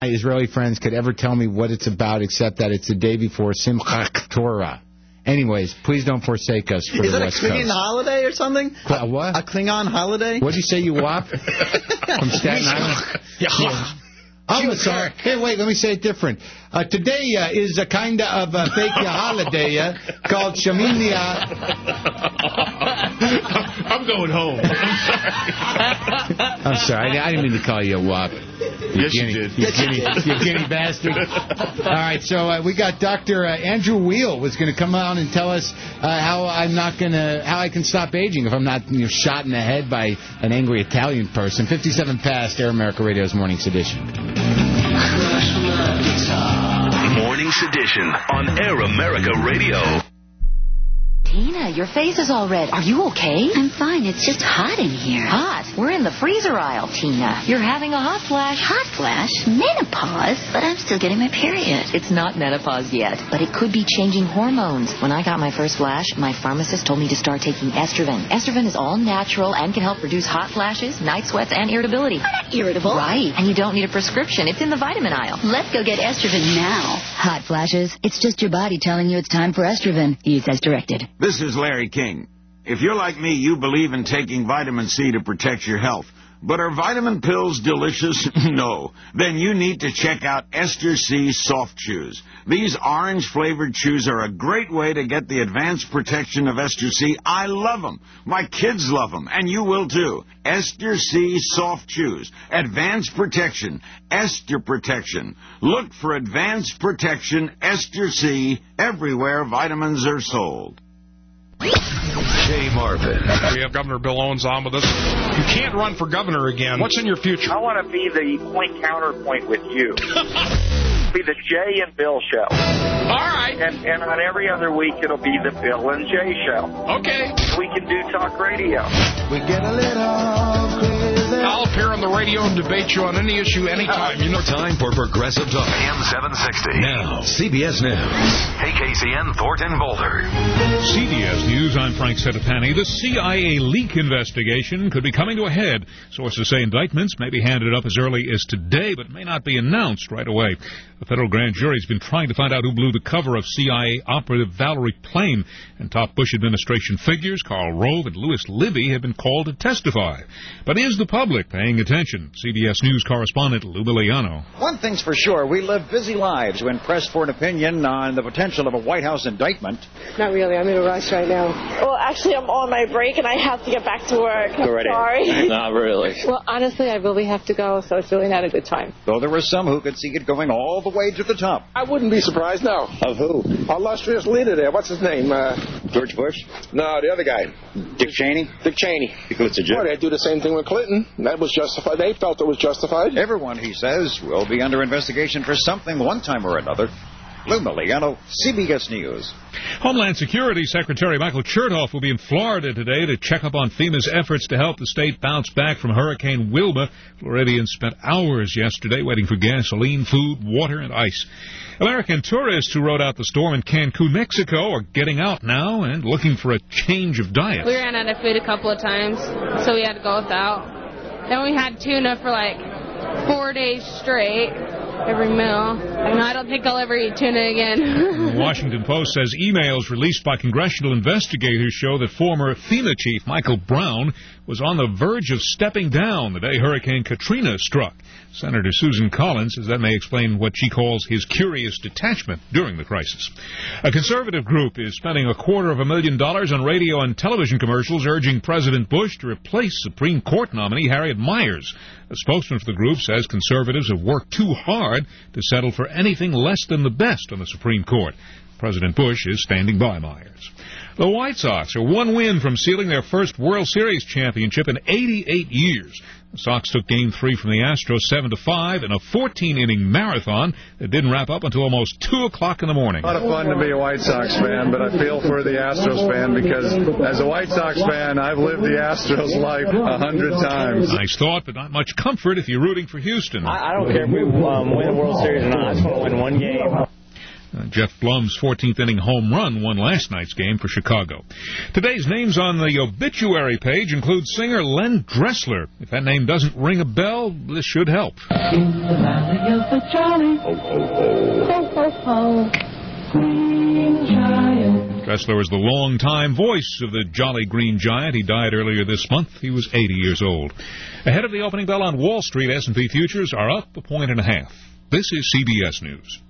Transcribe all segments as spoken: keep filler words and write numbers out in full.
Israeli friends could ever tell me what it's about except that it's the day before Simchat Torah. Anyways, please don't forsake us for Is the it West a Klingon Coast. holiday or something? A what? A Klingon holiday? What'd you say, you wop? From Staten Island? Yeah. I'm sorry. Hey, wait, let me say it different. Uh, today uh, is a kind of a fake holiday uh, called Shaminia. I'm going home. I'm sorry. I didn't mean to call you a wop. You yes, guinea, you did. You guinea, you guinea bastard. All right, so uh, we got Doctor Uh, Andrew Weil was going to come on and tell us uh, how I'm not going to, how I can stop aging if I'm not you know, shot in the head by an angry Italian person. fifty-seven past Air America Radio's Morning Sedition. Morning Sedition on Air America Radio. Tina, your face is all red. Are you okay? I'm fine. It's just hot in here. Hot? We're in the freezer aisle, Tina. You're having a hot flash. Hot flash? Menopause? But I'm still getting my period. It's not menopause yet, but it could be changing hormones. When I got my first flash, my pharmacist told me to start taking Estroven. Estroven is all natural and can help reduce hot flashes, night sweats, and irritability. I'm not irritable. Right, and you don't need a prescription. It's in the vitamin aisle. Let's go get Estroven now. Hot flashes? It's just your body telling you it's time for Estroven. Use as directed. This is Larry King. If you're like me, you believe in taking vitamin C to protect your health. But are vitamin pills delicious? No. Then you need to check out Ester C Soft Chews. These orange-flavored chews are a great way to get the advanced protection of Ester C. I love them. My kids love them, and you will too. Ester C Soft Chews. Advanced protection. Ester protection. Look for advanced protection Ester C everywhere vitamins are sold. Jay Marvin. We have Governor Bill Owens on with us. You can't run for governor again. What's in your future? I want to be the point counterpoint with you. Be the Jay and Bill show. All right. And, and on every other week, it'll be the Bill and Jay show. Okay. We can do talk radio. We get a little crazy. I'll appear on the radio and debate you on any issue anytime. You know. Time for Progressive Talk. A M seven sixty. Now, C B S News. K K C N Thornton Boulder. C B S News, I'm Frank Setapani. The C I A leak investigation could be coming to a head. Sources say indictments may be handed up as early as today, but may not be announced right away. The federal grand jury's been trying to find out who blew the cover of C I A operative Valerie Plame, and top Bush administration figures Karl Rove and Louis Libby have been called to testify. But is the public paying attention? C B S News correspondent Lou Miliano. One thing's for sure, we live busy lives when pressed for an opinion on the potential of a White House indictment. Not really. I'm in a rush right now. Well, actually, I'm on my break, and I have to get back to work. Go right Sorry. ahead. Not really. Well, honestly, I really have to go, so it's really not a good time. Though there were some who could see it going all the way to the top. I wouldn't be surprised, no. Of who? Our illustrious leader there. What's his name? Uh, George Bush? No, the other guy. Dick Cheney? Dick Cheney. Because it's a joke. Well, they'd do the same thing with Clinton. That was justified. They felt it was justified. Everyone, he says, will be under investigation for something one time or another. Lou Miliano, C B S News. Homeland Security Secretary Michael Chertoff will be in Florida today to check up on FEMA's efforts to help the state bounce back from Hurricane Wilma. Floridians spent hours yesterday waiting for gasoline, food, water, and ice. American tourists who rode out the storm in Cancun, Mexico, are getting out now and looking for a change of diet. We ran out of food a couple of times, so we had to go without. Then we had tuna for like four days straight. Every meal. And I don't think I'll ever eat tuna again. The Washington Post says emails released by congressional investigators show that former FEMA chief Michael Brown was on the verge of stepping down the day Hurricane Katrina struck. Senator Susan Collins says that may explain what she calls his curious detachment during the crisis. A conservative group is spending a quarter of a million dollars on radio and television commercials urging President Bush to replace Supreme Court nominee Harriet Miers. A spokesman for the group says conservatives have worked too hard to settle for anything less than the best on the Supreme Court. President Bush is standing by Myers. The White Sox are one win from sealing their first World Series championship in eighty-eight years. The Sox took Game three from the Astros seven to five in a fourteen-inning marathon that didn't wrap up until almost two o'clock in the morning. A lot of fun to be a White Sox fan, but I feel for the Astros fan because as a White Sox fan, I've lived the Astros life a hundred times. Nice thought, but not much comfort if you're rooting for Houston. I, I don't care if we um, win the World Series or not. I just want to win one game. Uh, Jeff Blum's fourteenth-inning home run won last night's game for Chicago. Today's names on the obituary page include singer Len Dressler. If that name doesn't ring a bell, this should help. In the valley of the Jolly, ho, ho, ho, ho, ho, ho, Green Giant. Dressler was the longtime voice of the Jolly Green Giant. He died earlier this month. He was eighty years old. Ahead of the opening bell on Wall Street, S and P futures are up a point and a half. This is C B S News.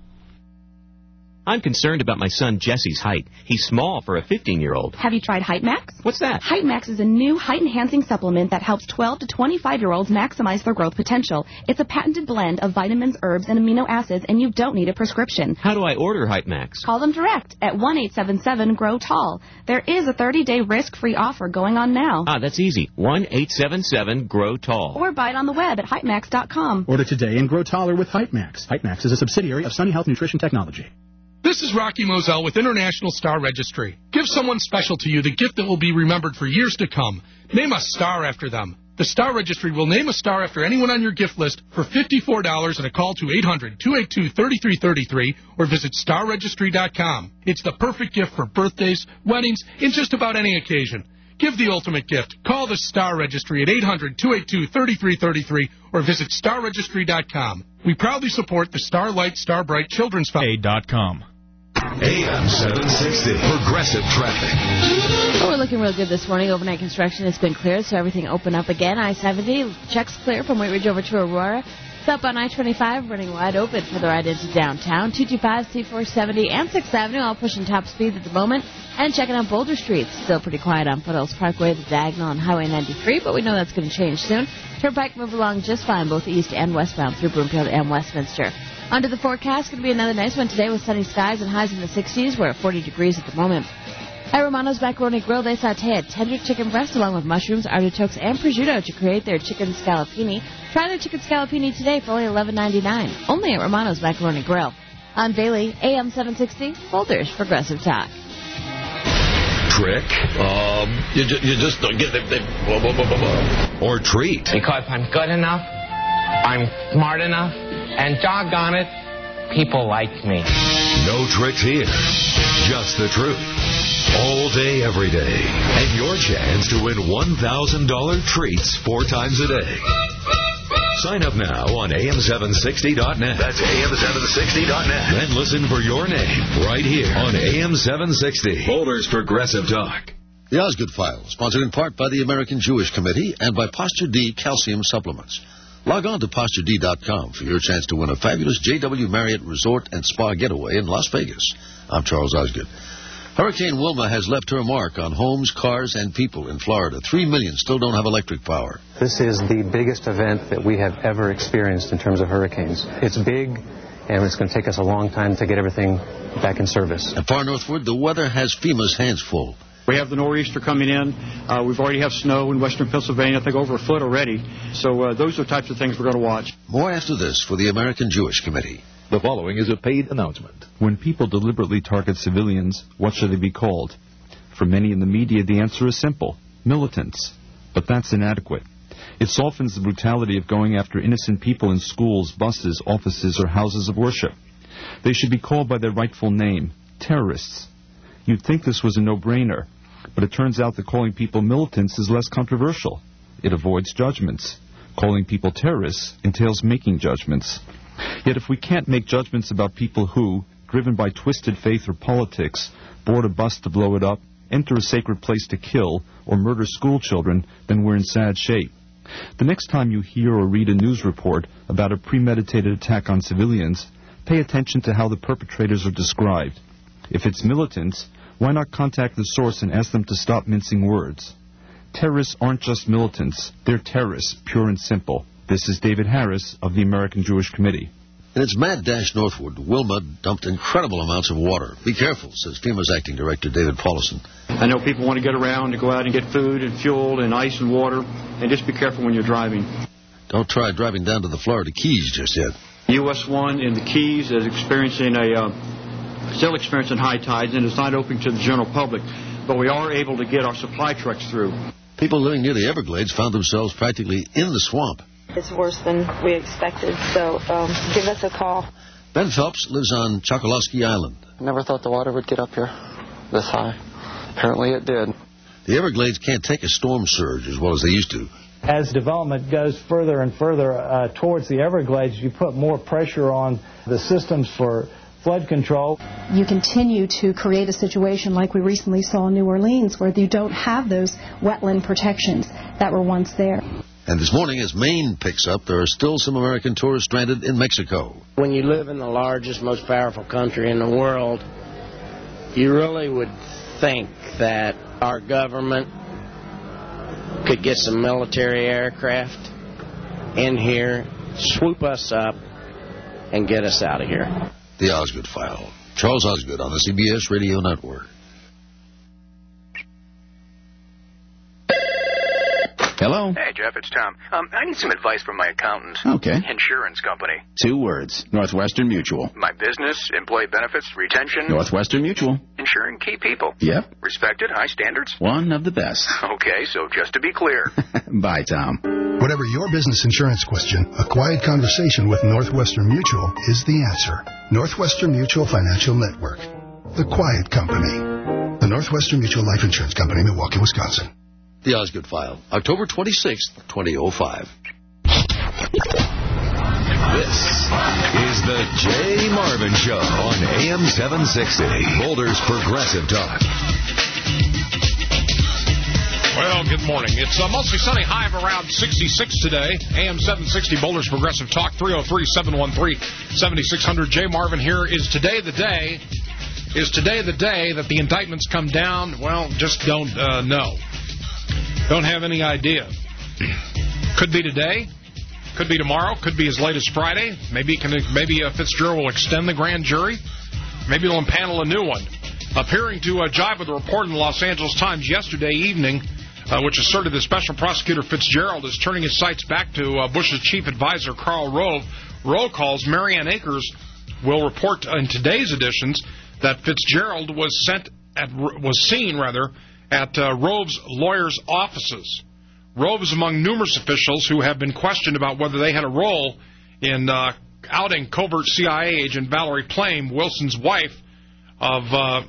I'm concerned about my son Jesse's height. He's small for a fifteen-year-old. Have you tried Height Max? What's that? Height Max is a new height-enhancing supplement that helps twelve to twenty-five-year-olds maximize their growth potential. It's a patented blend of vitamins, herbs, and amino acids, and you don't need a prescription. How do I order Height Max? Call them direct at one eight seven seven, G R O W, tall. There is a thirty-day risk-free offer going on now. Ah, that's easy. one eight seven seven, G R O W, tall. Or buy it on the web at height max dot com. Order today and grow taller with Height Max. Height Max is a subsidiary of Sunny Health Nutrition Technology. This is Rocky Moselle with International Star Registry. Give someone special to you the gift that will be remembered for years to come. Name a star after them. The Star Registry will name a star after anyone on your gift list for fifty-four dollars and a call to eight hundred, two eight two, three three three three or visit star registry dot com. It's the perfect gift for birthdays, weddings, and just about any occasion. Give the ultimate gift. Call the Star Registry at eight hundred, two eight two, three three three three or visit star registry dot com. We proudly support the Starlight Starbright Children's Foundation. dot com. A M seven sixty, Progressive Traffic. Well, we're looking real good this morning. Overnight construction has been cleared, so everything open up again. I seventy, checks clear from Wheat Ridge over to Aurora. Southbound I twenty-five running wide open for the ride into downtown. two two five, C four seventy, and sixth Avenue all pushing top speed at the moment. And checking out Boulder Street. Still pretty quiet on Foothills Parkway, the diagonal on Highway ninety-three, but we know that's going to change soon. Turnpike move along just fine, both east and westbound through Broomfield and Westminster. Under the forecast, going to be another nice one today with sunny skies and highs in the sixties. We're at forty degrees at the moment. At Romano's Macaroni Grill, they saute a tender chicken breast along with mushrooms, artichokes, and prosciutto to create their chicken scallopini. Try their chicken scallopini today for only eleven ninety-nine. Only at Romano's Macaroni Grill. On Bailey, A M seven sixty, Boulders Progressive Talk. Trick? Um, you, ju you just don't get it. Blah, blah, blah, blah, blah. Or treat? Because I'm good enough, I'm smart enough, and doggone it, people like me. No tricks here. Just the truth. All day, every day. And your chance to win one thousand dollar treats four times a day. Sign up now on A M seven sixty dot net. That's A M seven sixty dot net. Then listen for your name right here on A M seven sixty. Boulder's Progressive Talk. The Osgood File, sponsored in part by the American Jewish Committee and by Posture D Calcium Supplements. Log on to posture d dot com for your chance to win a fabulous J W Marriott Resort and Spa getaway in Las Vegas. I'm Charles Osgood. Hurricane Wilma has left her mark on homes, cars, and people in Florida. Three million still don't have electric power. This is the biggest event that we have ever experienced in terms of hurricanes. It's big, and it's going to take us a long time to get everything back in service. And far northward, the weather has FEMA's hands full. We have the nor'easter coming in. Uh, we've already have snow in western Pennsylvania, I think over a foot already. So uh, those are the types of things we're going to watch. More after this for the American Jewish Committee. The following is a paid announcement. When people deliberately target civilians, what should they be called? For many in the media, the answer is simple: militants. But that's inadequate. It softens the brutality of going after innocent people in schools, buses, offices, or houses of worship. They should be called by their rightful name: terrorists. You'd think this was a no-brainer, but it turns out that calling people militants is less controversial. It avoids judgments. Calling people terrorists entails making judgments. Yet if we can't make judgments about people who, driven by twisted faith or politics, board a bus to blow it up, enter a sacred place to kill, or murder school children, then we're in sad shape. The next time you hear or read a news report about a premeditated attack on civilians, pay attention to how the perpetrators are described. If it's militants, why not contact the source and ask them to stop mincing words? Terrorists aren't just militants. They're terrorists, pure and simple. This is David Harris of the American Jewish Committee. In its mad dash northward, Wilma dumped incredible amounts of water. Be careful, says FEMA's acting director David Paulison. I know people want to get around to go out and get food and fuel and ice and water, and just be careful when you're driving. Don't try driving down to the Florida Keys just yet. U S one in the Keys is experiencing a, uh, still experiencing high tides, and it's not open to the general public, but we are able to get our supply trucks through. People living near the Everglades found themselves practically in the swamp. It's worse than we expected, so um, give us a call. Ben Phelps lives on Chokoloskee Island. I never thought the water would get up here this high. Apparently it did. The Everglades can't take a storm surge as well as they used to. As development goes further and further uh, towards the Everglades, you put more pressure on the systems for flood control. You continue to create a situation like we recently saw in New Orleans where you don't have those wetland protections that were once there. And this morning, as Maine picks up, there are still some American tourists stranded in Mexico. When you live in the largest, most powerful country in the world, you really would think that our government could get some military aircraft in here, swoop us up, and get us out of here. The Osgood File. Charles Osgood on the C B S Radio Network. Hello? Hey, Jeff, it's Tom. Um, I need some advice from my accountant. Okay. Insurance company. Two words. Northwestern Mutual. My business, employee benefits, retention. Northwestern Mutual. Insuring key people. Yep. Respected, high standards. One of the best. Okay, so just to be clear. Bye, Tom. Whatever your business insurance question, a quiet conversation with Northwestern Mutual is the answer. Northwestern Mutual Financial Network. The Quiet Company. The Northwestern Mutual Life Insurance Company, Milwaukee, Wisconsin. The Osgood File, October twenty-sixth, twenty oh five. This is the Jay Marvin Show on A M seven sixty, Boulder's Progressive Talk. Well, good morning. It's uh, mostly sunny, high of around sixty-six today. A M seven sixty, Boulder's Progressive Talk, three oh three, seven one three, seven six zero zero. Jay Marvin here. Is today the day, is today the day that the indictments come down? Well, just don't uh, know. Don't have any idea. Could be today. Could be tomorrow. Could be as late as Friday. Maybe can, maybe uh, Fitzgerald will extend the grand jury. Maybe they'll impanel a new one. Appearing to uh, jive with a report in the Los Angeles Times yesterday evening, uh, which asserted that Special Prosecutor Fitzgerald is turning his sights back to uh, Bush's chief advisor, Karl Rove. Rove calls Marianne Akers will report in today's editions that Fitzgerald was sent at was seen rather. at uh, Rove's lawyers' offices. Rove is among numerous officials who have been questioned about whether they had a role in uh, outing covert C I A agent Valerie Plame, Wilson's wife, of uh,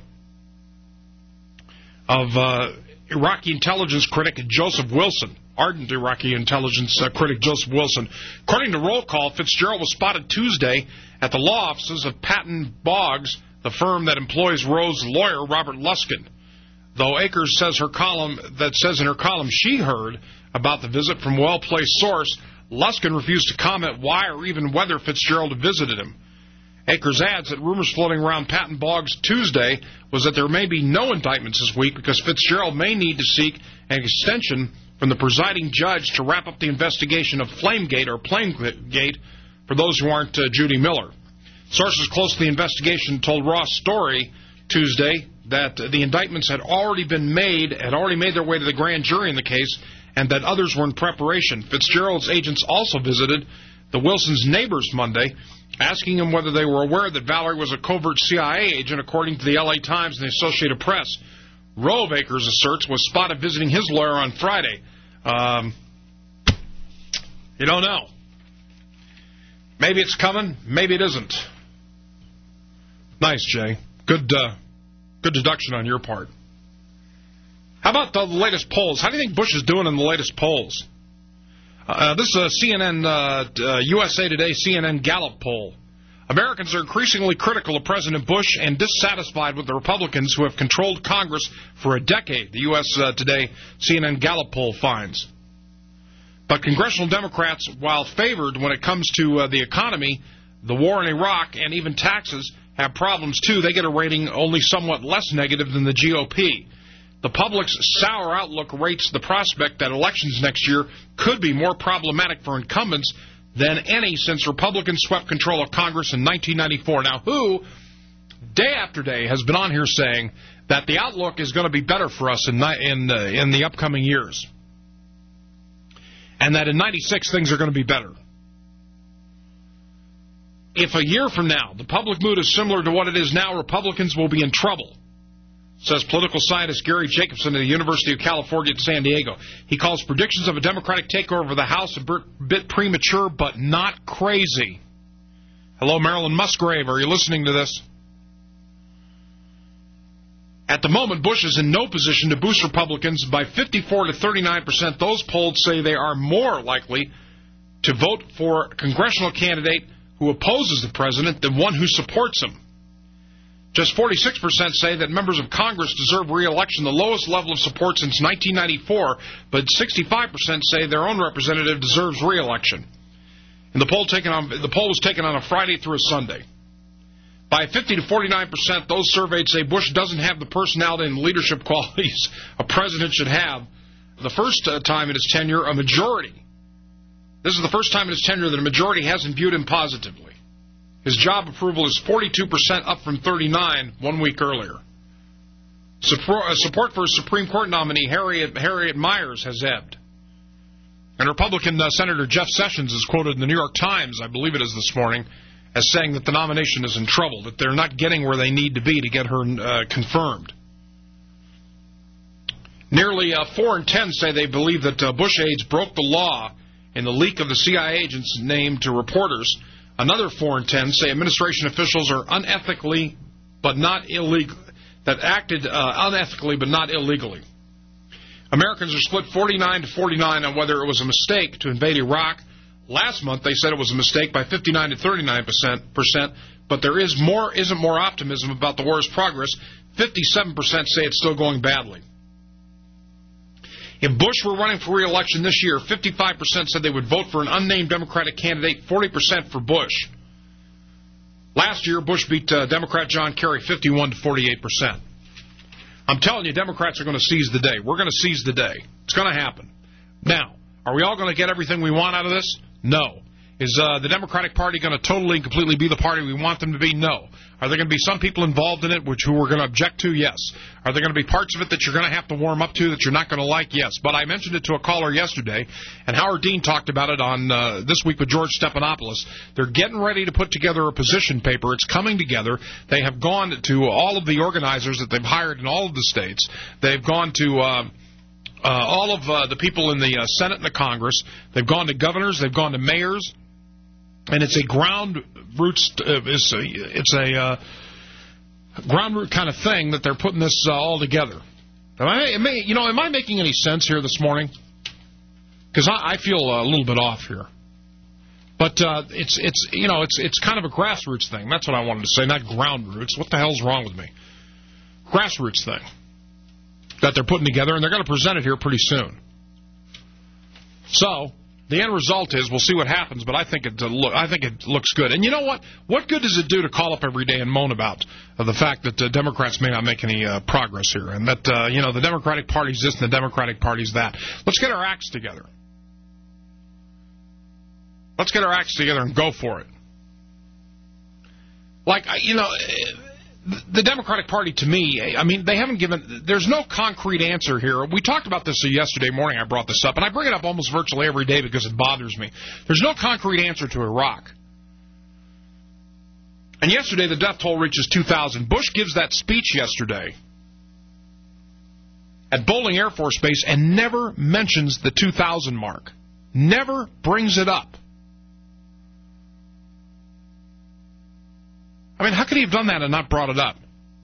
of uh, Iraqi intelligence critic Joseph Wilson, ardent Iraqi intelligence uh, critic Joseph Wilson. According to roll call, Fitzgerald was spotted Tuesday at the law offices of Patton Boggs, the firm that employs Rove's lawyer, Robert Luskin. Though Akers says her column that says in her column she heard about the visit from a well-placed source, Luskin refused to comment why or even whether Fitzgerald visited him. Akers adds that rumors floating around Patton Boggs Tuesday was that there may be no indictments this week because Fitzgerald may need to seek an extension from the presiding judge to wrap up the investigation of Flamegate or Plamegate for those who aren't uh, Judy Miller. Sources close to the investigation told Ross Story Tuesday that the indictments had already been made, had already made their way to the grand jury in the case, and that others were in preparation. Fitzgerald's agents also visited the Wilsons' neighbors Monday, asking them whether they were aware that Valerie was a covert C I A agent, according to the L A Times and the Associated Press. Rove, Akers asserts, was spotted visiting his lawyer on Friday. Um, you don't know. Maybe it's coming, maybe it isn't. Nice, Jay. Good, uh, good deduction on your part. How about the latest polls? How do you think Bush is doing in the latest polls? Uh, this is a C N N, uh, uh, U S A Today C N N Gallup poll. Americans are increasingly critical of President Bush and dissatisfied with the Republicans who have controlled Congress for a decade, the U S uh, Today C N N Gallup poll finds. But congressional Democrats, while favored when it comes to uh, the economy, the war in Iraq, and even taxes, have problems too. They get a rating only somewhat less negative than the G O P. The public's sour outlook rates the prospect that elections next year could be more problematic for incumbents than any since Republicans swept control of Congress in nineteen ninety-four. Now, who, day after day, has been on here saying that the outlook is going to be better for us in in, uh, in the upcoming years, and that in ninety-six things are going to be better? If a year from now the public mood is similar to what it is now, Republicans will be in trouble, says political scientist Gary Jacobson of the University of California at San Diego. He calls predictions of a Democratic takeover of the House a bit premature, but not crazy. Hello, Marilyn Musgrave. Are you listening to this? At the moment, Bush is in no position to boost Republicans by fifty-four to thirty-nine percent. Those polled say they are more likely to vote for a congressional candidate who opposes the president than one who supports him. Just forty-six percent say that members of Congress deserve re-election, the lowest level of support since nineteen ninety-four, but sixty-five percent say their own representative deserves re-election. And the poll taken on the poll was taken on a Friday through a Sunday. By fifty to forty-nine percent, those surveyed say Bush doesn't have the personality and leadership qualities a president should have. The first uh, time in his tenure, a majority. This is the first time in his tenure that a majority hasn't viewed him positively. His job approval is forty-two percent, up from thirty-nine one week earlier. Support, uh, support for a Supreme Court nominee, Harriet, Harriet Miers, has ebbed. And Republican uh, Senator Jeff Sessions is quoted in the New York Times, I believe it is this morning, as saying that the nomination is in trouble, that they're not getting where they need to be to get her uh, confirmed. Nearly uh, four in ten say they believe that uh, Bush aides broke the law in the leak of the C I A agent's name to reporters. Another four in ten say administration officials are unethically but not illegal, that acted uh, unethically but not illegally. Americans are split forty-nine to forty-nine on whether it was a mistake to invade Iraq. Last month they said it was a mistake by fifty-nine to thirty-nine percent, but there is more isn't more optimism about the war's progress. fifty-seven percent say it's still going badly. If Bush were running for re-election this year, fifty-five percent said they would vote for an unnamed Democratic candidate, forty percent for Bush. Last year, Bush beat uh, Democrat John Kerry fifty-one to forty-eight percent. I'm telling you, Democrats are going to seize the day. We're going to seize the day. It's going to happen. Now, are we all going to get everything we want out of this? No. Is uh, the Democratic Party going to totally and completely be the party we want them to be? No. Are there going to be some people involved in it which who we're going to object to? Yes. Are there going to be parts of it that you're going to have to warm up to that you're not going to like? Yes. But I mentioned it to a caller yesterday, and Howard Dean talked about it on uh, This Week with George Stephanopoulos. They're getting ready to put together a position paper. It's coming together. They have gone to all of the organizers that they've hired in all of the states. They've gone to... Uh, Uh, all of uh, the people in the uh, Senate and the Congress. They've gone to governors. They've gone to mayors. And it's a ground roots. Uh, it's a, it's a uh, ground root kind of thing that they're putting this uh, all together. Am I, am I, you know, am I making any sense here this morning? Because I, I feel a little bit off here. But uh, it's it's you know it's it's kind of a grassroots thing. That's what I wanted to say, not ground roots. What the hell's wrong with me? Grassroots thing that they're putting together, and they're going to present it here pretty soon. So the end result is we'll see what happens, but I think it uh, look I think it looks good. And you know what? What good does it do to call up every day and moan about uh, the fact that uh, Democrats may not make any uh, progress here, and that uh, you know the Democratic Party's this and the Democratic Party's that? Let's get our acts together. Let's get our acts together and go for it. Like you know. The Democratic Party, to me, I mean, they haven't given, there's no concrete answer here. We talked about this yesterday morning. I brought this up, and I bring it up almost virtually every day because it bothers me. There's no concrete answer to Iraq. And yesterday, the death toll reaches two thousand. Bush gives that speech yesterday at Bolling Air Force Base and never mentions the two thousand mark. Never brings it up. I mean, how could he have done that and not brought it up?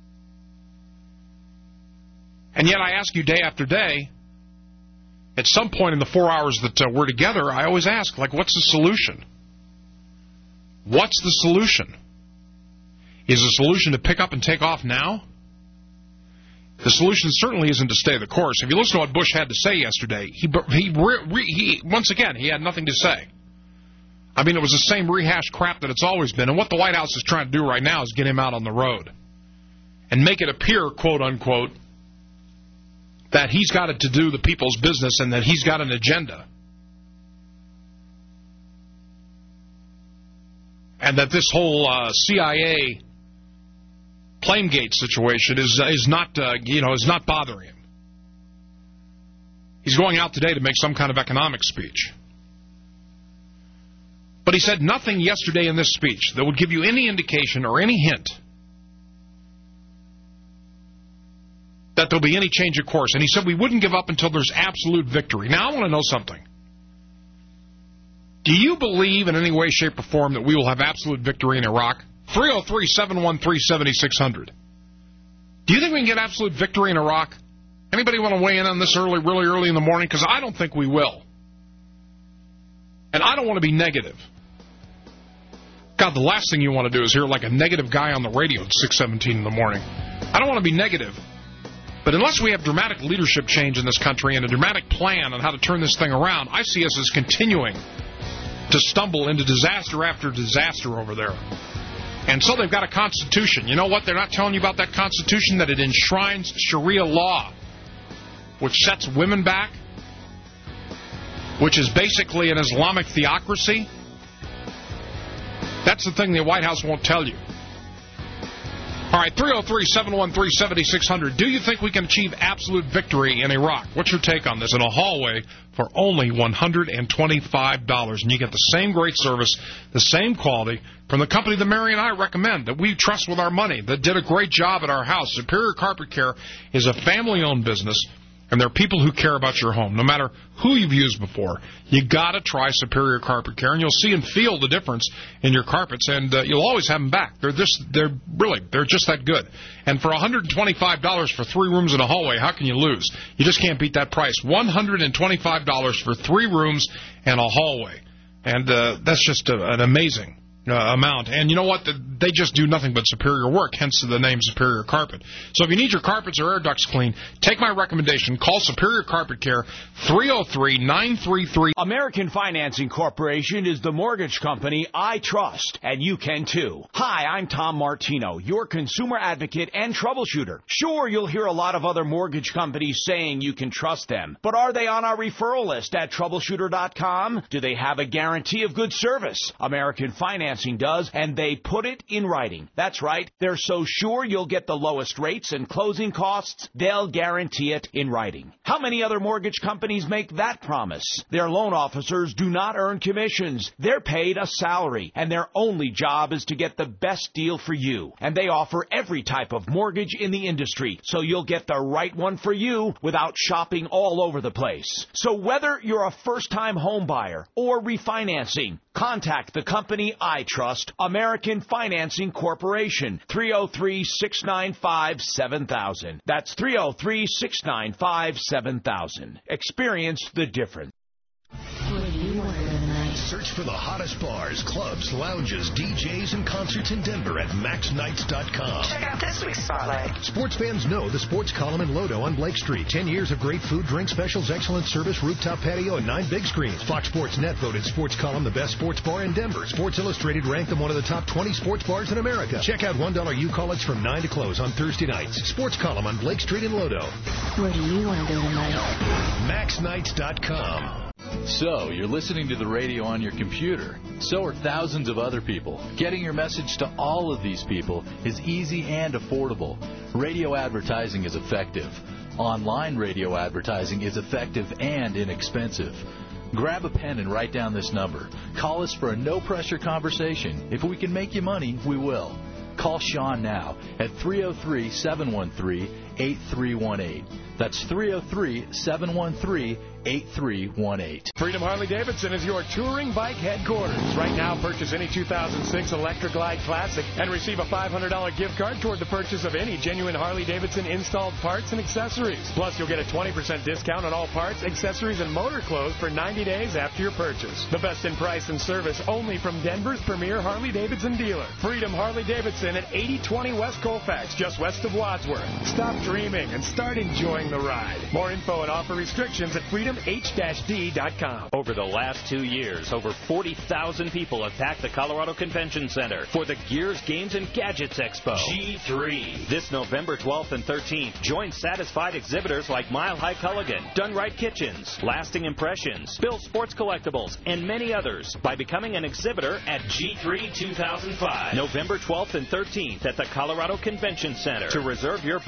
And yet I ask you day after day, at some point in the four hours that uh, we're together, I always ask, like, what's the solution? What's the solution? Is the solution to pick up and take off now? The solution certainly isn't to stay the course. If you listen to what Bush had to say yesterday, he, he, he once again, he had nothing to say. I mean, it was the same rehashed crap that it's always been. And what the White House is trying to do right now is get him out on the road and make it appear, quote unquote, that he's got it to do the people's business and that he's got an agenda. And that this whole uh, C I A Plamegate situation is uh, is not uh, you know is not bothering him. He's going out today to make some kind of economic speech. But he said nothing yesterday in this speech that would give you any indication or any hint that there'll be any change of course. And he said we wouldn't give up until there's absolute victory. Now, I want to know something. Do you believe in any way, shape, or form that we will have absolute victory in Iraq? three oh three, seven one three, seven six zero zero. Do you think we can get absolute victory in Iraq? Anybody want to weigh in on this early, really early in the morning? Because I don't think we will. And I don't want to be negative. God, the last thing you want to do is hear like a negative guy on the radio at six seventeen in the morning. I don't want to be negative. But unless we have dramatic leadership change in this country and a dramatic plan on how to turn this thing around, I see us as continuing to stumble into disaster after disaster over there. And so they've got a constitution. You know what? They're not telling you about that constitution, that it enshrines Sharia law, which sets women back, which is basically an Islamic theocracy. That's the thing the White House won't tell you. All right, three oh three, seven one three, seven six zero zero. Do you think we can achieve absolute victory in Iraq? What's your take on this? In a hallway for only one hundred twenty-five dollars. And you get the same great service, the same quality from the company that Mary and I recommend, that we trust with our money, that did a great job at our house. Superior Carpet Care is a family-owned business, and there are people who care about your home. No matter who you've used before, you got to try Superior Carpet Care, and you'll see and feel the difference in your carpets, and uh, you'll always have them back. They're just, they're really, they're just that good. And for one hundred twenty-five dollars for three rooms and a hallway, how can you lose? You just can't beat that price. one hundred twenty-five dollars for three rooms and a hallway. And uh, that's just a, an amazing Uh, amount. And you know what? They just do nothing but superior work, hence the name Superior Carpet. So if you need your carpets or air ducts clean, take my recommendation. Call Superior Carpet Care, three oh three, nine three three. American Financing Corporation is the mortgage company I trust, and you can too. Hi, I'm Tom Martino, your consumer advocate and troubleshooter. Sure, you'll hear a lot of other mortgage companies saying you can trust them, but are they on our referral list at troubleshooter dot com? Do they have a guarantee of good service? American Financing does, and they put it in writing. That's right. They're so sure you'll get the lowest rates and closing costs, they'll guarantee it in writing. How many other mortgage companies make that promise? Their loan officers do not earn commissions. They're paid a salary, and their only job is to get the best deal for you. And they offer every type of mortgage in the industry, so you'll get the right one for you without shopping all over the place. So whether you're a first-time home buyer or refinancing, contact the company I trust, American Financing Corporation, three oh three, six nine five, seven thousand. That's three oh three, six nine five, seven thousand. Experience the difference. Search for the hottest bars, clubs, lounges, D Js, and concerts in Denver at max nights dot com. Check out this week's spotlight. Sports fans know the Sports Column in Lodo on Blake Street. Ten years of great food, drink specials, excellent service, rooftop patio, and nine big screens. Fox Sports Net voted Sports Column the best sports bar in Denver. Sports Illustrated ranked them one of the top twenty sports bars in America. Check out one dollar U-Call-Its from nine to close on Thursday nights. Sports Column on Blake Street in Lodo. Where do you want to go tonight? max nights dot com. So, you're listening to the radio on your computer. So are thousands of other people. Getting your message to all of these people is easy and affordable. Radio advertising is effective. Online radio advertising is effective and inexpensive. Grab a pen and write down this number. Call us for a no-pressure conversation. If we can make you money, we will. Call Sean now at three oh three, seven one three, eight three one eight. That's three oh three, seven one three, eight three one eight. Freedom Harley-Davidson is your touring bike headquarters. Right now, purchase any two thousand six Electra Glide Classic and receive a five hundred dollars gift card toward the purchase of any genuine Harley-Davidson installed parts and accessories. Plus, you'll get a twenty percent discount on all parts, accessories, and motor clothes for ninety days after your purchase. The best in price and service only from Denver's premier Harley-Davidson dealer. Freedom Harley-Davidson at eighty twenty West Colfax, just west of Wadsworth. Stop dreaming and start enjoying the ride. More info and offer restrictions at freedom h d dot com. Over the last two years, over forty thousand people have packed the Colorado Convention Center for the Gears, Games, and Gadgets Expo. G three. This November twelfth and thirteenth, join satisfied exhibitors like Mile High Culligan, Done Right Kitchens, Lasting Impressions, Bill Sports Collectibles, and many others by becoming an exhibitor at G three two thousand five. November twelfth and thirteenth at the Colorado Convention Center. To reserve your booth, call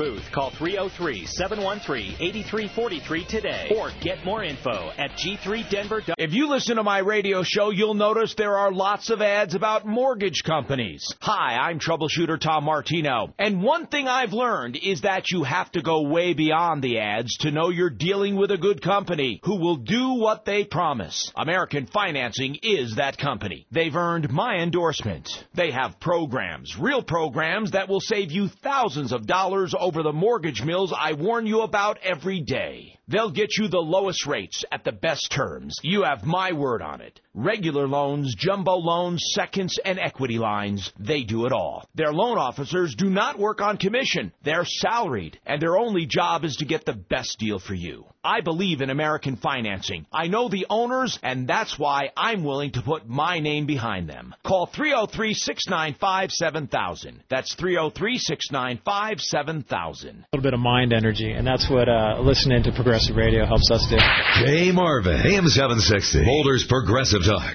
Call three oh three, seven one three, eight three four three today or get more info at G three Denver dot com. If you listen to my radio show, you'll notice there are lots of ads about mortgage companies. Hi, I'm troubleshooter Tom Martino. And one thing I've learned is that you have to go way beyond the ads to know you're dealing with a good company who will do what they promise. American Financing is that company. They've earned my endorsement. They have programs, real programs that will save you thousands of dollars over the mortgage mills I warn you about every day. They'll get you the lowest rates at the best terms. You have my word on it. Regular loans, jumbo loans, seconds, and equity lines, they do it all. Their loan officers do not work on commission. They're salaried, and their only job is to get the best deal for you. I believe in American Financing. I know the owners, and that's why I'm willing to put my name behind them. Call three oh three, six nine five, seven thousand. That's three oh three, six nine five, seven thousand. A little bit of mind energy, and that's what uh, listening to Progressive Radio helps us do. Jay Marvin, A M seven sixty, Boulder's Progressive Talk.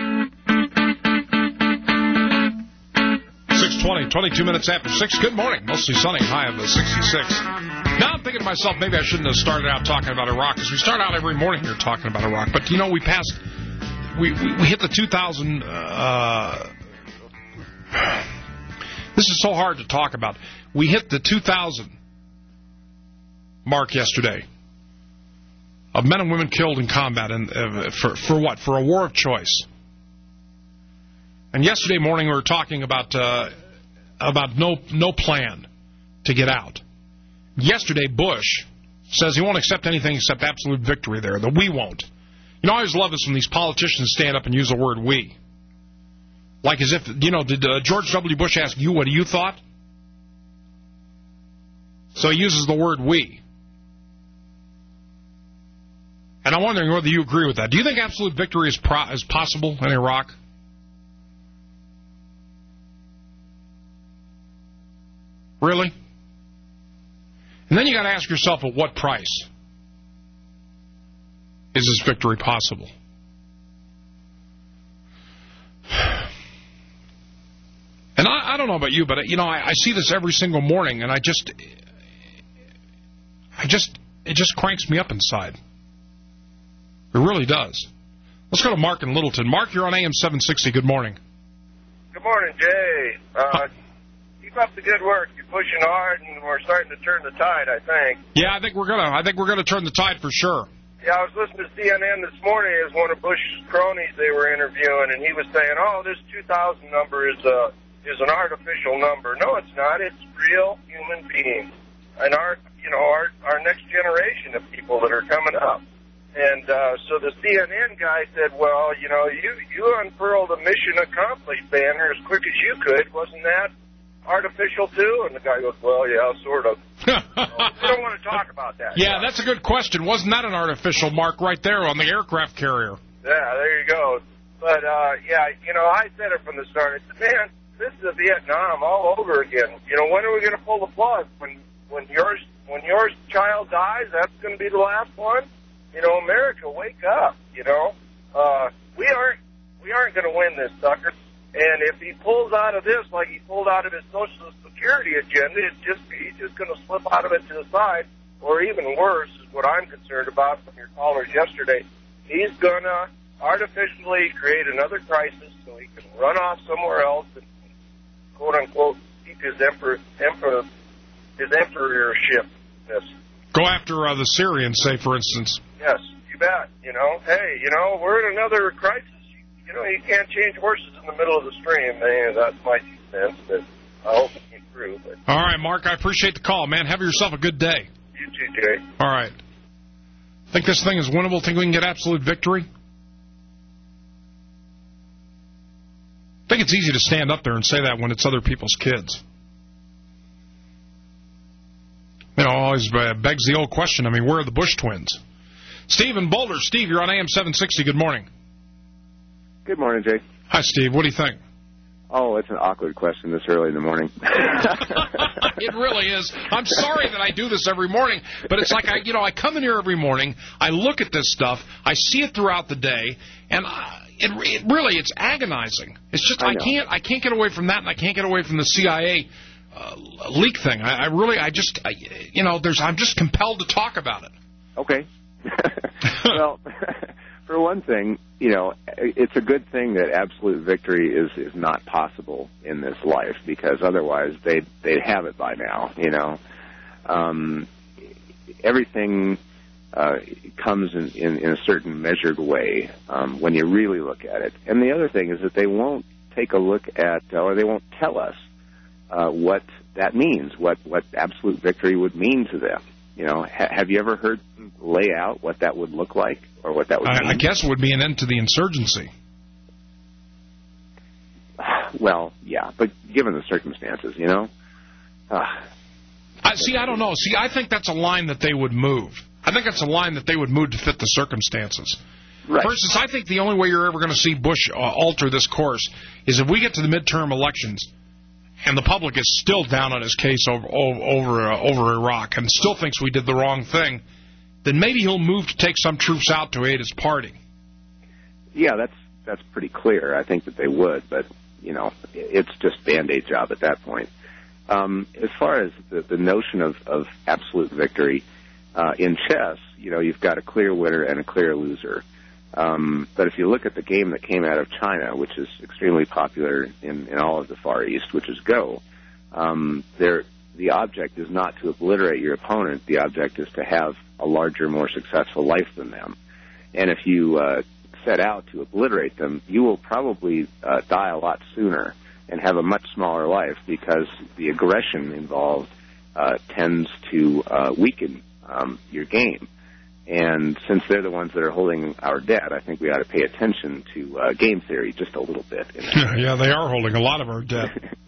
six twenty, twenty-two minutes after six. Good morning. Mostly sunny, high of sixty-six. Now I'm thinking to myself, maybe I shouldn't have started out talking about Iraq, because we start out every morning here talking about Iraq. But, you know, we passed, we, we, we hit the two thousand, uh, this is so hard to talk about. We hit the two thousand mark yesterday of men and women killed in combat, and uh, for, for what? For a war of choice. And yesterday morning we were talking about uh, about no no plan to get out. Yesterday Bush says he won't accept anything except absolute victory there, that we won't. You know, I always love this when these politicians stand up and use the word we. Like as if, you know, did uh, George W. Bush ask you what you thought? So he uses the word we. And I'm wondering whether you agree with that. Do you think absolute victory is, pro- is possible in Iraq? Really? And then you got to ask yourself, at what price is this victory possible? And I, I don't know about you, but you know, I, I see this every single morning, and I just, I just, it just cranks me up inside. It really does. Let's go to Mark in Littleton. Mark, you're on A M seven sixty. Good morning. Good morning, Jay. Uh, keep up the good work. You're pushing hard, and we're starting to turn the tide, I think. Yeah, I think we're gonna. I think we're gonna turn the tide for sure. Yeah, I was listening to C N N this morning as one of Bush's cronies they were interviewing, and he was saying, "Oh, this two thousand number is a is an artificial number." No, it's not. It's real human beings, and our you know our our next generation of people that are coming up. And uh, so the C N N guy said, well, you know, you, you unfurled a mission accomplished banner as quick as you could. Wasn't that artificial, too? And the guy goes, well, yeah, sort of. So we don't want to talk about that. Yeah, now. That's a good question. Wasn't that an artificial mark right there on the aircraft carrier? Yeah, there you go. But, uh, yeah, you know, I said it from the start. I said, man, this is a Vietnam all over again. You know, when are we going to pull the plug? When, when, yours, when your child dies, that's going to be the last one? You know, America, wake up, you know. Uh, we aren't we aren't going to win this, sucker. And if he pulls out of this like he pulled out of his Social Security agenda, it's just he's just going to slip out of it to the side. Or even worse is what I'm concerned about from your callers yesterday. He's going to artificially create another crisis so he can run off somewhere else and, quote-unquote, keep his, emperor, emperor, his emperorship. Go after uh, the Syrians, say, for instance. Yes, you bet. You know, hey, you know, we're in another crisis. You know, you can't change horses in the middle of the stream. Hey, that's my two cents, but I hope it came through. But. All right, Mark, I appreciate the call, man. Have yourself a good day. You too, Jay. All right. Think this thing is winnable? Think we can get absolute victory? I think it's easy to stand up there and say that when it's other people's kids. You know, always begs the old question. I mean, where are the Bush twins? Steve in Boulder. Steve, you're on A M seven sixty. Good morning. Good morning, Jay. Hi, Steve. What do you think? Oh, it's an awkward question this early in the morning. It really is. I'm sorry that I do this every morning, but it's like, I, you know, I come in here every morning, I look at this stuff, I see it throughout the day, and I, it, it really, it's agonizing. It's just, I, I can't, I can't get away from that, and I can't get away from the C I A uh, leak thing. I, I really, I just, I, you know, there's, I'm just compelled to talk about it. Okay. Well, for one thing, you know, it's a good thing that absolute victory is, is not possible in this life, because otherwise they'd, they'd have it by now, you know. Um, everything uh, comes in, in, in a certain measured way um, when you really look at it. And the other thing is that they won't take a look at, or they won't tell us uh, what that means, what, what absolute victory would mean to them. You know, ha- have you ever heard them lay out what that would look like, or what that would I, mean? I guess it would be an end to the insurgency. Well, yeah, but given the circumstances, you know. Uh, I, see, I don't know. See, I think that's a line that they would move. I think that's a line that they would move to fit the circumstances. Right. For instance, I think the only way you're ever going to see Bush uh, alter this course is if we get to the midterm elections and the public is still down on his case over over uh, over Iraq and still thinks we did the wrong thing, then maybe he'll move to take some troops out to aid his party. Yeah, that's that's pretty clear. I think that they would, but, you know, it's just Band-Aid job at that point. Um, as far as the, the notion of, of absolute victory, uh, in chess, you know, you've got a clear winner and a clear loser. Um, but if you look at the game that came out of China, which is extremely popular in, in all of the Far East, which is Go, um, there, the object is not to obliterate your opponent. The object is to have a larger, more successful life than them. And if you uh, set out to obliterate them, you will probably uh, die a lot sooner and have a much smaller life, because the aggression involved uh, tends to uh, weaken um, your game. And since they're the ones that are holding our debt, I think we ought to pay attention to uh, game theory just a little bit. Yeah, they are holding a lot of our debt.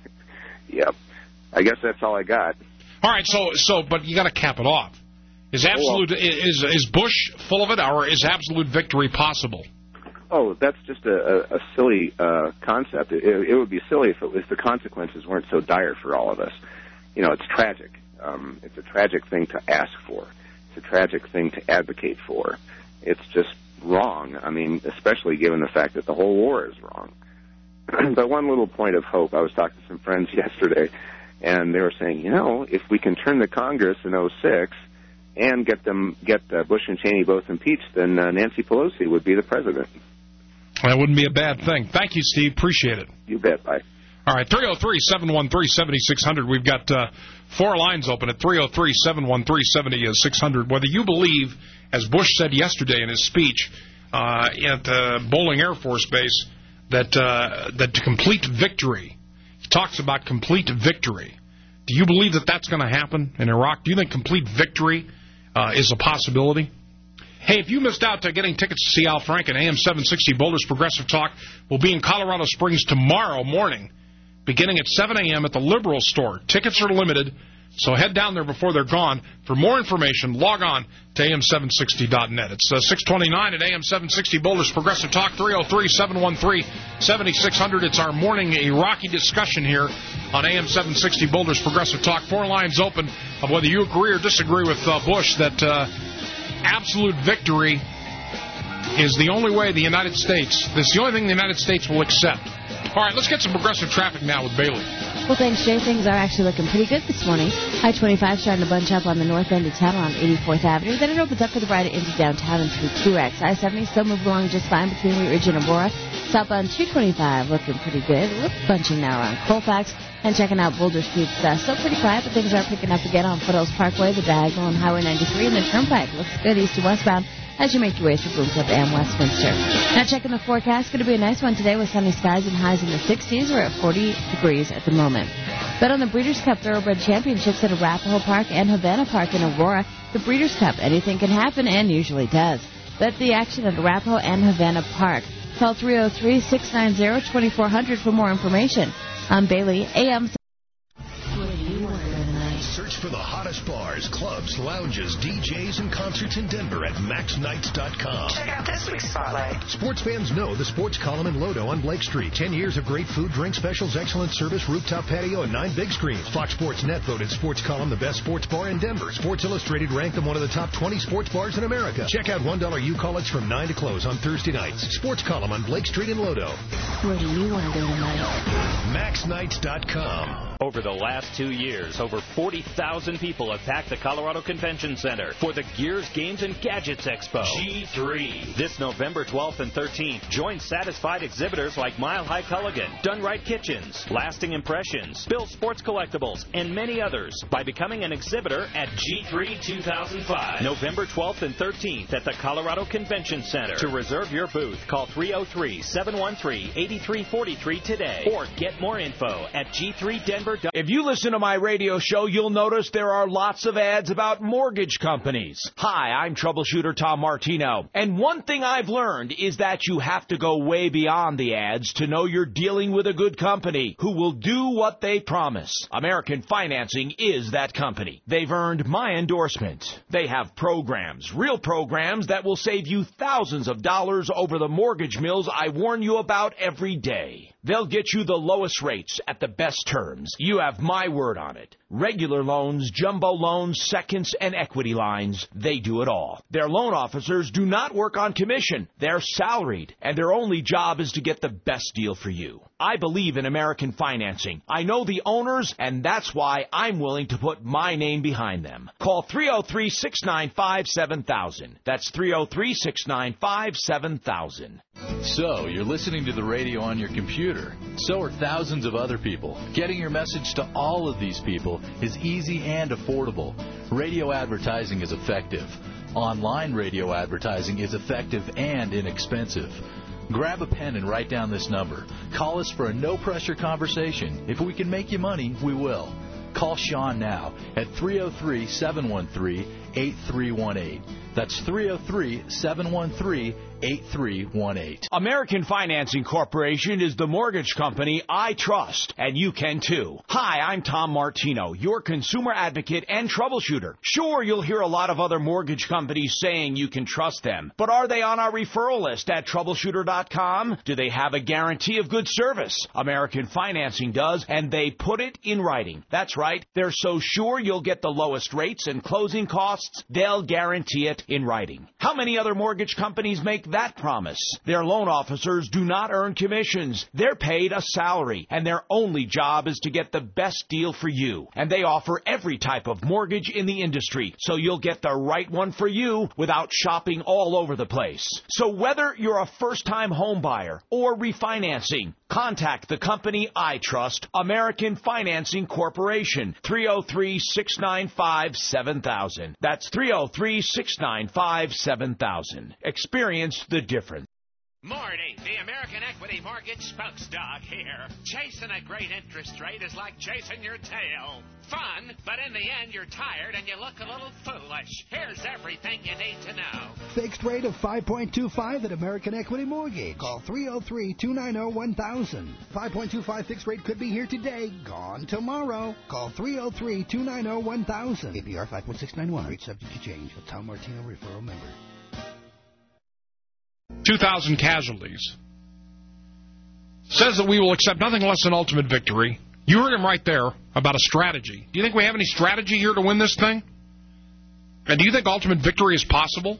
Yep. I guess that's all I got. All right, so so, but you got to cap it off. Is absolute Oh, well. is is Bush full of it, or is absolute victory possible? Oh, that's just a, a, a silly uh, concept. It, it would be silly if, it, if the consequences weren't so dire for all of us. You know, it's tragic. Um, it's a tragic thing to ask for. It's a tragic thing to advocate for. It's just wrong. I mean, especially given the fact that the whole war is wrong. But one little point of hope, I was talking to some friends yesterday, and they were saying, you know, if we can turn the Congress in oh six and get them, get uh, Bush and Cheney both impeached, then uh, Nancy Pelosi would be the president. That wouldn't be a bad thing. Thank you, Steve. Appreciate it. You bet. Bye. All right, three oh three, seven one three, seven six zero zero. We've got uh, four lines open at three oh three, seven one three, seven six zero zero. Whether you believe, as Bush said yesterday in his speech uh, at uh, Bolling Air Force Base, that uh, that to complete victory, he talks about complete victory. Do you believe that that's going to happen in Iraq? Do you think complete victory uh, is a possibility? Hey, if you missed out to getting tickets to see Al Franken, A M seven sixty Boulder's Progressive Talk will be in Colorado Springs tomorrow morning, beginning at seven a.m. at the Liberal Store. Tickets are limited, so head down there before they're gone. For more information, log on to A M seven sixty dot net. It's uh, six twenty-nine at A M seven sixty Boulder's Progressive Talk, three oh three, seven one three, seven six zero zero. It's our morning Iraqi discussion here on A M seven sixty Boulder's Progressive Talk. Four lines open of whether you agree or disagree with uh, Bush that uh, absolute victory is the only way the United States, this is the only thing the United States will accept. All right, let's get some progressive traffic now with Bailey. Well, thanks, Jay. Things are actually looking pretty good this morning. I twenty-five starting to bunch up on the north end of town on eighty-fourth Avenue. Then it opens up for the ride into downtown and through two X. I seventy still moving along just fine between Wheat Ridge and Aurora. Southbound two twenty-five looking pretty good. We're bunching now around Colfax and checking out Boulder Street's uh, still pretty quiet, but things are picking up again on Foothills Parkway, the Diagonal, and Highway ninety-three, and the Turnpike looks good east to westbound as you make your way through Bloom Clip and Westminster. Now checking the forecast, going to be a nice one today with sunny skies and highs in the sixties. We're at forty degrees at the moment. Bet on the Breeders' Cup Thoroughbred Championships at Arapahoe Park and Havana Park in Aurora. The Breeders' Cup, anything can happen, and usually does. Bet the action at Arapahoe and Havana Park. Call three oh three, six nine zero, two four zero zero for more information. I'm Bailey, A M. Search for the hottest bars, clubs, lounges, D Js, and concerts in Denver at max nights dot com. Check out this week's spotlight. Sports fans know the sports column in Lodo on Blake Street. Ten years of great food, drink specials, excellent service, rooftop patio, and nine big screens. Fox Sports Net voted Sports Column the best sports bar in Denver. Sports Illustrated ranked them one of the top twenty sports bars in America. Check out one dollar U-College from nine to close on Thursday nights. Sports Column on Blake Street in Lodo. Where do you want to go tonight? max nights dot com. Over the last two years, over forty thousand people have packed the Colorado Convention Center for the Gears, Games, and Gadgets Expo. G three. This November twelfth and thirteenth, join satisfied exhibitors like Mile High Culligan, Done Right Kitchens, Lasting Impressions, Bill Sports Collectibles, and many others by becoming an exhibitor at G three two thousand five. November twelfth and thirteenth at the Colorado Convention Center. To reserve your booth, call three oh three, seven one three, eight three four three today or get more info at G three Denver. If you listen to my radio show, you'll notice there are lots of ads about mortgage companies. Hi, I'm troubleshooter Tom Martino. And one thing I've learned is that you have to go way beyond the ads to know you're dealing with a good company who will do what they promise. American Financing is that company. They've earned my endorsement. They have programs, real programs that will save you thousands of dollars over the mortgage mills I warn you about every day. They'll get you the lowest rates at the best terms. You have my word on it. Regular loans, jumbo loans, seconds, and equity lines, they do it all. Their loan officers do not work on commission. They're salaried, and their only job is to get the best deal for you. I believe in American Financing. I know the owners, and that's why I'm willing to put my name behind them. Call three oh three, six nine five, seven thousand. That's three oh three, six nine five, seven thousand. So, you're listening to the radio on your computer. So are thousands of other people. Getting your message to all of these people is easy and affordable. Radio advertising is effective. Online radio advertising is effective and inexpensive. Grab a pen and write down this number. Call us for a no-pressure conversation. If we can make you money, we will. Call Sean now at three oh three, seven one three, eight three one eight. That's three oh three, seven one three, eight three one eight. American Financing Corporation is the mortgage company I trust, and you can too. Hi, I'm Tom Martino, your consumer advocate and troubleshooter. Sure, you'll hear a lot of other mortgage companies saying you can trust them, but are they on our referral list at troubleshooter dot com? Do they have a guarantee of good service? American Financing does, and they put it in writing. That's right. They're so sure you'll get the lowest rates and closing costs, they'll guarantee it in writing. How many other mortgage companies make that promise? Their loan officers do not earn commissions. They're paid a salary, and their only job is to get the best deal for you. And they offer every type of mortgage in the industry, so you'll get the right one for you without shopping all over the place. So whether you're a first-time home buyer or refinancing, contact the company I trust, American Financing Corporation, three oh three, six nine five, seven thousand. That's three oh three, six nine five, seven thousand. Experience the difference. Morning, the American Equity Mortgage Spokes Dog here. Chasing a great interest rate is like chasing your tail. Fun, but in the end you're tired and you look a little foolish. Here's everything you need to know. Fixed rate of five point two five at American Equity Mortgage. Call three oh three, two nine oh, one thousand. five point two five fixed rate could be here today, gone tomorrow. Call three oh three, two nine oh, one thousand. A P R five point six nine one. Rate subject to change. A Tom Martino referral member. two thousand casualties. Says that we will accept nothing less than ultimate victory. You heard him right there about a strategy. Do you think we have any strategy here to win this thing? And do you think ultimate victory is possible?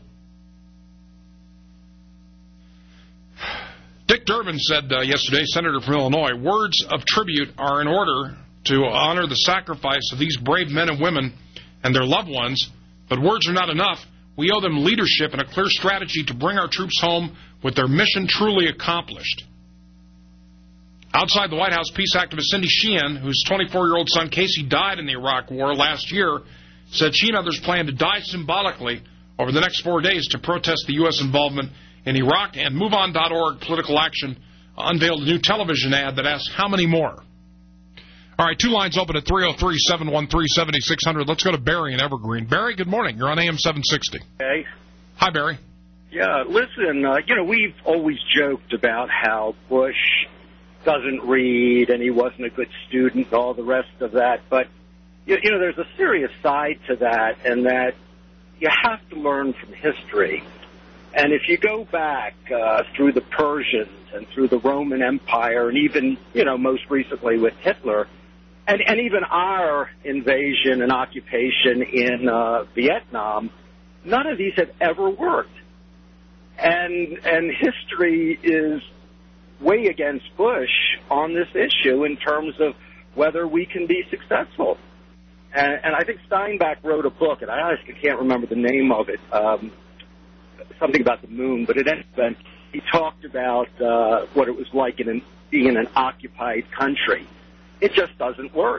Dick Durbin said uh, yesterday, Senator from Illinois, words of tribute are in order to honor the sacrifice of these brave men and women and their loved ones, but words are not enough. We owe them leadership and a clear strategy to bring our troops home with their mission truly accomplished. Outside the White House, peace activist Cindy Sheehan, whose twenty-four-year-old son Casey died in the Iraq War last year, said she and others plan to die symbolically over the next four days to protest the U S involvement in Iraq. And move on dot org Political Action unveiled a new television ad that asks, how many more? All right, two lines open at three oh three, seven one three, seven six hundred. Let's go to Barry in Evergreen. Barry, good morning. You're on A M seven sixty. Hey. Hi, Barry. Yeah, listen, uh, you know, we've always joked about how Bush doesn't read and he wasn't a good student and all the rest of that. But, you, you know, there's a serious side to that, and that you have to learn from history. And if you go back uh, through the Persians and through the Roman Empire and even, you know, most recently with Hitler, and, and even our invasion and occupation in uh, Vietnam, none of these have ever worked. And and history is way against Bush on this issue in terms of whether we can be successful. And, and I think Steinbeck wrote a book, and I honestly can't remember the name of it, um, something about the moon, but it ended, he talked about uh, what it was like in an, being in an occupied country. It just doesn't work.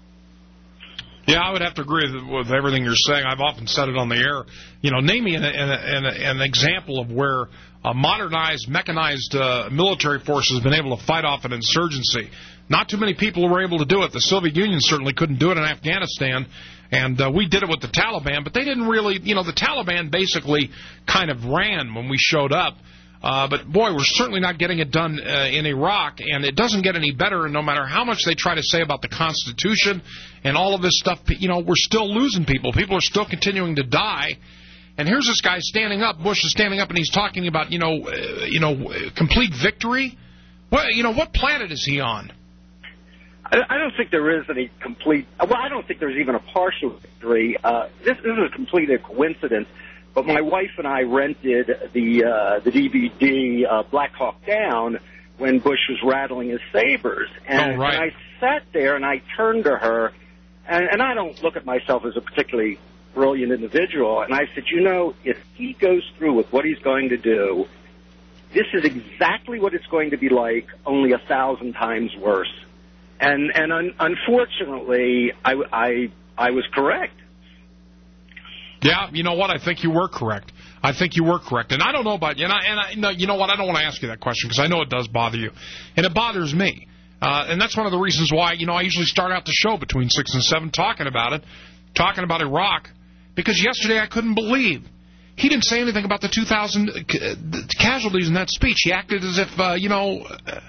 Yeah, I would have to agree with everything you're saying. I've often said it on the air. You know, name me an, an, an example of where a modernized, mechanized uh, military force has been able to fight off an insurgency. Not too many people were able to do it. The Soviet Union certainly couldn't do it in Afghanistan, and uh, we did it with the Taliban, but they didn't really, you know, the Taliban basically kind of ran when we showed up. Uh, but, boy, we're certainly not getting it done uh, in Iraq, and it doesn't get any better, and no matter how much they try to say about the Constitution and all of this stuff, you know, we're still losing people. People are still continuing to die. And here's this guy standing up, Bush is standing up, and he's talking about, you know, uh, you know, complete victory. What, you know, what planet is he on? I don't think there is any complete, well, I don't think there's even a partial victory. Uh, this, this is a complete coincidence. But my wife and I rented the uh, the D V D uh, Black Hawk Down when Bush was rattling his sabers. And, oh, right. and I sat there and I turned to her, and, and I don't look at myself as a particularly brilliant individual, and I said, you know, if he goes through with what he's going to do, this is exactly what it's going to be like, only a thousand times worse. And and un- unfortunately, I, I, I was correct. Yeah, you know what? I think you were correct. I think you were correct. And I don't know about you. And, I, and I, no, you know what? I don't want to ask you that question because I know it does bother you. And it bothers me. Uh, and that's one of the reasons why, you know, I usually start out the show between six and seven talking about it, talking about Iraq. Because yesterday I couldn't believe. He didn't say anything about the two thousand casualties in that speech. He acted as if, uh, you know,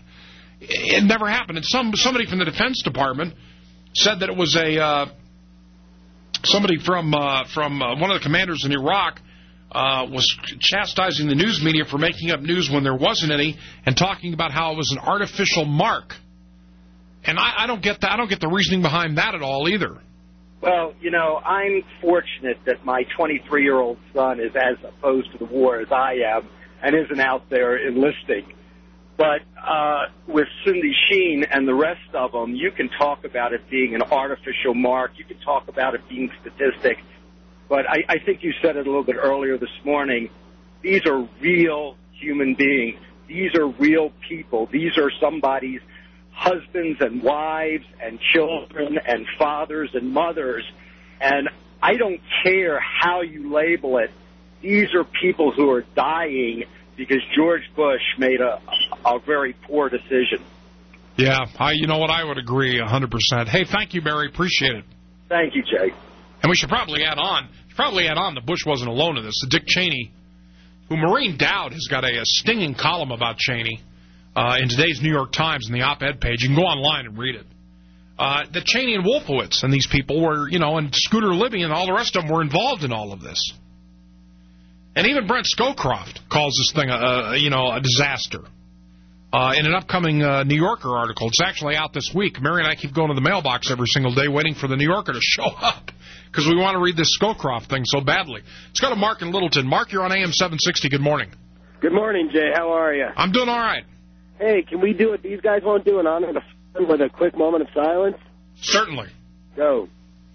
it never happened. And some somebody from the Defense Department said that it was a... Uh, Somebody from uh, from uh, one of the commanders in Iraq uh, was chastising the news media for making up news when there wasn't any, and talking about how it was an artificial mark. And I, I don't get that. I don't get the reasoning behind that at all either. Well, you know, I'm fortunate that my twenty-three-year-old son is as opposed to the war as I am, and isn't out there enlisting. But uh, with Cindy Sheen and the rest of them, you can talk about it being an artificial mark. You can talk about it being statistic. But I, I think you said it a little bit earlier this morning. These are real human beings. These are real people. These are somebody's husbands and wives and children and fathers and mothers. And I don't care how you label it. These are people who are dying because George Bush made a, a very poor decision. Yeah, I, you know what, I would agree one hundred percent. Hey, thank you, Barry. Appreciate it. Thank you, Jay. And we should probably add on, probably add on that Bush wasn't alone in this. Dick Cheney, who Maureen Dowd has got a, a stinging column about Cheney uh, in today's New York Times in the op-ed page. You can go online and read it. Uh, that Cheney and Wolfowitz and these people were, you know, and Scooter Libby and all the rest of them were involved in all of this. And even Brent Scowcroft calls this thing, a, a you know, a disaster. Uh, in an upcoming uh, New Yorker article, it's actually out this week. Mary and I keep going to the mailbox every single day waiting for the New Yorker to show up because we want to read this Scowcroft thing so badly. Let's go to Mark in Littleton. Mark, you're on A M seven sixty. Good morning. Good morning, Jay. How are you? I'm doing all right. Hey, can we do what these guys won't do and honor the fun with a quick moment of silence? Certainly. Go.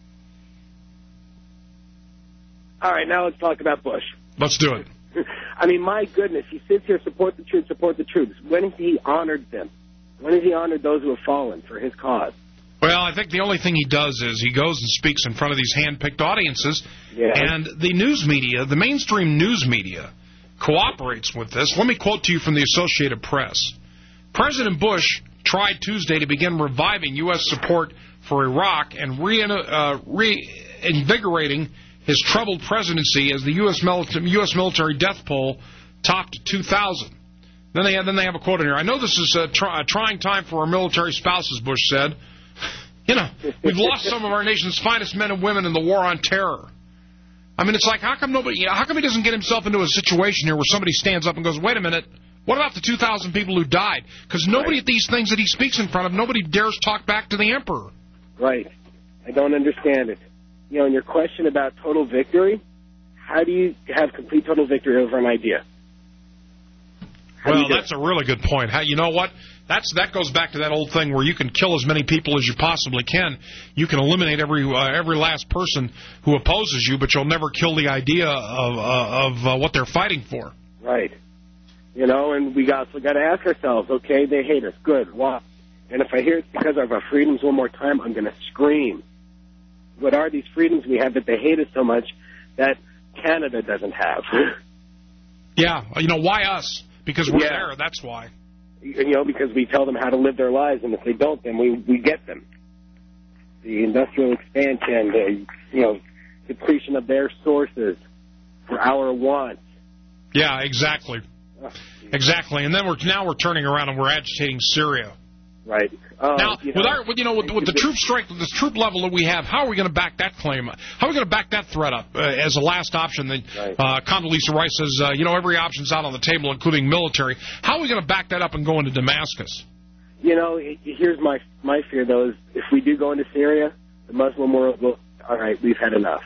All right, now let's talk about Bush. Let's do it. I mean, my goodness, he sits here, support the troops, support the troops. When has he honored them? When has he honored those who have fallen for his cause? Well, I think the only thing he does is he goes and speaks in front of these hand-picked audiences, yeah. and the news media, the mainstream news media, cooperates with this. Let me quote to you from the Associated Press. President Bush tried Tuesday to begin reviving U S support for Iraq and re- uh, reinvigorating his troubled presidency as the U S military, U S military death poll topped two thousand. Then they, have, then they have a quote in here. I know this is a, try, a trying time for our military spouses, Bush said. You know, we've lost some of our nation's finest men and women in the war on terror. I mean, it's like, how come nobody, you know, how come he doesn't get himself into a situation here where somebody stands up and goes, wait a minute, what about the two thousand people who died? Because nobody right. at these things that he speaks in front of, nobody dares talk back to the emperor. Right. I don't understand it. You know, in your question about total victory, how do you have complete total victory over an idea? How do Well, you do that's a really good point. How, you know what? That's That goes back to that old thing where you can kill as many people as you possibly can. You can eliminate every uh, every last person who opposes you, but you'll never kill the idea of, uh, of uh, what they're fighting for. Right. You know, and we got we got to ask ourselves, okay, they hate us. Good. Why? And if I hear it's because of our freedoms one more time, I'm going to scream. What are these freedoms we have that they hate us so much that Canada doesn't have? Yeah. You know, why us? Because we're Yeah. there. That's why. You know, because we tell them how to live their lives, and if they don't, then we, we get them. The industrial expansion, the, you know, depletion of their sources for our wants. Yeah, exactly. Exactly. And then we're now we're turning around and we're agitating Syria. Right. Uh, now, you with know, our, with, you know, with, with the troop strength, with the troop level that we have, how are we going to back that claim? How are we going to back that threat up uh, as a last option? That right. uh, Condoleezza Rice says, uh, you know, every option's out on the table, including military. How are we going to back that up and go into Damascus? You know, it, here's my my fear, though, is if we do go into Syria, the Muslim world will, all right, we've had enough.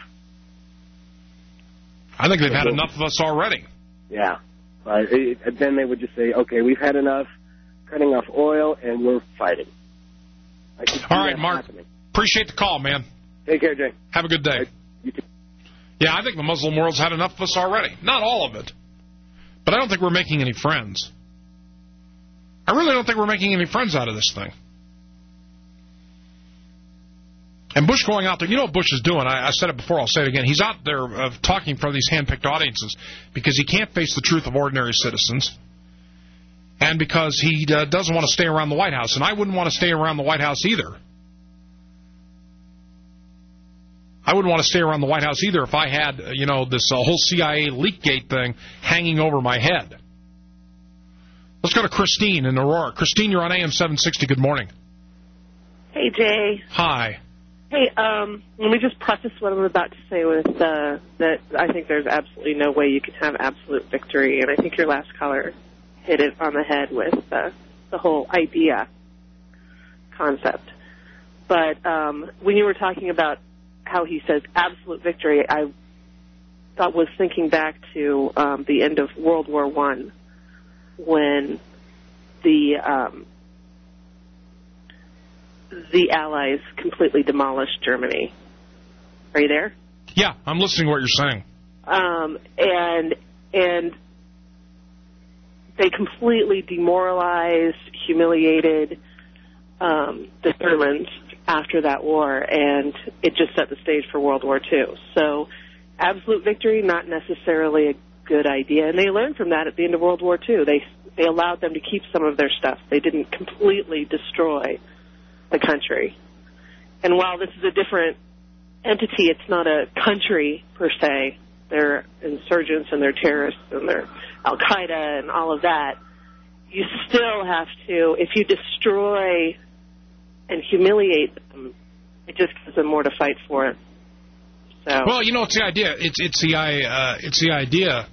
I think they've had enough of us already. Yeah. Uh, it, then they would just say, okay, we've had enough, cutting off oil, and we're fighting. I can see All right, that Mark. happening. Appreciate the call, man. Take care, Jay. Have a good day. You too. Yeah, I think the Muslim world's had enough of us already. Not all of it. But I don't think we're making any friends. I really don't think we're making any friends out of this thing. And Bush going out there, you know what Bush is doing? I, I said it before, I'll say it again. He's out there uh, talking in front of these hand-picked audiences because he can't face the truth of ordinary citizens and because he uh, doesn't want to stay around the White House. And I wouldn't want to stay around the White House either. I wouldn't want to stay around the White House either if I had, uh, you know, this uh, whole C I A Leakgate thing hanging over my head. Let's go to Christine in Aurora. Christine, you're on A M seven sixty. Good morning. Hey, Jay. Hi. Hey, um, let me just preface what I'm about to say with uh, that I think there's absolutely no way you can have absolute victory, and I think your last caller hit it on the head with uh, the whole idea concept. But um, when you were talking about how he says absolute victory, I thought was thinking back to um, the end of World War One, when the um, the Allies completely demolished Germany. Are you there? Yeah, I'm listening to what you're saying. Um, and and they completely demoralized, humiliated um, the Germans after that war, and it just set the stage for World War Two. So absolute victory, not necessarily a good idea. And they learned from that at the end of World War Two. They, they allowed them to keep some of their stuff. They didn't completely destroy the country. And while this is a different entity, it's not a country per se. They're insurgents and they're terrorists and they're Al-Qaeda and all of that. You still have to, if you destroy and humiliate them, it just gives them more to fight for. So. Well, you know, it's the idea. It's it's the uh, it's the idea.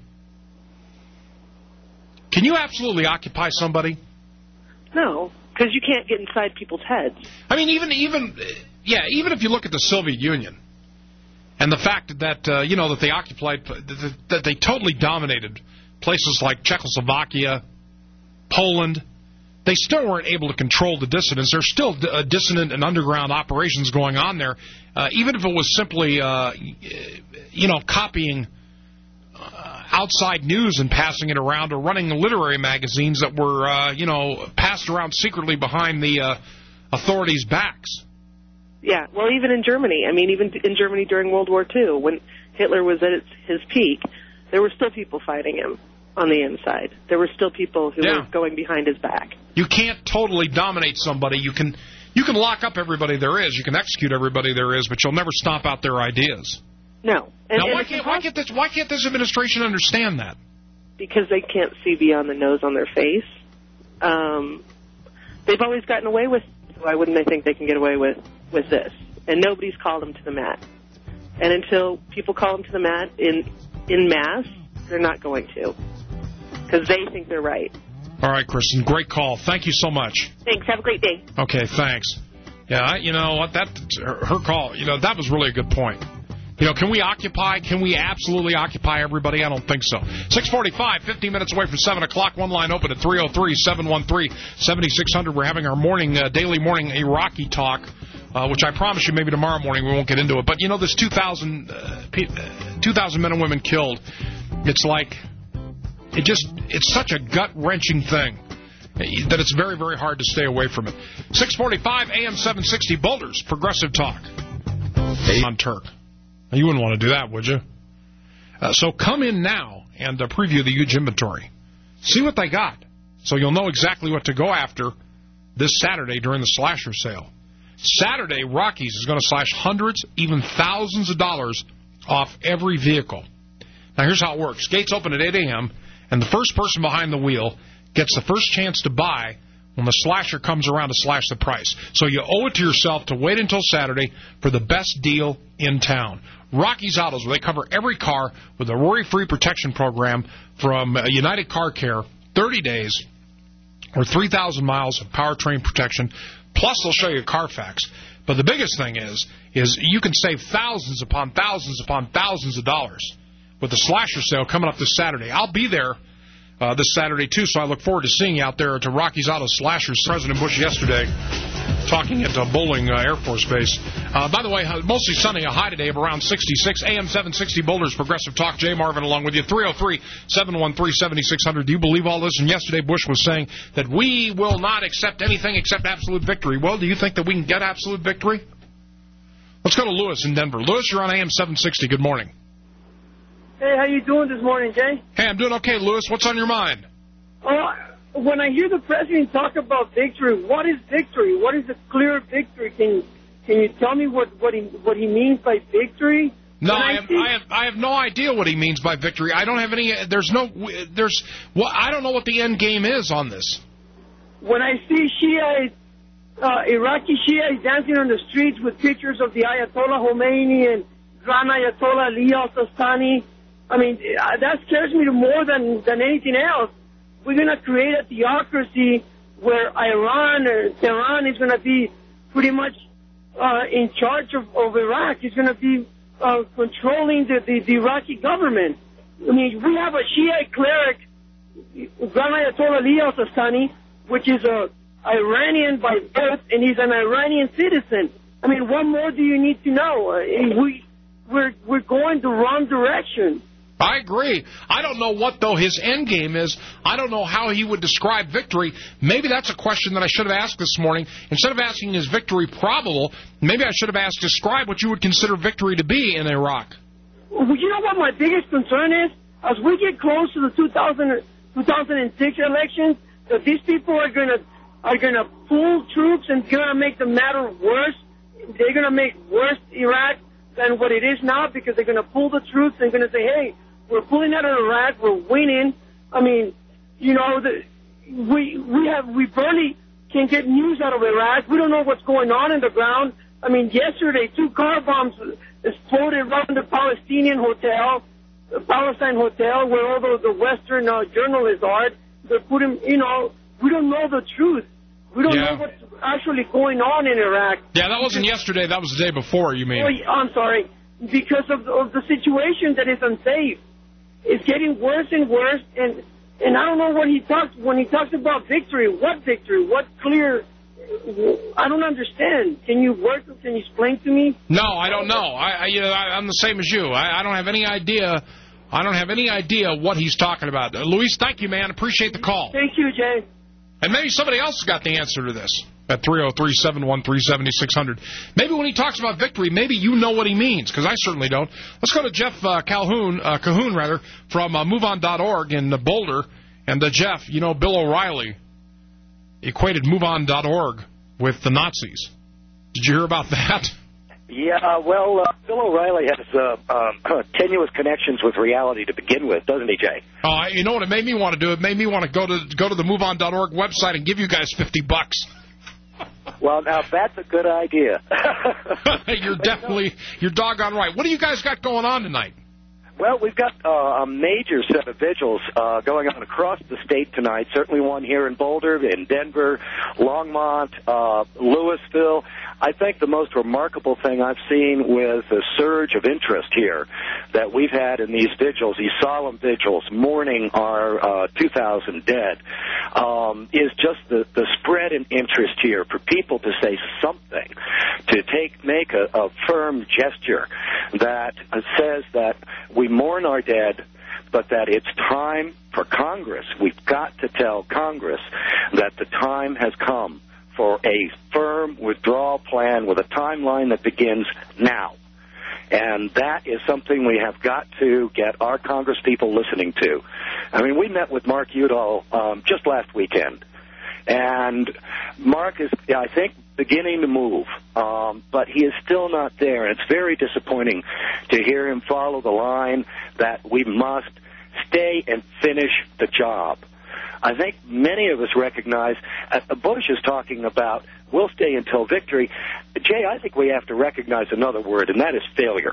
Can you absolutely occupy somebody? No. Because you can't get inside people's heads. I mean, even, even, yeah, even if you look at the Soviet Union and the fact that, uh, you know, that they occupied, that, that they totally dominated places like Czechoslovakia, Poland, they still weren't able to control the dissidents. There's still uh, dissident and underground operations going on there, uh, even if it was simply, uh, you know, copying outside news and passing it around, or running literary magazines that were, uh, you know, passed around secretly behind the uh, authorities' backs. Yeah, well, even in Germany. I mean, even in Germany during World War Two, when Hitler was at his peak, there were still people fighting him on the inside. There were still people who yeah. were going behind his back. You can't totally dominate somebody. You can, you can lock up everybody there is. You can execute everybody there is, but you'll never stomp out their ideas. No. And, now, and why can't, why, can't this, why can't this administration understand that? Because they can't see beyond the nose on their face. Um, they've always gotten away with, so why wouldn't they think they can get away with, with this? And nobody's called them to the mat. And until people call them to the mat in, in mass, they're not going to. Because they think they're right. All right, Kristen, great call. Thank you so much. Thanks. Have a great day. Okay, thanks. Yeah, you know what, that her, her call, you know, that was really a good point. You know, can we occupy? Can we absolutely occupy everybody? I don't think so. six forty-five, fifteen minutes away from seven o'clock. One line open at three oh three, seven one three, seven six zero zero. We're having our morning, uh, daily morning Iraqi talk, uh, which I promise you maybe tomorrow morning we won't get into it. But, you know, there's two thousand, uh, two thousand men and women killed. It's like, it just, it's such a gut-wrenching thing that it's very, very hard to stay away from it. six forty-five, A M seven sixty, Boulder's Progressive Talk. Hey. On Turk. You wouldn't want to do that, would you? Uh, so come in now and uh, preview the huge inventory. See what they got, so you'll know exactly what to go after this Saturday during the slasher sale. Saturday, Rockies is going to slash hundreds, even thousands of dollars off every vehicle. Now, here's how it works. Gates open at eight a.m., and the first person behind the wheel gets the first chance to buy when the slasher comes around to slash the price. So you owe it to yourself to wait until Saturday for the best deal in town. Rocky's Autos, where they cover every car with a worry-free protection program from United Car Care, thirty days or three thousand miles of powertrain protection, plus they'll show you a Carfax. But the biggest thing is, is you can save thousands upon thousands upon thousands of dollars with the slasher sale coming up this Saturday. I'll be there uh, this Saturday, too, so I look forward to seeing you out there to Rocky's Auto Slashers. President Bush yesterday talking at uh, Bowling uh, Air Force Base. Uh, by the way, uh, mostly sunny, a high today of around sixty-six. A M seven sixty, Boulder's Progressive Talk. Jay Marvin along with you. three oh three, seven one three, seven six zero zero. Do you believe all this? And yesterday Bush was saying that we will not accept anything except absolute victory. Well, do you think that we can get absolute victory? Let's go to Lewis in Denver. Lewis, you're on A M seven sixty. Good morning. Hey, how you doing this morning, Jay? Hey, I'm doing okay, Lewis. What's on your mind? Uh, when I hear the president talk about victory, what is victory? What is a clear victory? Can can you tell me what, what he what he means by victory? No, I, I, have, I have I have no idea what he means by victory. I don't have any. There's no. There's. Well, I don't know what the end game is on this. When I see Shiites, uh, Iraqi Shiites dancing on the streets with pictures of the Ayatollah Khomeini and Grand Ayatollah Ali al-Sistani, I mean, that scares me more than, than anything else. We're going to create a theocracy where Iran or Tehran is going to be pretty much uh, in charge of, of Iraq. It's going to be uh, controlling the, the, the Iraqi government. I mean, we have a Shiite cleric, Grand Ayatollah Ali al-Sistani, which is a Iranian by birth, and he's an Iranian citizen. I mean, what more do you need to know? Uh, we, we're, we're going the wrong direction. I agree. I don't know what, though, his end game is. I don't know how he would describe victory. Maybe that's a question that I should have asked this morning. Instead of asking, is victory probable, maybe I should have asked, describe what you would consider victory to be in Iraq. Well, you know what my biggest concern is? As we get close to the two thousand, two thousand six elections, that these people are going to are going to pull troops and going to make the matter worse. They're going to make worse Iraq than what it is now, because they're going to pull the troops and going to say, hey, we're pulling out of Iraq. We're winning. I mean, you know, the, we we have we barely can get news out of Iraq. We don't know what's going on in the ground. I mean, yesterday two car bombs exploded around the Palestinian hotel, the Palestine hotel, where all the, the Western uh, journalists are. They're putting, you know, we don't know the truth. We don't yeah. know what's actually going on in Iraq. Yeah, that wasn't yesterday. That was the day before. You mean? Oh, I'm sorry, because of, of the situation that is unsafe. It's getting worse and worse, and and I don't know what he talks when he talks about victory. What victory? What clear? I don't understand. Can you work? Can you explain to me? No, I don't know. I, I you know, I, I'm the same as you. I, I don't have any idea. I don't have any idea what he's talking about. Uh, Luis, thank you, man. Appreciate the call. Thank you, Jay. And maybe somebody else has got the answer to this at three oh three, seven one three, seven six zero zero. Maybe when he talks about victory, maybe you know what he means, because I certainly don't. Let's go to Jeff uh, Calhoun, uh, Cahoon, rather, from uh, move on dot org in uh, Boulder. And, uh, Jeff, you know, Bill O'Reilly equated move on dot org with the Nazis. Did you hear about that? Yeah, well, uh, Bill O'Reilly has uh, um, tenuous connections with reality to begin with, doesn't he, Jay? Uh, you know what it made me want to do? It made me want to go to go to the move on dot org website and give you guys fifty bucks. Well, now, that's a good idea. You're definitely, you're doggone right. What do you guys got going on tonight? Well, we've got uh, a major set of vigils uh, going on across the state tonight. Certainly one here in Boulder, in Denver, Longmont, uh, Louisville. I think the most remarkable thing I've seen with the surge of interest here that we've had in these vigils, these solemn vigils, mourning our uh, two thousand dead, um, is just the, the spread in interest here for people to say something, to take make a, a firm gesture that says that we mourn our dead, but that it's time for Congress. We've got to tell Congress that the time has come for a firm withdrawal plan with a timeline that begins now. And that is something we have got to get our Congress people listening to. I mean, we met with Mark Udall um, just last weekend. And Mark is, I think, beginning to move, um, but he is still not there. And it's very disappointing to hear him follow the line that we must stay and finish the job. I think many of us recognize, uh, Bush is talking about, we'll stay until victory. Jay, I think we have to recognize another word, and that is failure.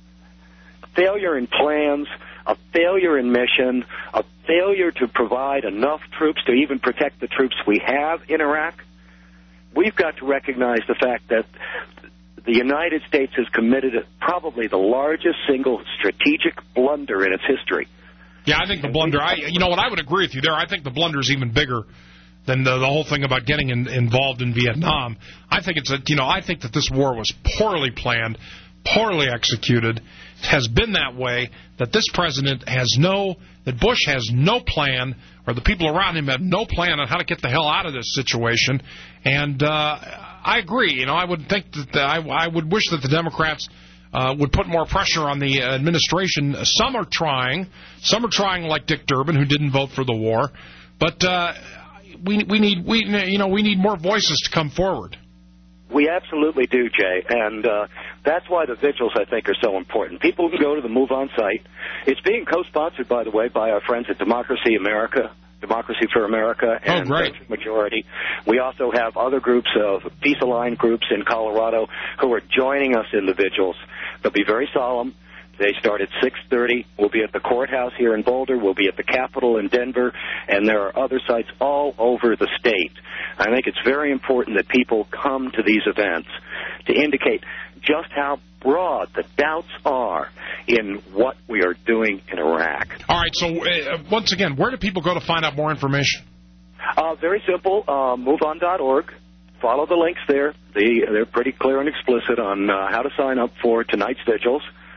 Failure in plans, a failure in mission, a failure to provide enough troops to even protect the troops we have in Iraq. We've got to recognize the fact that the United States has committed probably the largest single strategic blunder in its history. Yeah, I think the blunder, I, you know what, I would agree with you there. I think the blunder is even bigger than the, the whole thing about getting in, involved in Vietnam. I think it's a, you know, I think that this war was poorly planned, poorly executed, has been that way, that this president has no, that Bush has no plan, or the people around him have no plan on how to get the hell out of this situation. And uh, I agree, you know, I would think that the, I, I would wish that the Democrats Uh, would put more pressure on the administration. Some are trying. Some are trying, like Dick Durbin, who didn't vote for the war. But uh, we we need we you know we need more voices to come forward. We absolutely do, Jay, and uh, that's why the vigils, I think, are so important. People can go to the Move On site. It's being co-sponsored, by the way, by our friends at Democracy America. Democracy for America and oh, great. Majority. We also have other groups of peace-aligned groups in Colorado who are joining us in the vigils. They'll be very solemn. They start at six thirty. We'll be at the courthouse here in Boulder. We'll be at the Capitol in Denver. And there are other sites all over the state. I think it's very important that people come to these events to indicate just how broad the doubts are in what we are doing in Iraq. All right, so uh, once again, where do people go to find out more information? Uh, very simple, uh, move on dot org. Follow the links there. They, they're pretty clear and explicit on uh, how to sign up for tonight's vigils.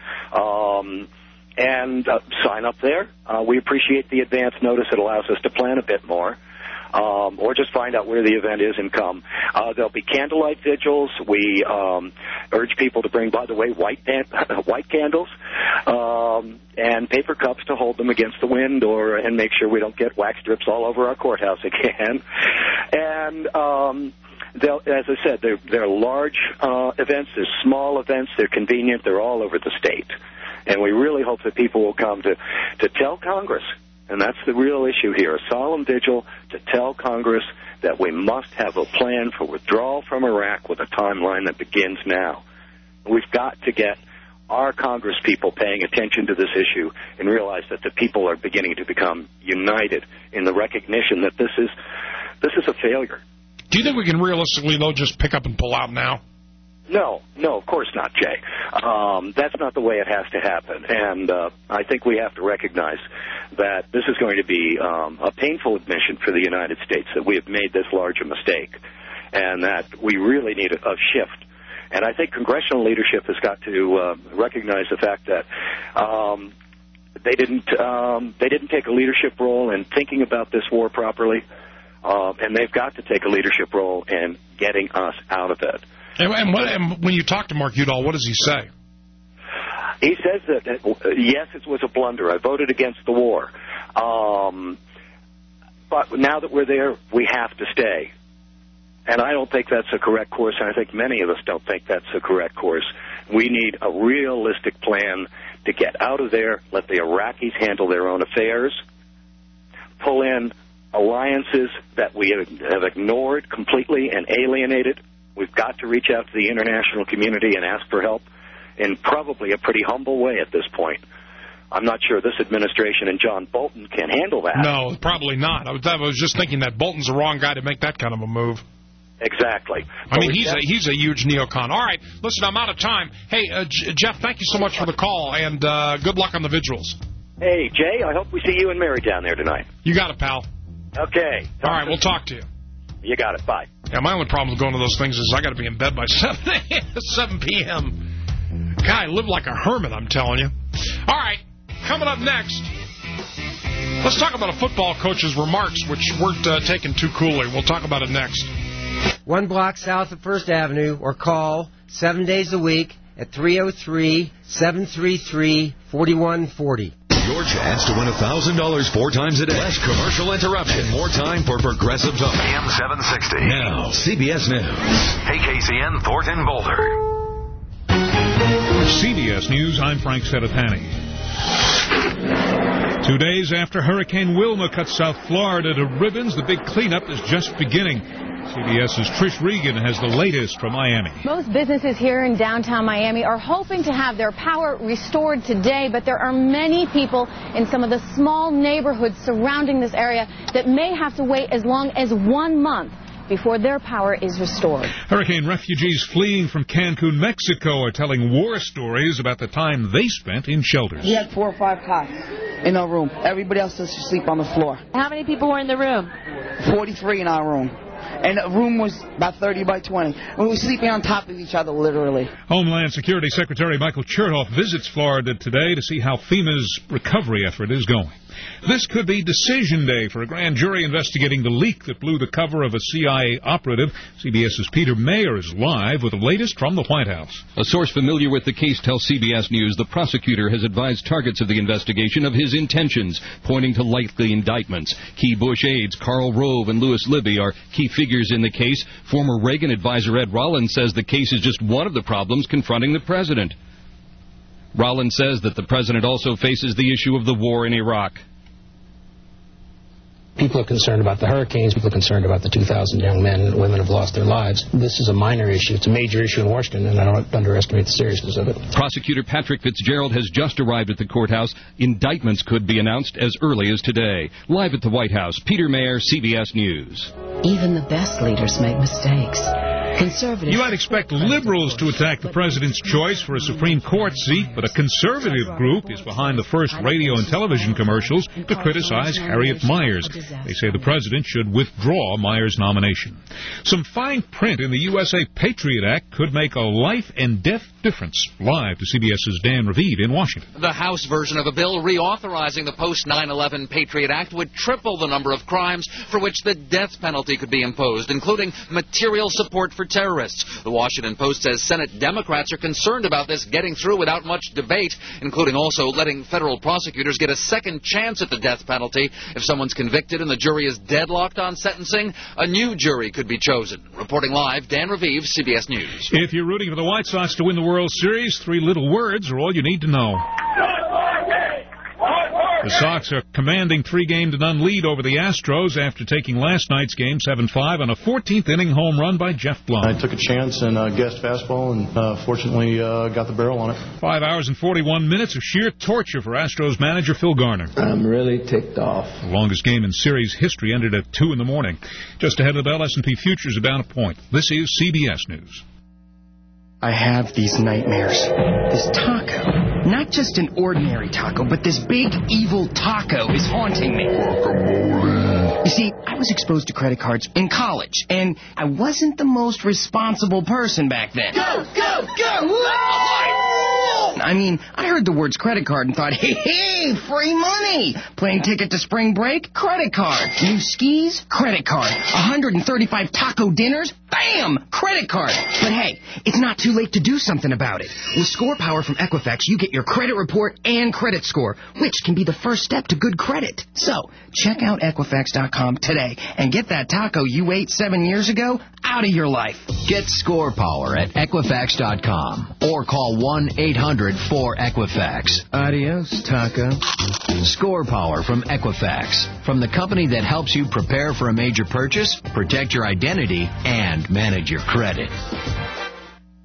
Um, and uh, sign up there. Uh, we appreciate the advance notice. It allows us to plan a bit more. Um, or just find out where the event is and come. Uh, there'll be candlelight vigils. We um, urge people to bring, by the way, white white candles um, and paper cups to hold them against the wind, or and make sure we don't get wax strips all over our courthouse again. And um, they'll, as I said, they're, they're large uh, events. They're small events. They're convenient. They're all over the state. And we really hope that people will come to, to tell Congress. And that's the real issue here, a solemn vigil to tell Congress that we must have a plan for withdrawal from Iraq with a timeline that begins now. We've got to get our Congress people paying attention to this issue and realize that the people are beginning to become united in the recognition that this is this is a failure. Do you think we can realistically, though, just pick up and pull out now? No, no, of course not, Jay. Um, that's not the way it has to happen. And uh, I think we have to recognize that this is going to be um, a painful admission for the United States that we have made this large a mistake and that we really need a, a shift. And I think congressional leadership has got to uh, recognize the fact that um, they didn't um, they didn't take a leadership role in thinking about this war properly, uh, and they've got to take a leadership role in getting us out of it. And, and, what, and when you talk to Mark Udall, what does he say? He says that, uh, yes, it was a blunder. I voted against the war. Um, but now that we're there, we have to stay. And I don't think that's a correct course, and I think many of us don't think that's a correct course. We need a realistic plan to get out of there, let the Iraqis handle their own affairs, pull in alliances that we have ignored completely and alienated. We've got to reach out to the international community and ask for help in probably a pretty humble way at this point. I'm not sure this administration and John Bolton can handle that. No, probably not. I was, I was just thinking that Bolton's the wrong guy to make that kind of a move. Exactly. I mean, he's a, he's a huge neocon. All right, listen, I'm out of time. Hey, uh, J- Jeff, thank you so much for the call, and uh, good luck on the vigils. Hey, Jay, I hope we see you and Mary down there tonight. You got it, pal. Okay. All right, we'll talk to you. You got it. Bye. Yeah, my only problem with going to those things is I got to be in bed by seven p.m. God, I live like a hermit, I'm telling you. All right, coming up next, let's talk about a football coach's remarks, which weren't uh, taken too coolly. We'll talk about it next. One block south of First Avenue, or call seven days a week at three oh three, seven three three, four one four oh. Your chance to win one thousand dollars four times a day. Less commercial interruption. More time for Progressive Talk. A M seven sixty. Now, C B S News. K K C N Thornton Boulder. C B S News, I'm Frank Sedapani. Two days after Hurricane Wilma cut South Florida to ribbons, the big cleanup is just beginning. CBS's Trish Regan has the latest from Miami. Most businesses here in downtown Miami are hoping to have their power restored today, but there are many people in some of the small neighborhoods surrounding this area that may have to wait as long as one month before their power is restored. Hurricane refugees fleeing from Cancun, Mexico are telling war stories about the time they spent in shelters. We had four or five cots in our room. Everybody else used to sleep on the floor. How many people were in the room? forty-three in our room. And the room was about thirty by twenty. We were sleeping on top of each other, literally. Homeland Security Secretary Michael Chertoff visits Florida today to see how FEMA's recovery effort is going. This could be decision day for a grand jury investigating the leak that blew the cover of a C I A operative. CBS's Peter Mayer is live with the latest from the White House. A source familiar with the case tells C B S News the prosecutor has advised targets of the investigation of his intentions, pointing to likely indictments. Key Bush aides Karl Rove and Louis Libby are key figures in the case. Former Reagan advisor Ed Rollins says the case is just one of the problems confronting the president. Rollins says that the president also faces the issue of the war in Iraq. People are concerned about the hurricanes. People are concerned about the two thousand young men and women who have lost their lives. This is a minor issue. It's a major issue in Washington, and I don't underestimate the seriousness of it. Prosecutor Patrick Fitzgerald has just arrived at the courthouse. Indictments could be announced as early as today. Live at the White House, Peter Mayer, C B S News. Even the best leaders make mistakes. Conservatives. You might expect liberals to attack the president's choice for a Supreme Court seat, but a conservative group is behind the first radio and television commercials to criticize Harriet Miers. They say the president should withdraw Miers' nomination. Some fine print in the U S A Patriot Act could make a life and death difference. Live to CBS's Dan Ravid in Washington. The House version of a bill reauthorizing the post nine eleven Patriot Act would triple the number of crimes for which the death penalty could be imposed, including material support for terrorists. The Washington Post says Senate Democrats are concerned about this getting through without much debate, including also letting federal prosecutors get a second chance at the death penalty. If someone's convicted and the jury is deadlocked on sentencing, a new jury could be chosen. Reporting live, Dan Raviv, C B S News. If you're rooting for the White Sox to win the World Series, three little words are all you need to know. The Sox are commanding three-game to none lead over the Astros after taking last night's game seven five on a fourteenth inning home run by Jeff Blum. I took a chance and uh, guessed fastball and uh, fortunately uh, got the barrel on it. Five hours and forty-one minutes of sheer torture for Astros manager Phil Garner. I'm really ticked off. The longest game in series history ended at two in the morning. Just ahead of the bell, S and P futures are down a point. This is C B S News. I have these nightmares. This taco. Not just an ordinary taco, but this big, evil taco is haunting me. You see, I was exposed to credit cards in college, and I wasn't the most responsible person back then. Go, go, go! I mean, I heard the words credit card and thought, hey, hey, free money. Plane ticket to spring break? Credit card. New skis? Credit card. one hundred thirty-five taco dinners? Bam! Credit card. But hey, it's not too late to do something about it. With Score Power from Equifax, you get your credit report and credit score, which can be the first step to good credit. So, check out Equifax dot com today and get that taco you ate seven years ago out of your life. Get Score Power at Equifax dot com or call one eight hundred four Equifax. Adios, taco. Score Power from Equifax, from the company that helps you prepare for a major purchase, protect your identity, and manage your credit.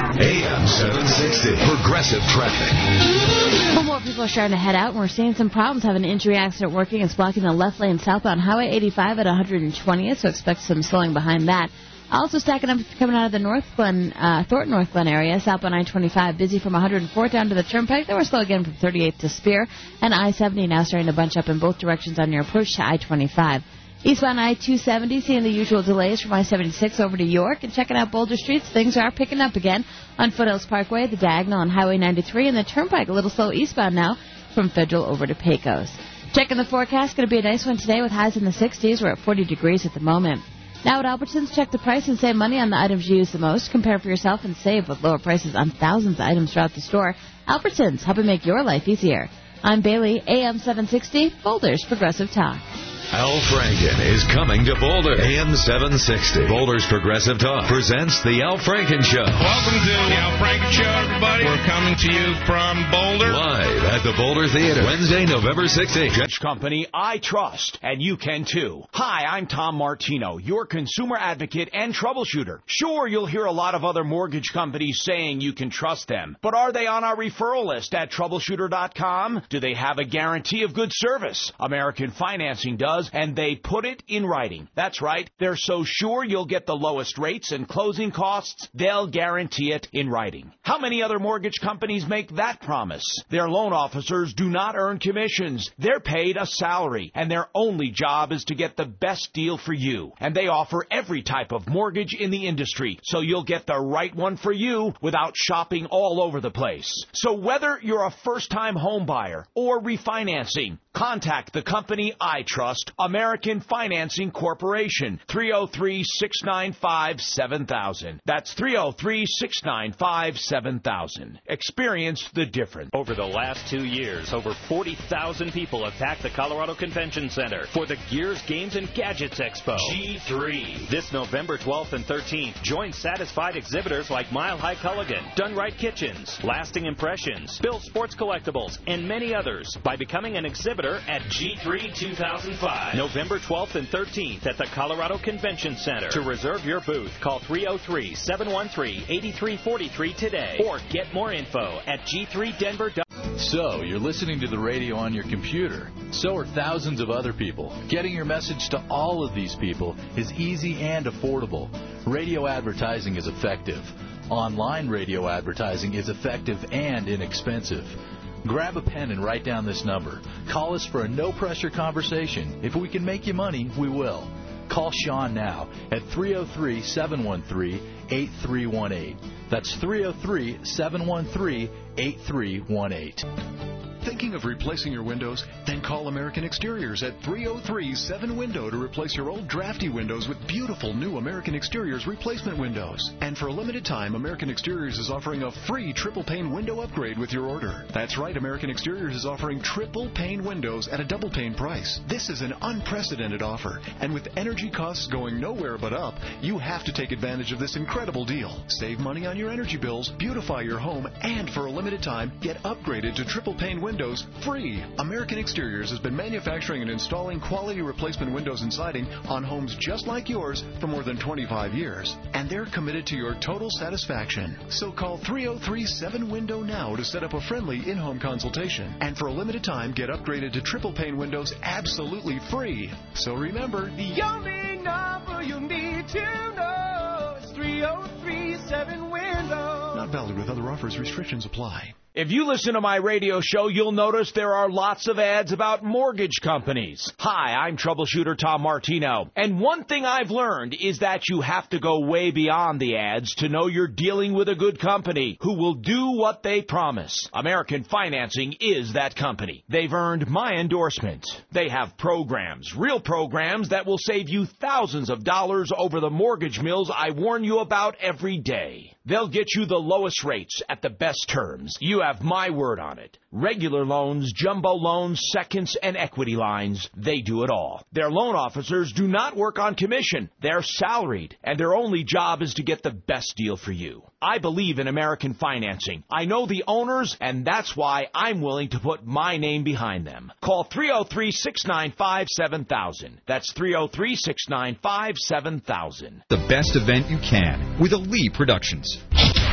A M seven sixty. Progressive traffic. Well, more people are starting to head out, and we're seeing some problems. Have an injury accident working. It's blocking the left lane southbound Highway eighty-five at one hundred twentieth, so expect some slowing behind that. Also stacking up coming out of the North Glen, uh, Thornton North Glen area, southbound I twenty-five, busy from one hundred fourth down to the Turnpike. Then we're slow again from thirty-eighth to Spear, and I seventy now starting to bunch up in both directions on your approach to I twenty-five. Eastbound I two seventy, seeing the usual delays from I seventy-six over to York, and checking out Boulder Streets. Things are picking up again on Foothills Parkway, the Diagonal on Highway ninety-three, and the Turnpike a little slow eastbound now from Federal over to Pecos. Checking the forecast, going to be a nice one today with highs in the sixties. We're at forty degrees at the moment. Now at Albertsons, check the price and save money on the items you use the most. Compare for yourself and save with lower prices on thousands of items throughout the store. Albertsons, helping make your life easier. I'm Bailey, A M seven sixty, Boulder's Progressive Talk. Al Franken is coming to Boulder. A M seven sixty. Boulder's Progressive Talk presents The Al Franken Show. Welcome to The Al Franken Show, everybody. We're coming to you from Boulder. Live at the Boulder Theater. Wednesday, November sixteenth. Company I trust, and you can too. Hi, I'm Tom Martino, your consumer advocate and troubleshooter. Sure, you'll hear a lot of other mortgage companies saying you can trust them, but are they on our referral list at troubleshooter dot com? Do they have a guarantee of good service? American Financing does, and they put it in writing. That's right. They're so sure you'll get the lowest rates and closing costs, they'll guarantee it in writing. How many other mortgage companies make that promise? Their loan officers do not earn commissions. They're paid a salary, and their only job is to get the best deal for you. And they offer every type of mortgage in the industry, so you'll get the right one for you without shopping all over the place. So whether you're a first-time home buyer or refinancing, contact the company I trust, American Financing Corporation, three oh three, six nine five, seven thousand. That's three oh three, six nine five, seven thousand. Experience the difference. Over the last two years, over forty thousand people have packed the Colorado Convention Center for the Gears, Games, and Gadgets Expo. G three. This November twelfth and thirteenth, join satisfied exhibitors like Mile High Culligan, Done Right Kitchens, Lasting Impressions, Bill Sports Collectibles, and many others by becoming an exhibitor at G three two thousand five. November twelfth and thirteenth at the Colorado Convention Center. To reserve your booth, call three oh three, seven one three, eight three four three today or get more info at G three denver dot com. So, you're listening to the radio on your computer. So are thousands of other people. Getting your message to all of these people is easy and affordable. Radio advertising is effective. Online radio advertising is effective and inexpensive. Grab a pen and write down this number. Call us for a no-pressure conversation. If we can make you money, we will. Call Sean now at three oh three, seven one three, eight three one eight. That's three oh three, seven one three, eight three one eight. Thinking of replacing your windows? Then call American Exteriors at three oh three, seven window to replace your old drafty windows with beautiful new American Exteriors replacement windows. And for a limited time, American Exteriors is offering a free triple pane window upgrade with your order. That's right, American Exteriors is offering triple pane windows at a double pane price. This is an unprecedented offer, and with energy costs going nowhere but up, you have to take advantage of this incredible deal. Save money on your energy bills, beautify your home, and for a limited time, get upgraded to triple pane windows Windows free. American Exteriors has been manufacturing and installing quality replacement windows and siding on homes just like yours for more than twenty-five years. And they're committed to your total satisfaction. So call three oh three, seven window now to set up a friendly in-home consultation. And for a limited time, get upgraded to triple pane windows absolutely free. So remember, the only number you need to know is three oh three, seven window. Not valid with other offers. Restrictions apply. If you listen to my radio show, you'll notice there are lots of ads about mortgage companies. Hi, I'm troubleshooter Tom Martino. And one thing I've learned is that you have to go way beyond the ads to know you're dealing with a good company who will do what they promise. American Financing is that company. They've earned my endorsement. They have programs, real programs that will save you thousands of dollars over the mortgage mills I warn you about every day. They'll get you the lowest rates at the best terms. You have my word on it. Regular loans, jumbo loans, seconds, and equity lines, they do it all. Their loan officers do not work on commission. They're salaried, and their only job is to get the best deal for you. I believe in American Financing. I know the owners, and that's why I'm willing to put my name behind them. Call three oh three, six nine five, seven thousand. That's three oh three, six nine five, seven thousand. The best event you can with Elite Productions.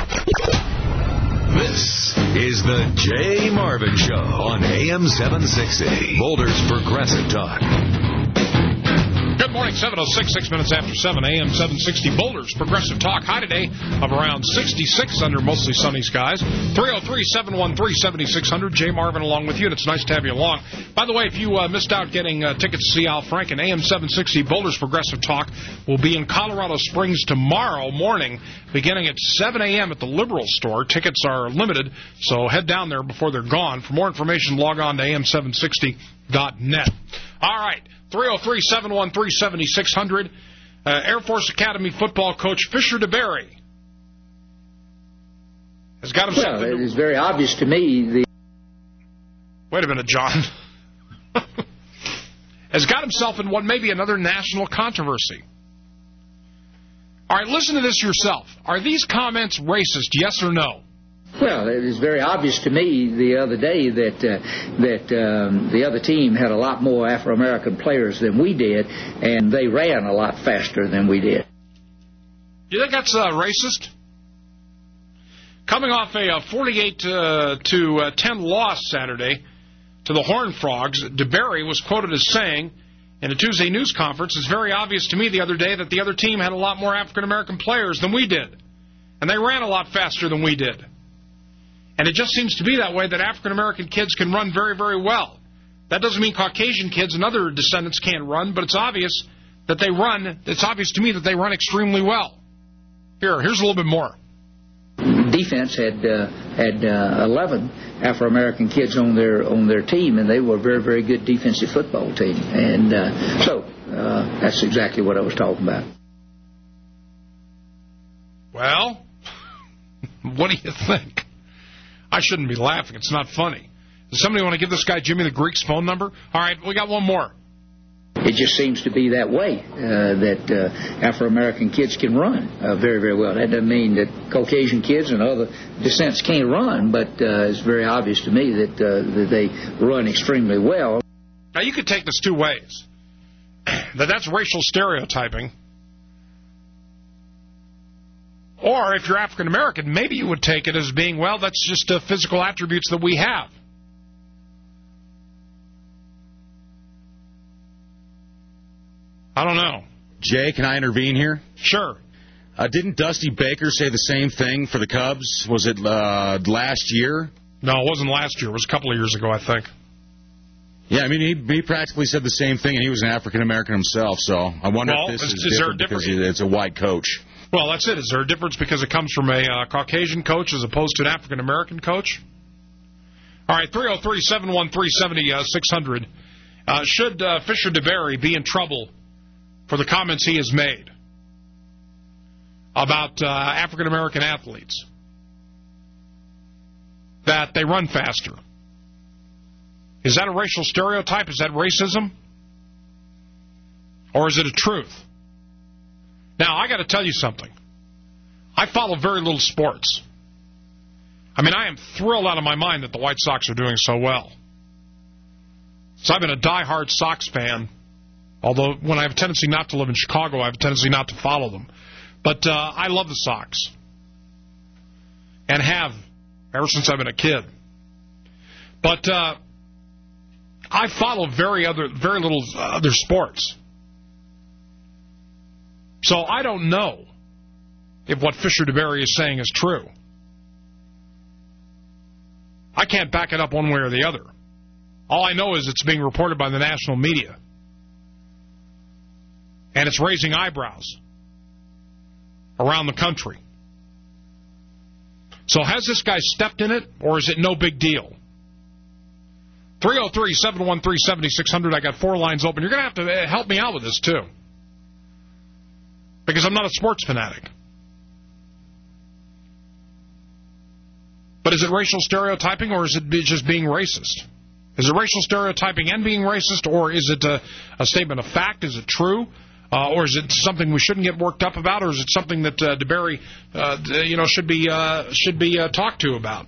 This is the Jay Marvin Show on A M seven sixty, Boulder's Progressive Talk. Good morning, seven oh six, six minutes after seven, A M seven sixty, Boulder's Progressive Talk. High today of around sixty-six under mostly sunny skies. three oh three, seven one three, seven six zero zero. Jay Marvin along with you, and it's nice to have you along. By the way, if you uh, missed out getting uh, tickets to see Al Franken, A M seven sixty, Boulder's Progressive Talk will be in Colorado Springs tomorrow morning, beginning at seven a.m. at the Liberal Store. Tickets are limited, so head down there before they're gone. For more information, log on to A M seven sixty dot net. All right. three oh three, seven one three, seven six zero zero. Uh, Air Force Academy football coach Fisher DeBerry has got himself... Well, it is very obvious to me the... Wait a minute, John. has got himself in what may be another national controversy. All right, listen to this yourself. Are these comments racist, yes or no? Well, it is very obvious to me the other day that uh, that um, the other team had a lot more Afro-American players than we did, and they ran a lot faster than we did. You think that's uh, racist? Coming off a uh, forty-eight to ten loss Saturday to the Horned Frogs, DeBerry was quoted as saying in a Tuesday news conference, "It's very obvious to me the other day that the other team had a lot more African-American players than we did, and they ran a lot faster than we did. And it just seems to be that way, that African-American kids can run very, very well. That doesn't mean Caucasian kids and other descendants can't run, but it's obvious that they run, it's obvious to me that they run extremely well." Here, here's a little bit more. Defense had uh, had uh, eleven Afro-American kids on their on their team, and they were a very, very good defensive football team. And uh, so uh, that's exactly what I was talking about. Well, what do you think? I shouldn't be laughing. It's not funny. Does somebody want to give this guy Jimmy the Greek's phone number? All right, we got one more. It just seems to be that way, uh, that uh, Afro-American kids can run uh, very, very well. That doesn't mean that Caucasian kids and other descents can't run, but uh, it's very obvious to me that, uh, that they run extremely well. Now, you could take this two ways. That that's racial stereotyping. Or if you're African-American, maybe you would take it as being, well, that's just uh, physical attributes that we have. I don't know. Jay, can I intervene here? Sure. Uh, didn't Dusty Baker say the same thing for the Cubs? Was it uh, last year? No, it wasn't last year. It was a couple of years ago, I think. Yeah, I mean, he, he practically said the same thing, and he was an African-American himself, so I wonder well, if this is, is, is different, different because it's a white coach. Well, that's it. Is there a difference because it comes from a uh, Caucasian coach as opposed to an African-American coach? All right, three oh three, seven one three, seven six zero zero. Uh, should uh, Fisher DeBerry be in trouble for the comments he has made about uh, African-American athletes, that they run faster? Is that a racial stereotype? Is that racism? Or is it a truth? Now, I got to tell you something. I follow very little sports. I mean, I am thrilled out of my mind that the White Sox are doing so well. So I've been a diehard Sox fan, although when I have a tendency not to live in Chicago, I have a tendency not to follow them. But uh, I love the Sox, and have ever since I've been a kid. But uh, I follow very other, very little uh, other sports. So I don't know if what Fisher DeBerry is saying is true. I can't back it up one way or the other. All I know is it's being reported by the national media. And it's raising eyebrows around the country. So has this guy stepped in it, or is it no big deal? three oh three, seven one three, seven six zero zero. I got four lines open. You're going to have to help me out with this, too, because I'm not a sports fanatic. But is it racial stereotyping, or is it just being racist? Is it racial stereotyping and being racist, or is it a, a statement of fact? Is it true? Uh, or is it something we shouldn't get worked up about, or is it something that uh, DeBerry, uh, you know, should be uh, should be uh, talked to about?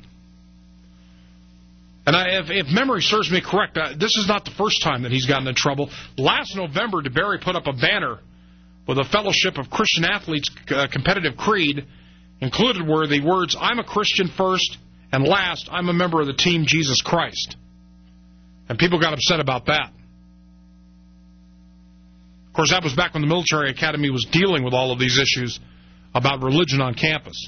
And I, if, if memory serves me correct, uh, this is not the first time that he's gotten in trouble. Last November, DeBerry put up a banner with a Fellowship of Christian Athletes uh, competitive creed Included were the words, I'm a Christian first, and last, I'm a member of the Team Jesus Christ. And people got upset about that. Of course, that was back when the military academy was dealing with all of these issues about religion on campus.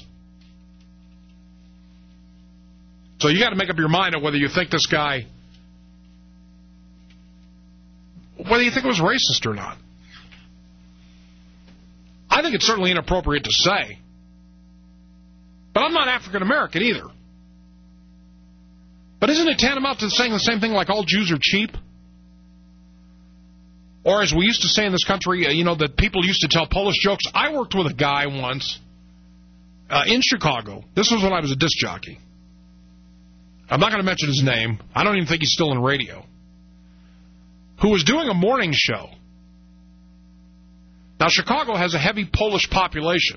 So you got to make up your mind on whether you think this guy, whether you think it was racist or not. I think it's certainly inappropriate to say. But I'm not African American either. But isn't it tantamount to saying the same thing like all Jews are cheap? Or as we used to say in this country, uh, you know, that people used to tell Polish jokes. I worked with a guy once uh, in Chicago. This was when I was a disc jockey. I'm not going to mention his name. I don't even think he's still in radio. Who was doing a morning show. Now, Chicago has a heavy Polish population.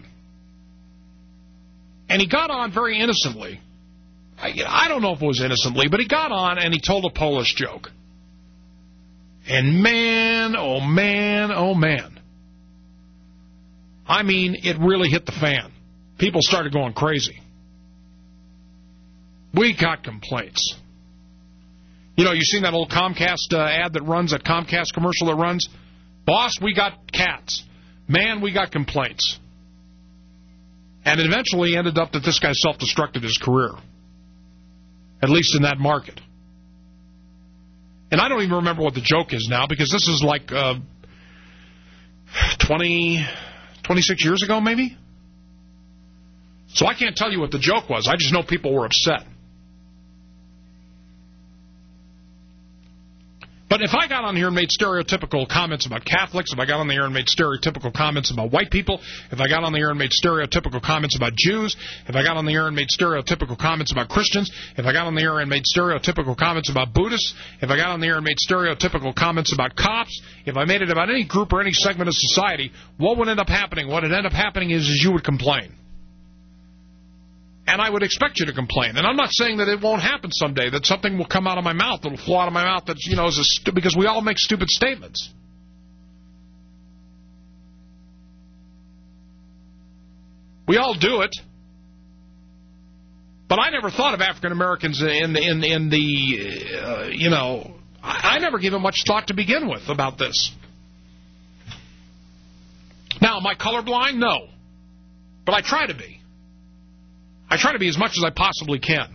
And he got on very innocently. I, I don't know if it was innocently, but he got on and he told a Polish joke. And man, oh man, oh man. I mean, it really hit the fan. People started going crazy. We got complaints. You know, you seen that old Comcast uh, ad that runs, that Comcast commercial that runs? Boss, we got cats. Man, we got complaints. And it eventually ended up that this guy self-destructed his career. At least in that market. And I don't even remember what the joke is now, because this is like uh, twenty, twenty-six years ago, maybe? So I can't tell you what the joke was. I just know people were upset. But if I got on here and made stereotypical comments about Catholics, if I got on the air and made stereotypical comments about white people, if I got on the air and made stereotypical comments about Jews, if I got on the air and made stereotypical comments about Christians, if I got on the air and made stereotypical comments about Buddhists, if I got on the air and made stereotypical comments about cops, if I made it about any group or any segment of society, what would end up happening? What would end up happening is, is you would complain. And I would expect you to complain. And I'm not saying that it won't happen someday, that something will come out of my mouth, that will flow out of my mouth, that's, you know, is a stu- because we all make stupid statements. We all do it. But I never thought of African Americans in the, in, in the uh, you know, I, I never gave it much thought to begin with about this. Now, am I colorblind? No. But I try to be. I try to be as much as I possibly can.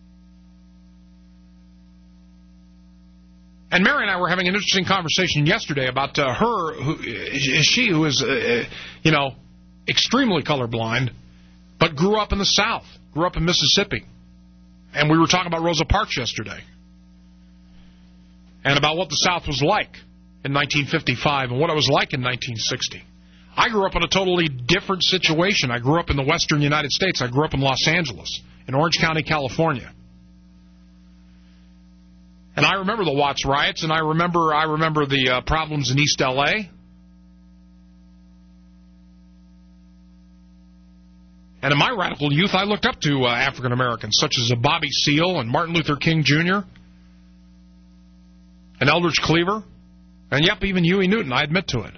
And Mary and I were having an interesting conversation yesterday about uh, her, who, she who is, uh, you know, extremely colorblind, but grew up in the South, grew up in Mississippi. And we were talking about Rosa Parks yesterday. And about what the South was like in nineteen fifty-five and what it was like in nineteen sixty. I grew up in a totally different situation. I grew up in the western United States. I grew up in Los Angeles, in Orange County, California. And I remember the Watts riots, and I remember I remember the uh, problems in East L A. And in my radical youth, I looked up to uh, African Americans, such as uh, Bobby Seale and Martin Luther King Junior and Eldridge Cleaver. And, yep, even Huey Newton, I admit to it.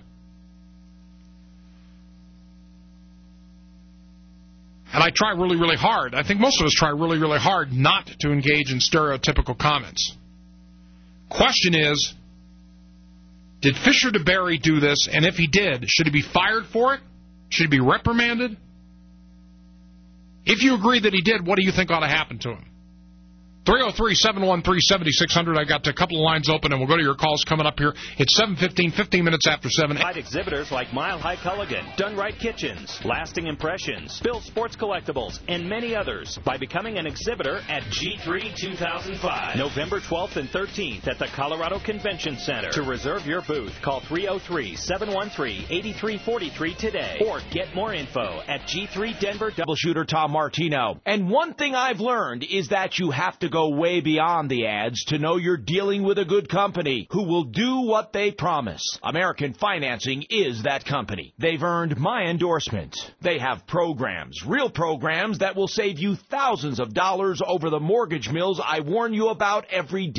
And I try really, really hard. I think most of us try really, really hard not to engage in stereotypical comments. Question is, did Fisher DeBerry do this? And if he did, should he be fired for it? Should he be reprimanded? If you agree that he did, what do you think ought to happen to him? three oh three, seven one three, seven six zero zero. I got a couple of lines open, and we'll go to your calls coming up here. It's seven fifteen, fifteen minutes after seven. Light exhibitors like Mile High Culligan, Done Right Kitchens, Lasting Impressions, Bill Sports Collectibles, and many others by becoming an exhibitor at G three two thousand five. November twelfth and thirteenth at the Colorado Convention Center. To reserve your booth, call three oh three, seven one three, eight three four three today or get more info at G three Denver. Troubleshooter Tom Martino. And one thing I've learned is that you have to go way beyond the ads to know you're dealing with a good company who will do what they promise. American Financing is that company. They've earned my endorsement. They have programs, real programs that will save you thousands of dollars over the mortgage mills I warn you about every day.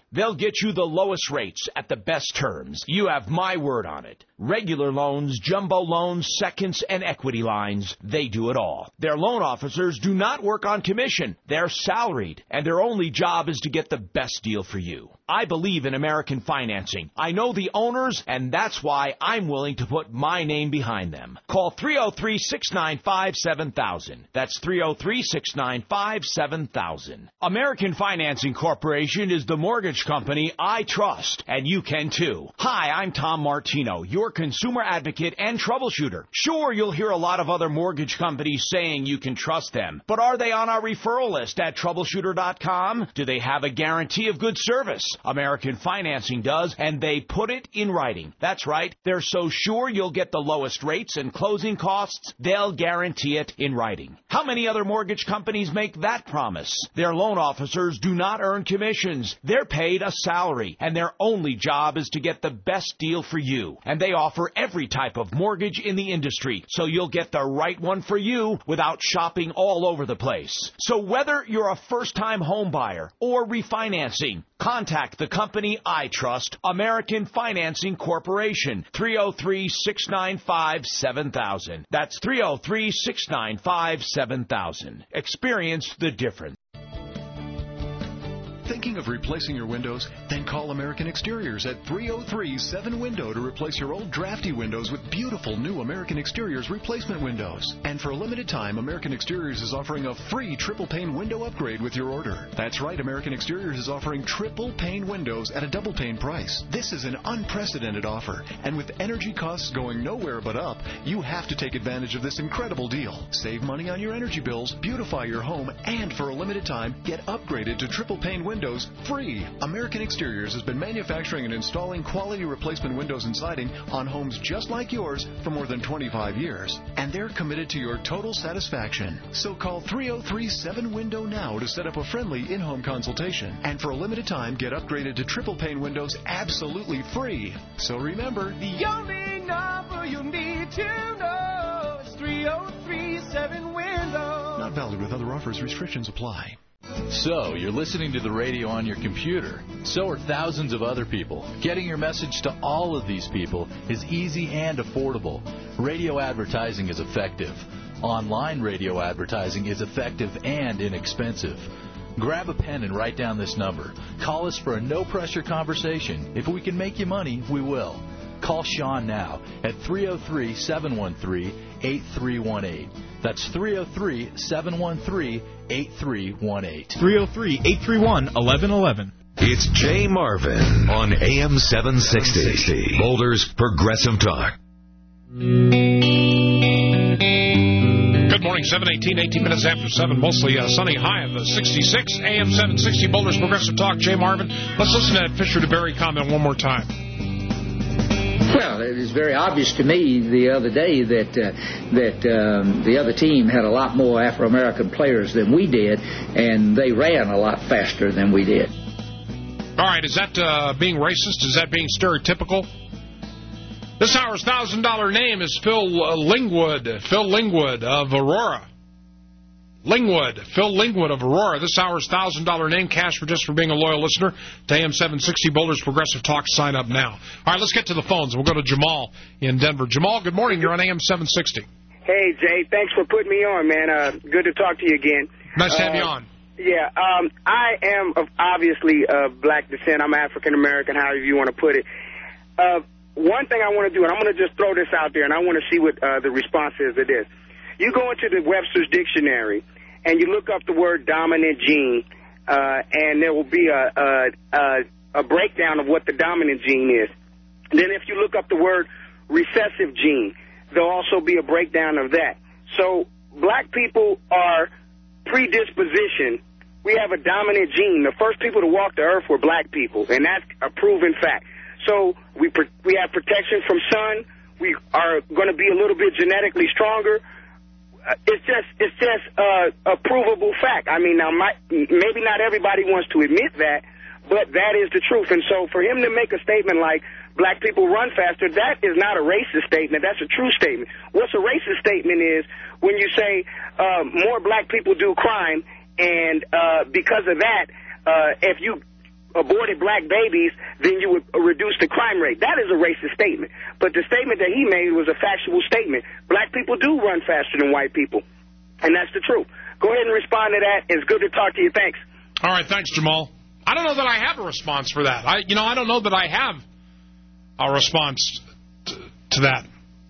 They'll get you the lowest rates at the best terms. You have my word on it. Regular loans, jumbo loans, seconds, and equity lines, they do it all. Their loan officers do not work on commission. They're salaried, and their only job is to get the best deal for you. I believe in American Financing. I know the owners, and that's why I'm willing to put my name behind them. Call three oh three, six nine five, seven thousand. That's three oh three, six nine five, seven thousand. American Financing Corporation is the mortgage company I trust, and you can too. Hi, I'm Tom Martino, your consumer advocate and troubleshooter. Sure, you'll hear a lot of other mortgage companies saying you can trust them, but are they on our referral list at troubleshooter dot com? Do they have a guarantee of good service? American Financing does, and they put it in writing. That's right. They're so sure you'll get the lowest rates and closing costs, they'll guarantee it in writing. How many other mortgage companies make that promise? Their loan officers do not earn commissions. They're paid a salary, and their only job is to get the best deal for you. And they offer every type of mortgage in the industry, so you'll get the right one for you without shopping all over the place. So whether you're a first-time home buyer or refinancing, contact the company I trust, American Financing Corporation, three oh three, six nine five, seven thousand. That's three oh three, six nine five, seven thousand. Experience the difference. Thinking of replacing your windows? Then call American Exteriors at three oh three, seven window to replace your old drafty windows with beautiful new American Exteriors replacement windows. And for a limited time, American Exteriors is offering a free triple pane window upgrade with your order. That's right, American Exteriors is offering triple pane windows at a double pane price. This is an unprecedented offer, and with energy costs going nowhere but up, you have to take advantage of this incredible deal. Save money on your energy bills, beautify your home, and for a limited time, get upgraded to triple pane windows Windows free. American Exteriors has been manufacturing and installing quality replacement windows and siding on homes just like yours for more than twenty-five years. And they're committed to your total satisfaction. So call three oh three, seven window now to set up a friendly in-home consultation. And for a limited time, get upgraded to triple pane windows absolutely free. So remember, the only number you need to know is three oh three, seven window. Not valid with other offers. Restrictions apply. So, you're listening to the radio on your computer. So are thousands of other people. Getting your message to all of these people is easy and affordable. Radio advertising is effective. Online radio advertising is effective and inexpensive. Grab a pen and write down this number. Call us for a no-pressure conversation. If we can make you money, we will. Call Sean now at three oh three, seven one three, eight three one eight. That's three oh three, seven one three, eight three one eight. three oh three, eight three one, eleven eleven. It's Jay Marvin on A M seven sixty, Boulder's Progressive Talk. Good morning, seven eighteen, eighteen minutes after seven, mostly uh, sunny, high of uh, sixty-six, A M seven sixty, Boulder's Progressive Talk, Jay Marvin. Let's listen to that Fisher DeBerry comment one more time. Well, it was very obvious to me the other day that uh, that um, the other team had a lot more Afro-American players than we did, and they ran a lot faster than we did. All right, is that uh, being racist? Is that being stereotypical? This hour's one thousand dollar name is Phil uh, Lingwood. Phil Lingwood of Aurora. Lingwood. Phil Lingwood of Aurora. This hour's one thousand dollar name, cash for just for being a loyal listener to A M seven sixty Boulder's Progressive Talk. Sign up now. All right, let's get to the phones. We'll go to Jamal in Denver. Jamal, good morning. You're on A M seven sixty. Hey, Jay. Thanks for putting me on, man. Uh, good to talk to you again. Nice to have uh, you on. Yeah, um, I am of obviously of black descent. I'm African-American, however you want to put it. Uh, one thing I want to do, and I'm going to just throw this out there, and I want to see what uh, the response is to this. You go into the Webster's Dictionary, and you look up the word dominant gene, uh, and there will be a, a, a, a breakdown of what the dominant gene is. Then if you look up the word recessive gene, there'll also be a breakdown of that. So black people are predispositioned. We have a dominant gene. The first people to walk the earth were black people, and that's a proven fact. So we we have protection from sun. We are going to be a little bit genetically stronger. Uh, it's just it's just uh, a provable fact. I mean, now my, maybe not everybody wants to admit that, but that is the truth. And so for him to make a statement like black people run faster, that is not a racist statement. That's a true statement. What's a racist statement is when you say uh, more black people do crime, and uh, because of that, uh, if you aborted black babies, then you would reduce the crime rate. That is a racist statement. But the statement that he made was a factual statement. Black people do run faster than white people, and that's the truth. Go ahead and respond to that. It's good to talk to you. Thanks. All right, thanks, Jamal. I don't know that I have a response for that. I, you know, I don't know that I have a response to, to that.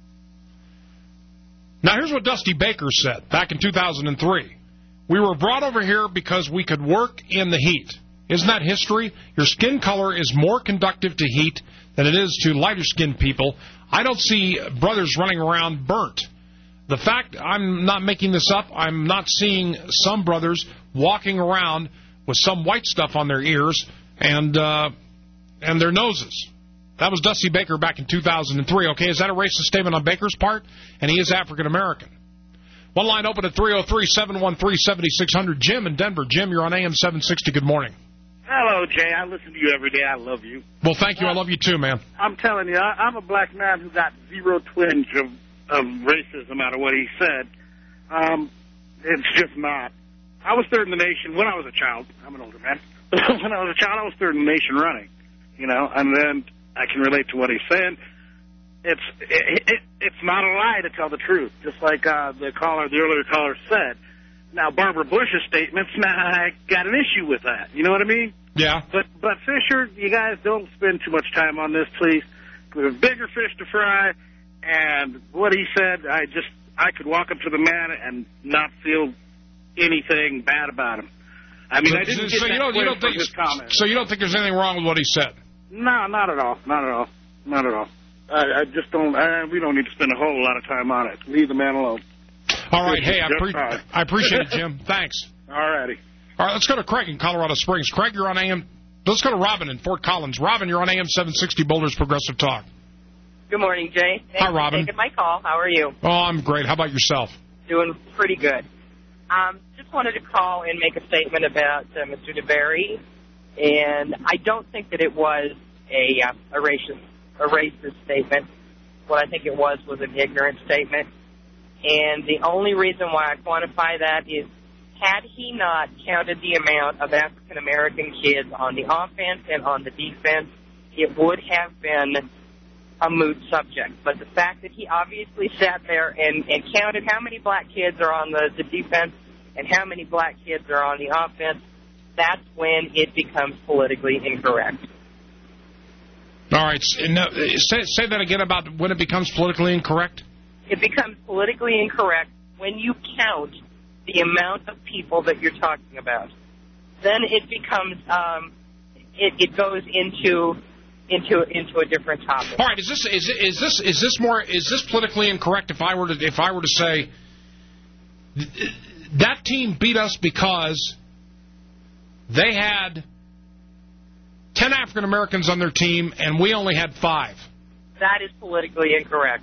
Now, here's what Dusty Baker said back in two thousand three. We were brought over here because we could work in the heat. Isn't that history? Your skin color is more conductive to heat than it is to lighter-skinned people. I don't see brothers running around burnt. The fact, I'm not making this up, I'm not seeing some brothers walking around with some white stuff on their ears and uh, and their noses. That was Dusty Baker back in two thousand three. Okay, is that a racist statement on Baker's part? And he is African-American. One line open at three oh three, seven one three, seven six zero zero. Jim in Denver. Jim, you're on A M seven sixty. Good morning. Hello, Jay. I listen to you every day. I love you. Well, thank you. I love you too, man. I'm telling you, I, I'm a black man who got zero twinge of, of racism out of what he said. Um, it's just not. I was third in the nation when I was a child. I'm an older man. When I was a child, I was third in the nation running, you know, and then I can relate to what he's saying. It's it, it, it's not a lie to tell the truth, just like uh, the caller, the earlier caller said. Now, Barbara Bush's statements, now I got an issue with that. You know what I mean? Yeah. But, but Fisher, you guys don't spend too much time on this, please. There's bigger fish to fry, and what he said, I just, I could walk up to the man and not feel anything bad about him. I mean, so, I didn't so get you that don't, you don't from think, his comments. So you don't think there's anything wrong with what he said? No, not at all. Not at all. Not at all. I, I just don't, I, we don't need to spend a whole lot of time on it. Leave the man alone. All right, hey, I, pre I appreciate it, Jim. Thanks. All righty. All right, let's go to Craig in Colorado Springs. Craig, you're on A M. Let's go to Robin in Fort Collins. Robin, you're on A M seven sixty Boulder's Progressive Talk. Good morning, Jay. Thanks Hi, Robin. for taking my call. How are you? Oh, I'm great. How about yourself? Doing pretty good. Um, just wanted to call and make a statement about uh, Mister DeBerry, and I don't think that it was a, uh, a racist a racist statement. What I think it was was an ignorant statement. And the only reason why I quantify that is, had he not counted the amount of African-American kids on the offense and on the defense, it would have been a moot subject. But the fact that he obviously sat there and, and counted how many black kids are on the, the defense and how many black kids are on the offense, that's when it becomes politically incorrect. All right. Now, say, say that again about when it becomes politically incorrect. It becomes politically incorrect when you count the amount of people that you're talking about. Then it becomes, um, it, it goes into into into a different topic. All right, is this is is this is this more is this politically incorrect if I were to if I were to say that team beat us because they had ten African Americans on their team and we only had five? That is politically incorrect.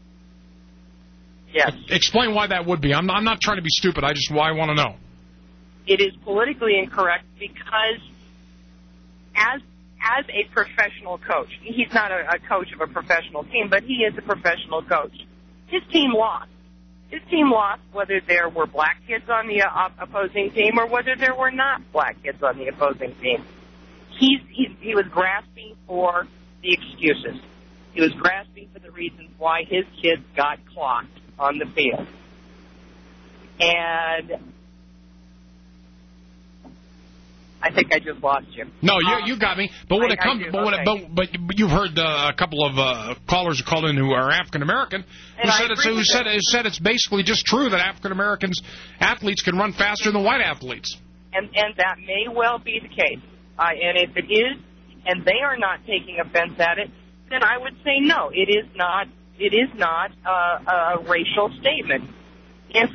Yes. Explain why that would be. I'm not, I'm not trying to be stupid. I just why I want to know. It is politically incorrect because as as a professional coach, he's not a, a coach of a professional team, but he is a professional coach. His team lost. His team lost whether there were black kids on the uh, opposing team or whether there were not black kids on the opposing team. He's, he, he was grasping for the excuses. He was grasping for the reasons why his kids got clocked on the field. And I think I just lost you. No, you um, you got me. But when I, it comes, do, but, when okay. it, but but you've heard uh, a couple of uh, callers who called in who are African American who And I said it's agree who with said who said it's basically just true that African Americans athletes can run faster than white athletes. And and that may well be the case. Uh, and if it is, and they are not taking offense at it, then I would say no. It is not. It is not a, a racial statement. If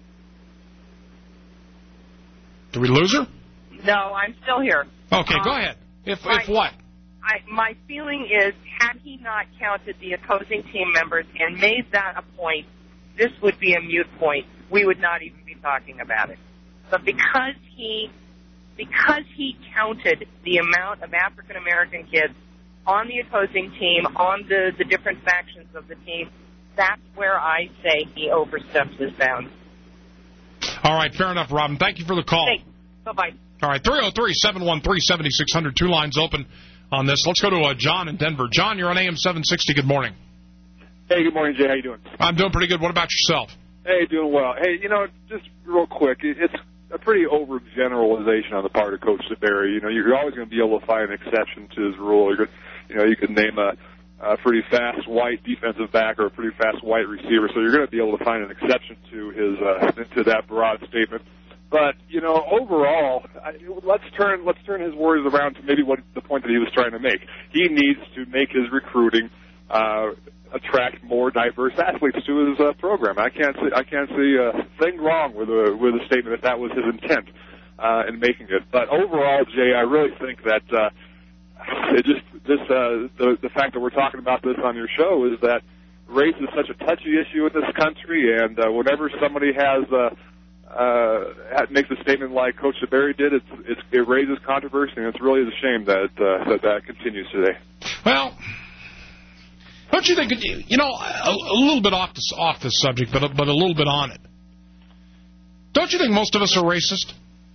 Did we lose her? no, I'm still here. Okay, Um, go ahead. If my, if what? I, my feeling is, had he not counted the opposing team members and made that a point, this would be a moot point. We would not even be talking about it. But because he, because he counted the amount of African American kids on the opposing team, on the, the different factions of the team, that's where I say he oversteps his bounds. All right, fair enough, Robin. Thank you for the call. Thanks. Bye-bye. All right, three oh three, seven one three, seven six zero zero. Two lines open on this. Let's go to uh, John in Denver. John, you're on A M seven sixty. Good morning. Hey, good morning, Jay. How you doing? I'm doing pretty good. What about yourself? Hey, doing well. Hey, you know, just real quick, it's a pretty overgeneralization on the part of Coach DeBerry. You know, you're always going to be able to find an exception to his rule. You're, you know, you could name a, a pretty fast white defensive back or a pretty fast white receiver, so you're going to be able to find an exception to his uh, to that broad statement. But you know, overall, I, let's turn let's turn his words around to maybe what the point that he was trying to make. He needs to make his recruiting uh, attract more diverse athletes to his uh, program. I can't see I can't see a thing wrong with a with a statement if that was his intent uh, in making it. But overall, Jay, I really think that uh, it just this uh, the the fact that we're talking about this on your show is that race is such a touchy issue in this country, and uh, whenever somebody has uh, uh, makes a statement like Coach DeBerry did, it's, it's it raises controversy, and it's really a shame that uh, that that continues today. Well. Don't you think, you know, a, a little bit off this, off this subject, but a, but a little bit on it. Don't you think most of us are racist?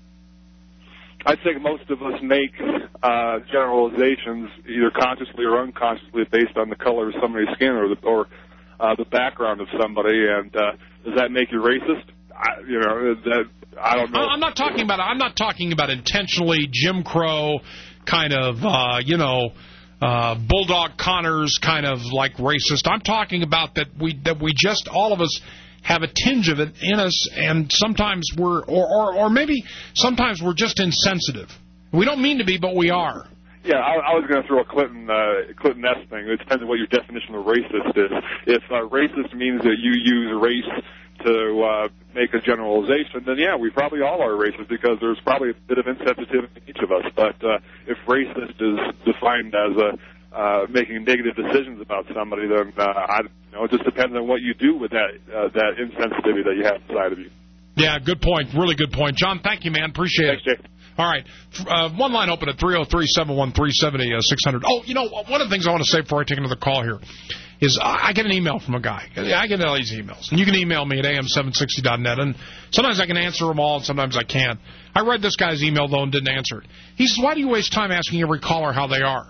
I think most of us make uh, generalizations either consciously or unconsciously based on the color of somebody's skin or the, or uh, the background of somebody. And uh, does that make you racist? I, you know, that I don't know. I'm not talking about. I'm not talking about intentionally Jim Crow kind of, uh, you know. Uh, Bulldog Connors kind of like racist. I'm talking about that we that we just all of us have a tinge of it in us, and sometimes we're or or, or maybe sometimes we're just insensitive. We don't mean to be, but we are. Yeah, I, I was going to throw a Clinton uh, Clinton S thing. It depends on what your definition of racist is. If uh, racist means that you use race to uh, make a generalization, then yeah, we probably all are racist because there's probably a bit of insensitivity in each of us. But uh, if racist is defined as a uh, making negative decisions about somebody, then uh, I, you know, it just depends on what you do with that uh, that insensitivity that you have inside of you. Yeah, good point. Really good point, John. Thank you, man. Appreciate Thanks, it. Jay. All right, uh, one line open at three oh three, seven one three, seven six zero zero. Oh, you know, one of the things I want to say before I take another call here is I get an email from a guy. I get all these emails. And you can email me at A M seven sixty dot net. And sometimes I can answer them all, and sometimes I can't. I read this guy's email, though, and didn't answer it. He says, why do you waste time asking every caller how they are?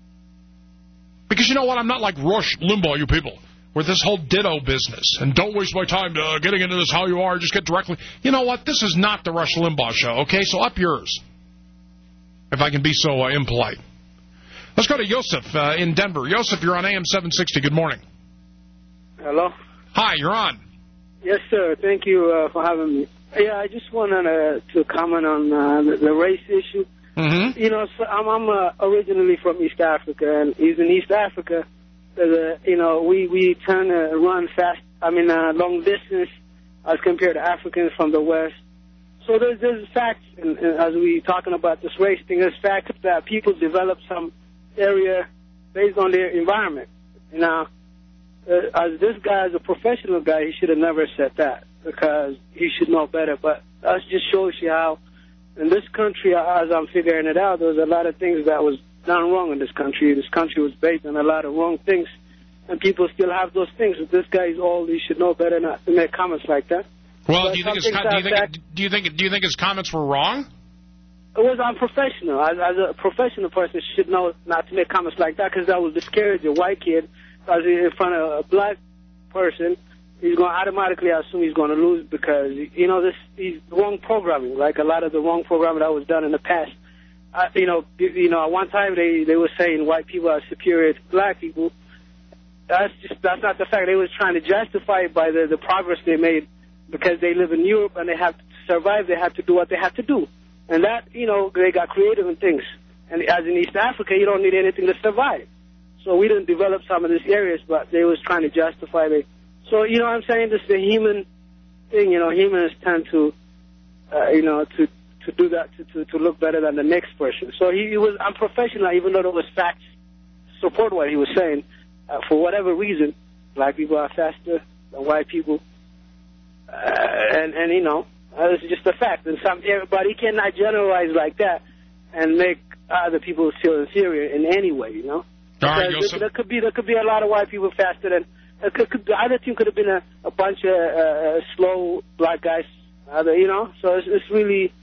Because you know what? I'm not like Rush Limbaugh, you people, with this whole ditto business. And don't waste my time uh, getting into this how you are. Just get directly. You know what? This is not the Rush Limbaugh show, okay? So up yours, if I can be so uh, impolite. Let's go to Yosef uh, in Denver. Yosef, you're on A M seven sixty. Good morning. Hello? Hi, you're on. Yes, sir. Thank you uh, for having me. Yeah, I just wanted uh, to comment on uh, the, the race issue. Mm-hmm. You know, so I'm, I'm uh, originally from East Africa, and in East Africa, uh, you know, we, we tend to run fast, I mean, uh, long distance as compared to Africans from the West. So there's, there's facts, and, and as we talking about this race thing, there's facts that people develop some area based on their environment. Now, uh, as this guy is a professional guy, he should have never said that because he should know better. But that just shows you how in this country, as I'm figuring it out, there was a lot of things that was done wrong in this country. This country was based on a lot of wrong things, and people still have those things. If this guy is old, he should know better not to make comments like that. Well, but do you think his do you think do you think do you think his comments were wrong? It was unprofessional. As, as a professional person, should know not to make comments like that because that will discourage a white kid. As in front of a black person, he's going to automatically assume he's going to lose because you know this he's wrong programming, like a lot of the wrong programming that was done in the past. Uh, you know, you know, at one time they they were saying white people are superior to black people. That's just that's not the fact. They was trying to justify it by the the progress they made because they live in Europe and they have to survive. They have to do what they have to do. And that, you know, they got creative in things. And as in East Africa, you don't need anything to survive. So we didn't develop some of these areas, but they was trying to justify it. So, you know what I'm saying? This is the human thing, you know, humans tend to, uh, you know, to, to do that, to, to, to look better than the next person. So he, he was unprofessional, even though there was facts to support what he was saying. Uh, for whatever reason, black people are faster than white people. Uh, and, and, you know, Uh, it's just a fact. And some, but he cannot generalize like that and make other people feel inferior in any way, you know? All right, there, there could be there could be a lot of white people faster than it could, could, the other team could have been a, a bunch of uh, slow black guys, other, you know. So it's, it's really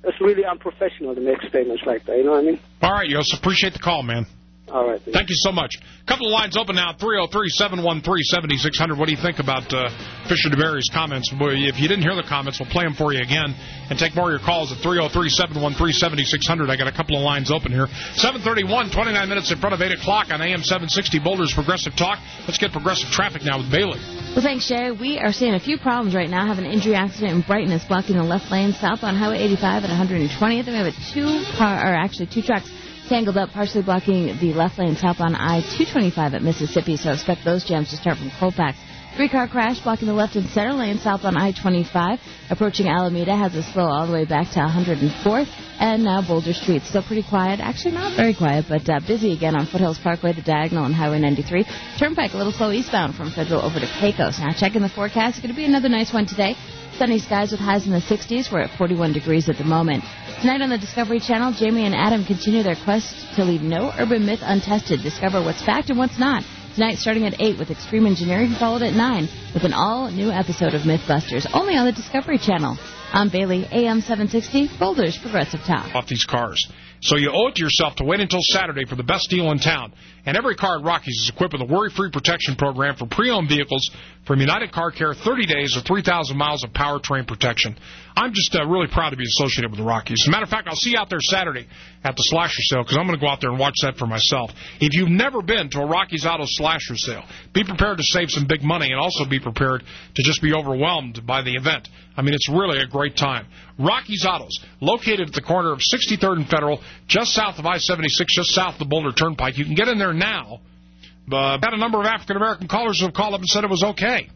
it's really unprofessional to make statements like that. You know what I mean? All right, Yos. Appreciate the call, man. All right. Thank you so much. A couple of lines open now, three oh three, seven one three, seven six zero zero. What do you think about uh, Fisher DeBerry's comments? If you didn't hear the comments, we'll play them for you again and take more of your calls at three oh three, seven one three, seven six zero zero. I got a couple of lines open here. seven thirty-one, twenty-nine minutes in front of eight o'clock on A M seven sixty, Boulder's Progressive Talk. Let's get progressive traffic now with Bailey. Well, thanks, Shay. We are seeing a few problems right now. Have an injury accident in Brighton that's blocking the left lane south on Highway eighty-five at one hundred twentieth. And we have a two car, or actually two trucks tangled up, partially blocking the left lane south on I two twenty-five at Mississippi, so expect those jams to start from Colfax. Three-car crash blocking the left and center lane south on I twenty-five. Approaching Alameda has a slow all the way back to one hundred fourth. And now Boulder Street. Still pretty quiet. Actually, not very quiet, but uh, busy again on Foothills Parkway, the diagonal, and Highway ninety-three. Turnpike a little slow eastbound from Federal over to Pecos. Now, checking the forecast. It's going to be another nice one today. Sunny skies with highs in the sixties. We're at forty-one degrees at the moment. Tonight on the Discovery Channel, Jamie and Adam continue their quest to leave no urban myth untested. Discover what's fact and what's not. Tonight, starting at eight with Extreme Engineering, followed at nine with an all-new episode of Mythbusters, only on the Discovery Channel. I'm Bailey, A M seven sixty, Boulder's Progressive Talk. Off these cars. So you owe it to yourself to wait until Saturday for the best deal in town. And every car at Rockies is equipped with a worry-free protection program for pre-owned vehicles from United Car Care, thirty days or three thousand miles of powertrain protection. I'm just uh, really proud to be associated with the Rockies. As a matter of fact, I'll see you out there Saturday at the Slasher Sale because I'm going to go out there and watch that for myself. If you've never been to a Rockies Auto Slasher Sale, be prepared to save some big money and also be prepared to just be overwhelmed by the event. I mean, it's really a great time. Rockies Autos, located at the corner of sixty-third and Federal, just south of I seventy-six, just south of the Boulder Turnpike. You can get in there now. Uh, I've had a number of African-American callers who have called up and said it was okay.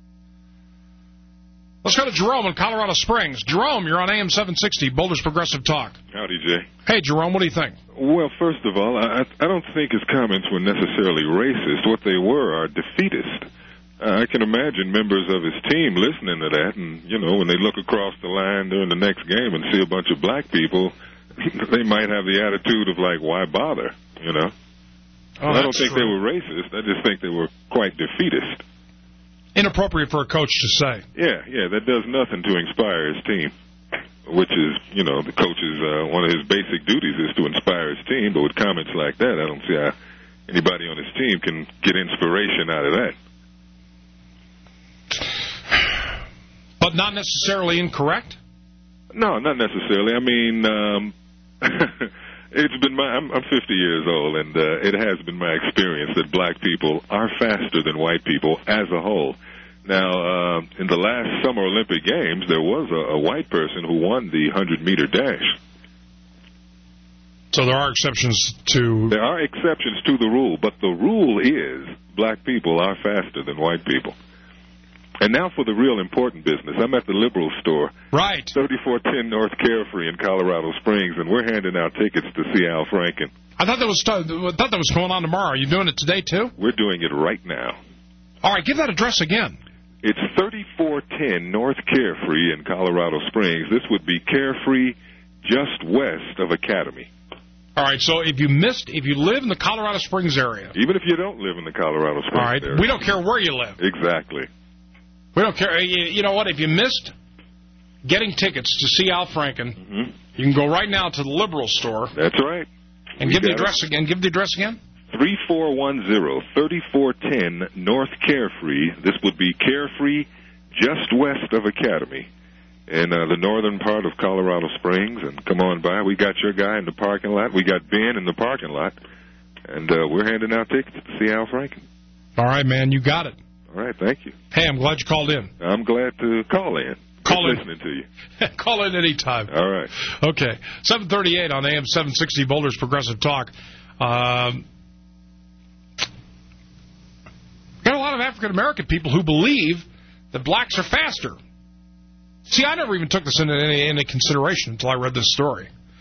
Let's go to Jerome in Colorado Springs. Jerome, you're on A M seven sixty, Boulder's Progressive Talk. Howdy, Jay. Hey, Jerome, what do you think? Well, first of all, I, I don't think his comments were necessarily racist. What they were are defeatist. Uh, I can imagine members of his team listening to that, and, you know, when they look across the line during the next game and see a bunch of black people, they might have the attitude of, like, why bother, you know? Oh, I don't think true. they were racist. I just think they were quite defeatist. Inappropriate for a coach to say. Yeah, yeah, that does nothing to inspire his team, which is, you know, the coach's, uh, one of his basic duties is to inspire his team, but with comments like that, I don't see how anybody on his team can get inspiration out of that. But not necessarily incorrect? No, not necessarily. I mean, um, it's been my, I'm, I'm fifty years old, and uh, it has been my experience that black people are faster than white people as a whole. Now, uh, in the last Summer Olympic Games, there was a, a white person who won the hundred-meter dash. So there are exceptions to... There are exceptions to the rule, but the rule is black people are faster than white people. And now for the real important business. I'm at the Liberal store. Right. thirty-four ten North Carefree in Colorado Springs, and we're handing out tickets to see Al Franken. I thought that was I thought that was going on tomorrow. Are you doing it today, too? We're doing it right now. All right, give that address again. It's thirty-four ten North Carefree in Colorado Springs. This would be Carefree just west of Academy. All right, so if you missed, if you live in the Colorado Springs area. Even if you don't live in the Colorado Springs area. All right, area. we don't care where you live. Exactly. We don't care. You, you know what? If you missed getting tickets to see Al Franken, mm-hmm. you can go right now to the Liberal store. That's right. And we give the address it. again. Give the address again. thirty-four ten, thirty-four ten North Carefree. This would be Carefree just west of Academy in uh, the northern part of Colorado Springs. And come on by. We got your guy in the parking lot. We got Ben in the parking lot. And uh, we're handing out tickets to see Al Franken. All right, man. You got it. All right, thank you. Hey, I'm glad you called in. I'm glad to call in. Call Good in. listening to you. Call in anytime. All right. Okay. seven thirty-eight on A M seven sixty, Boulder's Progressive Talk. Um, got a lot of African-American people who believe that blacks are faster. See, I never even took this into any, into consideration until I read this story.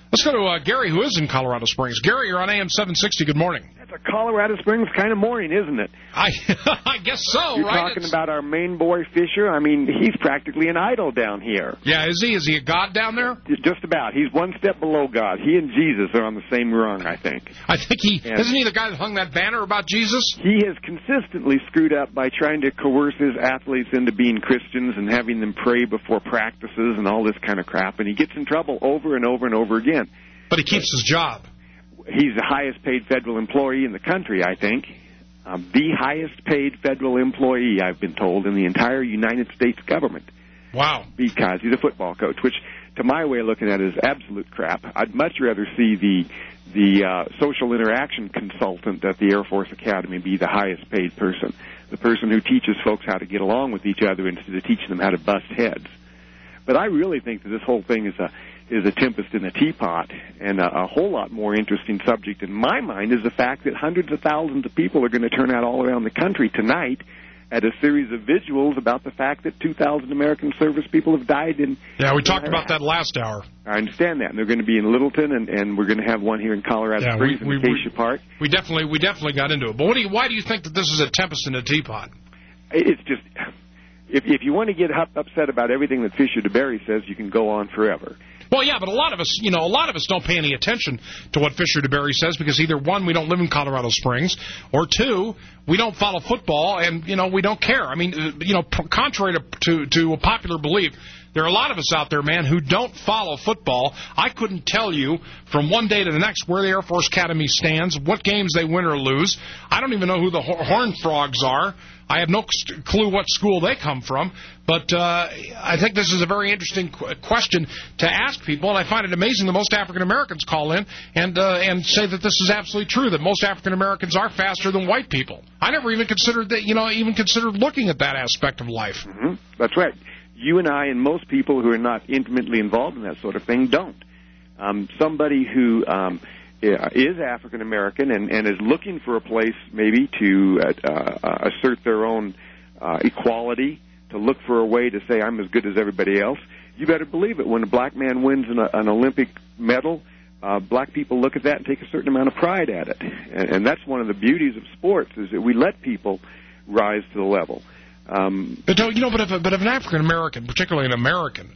Let's go to uh, Gary, who is in Colorado Springs. Gary, you're on A M seven sixty. Good morning. It's a Colorado Springs kind of morning, isn't it? I I guess so, You're right? talking It's... about our main boy Fisher. I mean, he's practically an idol down here. Yeah, is he? Is he a god down there? Just about. He's one step below God. He and Jesus are on the same rung, I think. I think he... And isn't he the guy that hung that banner about Jesus? He has consistently screwed up by trying to coerce his athletes into being Christians and having them pray before practices and all this kind of crap, and he gets in trouble over and over and over again. But he keeps his job. He's the highest paid federal employee in the country, I think. Um, the highest paid federal employee, I've been told, in the entire United States government. Wow. Because he's a football coach, which, to my way of looking at it, is absolute crap. I'd much rather see the the uh, social interaction consultant at the Air Force Academy be the highest paid person, the person who teaches folks how to get along with each other instead of teaching them how to bust heads. But I really think that this whole thing is a is a tempest in a teapot, and a, a whole lot more interesting subject in my mind is the fact that hundreds of thousands of people are going to turn out all around the country tonight at a series of visuals about the fact that two thousand American service people have died in... Yeah, we talked about that last hour. I understand that, and they're going to be in Littleton, and, and we're going to have one here in Colorado Yeah, Springs we, in we, Acacia we, Park. We definitely, we definitely got into it. But what do you, why do you think that this is a tempest in a teapot? It's just... If, if you want to get upset about everything that Fisher DeBerry says, you can go on forever. Well, yeah, but a lot of us, you know, a lot of us don't pay any attention to what Fisher DeBerry says because either, one, we don't live in Colorado Springs, or two, we don't follow football, and, you know, we don't care. I mean, you know, contrary to, to, to a popular belief, there are a lot of us out there, man, who don't follow football. I couldn't tell you from one day to the next where the Air Force Academy stands, what games they win or lose. I don't even know who the Horned Frogs are. I have no clue what school they come from, but uh, I think this is a very interesting qu- question to ask people, and I find it amazing that most African Americans call in and uh, and say that this is absolutely true, that most African Americans are faster than white people. I never even considered that, you know, even considered looking at that aspect of life. Mm-hmm. That's right. You and I and most people who are not intimately involved in that sort of thing don't. Um, somebody who... Um, is African American and, and is looking for a place maybe to uh, uh, assert their own uh, equality, to look for a way to say I'm as good as everybody else, you better believe it. When a black man wins an, an Olympic medal, uh, black people look at that and take a certain amount of pride at it. And, and that's one of the beauties of sports, is that we let people rise to the level. Um, but, don't, you know, but if, but if an African American, particularly an American,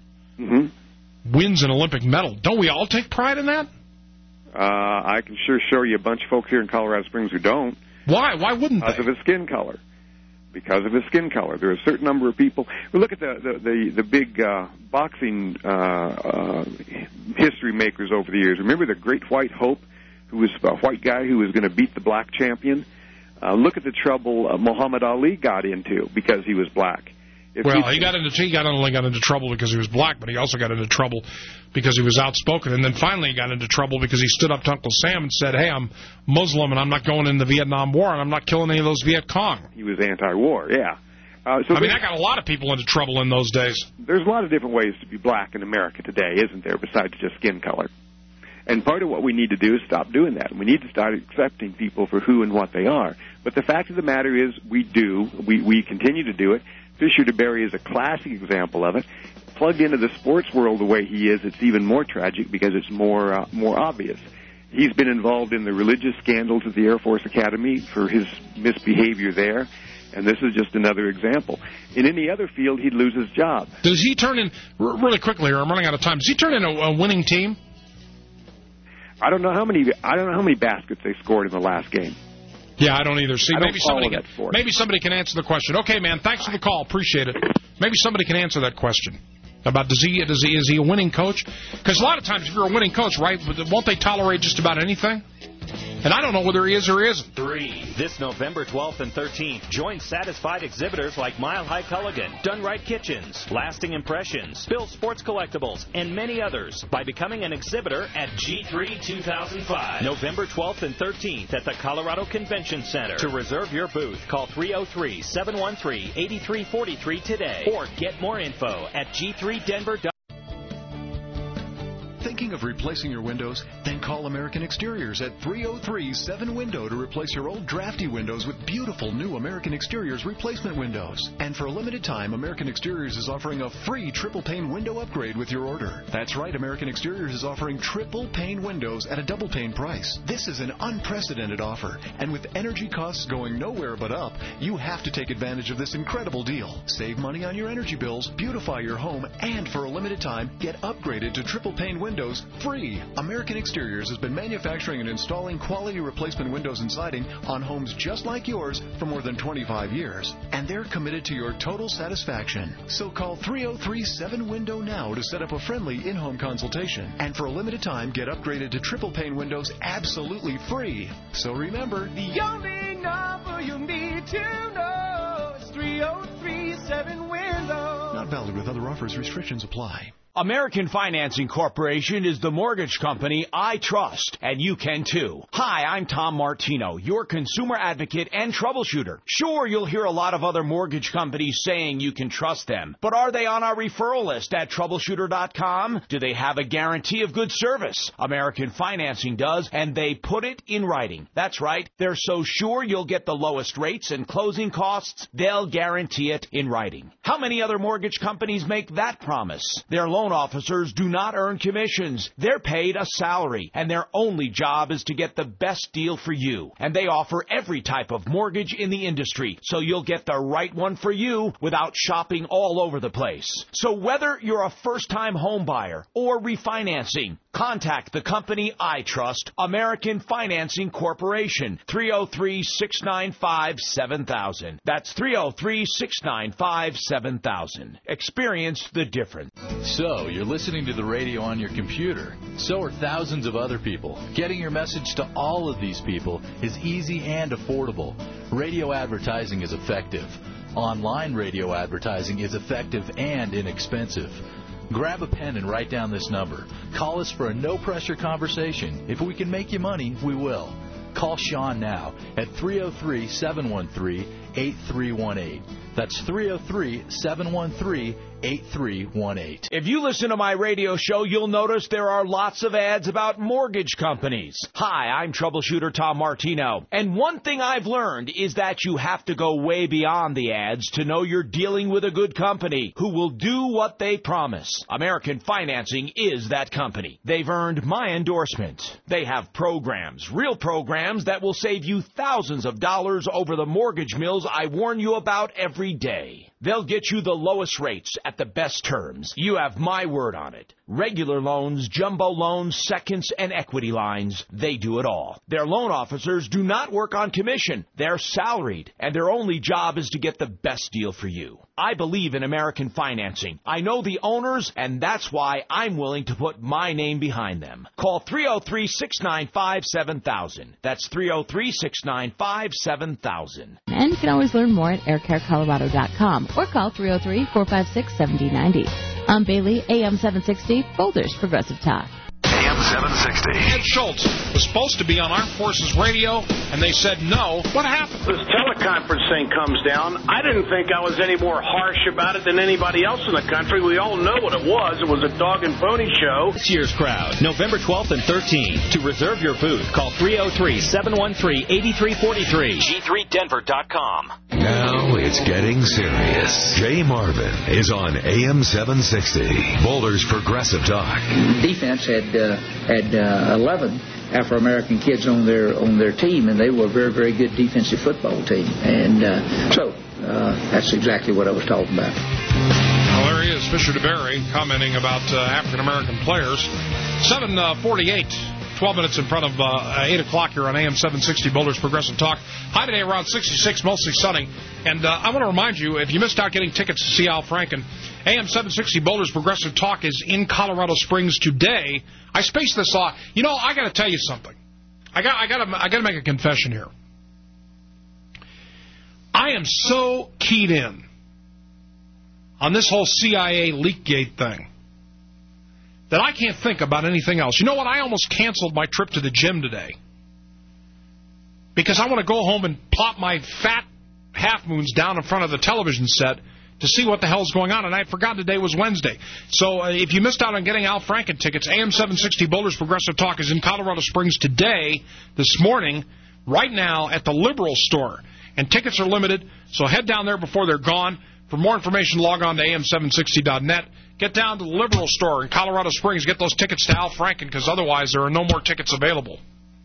mm-hmm. wins an Olympic medal, don't we all take pride in that? Uh, I can sure show you a bunch of folks here in Colorado Springs who don't. Why? Why wouldn't because they? Because of his skin color. Because of his skin color. There are a certain number of people. We look at the the the, the big uh, boxing uh, uh, history makers over the years. Remember the Great White Hope, who was a white guy who was going to beat the black champion? Uh, look at the trouble uh, Muhammad Ali got into because he was black. If well, he got into he got only got into trouble because he was black, but he also got into trouble because he was outspoken, and then finally he got into trouble because he stood up to Uncle Sam and said, "Hey, I'm Muslim and I'm not going in the Vietnam War and I'm not killing any of those Viet Cong." He was anti-war, yeah. Uh, so I mean, that got a lot of people into trouble in those days. There's a lot of different ways to be black in America today, isn't there, besides just skin color? And part of what we need to do is stop doing that. We need to start accepting people for who and what they are. But the fact of the matter is we do. We, we continue to do it. Fisher DeBerry is a classic example of it. Plugged into the sports world the way he is, it's even more tragic because it's more uh, more obvious. He's been involved in the religious scandals at the Air Force Academy for his misbehavior there, and this is just another example. In any other field, he'd lose his job. Does he turn in, really quickly here, I'm running out of time, does he turn in a, a winning team? I don't know how many I don't know how many baskets they scored in the last game. Yeah, I don't either. See, I don't maybe somebody can, sport. maybe somebody can answer the question. Okay, man, thanks for the call. Appreciate it. Maybe somebody can answer that question about does he does he is he a winning coach? Because a lot of times, if you're a winning coach, right, won't they tolerate just about anything? And I don't know whether he is or isn't. Three. This November twelfth and thirteenth, join satisfied exhibitors like Mile High Culligan, Done Right Kitchens, Lasting Impressions, Bill Sports Collectibles, and many others by becoming an exhibitor at G three two thousand five. November twelfth and thirteenth at the Colorado Convention Center. To reserve your booth, call three oh three, seven one three, eight three four three today or get more info at G three Denver dot com. Thinking Thinking of replacing your windows? Then call American Exteriors at three oh three, seven window to replace your old drafty windows with beautiful new American Exteriors replacement windows. And for a limited time, American Exteriors is offering a free triple pane window upgrade with your order. That's right, American Exteriors is offering triple pane windows at a double pane price. This is an unprecedented offer, and with energy costs going nowhere but up, you have to take advantage of this incredible deal. Save money on your energy bills, beautify your home, and for a limited time, get upgraded to triple pane windows free. American Exteriors has been manufacturing and installing quality replacement windows and siding on homes just like yours for more than twenty-five years, and they're committed to your total satisfaction. So call three oh three, seven window now to set up a friendly in-home consultation, and for a limited time, get upgraded to triple pane windows absolutely free. So remember, The only number you need to know is three oh three, seven window. not valid with other offers. Restrictions apply. American Financing Corporation is the mortgage company I trust, and you can too. Hi, I'm Tom Martino, your consumer advocate and troubleshooter. Sure, you'll hear a lot of other mortgage companies saying you can trust them, but are they on our referral list at troubleshooter dot com? Do they have a guarantee of good service? American Financing does, and they put it in writing. That's right, they're so sure you'll get the lowest rates and closing costs, they'll guarantee it in writing. How many other mortgage companies make that promise? Their loan officers do not earn commissions. They're paid a salary, and their only job is to get the best deal for you. And they offer every type of mortgage in the industry, so you'll get the right one for you without shopping all over the place. So whether you're a first-time home buyer or refinancing, contact the company I trust, American Financing Corporation, three oh three, six nine five, seven thousand. That's three oh three, six nine five, seven thousand. Experience the difference. So, you're listening to the radio on your computer. So are thousands of other people. Getting your message to all of these people is easy and affordable. Radio advertising is effective. Online radio advertising is effective and inexpensive. Grab a pen and write down this number. Call us for a no-pressure conversation. If we can make you money, we will. Call Sean now at three oh three, seven one three, eight three one eight. That's three oh three, seven one three, eight three one eight. If you listen to my radio show, you'll notice there are lots of ads about mortgage companies. Hi, I'm troubleshooter Tom Martino. And one thing I've learned is that you have to go way beyond the ads to know you're dealing with a good company who will do what they promise. American Financing is that company. They've earned my endorsement. They have programs, real programs that will save you thousands of dollars over the mortgage mills I warn you about every day. They'll get you the lowest rates at the best terms. You have my word on it. Regular loans, jumbo loans, seconds, and equity lines, they do it all. Their loan officers do not work on commission. They're salaried, and their only job is to get the best deal for you. I believe in American Financing. I know the owners, and that's why I'm willing to put my name behind them. Call three oh three, six nine five, seven thousand. That's three oh three, six nine five, seven thousand. And you can always learn more at air care colorado dot com or call three oh three, four five six, seven oh nine oh. I'm Bailey, A M seven sixty, Boulder's Progressive Talk. A M seven sixty. Ed Schultz was supposed to be on Armed Forces Radio, and they said no. What happened? This teleconference thing comes down. I didn't think I was any more harsh about it than anybody else in the country. We all know what it was. It was a dog and pony show. This year's crowd, November twelfth and thirteenth. To reserve your booth, call three oh three, seven one three, eight three four three. G three denver dot com. Now it's getting serious. Jay Marvin is on A M seven sixty, Boulder's Progressive Talk. Defense had uh, had uh, eleven Afro-American kids on their on their team, and they were a very, very good defensive football team. And uh, so uh, that's exactly what I was talking about. Well, there he is, Fisher DeBerry, commenting about uh, African-American players. seven forty-eight, twelve minutes in front of uh, eight o'clock here on A M seven sixty, Boulder's Progressive Talk. High today around sixty-six, mostly sunny. And uh, I want to remind you, if you missed out getting tickets to see Al Franken, A M seven sixty Boulder's Progressive Talk is in Colorado Springs today. I spaced this off. You know, I got to tell you something. I got, I got to, I got to make a confession here. I am so keyed in on this whole C I A Leakgate thing that I can't think about anything else. You know what? I almost canceled my trip to the gym today because I want to go home and plop my fat half moons down in front of the television set to see what the hell's going on, and I forgot today was Wednesday. So uh, if you missed out on getting Al Franken tickets, A M seven sixty Boulder's Progressive Talk is in Colorado Springs today, this morning, right now at the Liberal store. And tickets are limited, so head down there before they're gone. For more information, log on to A M seven sixty dot net. Get down to the Liberal store in Colorado Springs. Get those tickets to Al Franken, because otherwise there are no more tickets available.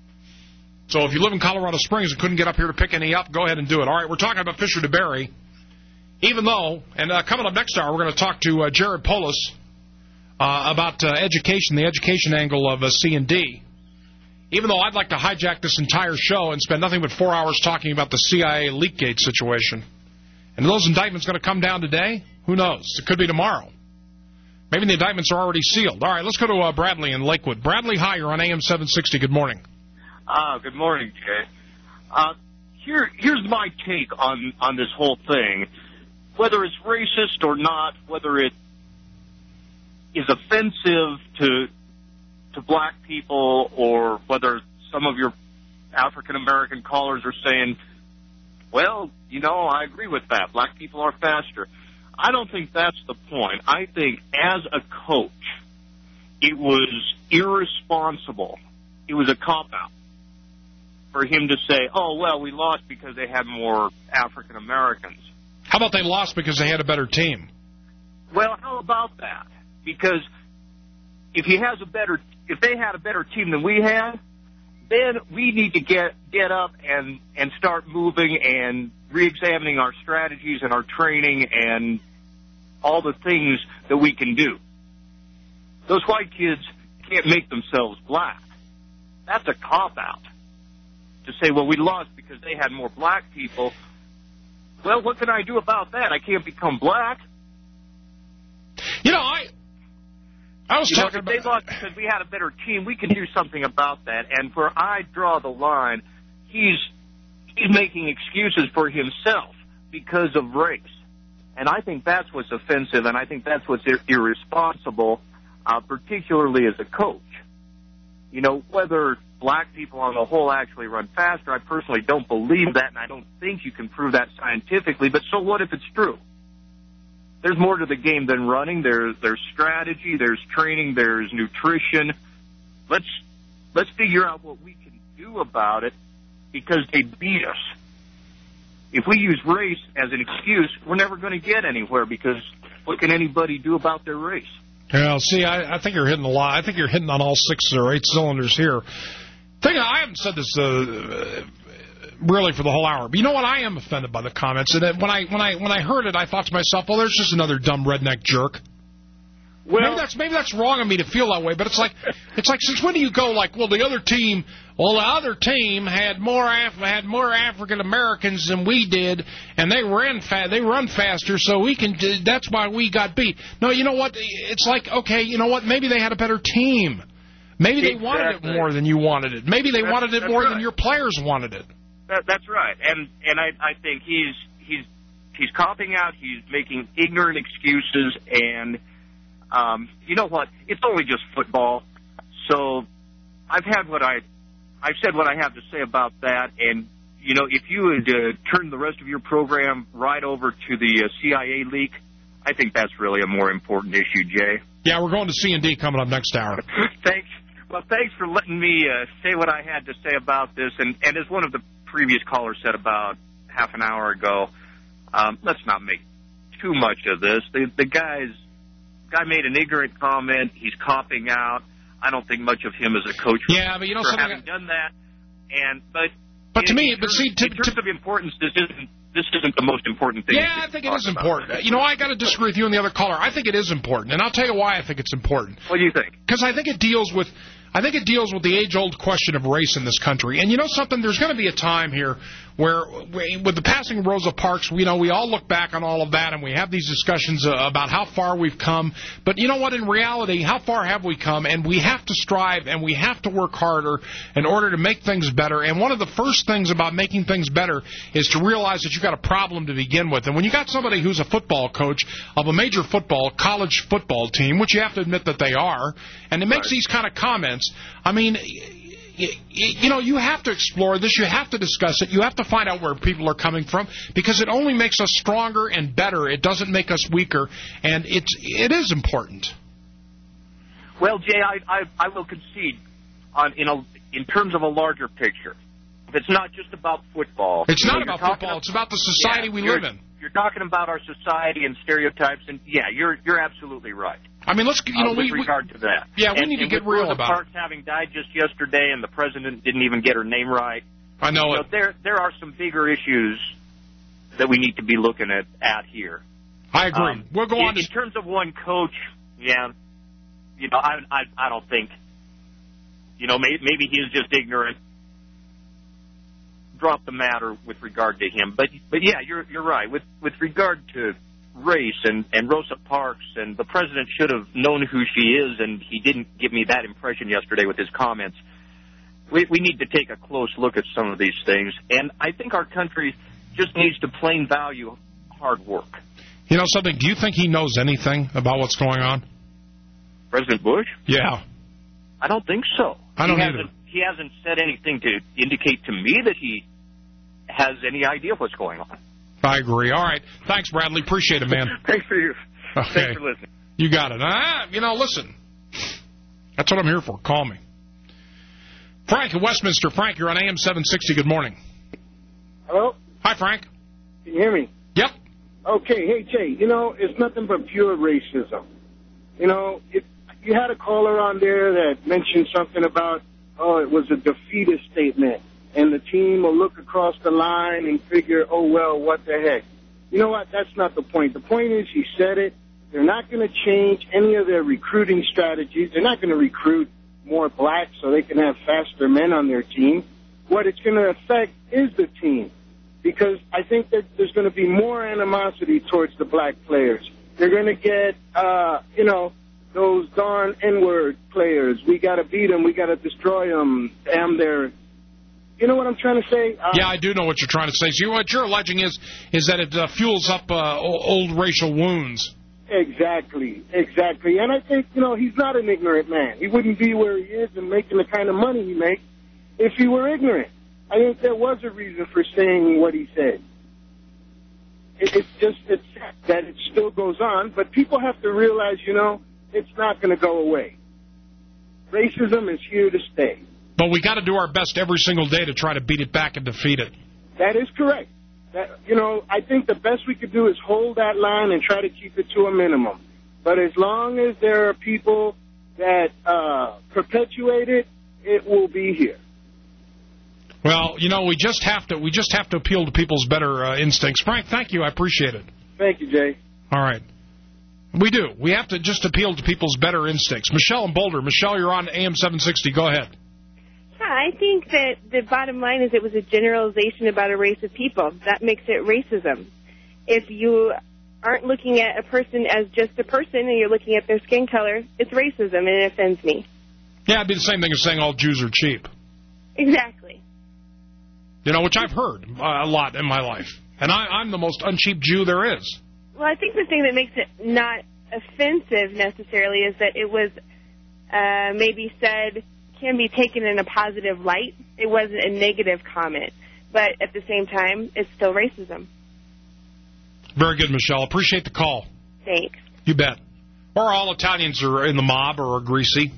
So if you live in Colorado Springs and couldn't get up here to pick any up, go ahead and do it. All right, we're talking about Fisher DeBerry. Even though, and uh, coming up next hour, we're going to talk to uh, Jared Polis uh, about uh, education, the education angle of uh, C and D. Even though I'd like to hijack this entire show and spend nothing but four hours talking about the C I A Leakgate situation. And are those indictments going to come down today? Who knows? It could be tomorrow. Maybe the indictments are already sealed. All right, let's go to uh, Bradley in Lakewood. Bradley, hi, you're on A M seven sixty. Good morning. Uh, good morning, Jay. Uh, here, here's my take on, on this whole thing. Whether it's racist or not, whether it is offensive to to black people, or whether some of your African-American callers are saying, well, you know, I agree with that. Black people are faster. I don't think that's the point. I think as a coach, it was irresponsible. It was a cop-out for him to say, oh, well, we lost because they had more African-Americans. How about they lost because they had a better team? Well, how about that? Because if he has a better, if they had a better team than we had, then we need to get get up and and start moving and re-examining our strategies and our training and all the things that we can do. Those white kids can't make themselves black. That's a cop-out. To say, well, we lost because they had more black people. Well, what can I do about that? I can't become black. You know, I I was you talking know, about... If they lost because we had a better team, we can do something about that. And where I draw the line, he's he's making excuses for himself because of race. And I think that's what's offensive, and I think that's what's ir- irresponsible, uh, particularly as a coach. You know, whether black people on the whole actually run faster, I personally don't believe that, and I don't think you can prove that scientifically, but so what if it's true? There's more to the game than running. There's there's strategy, there's training, there's nutrition. Let's let's figure out what we can do about it, because they beat us. If we use race as an excuse, we're never going to get anywhere, because what can anybody do about their race? Well, see, I, I think you're hitting a lot. I think you're hitting on all six or eight cylinders here. Thing, I haven't said this uh, really for the whole hour, but you know what? I am offended by the comments. And when I when I when I heard it, I thought to myself, well, there's just another dumb redneck jerk. Well, maybe that's maybe that's wrong of me to feel that way, but it's like it's like since when do you go like, well, the other team, well, the other team had more Af- had more African Americans than we did, and they ran fa- they run faster, so we can. That's why we got beat. No, you know what? It's like, okay, you know what? Maybe they had a better team. Maybe they exactly. wanted it more than you wanted it. Maybe they that's, wanted it more right. than your players wanted it. That, that's right, and and I I think he's he's he's copping out. He's making ignorant excuses and. Um, you know what? It's only just football. So I've had what I, I've said what I have to say about that. And, you know, if you would uh, turn the rest of your program right over to the uh, C I A leak, I think that's really a more important issue, Jay. Yeah, we're going to C and D coming up next hour. Thanks. Well, thanks for letting me uh, say what I had to say about this. And, and as one of the previous callers said about half an hour ago, um, let's not make too much of this. The, the guy's guy made an ignorant comment. He's copping out. I don't think much of him as a coach yeah, but you know for something having done that. And but but to in, me, in but terms, see, to, in terms to, of importance, this isn't this isn't the most important thing. Yeah, I think it is important. About. You know, I got to disagree with you and the other caller. I think it is important, and I'll tell you why I think it's important. What do you think? Because I think it deals with. I think it deals with the age-old question of race in this country. And you know something? There's going to be a time here where, with the passing of Rosa Parks, you know, we all look back on all of that and we have these discussions uh, about how far we've come. But you know what? In reality, how far have we come? And we have to strive and we have to work harder in order to make things better. And one of the first things about making things better is to realize that you've got a problem to begin with. And when you got somebody who's a football coach of a major football, college football team, which you have to admit that they are, and it makes right. these kind of comments, I mean, you, you know, you have to explore this. You have to discuss it. You have to find out where people are coming from, because it only makes us stronger and better. It doesn't make us weaker, and it's it is important. Well, Jay, I I, I will concede on in a in terms of a larger picture. If it's not just about football. It's you not know, about football. About, it's about the society yeah, we live in. You're talking about our society and stereotypes, and yeah, you're you're absolutely right. I mean, let's you know uh, with we, regard we, to that. Yeah, we and, need to and get with real Rosa about Parks it. having died just yesterday, and the president didn't even get her name right. I know you it. Know, there there are some bigger issues that we need to be looking at at here. I agree. Um, we'll go in, on to... in terms of one coach. Yeah, you know, I I I don't think. You know, maybe, maybe he's just ignorant. Drop the matter with regard to him, but but yeah, you're you're right. With with regard to race and and Rosa Parks, and the president should have known who she is, and he didn't give me that impression yesterday with his comments. We we need to take a close look at some of these things, and I think our country just needs to plain value hard work. You know something? Do you think he knows anything about what's going on? President Bush? Yeah. I don't think so. I don't he either. Hasn't, he hasn't said anything to indicate to me that he has any idea what's going on. I agree. All right. Thanks, Bradley. Appreciate it, man. Thanks for you. Okay. Thanks for listening. You got it. Ah, you know, listen. That's what I'm here for. Call me. Frank in Westminster. Frank, you're on A M seven sixty. Good morning. Hello? Hi, Frank. Can you hear me? Yep. Okay. Hey, Jay, you know, it's nothing but pure racism. You know, it, you had a caller on there that mentioned something about, oh, it was a defeatist statement, and the team will look across the line and figure, oh, well, what the heck. You know what? That's not the point. The point is he said it. They're not going to change any of their recruiting strategies. They're not going to recruit more blacks so they can have faster men on their team. What it's going to affect is the team, because I think that there's going to be more animosity towards the black players. They're going to get, uh, you know, those darn N-word players. We got to beat them. We got to destroy them. Damn, they're... You know what I'm trying to say? Um, yeah, I do know what you're trying to say. So what you're alleging is is that it uh, fuels up uh, old racial wounds. Exactly, exactly. And I think, you know, he's not an ignorant man. He wouldn't be where he is and making the kind of money he makes if he were ignorant. I think there was a reason for saying what he said. It, it's just it's that it still goes on, but people have to realize, you know, it's not going to go away. Racism is here to stay. But we got to do our best every single day to try to beat it back and defeat it. That is correct. That, you know, I think the best we could do is hold that line and try to keep it to a minimum. But as long as there are people that uh, perpetuate it, it will be here. Well, you know, we just have to we just have to appeal to people's better uh, instincts. Frank, thank you. I appreciate it. Thank you, Jay. All right. We do. We have to just appeal to people's better instincts. Michelle in Boulder. Michelle, you're on A M seven sixty. Go ahead. I think that the bottom line is it was a generalization about a race of people. That makes it racism. If you aren't looking at a person as just a person and you're looking at their skin color, it's racism, and it offends me. Yeah, it'd be the same thing as saying all Jews are cheap. Exactly. You know, which I've heard uh, a lot in my life. And I, I'm the most uncheap Jew there is. Well, I think the thing that makes it not offensive necessarily is that it was uh, maybe said... can be taken in a positive light. It wasn't a negative comment. But at the same time, it's still racism. Very good, Michelle. Appreciate the call. Thanks. You bet. Or all Italians are in the mob or are greasy.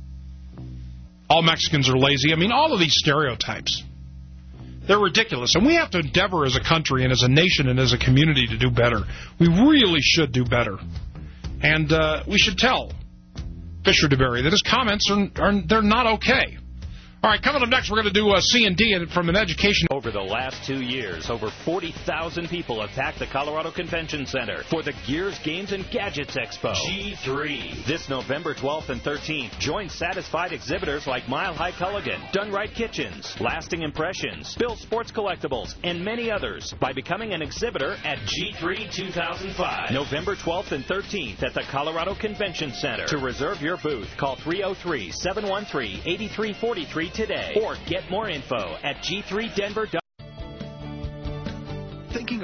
All Mexicans are lazy. I mean, all of these stereotypes. They're ridiculous. And we have to endeavor as a country and as a nation and as a community to do better. We really should do better. And uh, we should tell Fisher DeBerry that his comments are, are they're not okay. All right, coming up next, we're going to do a C and D from an education. Over the last two years, over forty thousand people have packed the Colorado Convention Center for the Gears, Games, and Gadgets Expo. G three. This November twelfth and thirteenth, join satisfied exhibitors like Mile High Culligan, Done Right Kitchens, Lasting Impressions, Bill Sports Collectibles, and many others by becoming an exhibitor at G three two thousand five. November twelfth and thirteenth at the Colorado Convention Center. To reserve your booth, call three oh three, seven one three, eight three four three today or get more info at G three Denver dot com. Thinking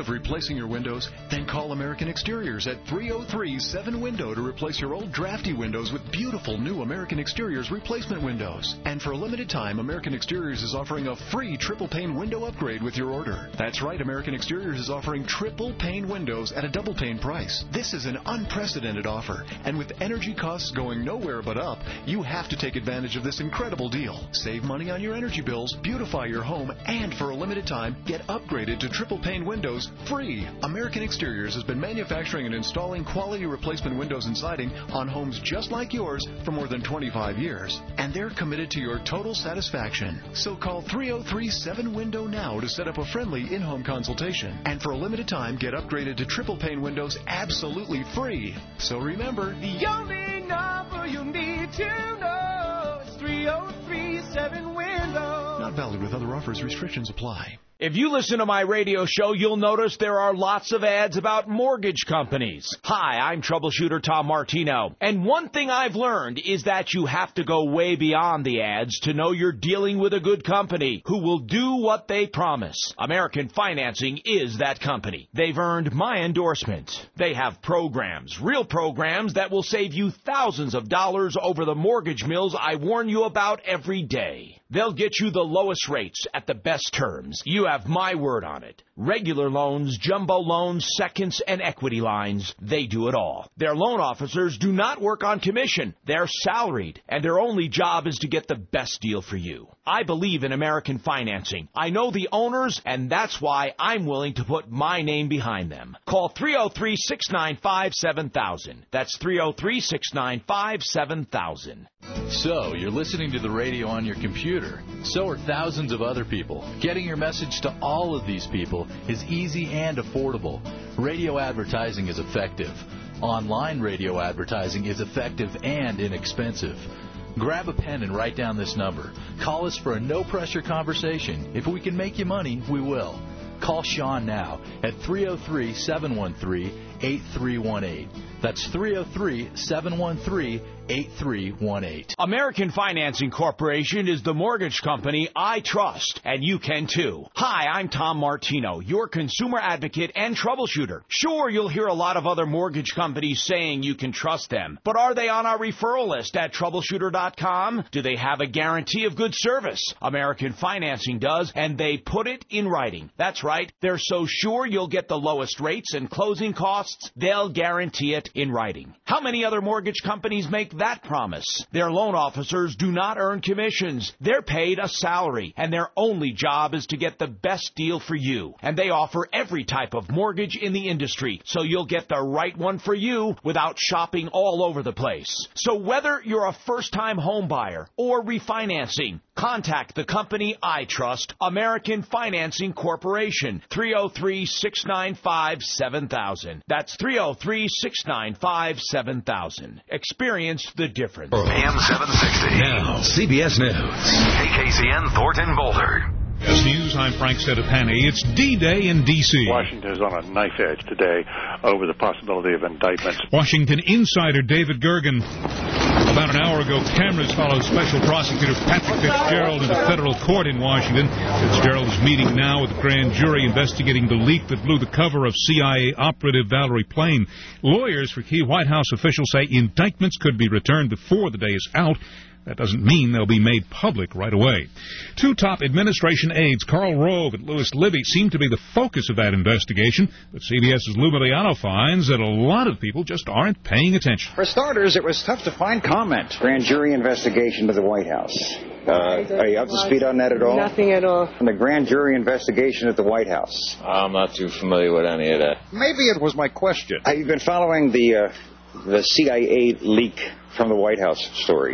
of replacing your windows? Then call American Exteriors at three oh three seven window to replace your old drafty windows with beautiful new American Exteriors replacement windows. And for a limited time, American Exteriors is offering a free triple pane window upgrade with your order. That's right, American Exteriors is offering triple pane windows at a double pane price. This is an unprecedented offer, and with energy costs going nowhere but up, you have to take advantage of this incredible deal. Save money on your energy bills, beautify your home, and for a limited time, get upgraded to triple pane windows free. American Exteriors has been manufacturing and installing quality replacement windows and siding on homes just like yours for more than twenty-five years, and they're committed to your total satisfaction. So call three oh three seven window now to set up a friendly in-home consultation, and for a limited time, get upgraded to triple pane windows absolutely free. So remember, The only number you need to know is three oh three seven window. not valid with other offers. Restrictions apply. If you listen to my radio show, you'll notice there are lots of ads about mortgage companies. Hi, I'm troubleshooter Tom Martino. And one thing I've learned is that you have to go way beyond the ads to know you're dealing with a good company who will do what they promise. American Financing is that company. They've earned my endorsement. They have programs, real programs that will save you thousands of dollars over the mortgage mills I warn you about every day. They'll get you the lowest rates at the best terms. You have my word on it. Regular loans, jumbo loans, seconds, and equity lines, they do it all. Their loan officers do not work on commission. They're salaried, and their only job is to get the best deal for you. I believe in American Financing. I know the owners, and that's why I'm willing to put my name behind them. Call three oh three, six nine five, seven thousand. That's three oh three, six nine five, seven thousand. So, you're listening to the radio on your computer. So are thousands of other people. Getting your message to all of these people is easy and affordable. Radio advertising is effective. Online radio advertising is effective and inexpensive. Grab a pen and write down this number. Call us for a no-pressure conversation. If we can make you money, we will. Call Sean now at three oh three, seven one three, eight three one eight. That's three oh three, seven one three, eight three one eight. American Financing Corporation is the mortgage company I trust, and you can too. Hi, I'm Tom Martino, your consumer advocate and troubleshooter. Sure, you'll hear a lot of other mortgage companies saying you can trust them, but are they on our referral list at troubleshooter dot com? Do they have a guarantee of good service? American Financing does, and they put it in writing. That's right. They're so sure you'll get the lowest rates and closing costs, they'll guarantee it in writing. How many other mortgage companies make that promise? Their loan officers do not earn commissions. They're paid a salary, and their only job is to get the best deal for you. And they offer every type of mortgage in the industry, so you'll get the right one for you without shopping all over the place. So whether you're a first-time home buyer or refinancing, contact the company I trust, American Financing Corporation, three oh three, six nine five, seven thousand. That's three oh three, six nine five, seven thousand. Experience the difference. A M seven sixty. Now, C B S News. K K C N Thornton Boulder. As News, I'm Frank Sedapani. It's D-Day in D C Washington is on a knife edge today over the possibility of indictments. Washington insider David Gergen. About an hour ago, cameras followed Special Prosecutor Patrick Fitzgerald in a federal court in Washington. Fitzgerald is meeting now with the grand jury investigating the leak that blew the cover of C I A operative Valerie Plame. Lawyers for key White House officials say indictments could be returned before the day is out. That doesn't mean they'll be made public right away. Two top administration aides, Karl Rove and Louis Libby, seem to be the focus of that investigation, but CBS's Lou Miliano finds that a lot of people just aren't paying attention. For starters, it was tough to find comment. Grand jury investigation to the White House. Uh, are you up to speed on that at all? Nothing at all. On the grand jury investigation at the White House. I'm not too familiar with any of that. Maybe it was my question. Have you been following the, uh, the C I A leak from the White House story?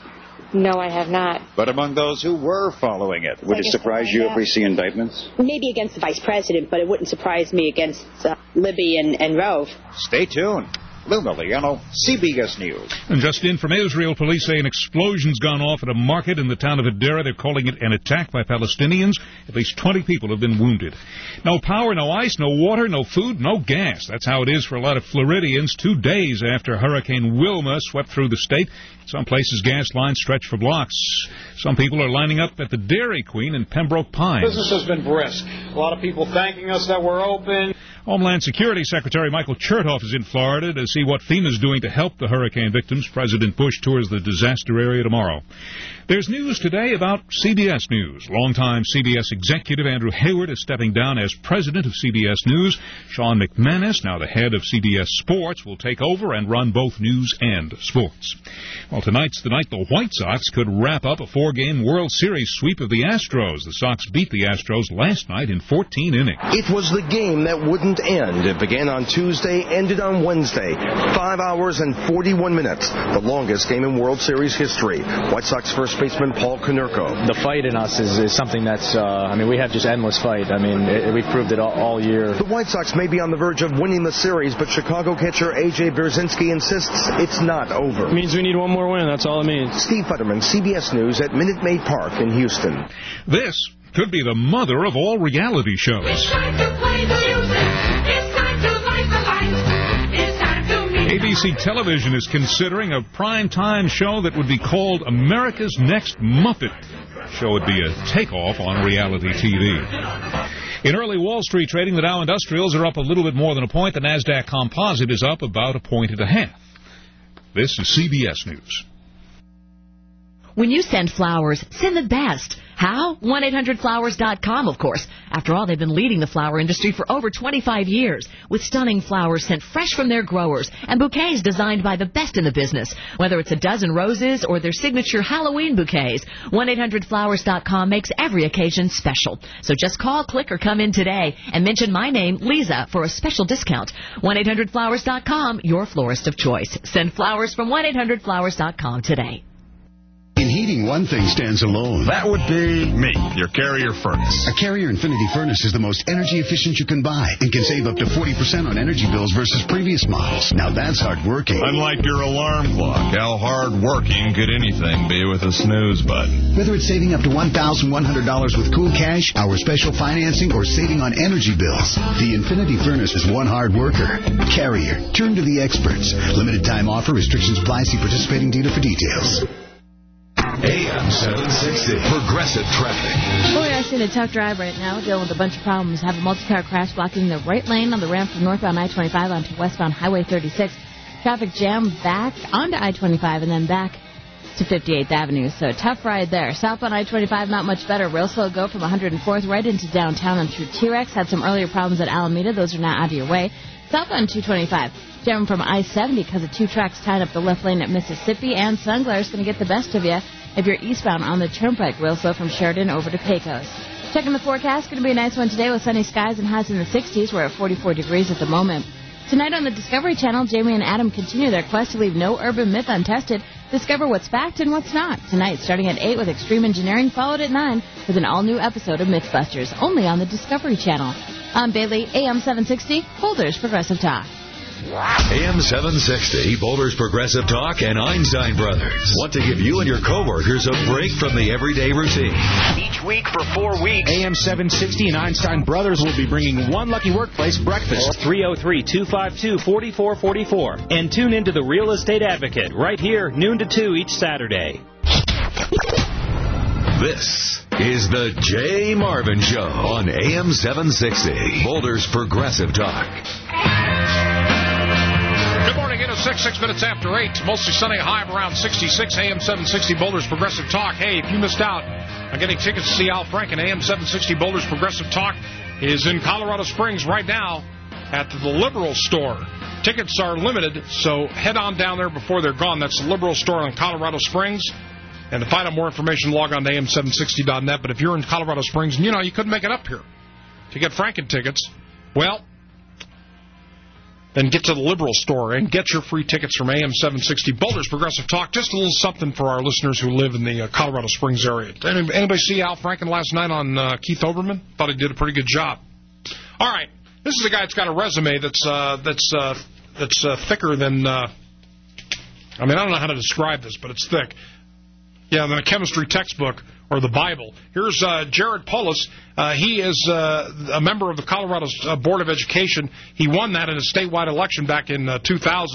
No, I have not. But among those who were following it, would it surprise you if we see indictments? Maybe against the vice president, but it wouldn't surprise me against uh, Libby and, and Rove. Stay tuned. Lou Miliano, C B S News. And just in from Israel, police say an explosion's gone off at a market in the town of Hadera. They're calling it an attack by Palestinians. At least twenty people have been wounded. No power, no ice, no water, no food, no gas. That's how it is for a lot of Floridians two days after Hurricane Wilma swept through the state. Some places, gas lines stretch for blocks. Some people are lining up at the Dairy Queen in Pembroke Pines. Business has been brisk. A lot of people thanking us that we're open. Homeland Security Secretary Michael Chertoff is in Florida to see what FEMA is doing to help the hurricane victims. President Bush tours the disaster area tomorrow. There's news today about C B S News. Longtime C B S executive Andrew Hayward is stepping down as president of C B S News. Sean McManus, now the head of C B S Sports, will take over and run both news and sports. Well, tonight's the night the White Sox could wrap up a four-game World Series sweep of the Astros. The Sox beat the Astros last night in fourteen innings. It was the game that wouldn't end. It began on Tuesday, ended on Wednesday. Five hours and forty-one minutes. The longest game in World Series history. White Sox first baseman Paul Konerko. The fight in us is, is something that's, uh, I mean, we have just endless fight. I mean, it, we've proved it all, all year. The White Sox may be on the verge of winning the series, but Chicago catcher A J Berzinski insists it's not over. It means we need one more win. That's all it means. Steve Futterman, C B S News at Minute Maid Park in Houston. This could be the mother of all reality shows. It's time to play the music. It's time to light the lights. It's time to meet. A B C Television is considering a prime-time show that would be called America's Next Muppet. The show would be a takeoff on reality T V. In early Wall Street trading, the Dow Industrials are up a little bit more than a point. The NASDAQ Composite is up about a point and a half. This is C B S News. When you send flowers, send the best. How? one eight hundred flowers dot com, of course. After all, they've been leading the flower industry for over twenty-five years, with stunning flowers sent fresh from their growers and bouquets designed by the best in the business. Whether it's a dozen roses or their signature Halloween bouquets, one eight hundred flowers dot com makes every occasion special. So just call, click, or come in today and mention my name, Lisa, for a special discount. one eight hundred flowers dot com, your florist of choice. Send flowers from one eight hundred flowers dot com today. In heating, one thing stands alone. That would be me, your Carrier furnace. A Carrier Infinity furnace is the most energy efficient you can buy and can save up to forty percent on energy bills versus previous models. Now that's hard working. Unlike your alarm clock, how hard working could anything be with a snooze button? Whether it's saving up to one thousand one hundred dollars with Cool Cash, our special financing, or saving on energy bills, the Infinity furnace is one hard worker. Carrier, turn to the experts. Limited time offer, restrictions apply. See participating dealer for details. A M seven sixty, Progressive Traffic. Boy, I see a tough drive right now, dealing with a bunch of problems. Have a multi-car crash blocking the right lane on the ramp from northbound I twenty-five onto westbound Highway thirty-six. Traffic jam back onto I twenty-five and then back to fifty-eighth Avenue. So tough ride there. Southbound I twenty-five, not much better. Real slow go from one hundred fourth right into downtown and through T-Rex. Had some earlier problems at Alameda. Those are now out of your way. Southbound two twenty-five. Jamming from I seventy because of two tracks tied up the left lane at Mississippi. And Sunglar is going to get the best of you if you're eastbound on the Turnpike. Real slow from Sheridan over to Pecos. Checking the forecast. Going to be a nice one today with sunny skies and highs in the sixties. We're at forty-four degrees at the moment. Tonight on the Discovery Channel, Jamie and Adam continue their quest to leave no urban myth untested. Discover what's fact and what's not. Tonight, starting at eight with Extreme Engineering, followed at nine with an all-new episode of Mythbusters, only on the Discovery Channel. I'm Bailey, A M seven sixty, Boulder's Progressive Talk. A M seven sixty, Boulder's Progressive Talk and Einstein Brothers want to give you and your coworkers a break from the everyday routine. Each week for four weeks, A M seven sixty and Einstein Brothers will be bringing one lucky workplace breakfast. three oh three, two five two, four four four four. And tune into the Real Estate Advocate right here, noon to two each Saturday. This is the Jay Marvin Show on A M seven sixty, Boulder's Progressive Talk. Good morning, in at six, six minutes after eight. Mostly sunny, high of around sixty-six. A M seven sixty Boulder's Progressive Talk. Hey, if you missed out on getting tickets to see Al Franken, A M seven sixty Boulder's Progressive Talk is in Colorado Springs right now at the Liberal Store. Tickets are limited, so head on down there before they're gone. That's the Liberal Store in Colorado Springs. And to find out more information, log on to A M seven sixty dot net. But if you're in Colorado Springs and, you know, you couldn't make it up here to get Franken tickets, well, then get to the Liberal Store and get your free tickets from A M seven sixty Boulder's Progressive Talk. Just a little something for our listeners who live in the uh, Colorado Springs area. Anybody see Al Franken last night on uh, Keith Olbermann? Thought he did a pretty good job. All right, this is a guy that's got a resume that's uh, that's uh, that's uh, thicker than. Uh, I mean, I don't know how to describe this, but it's thick. Yeah, than a chemistry textbook or the Bible. Here's uh, Jared Polis. Uh, he is uh, a member of the Colorado uh, Board of Education. He won that in a statewide election back in uh, two thousand.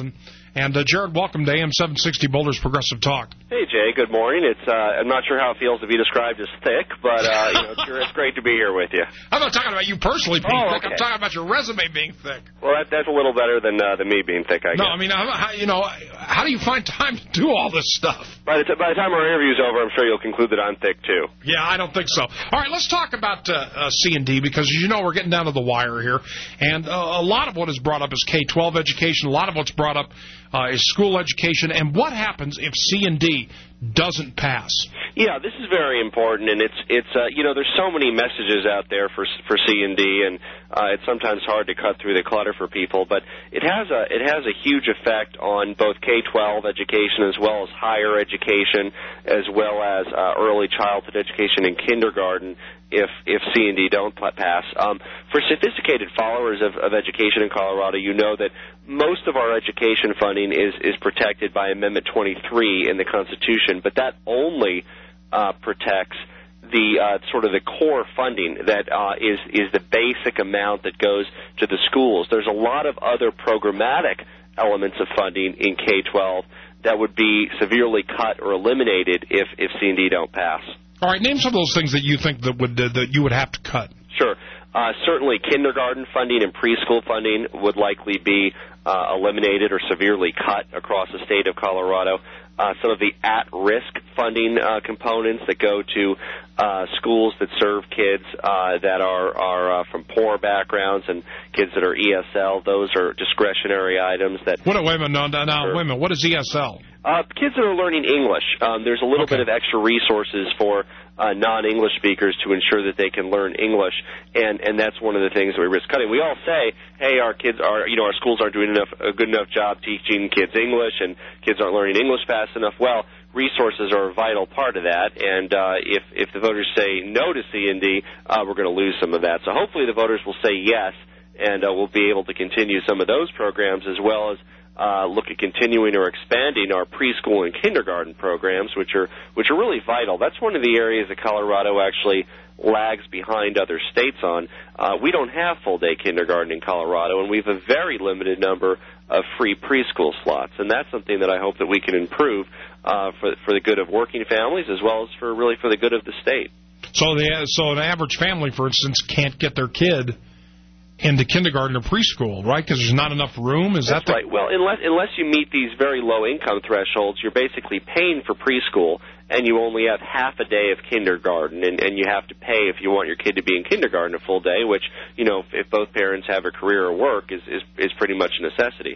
And, uh, Jared, welcome to A M seven sixty Boulder's Progressive Talk. Hey, Jay. Good morning. It's uh, I'm not sure how it feels to be described as thick, but uh, you know, sure, it's great to be here with you. I'm not talking about you personally being oh, thick. okay. I'm talking about your resume being thick. Well, that, that's a little better than uh, than me being thick, I guess. No, I mean, how, you know, how do you find time to do all this stuff? By the, t- by the time our interview's over, I'm sure you'll conclude that I'm thick, too. Yeah, I don't think so. All right, let's talk about uh, uh, C and D, because, as you know, we're getting down to the wire here. And uh, a lot of what is brought up is K twelve education. A lot of what's brought up uh, is school education. And what happens if C and D doesn't pass? Yeah, this is very important, and it's it's uh, you know, there's so many messages out there for for C and D, and uh, it's sometimes hard to cut through the clutter for people. But it has a it has a huge effect on both K twelve education as well as higher education, as well as uh, early childhood education in kindergarten. If if C and D don't pass, um, for sophisticated followers of, of education in Colorado, you know that most of our education funding is is protected by Amendment twenty-three in the Constitution, but that only uh, protects the uh, sort of the core funding that uh, is is the basic amount that goes to the schools. There's a lot of other programmatic elements of funding in K twelve that would be severely cut or eliminated if if C and D don't pass. All right, name some of those things that you think that would uh, that you would have to cut. Sure. Uh, certainly kindergarten funding and preschool funding would likely be uh, eliminated or severely cut across the state of Colorado. Uh, some of the at-risk funding uh, components that go to uh, schools that serve kids uh, that are, are uh, from poor backgrounds and kids that are E S L, those are discretionary items. That. What, wait a minute, no, no, no, wait a minute. What is E S L? Uh, kids that are learning English. Um, there's a little okay. bit of extra resources for uh, non-English speakers to ensure that they can learn English, and, and that's one of the things that we risk cutting. We all say, hey, our kids are, you know, our schools aren't doing enough a good enough job teaching kids English, and kids aren't learning English fast enough. Well, resources are a vital part of that, and uh, if if the voters say no to C and D, uh, we're going to lose some of that. So hopefully the voters will say yes, and uh, we'll be able to continue some of those programs, as well as Uh, look at continuing or expanding our preschool and kindergarten programs, which are which are really vital. That's one of the areas that Colorado actually lags behind other states on. Uh, we don't have full-day kindergarten in Colorado, and we have a very limited number of free preschool slots, and that's something that I hope that we can improve uh, for for the good of working families as well as for really for the good of the state. So the so an average family, for instance, can't get their kid into kindergarten or preschool, right? Because there's not enough room? Is That's that the... right. Well, unless unless you meet these very low income thresholds, you're basically paying for preschool, and you only have half a day of kindergarten, and, and you have to pay if you want your kid to be in kindergarten a full day, which, you know, if, if both parents have a career or work, is, is, is pretty much a necessity.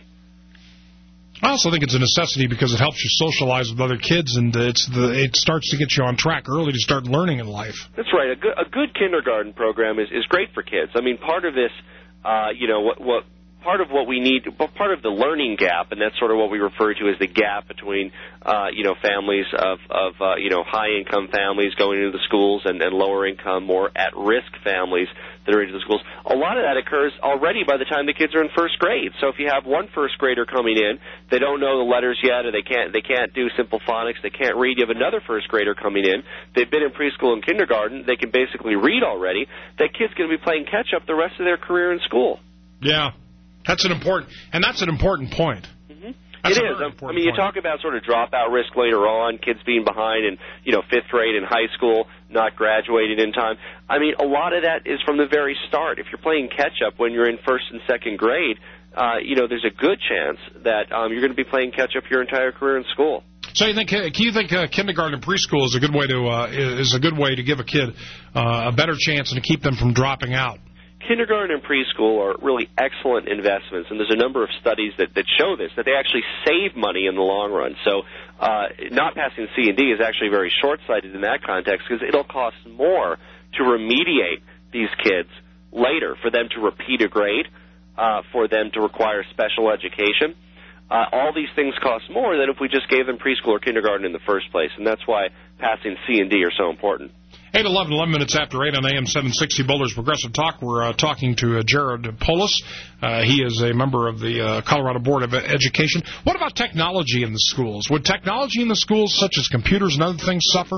I also think it's a necessity because it helps you socialize with other kids, and it's the it starts to get you on track early to start learning in life. That's right. A good, a good kindergarten program is, is great for kids. I mean, part of this, uh, you know, what what part of what we need, part of the learning gap, and that's sort of what we refer to as the gap between, uh, you know, families of, of uh, you know, high-income families going into the schools and, and lower-income, more at-risk families that are into the schools. A lot of that occurs already by the time the kids are in first grade. So if you have one first grader coming in, they don't know the letters yet, or they can't they can't do simple phonics, they can't read. You have another first grader coming in. They've been in preschool and kindergarten. They can basically read already. That kid's going to be playing catch-up the rest of their career in school. Yeah. That's an important, and that's an important point. Mm-hmm. It is. I mean, you point. talk about sort of dropout risk later on, kids being behind in, you know, fifth grade in high school, not graduating in time. I mean, a lot of that is from the very start. If you're playing catch-up when you're in first and second grade, uh, you know, there's a good chance that um, you're going to be playing catch-up your entire career in school. So you think? Can you think uh, kindergarten and preschool is a good way to uh, is a good way to give a kid uh, a better chance and to keep them from dropping out? Kindergarten and preschool are really excellent investments, and there's a number of studies that, that show this, that they actually save money in the long run. So uh, not passing C and D is actually very short-sighted in that context because it'll cost more to remediate these kids later, for them to repeat a grade, uh, for them to require special education. Uh, all these things cost more than if we just gave them preschool or kindergarten in the first place, and that's why passing C and D are so important. eight eleven, eleven minutes after eight on A M seven sixty Boulder's Progressive Talk. We're uh, talking to uh, Jared Polis. Uh, he is a member of the uh, Colorado Board of Education. What about technology in the schools? Would technology in the schools, such as computers and other things, suffer?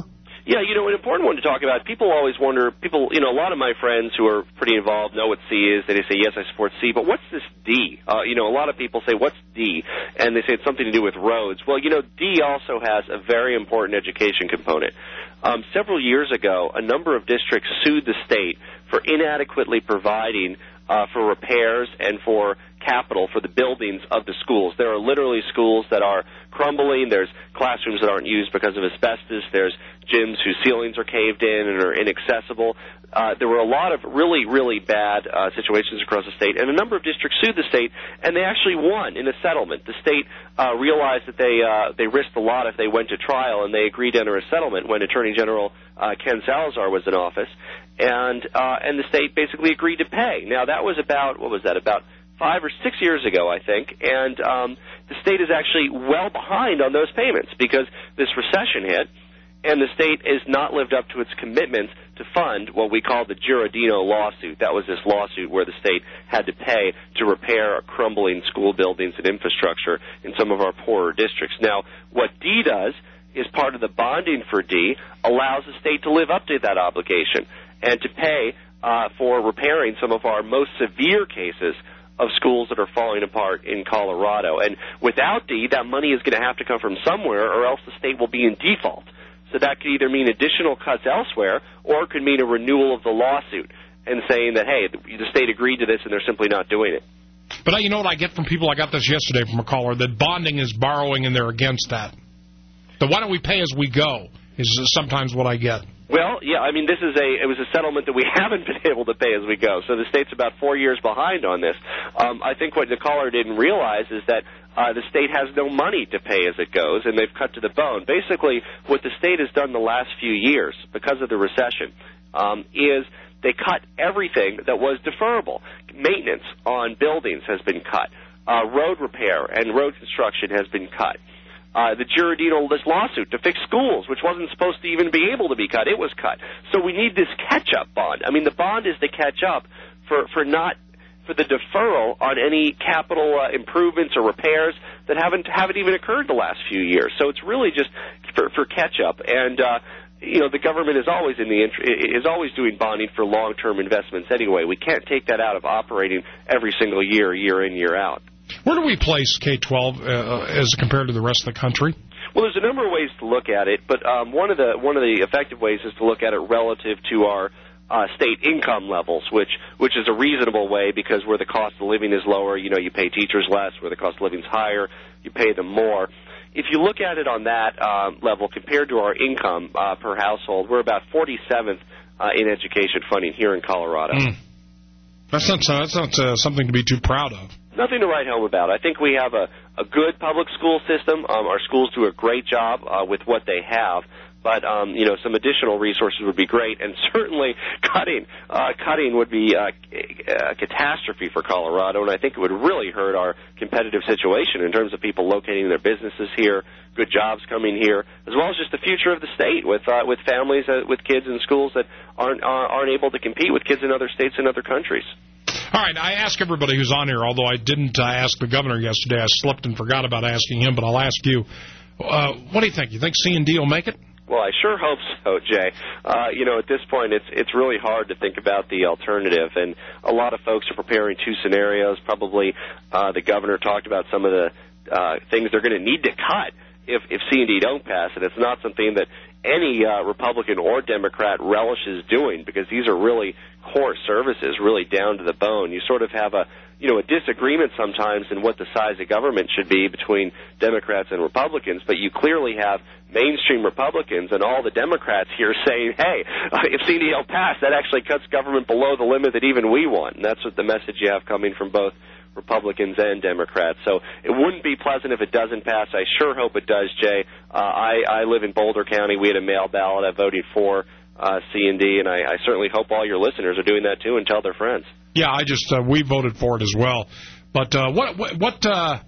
Yeah, you know, an important one to talk about. People always wonder, people, you know, a lot of my friends who are pretty involved know what C is. They say, yes, I support C, but what's this D? Uh, you know, a lot of people say, what's D? And they say it's something to do with roads. Well, you know, D also has a very important education component. Um, several years ago, a number of districts sued the state for inadequately providing uh, for repairs and for capital for the buildings of the schools. There are literally schools that are crumbling. There's classrooms that aren't used because of asbestos. There's gyms whose ceilings are caved in and are inaccessible. Uh, there were a lot of really, really bad uh, situations across the state, and a number of districts sued the state, and they actually won in a settlement. The state uh, realized that they uh, they risked a lot if they went to trial, and they agreed to enter a settlement when Attorney General uh, Ken Salazar was in office, and uh, and the state basically agreed to pay. Now, that was about, what was that, about five or six years ago, I think, and um, the state is actually well behind on those payments because this recession hit, and the state has not lived up to its commitments to fund what we call the Girodino lawsuit. That was this lawsuit where the state had to pay to repair crumbling school buildings and infrastructure in some of our poorer districts. Now, what D does is part of the bonding for D allows the state to live up to that obligation and to pay uh, for repairing some of our most severe cases of schools that are falling apart in Colorado. And without D, that money is going to have to come from somewhere, or else the state will be in default. So that could either mean additional cuts elsewhere, or it could mean a renewal of the lawsuit and saying that, hey, the state agreed to this and they're simply not doing it. But uh, you know what I get from people? I got this yesterday from a caller, that bonding is borrowing and they're against that. The why don't we pay as we go is sometimes what I get. Well, yeah, I mean, this is a it was a settlement that we haven't been able to pay as we go. So the state's about four years behind on this. Um, I think what the caller didn't realize is that uh, the state has no money to pay as it goes, and they've cut to the bone. Basically, what the state has done the last few years, because of the recession, um, is they cut everything that was deferrable. Maintenance on buildings has been cut. Uh, road repair and road construction has been cut. Uh, the Girodino, this lawsuit to fix schools, which wasn't supposed to even be able to be cut, it was cut. So we need this catch-up bond. I mean, the bond is to catch up for, for not for the deferral on any capital uh, improvements or repairs that haven't haven't even occurred the last few years. So it's really just for, for catch-up. And uh, you know, the government is always in the is always doing bonding for long-term investments anyway. We can't take that out of operating every single year, year in, year out. Where do we place K twelve uh, as compared to the rest of the country? Well, there's a number of ways to look at it, but um, one of the one of the effective ways is to look at it relative to our uh, state income levels, which which is a reasonable way because where the cost of living is lower, you know, you pay teachers less. Where the cost of living is higher, you pay them more. If you look at it on that uh, level compared to our income uh, per household, we're about forty-seventh uh, in education funding here in Colorado. Mm. That's not that's not uh, something to be too proud of. Nothing to write home about. I think we have a, a good public school system. Um, our schools do a great job uh, with what they have. But, um, you know, some additional resources would be great. And certainly cutting uh, cutting would be a, a catastrophe for Colorado. And I think it would really hurt our competitive situation in terms of people locating their businesses here, good jobs coming here, as well as just the future of the state with uh, with families, uh, with kids in schools that aren't, uh, aren't able to compete with kids in other states and other countries. All right, I ask everybody who's on here, although I didn't uh, ask the governor yesterday. I slipped and forgot about asking him, but I'll ask you. Uh, what do you think? You think C and D will make it? Well, I sure hope so, Jay. Uh, you know, at this point, it's it's really hard to think about the alternative, and a lot of folks are preparing two scenarios. Probably uh, the governor talked about some of the uh, things they're going to need to cut if, if C and D don't pass, and it's not something that any uh, Republican or Democrat relishes doing because these are really core services, really down to the bone. You sort of have a, you know, a disagreement sometimes in what the size of government should be between Democrats and Republicans, but you clearly have mainstream Republicans and all the Democrats here saying, hey, if C and D don't pass, that actually cuts government below the limit that even we want. And that's what the message you have coming from both Republicans and Democrats. So it wouldn't be pleasant if it doesn't pass. I sure hope it does, Jay. Uh, I, I live in Boulder County. We had a mail ballot. I voted for uh, C and D, and I, I certainly hope all your listeners are doing that, too, and tell their friends. Yeah, I just, uh, we voted for it as well. But uh, what, what, what, uh,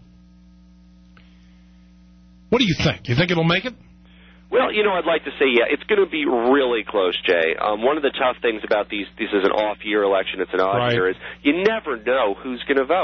what do you think? You think it'll make it? Well, you know, I'd like to say, yeah, it's going to be really close, Jay. Um, one of the tough things about these, this is an off-year election, it's an odd right. year, is you never know who's going to vote.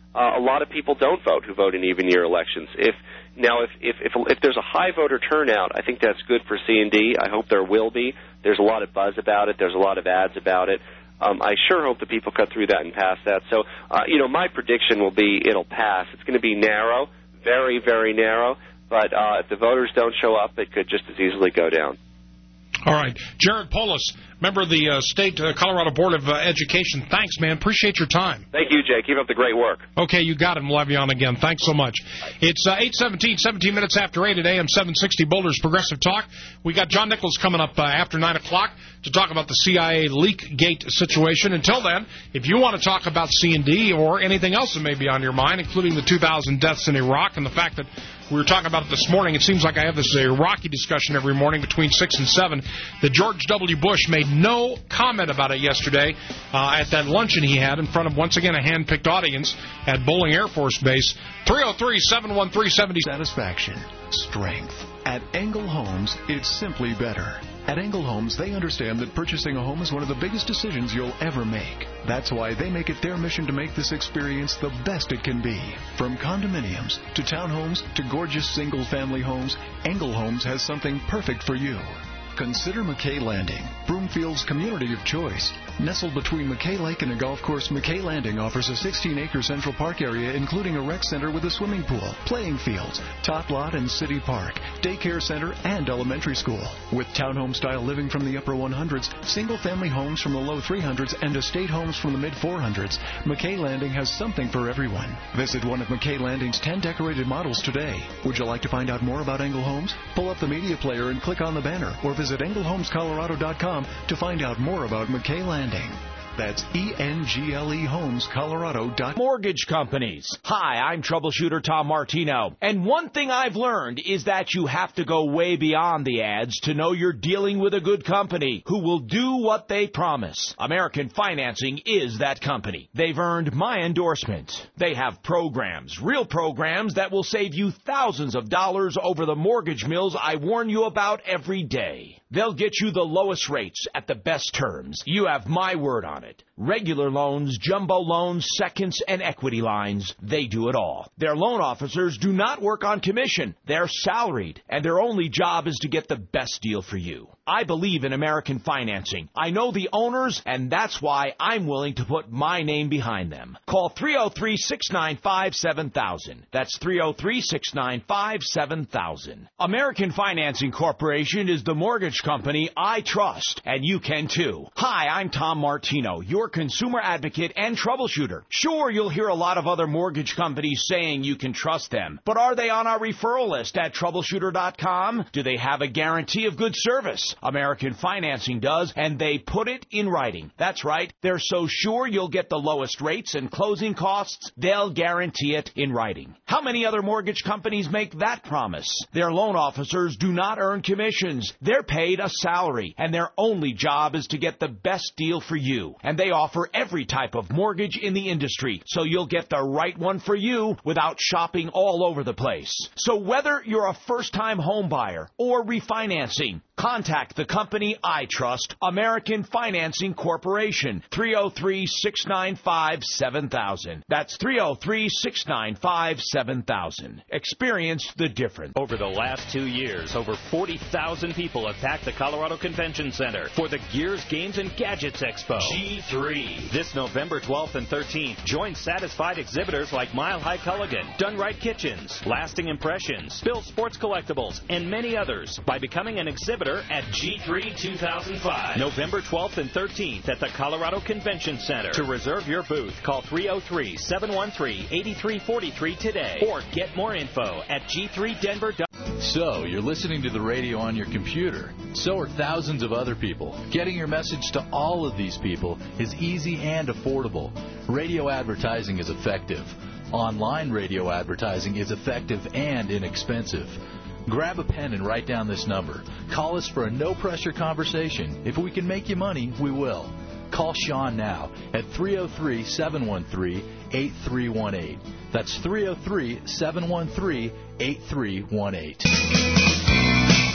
uh, a lot of people don't vote who vote in even-year elections. If Now, if, if, if, if there's a high voter turnout, I think that's good for C and D. I hope there will be. There's a lot of buzz about it. There's a lot of ads about it. Um, I sure hope that people cut through that and pass that. So, uh, you know, my prediction will be it'll pass. It's going to be narrow, very, very narrow. But uh, if the voters don't show up, it could just as easily go down. All right. Jared Polis, member of the uh, State uh, Colorado Board of uh, Education. Thanks, man. Appreciate your time. Thank you, Jay. Keep up the great work. Okay, you got it. We'll have you on again. Thanks so much. It's uh, eight seventeen, seventeen minutes after eight at A M seven sixty Boulder's Progressive Talk. We got John Nichols coming up uh, after nine o'clock to talk about the C I A leak gate situation. Until then, if you want to talk about C and D or anything else that may be on your mind, including the two thousand deaths in Iraq and the fact that we were talking about it this morning. It seems like I have this Iraqi discussion every morning between six and seven. That George W. Bush made no comment about it yesterday uh, at that luncheon he had in front of, once again, a hand-picked audience at Bolling Air Force Base. three oh three, seven one three, seven oh Satisfaction. Strength. At Engel Homes, it's simply better. At Engel Homes, they understand that purchasing a home is one of the biggest decisions you'll ever make. That's why they make it their mission to make this experience the best it can be. From condominiums to townhomes to gorgeous single-family homes, Engel Homes has something perfect for you. Consider McKay Landing, Broomfield's community of choice. Nestled between McKay Lake and a golf course, McKay Landing offers a sixteen-acre Central Park area, including a rec center with a swimming pool, playing fields, tot lot and city park, daycare center, and elementary school. With townhome-style living from the upper one hundreds, single-family homes from the low three hundreds, and estate homes from the mid four hundreds, McKay Landing has something for everyone. Visit one of McKay Landing's ten decorated models today. Would you like to find out more about Engel Homes? Pull up the media player and click on the banner, or visit engel homes colorado dot com to find out more about McKay Landing. That's E N G L E Homes Colorado. Mortgage companies. Hi, I'm troubleshooter Tom Martino. And one thing I've learned is that you have to go way beyond the ads to know you're dealing with a good company who will do what they promise. American Financing is that company. They've earned my endorsement. They have programs, real programs that will save you thousands of dollars over the mortgage mills I warn you about every day. They'll get you the lowest rates at the best terms. You have my word on it. Regular loans, jumbo loans, seconds, and equity lines, they do it all. Their loan officers do not work on commission. They're salaried, and their only job is to get the best deal for you. I believe in American Financing. I know the owners, and that's why I'm willing to put my name behind them. Call three oh three, six nine five, seven thousand. That's three oh three, six nine five, seven thousand. American Financing Corporation is the mortgage company I trust, and you can too. Hi, I'm Tom Martino, your consumer advocate and troubleshooter. Sure, you'll hear a lot of other mortgage companies saying you can trust them, but are they on our referral list at troubleshooter dot com? Do they have a guarantee of good service? American Financing does, and they put it in writing. That's right. They're so sure you'll get the lowest rates and closing costs, they'll guarantee it in writing. How many other mortgage companies make that promise? Their loan officers do not earn commissions. They're paid a salary, and their only job is to get the best deal for you. And they offer every type of mortgage in the industry, so you'll get the right one for you without shopping all over the place. So whether you're a first-time home buyer or refinancing, contact the company I trust, American Financing Corporation, three oh three, six nine five, seven thousand. That's three oh three, six nine five, seven thousand. Experience the difference. Over the last two years, over forty thousand people have packed the Colorado Convention Center for the Gears, Games, and Gadgets Expo. G three. This November twelfth and thirteenth, join satisfied exhibitors like Mile High Culligan, Done Right Kitchens, Lasting Impressions, Bill Sports Collectibles, and many others by becoming an exhibitor at G three two thousand five. November twelfth and thirteenth at the Colorado Convention Center. To reserve your booth, call three oh three, seven one three, eight three four three today or get more info at G three denver dot com. So, you're listening to the radio on your computer. So are thousands of other people. Getting your message to all of these people is easy and affordable. Radio advertising is effective. Online radio advertising is effective and inexpensive. Grab a pen and write down this number. Call us for a no-pressure conversation. If we can make you money, we will. Call Sean now at three oh three, seven one three, eight three one eight. That's three oh three, seven one three, eight three one eight.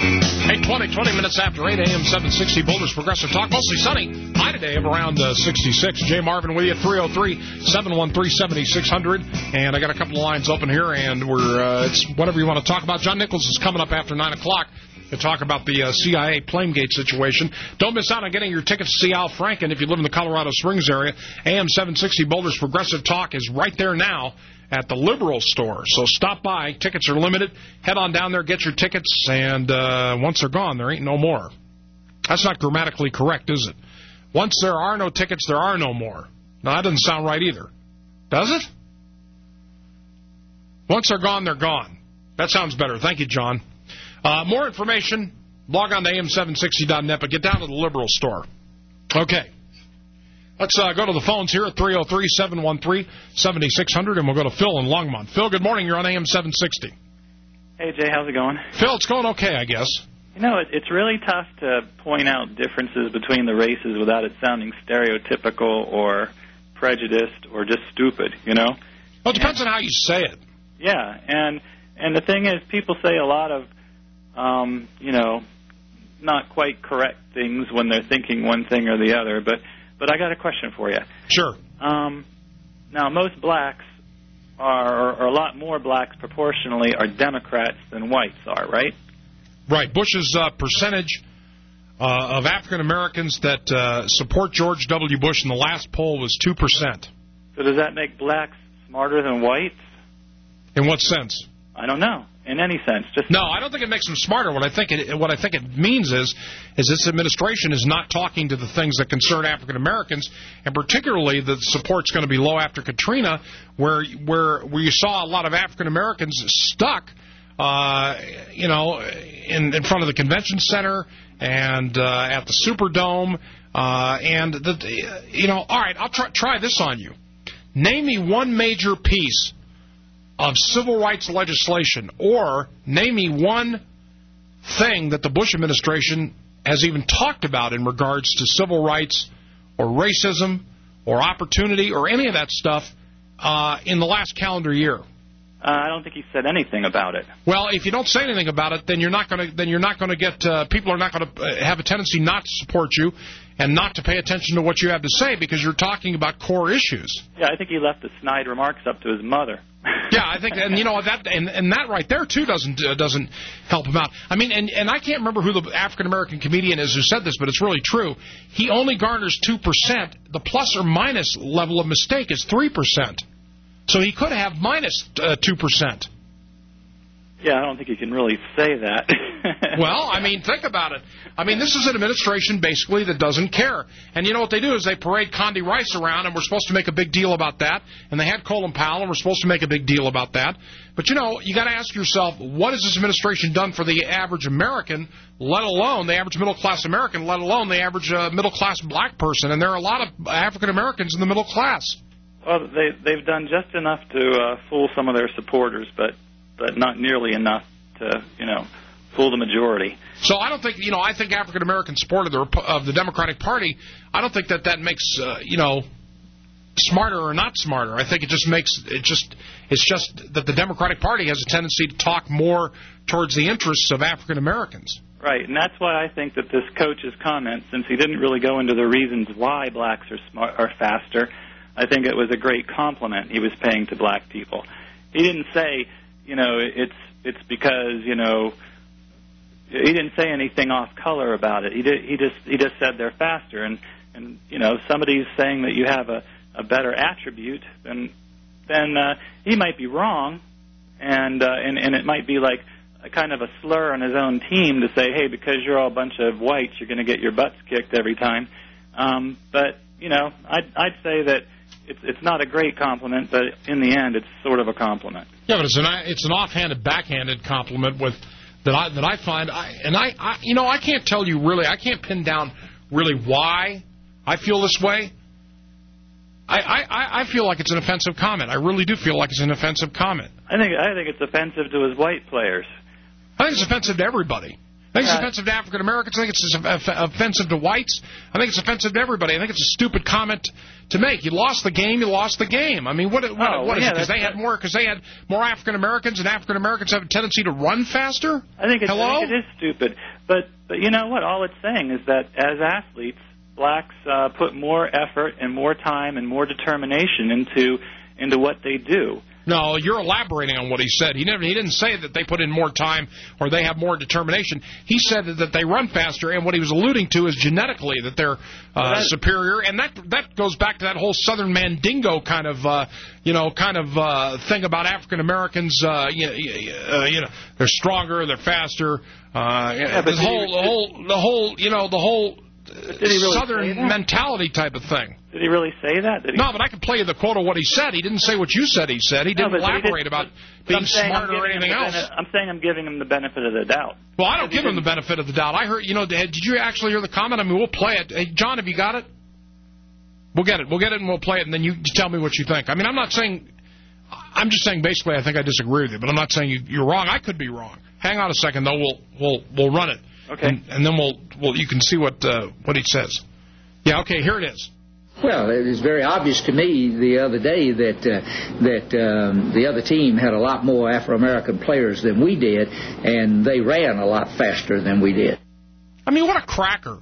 eight twenty, twenty minutes after eight, A M seven sixty, Boulder's Progressive Talk. Mostly sunny. High today of around uh, sixty-six. Jay Marvin with you at three oh three, seven one three, seven six zero zero. And I got a couple of lines open here, and we're uh, it's whatever you want to talk about. John Nichols is coming up after nine o'clock to talk about the uh, C I A Plamegate situation. Don't miss out on getting your tickets to see Al Franken if you live in the Colorado Springs area. A M seven sixty, Boulder's Progressive Talk is right there now at the Liberal store. So stop by. Tickets are limited. Head on down there, get your tickets, and uh, once they're gone, there ain't no more. That's not grammatically correct, is it? Once there are no tickets, there are no more. No, that doesn't sound right either. Does it? Once they're gone, they're gone. That sounds better. Thank you, John. Uh, more information, log on to A M seven sixty dot net, but get down to the Liberal store. Okay. Let's uh, go to the phones here at three oh three, seven one three, seven six zero zero, and we'll go to Phil in Longmont. Phil, good morning. You're on A M seven sixty. Hey, Jay, how's it going? Phil, it's going okay, I guess. You know, it, it's really tough to point out differences between the races without it sounding stereotypical or prejudiced or just stupid, you know? Well, it depends and, on how you say it. Yeah, and and the thing is, people say a lot of, um, you know, not quite correct things when they're thinking one thing or the other, but... But I got a question for you. Sure. Um, now, most blacks are, or a lot more blacks proportionally, are Democrats than whites are, right? Right. Bush's uh, percentage uh, of African Americans that uh, support George W. Bush in the last poll was two percent. So does that make blacks smarter than whites? In what sense? I don't know. In any sense, just no. I don't think it makes them smarter. What I think it what I think it means is is this administration is not talking to the things that concern African Americans, and particularly the support's going to be low after Katrina, where where we saw a lot of African Americans stuck, uh, you know, in in front of the convention center and uh, at the Superdome, uh, and the you know. All right, I'll try try this on you. Name me one major piece of civil rights legislation, or name me one thing that the Bush administration has even talked about in regards to civil rights or racism or opportunity or any of that stuff uh, in the last calendar year. Uh, I don't think he said anything about it. Well, if you don't say anything about it, then you're not going to. Then you're not going to get. Uh, people are not going to have a tendency not to support you and not to pay attention to what you have to say because you're talking about core issues. Yeah, I think he left the snide remarks up to his mother. Yeah, I think, and you know that, and, and that right there too doesn't uh, doesn't help him out. I mean, and and I can't remember who the African American comedian is who said this, but it's really true. He only garners two percent. The plus or minus level of mistake is three percent. So he could have minus uh, two percent. Yeah, I don't think you can really say that. Well, I mean, think about it. I mean, this is an administration, basically, that doesn't care. And you know what they do is they parade Condi Rice around, and we're supposed to make a big deal about that. And they had Colin Powell, and we're supposed to make a big deal about that. But, you know, you got to ask yourself, what has this administration done for the average American, let alone the average middle-class American, let alone the average uh, middle-class black person? And there are a lot of African Americans in the middle class. Well, they, they've done just enough to uh, fool some of their supporters, but but not nearly enough to, you know, fool the majority. So I don't think, you know, I think African American support of the, of the Democratic Party, I don't think that that makes, uh, you know, smarter or not smarter. I think it just makes, it just, it's just that the Democratic Party has a tendency to talk more towards the interests of African Americans. Right, and that's why I think that this coach's comment, since he didn't really go into the reasons why blacks are smart, are faster, I think it was a great compliment he was paying to black people. He didn't say, you know, it's it's because, you know, he didn't say anything off color about it. He did, he just he just said they're faster, and and you know, somebody's saying that you have a, a better attribute, then then uh, he might be wrong, and uh, and and it might be like a kind of a slur on his own team to say, hey, because you're all a bunch of whites, you're going to get your butts kicked every time. Um, but you know, I'd I'd say that. It's it's not a great compliment, but in the end, it's sort of a compliment. Yeah, but it's an it's an offhanded, backhanded compliment with that I that I find, I, and I, I you know I can't tell you really, I can't pin down really why I feel this way. I, I, I feel like it's an offensive comment. I really do feel like it's an offensive comment. I think I think it's offensive to his white players. I think it's offensive to everybody. I I think it's Uh, offensive to African Americans. I think it's off- offensive to whites. I think it's offensive to everybody. I think it's a stupid comment to make. You lost the game. You lost the game. I mean, what? What, Oh, what is yeah, it? Because they had more. Because they had more African Americans, and African Americans have a tendency to run faster. I think, it's, Hello? I think it is stupid. But but you know what? All it's saying is that as athletes, blacks uh, put more effort and more time and more determination into into what they do. No, you're elaborating on what he said. He never. He didn't say that they put in more time or they have more determination. He said that they run faster, and what he was alluding to is genetically that they're uh, superior, and that that goes back to that whole Southern Mandingo kind of uh, you know kind of uh, thing about African Americans. Uh, you, uh, you know, they're stronger, they're faster. Uh, Yeah, the but whole, did he- the whole, the whole, you know, the whole did he really say Southern that? mentality type of thing. Did he really say that? Did he? No, but I can play you the quote of what he said. He didn't say what you said he said. He No, didn't but he elaborate did- about but being I'm saying I'm smarter or giving him anything the else. bene- I'm saying I'm giving him the benefit of the doubt. Well, I don't Because he give him the didn't- benefit of the doubt. I heard, you know, did you actually hear the comment? I mean, we'll play it. Hey, John, have you got it? We'll get it. We'll get it and we'll play it, and then you tell me what you think. I mean, I'm not saying, I'm just saying basically I think I disagree with you, but I'm not saying you, you're wrong. I could be wrong. Hang on a second, though. We'll we'll we'll run it. Okay. And, and then we'll well you can see what uh, what he says. Yeah. Okay. Here it is. Well, it was very obvious to me the other day that uh, that um, the other team had a lot more Afro-American players than we did, and they ran a lot faster than we did. I mean, what a cracker.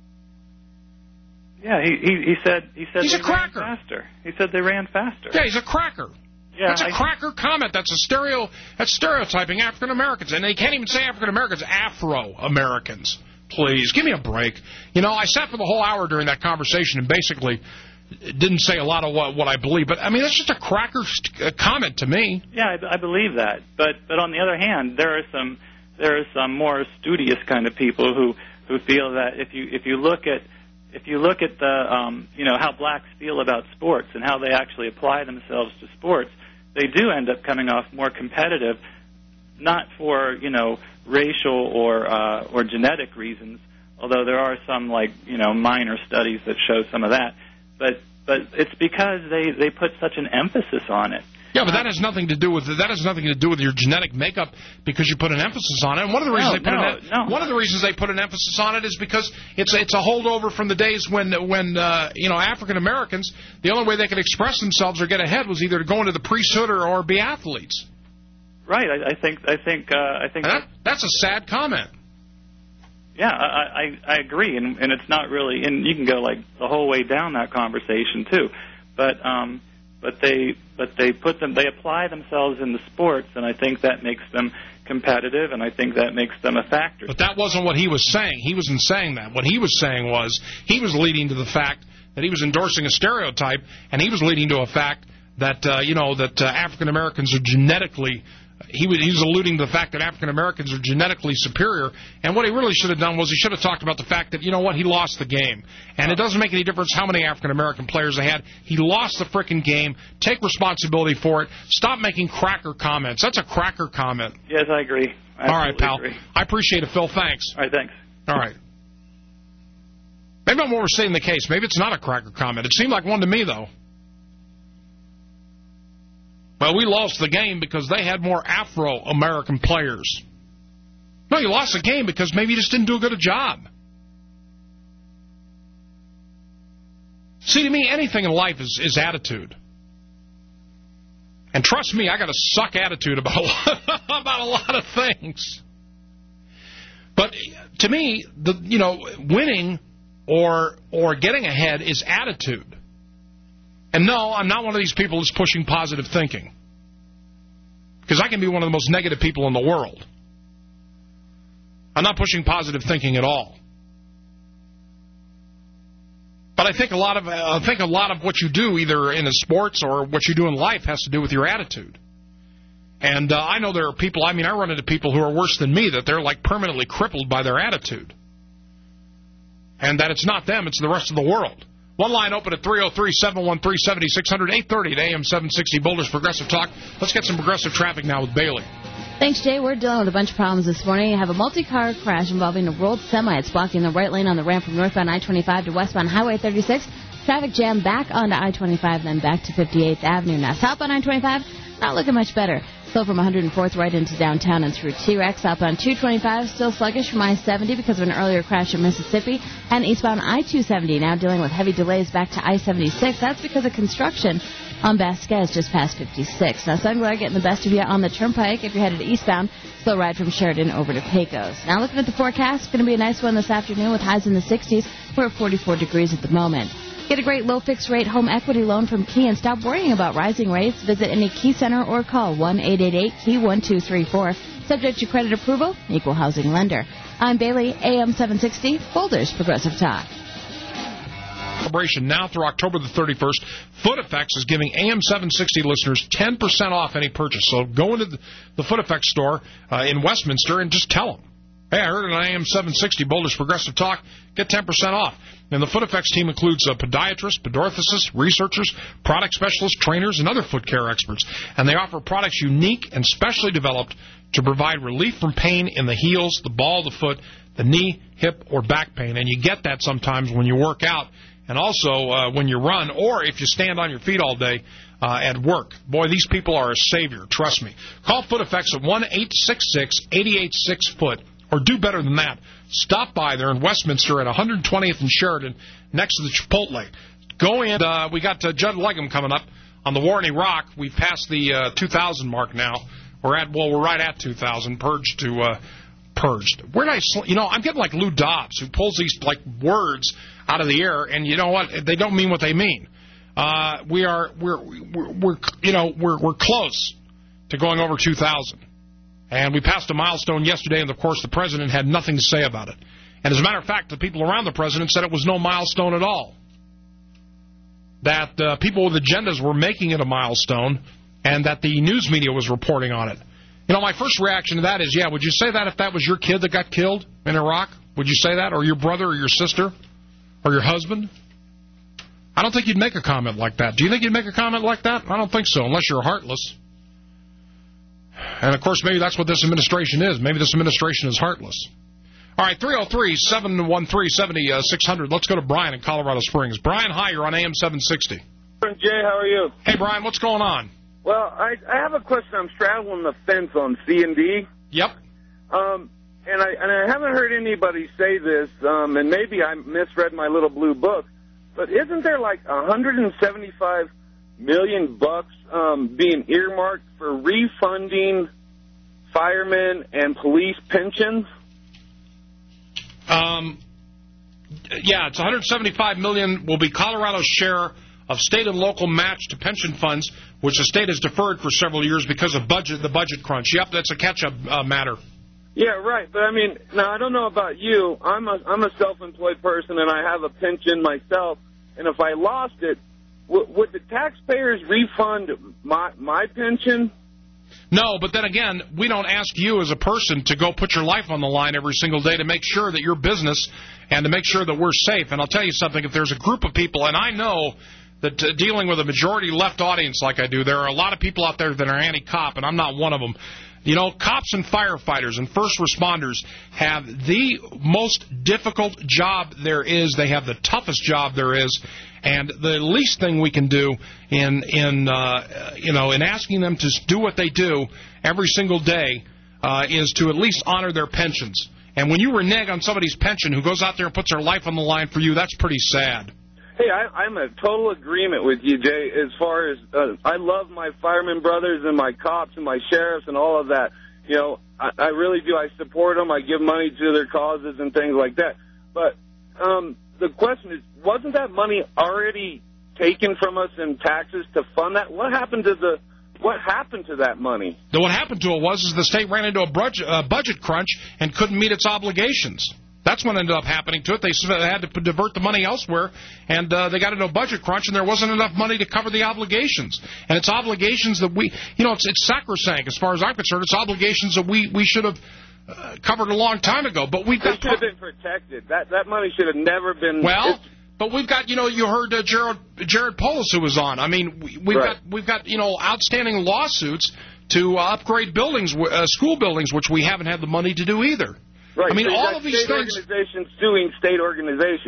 Yeah, he he, he said he said He's they a cracker. ran faster. He said they ran faster. Yeah, he's a cracker. Yeah, that's a I- cracker comment. That's a stereo. That's stereotyping African Americans, and they can't even say African Americans. Afro Americans, please give me a break. You know, I sat for the whole hour during that conversation and basically didn't say a lot of what what I believe. But I mean, that's just a cracker st- uh, comment to me. Yeah, I, I believe that. But but on the other hand, there are some there are some more studious kind of people who who feel that if you if you look at if you look at the um, you know how blacks feel about sports and how they actually apply themselves to sports, they do end up coming off more competitive, not for you know racial or uh, or genetic reasons. Although there are some like you know minor studies that show some of that, but but it's because they they put such an emphasis on it. Yeah, but that has nothing to do with that has nothing to do with your genetic makeup because you put an emphasis on it. And one of the reasons No, they put no, an, no. one of the reasons they put an emphasis on it is because it's it's a holdover from the days when when uh, you know African Americans, the only way they could express themselves or get ahead was either to go into the priesthood or, or be athletes. Right. I, I think I think uh, I think that, that's a sad comment. Yeah, I, I I agree, and and it's not really, and you can go like the whole way down that conversation too, but um, but they but they put them they apply themselves in the sports, and I think that makes them competitive, and I think that makes them a factor. But that wasn't what he was saying. He wasn't saying that. What he was saying was he was leading to the fact that he was endorsing a stereotype, and he was leading to a fact that uh, you know that uh, African Americans are genetically. He was, he was alluding to the fact that African Americans are genetically superior, and what he really should have done was he should have talked about the fact that, you know what, he lost the game. And it doesn't make any difference how many African American players they had. He lost the frickin' game. Take responsibility for it. Stop making cracker comments. That's a cracker comment. Yes, I agree. I All right, pal. Agree. I appreciate it, Phil. Thanks. All right, thanks. All right. Maybe I'm overstating the case. Maybe it's not a cracker comment. It seemed like one to me, though. Well, we lost the game because they had more Afro-American players. No, you lost the game because maybe you just didn't do a good a job. See, to me, anything in life is, is attitude. And trust me, I got a suck attitude about a lot, about a lot of things. But to me, the you know, winning or or getting ahead is attitude. And no, I'm not one of these people that's pushing positive thinking. Because I can be one of the most negative people in the world. I'm not pushing positive thinking at all. But I think a lot of I think a lot of what you do, either in sports or what you do in life, has to do with your attitude. And uh, I know there are people, I mean, I run into people who are worse than me, that they're like permanently crippled by their attitude. And that it's not them, it's the rest of the world. One line open at three oh three, seven one three, seven six zero zero, eight thirty at A M seven sixty Boulder's Progressive Talk. Let's get some progressive traffic now with Bailey. Thanks, Jay. We're dealing with a bunch of problems this morning. You have a multi-car crash involving a rolled semi. It's blocking the right lane on the ramp from northbound I twenty-five to westbound Highway thirty-six. Traffic jam back onto I twenty-five, then back to fifty-eighth Avenue. Now, southbound I twenty-five, not looking much better. Slow from one hundred fourth right into downtown and through T-Rex. Outbound two twenty-five still sluggish from I seventy because of an earlier crash in Mississippi. And eastbound I two seventy now dealing with heavy delays back to I seventy-six. That's because of construction on Vasquez just past fifty-six. Now, Sun Glare getting the best of you on the Turnpike if you're headed eastbound. Slow ride from Sheridan over to Pecos. Now, looking at the forecast, it's going to be a nice one this afternoon with highs in the sixties. We're at forty-four degrees at the moment. Get a great low fixed rate home equity loan from Key and stop worrying about rising rates. Visit any Key Center or call one eight eight eight Key one two three four. Subject to credit approval, equal housing lender. I'm Bailey, A M seven sixty, Boulder's Progressive Talk. Celebration now through October the thirty-first. Foot Effects is giving A M seven sixty listeners ten percent off any purchase. So go into the, the Foot Effects store uh, in Westminster and just tell them, hey, I heard it on A M seven sixty, Boulder's Progressive Talk, get ten percent off. And the Foot Effects team includes uh, podiatrists, podorthicists, researchers, product specialists, trainers, and other foot care experts. And they offer products unique and specially developed to provide relief from pain in the heels, the ball of the foot, the knee, hip, or back pain. And you get that sometimes when you work out and also uh, when you run or if you stand on your feet all day uh, at work. Boy, these people are a savior, trust me. Call Foot Effects at one eight six six, eight eight six, foot. Or do better than that. Stop by there in Westminster at one hundred twentieth and Sheridan next to the Chipotle. Go in. Uh, we got uh, Judd Legum coming up on the War in Iraq. We've passed the uh, two thousand mark now. We're at, well, we're right at two thousand, purged to uh, purged. Where did I, sl- you know, I'm getting like Lou Dobbs, who pulls these like words out of the air, and you know what? They don't mean what they mean. Uh, we are, we're, we're, we're, you know, we're, we're close to going over two thousand. And we passed a milestone yesterday, and, of course, the president had nothing to say about it. And as a matter of fact, the people around the president said it was no milestone at all. That uh, people with agendas were making it a milestone, and that the news media was reporting on it. You know, my first reaction to that is, yeah, would you say that if that was your kid that got killed in Iraq? Would you say that? Or your brother or your sister? Or your husband? I don't think you'd make a comment like that. Do you think you'd make a comment like that? I don't think so, unless you're heartless. And, of course, maybe that's what this administration is. Maybe this administration is heartless. All right, three oh three, seven one three, seven oh six hundred. Let's go to Brian in Colorado Springs. Brian, hi, you're on A M seven sixty. Jay, how are you? Hey, Brian, what's going on? Well, I, I have a question. I'm straddling the fence on C and D. Yep. Um, and I and I haven't heard anybody say this, um, and maybe I misread my little blue book, but isn't there like one hundred seventy-five million bucks um, being earmarked for refunding firemen and police pensions? Um, yeah, it's one hundred seventy-five million dollars will be Colorado's share of state and local match to pension funds, which the state has deferred for several years because of budget, the budget crunch. Yep, that's a catch-up uh, matter. Yeah, right. But I mean, now I don't know about you. I'm a I'm a self-employed person, and I have a pension myself. And if I lost it, w- would the taxpayers refund my my pension? No, but then again, we don't ask you as a person to go put your life on the line every single day to make sure that your business and to make sure that we're safe. And I'll tell you something, if there's a group of people, and I know that uh, dealing with a majority left audience like I do, there are a lot of people out there that are anti-cop, and I'm not one of them. You know, cops and firefighters and first responders have the most difficult job there is. They have the toughest job there is. And the least thing we can do in, in uh, you know, in asking them to do what they do every single day uh, is to at least honor their pensions. And when you renege on somebody's pension who goes out there and puts their life on the line for you, that's pretty sad. Hey, I, I'm in total agreement with you, Jay, as far as uh, I love my firemen brothers and my cops and my sheriffs and all of that. You know, I, I really do. I support them. I give money to their causes and things like that. But um, the question is, wasn't that money already taken from us in taxes to fund that? What happened to the what happened to that money? What happened to it was is the state ran into a budget, uh, budget crunch and couldn't meet its obligations. That's what ended up happening to it. They had to divert the money elsewhere, and uh, they got into a budget crunch, and there wasn't enough money to cover the obligations. And it's obligations that we, you know, it's, it's sacrosanct as far as I'm concerned. It's obligations that we, we should have uh, covered a long time ago. But we should have been protected. That that money should have never been. Well, but we've got, you know, you heard uh, Jared Jared Polis who was on. I mean, we, we've right. got we've got you know outstanding lawsuits to uh, upgrade buildings, uh, school buildings, which we haven't had the money to do either. Right. I mean, so all of these state things. Organizations suing state organizations.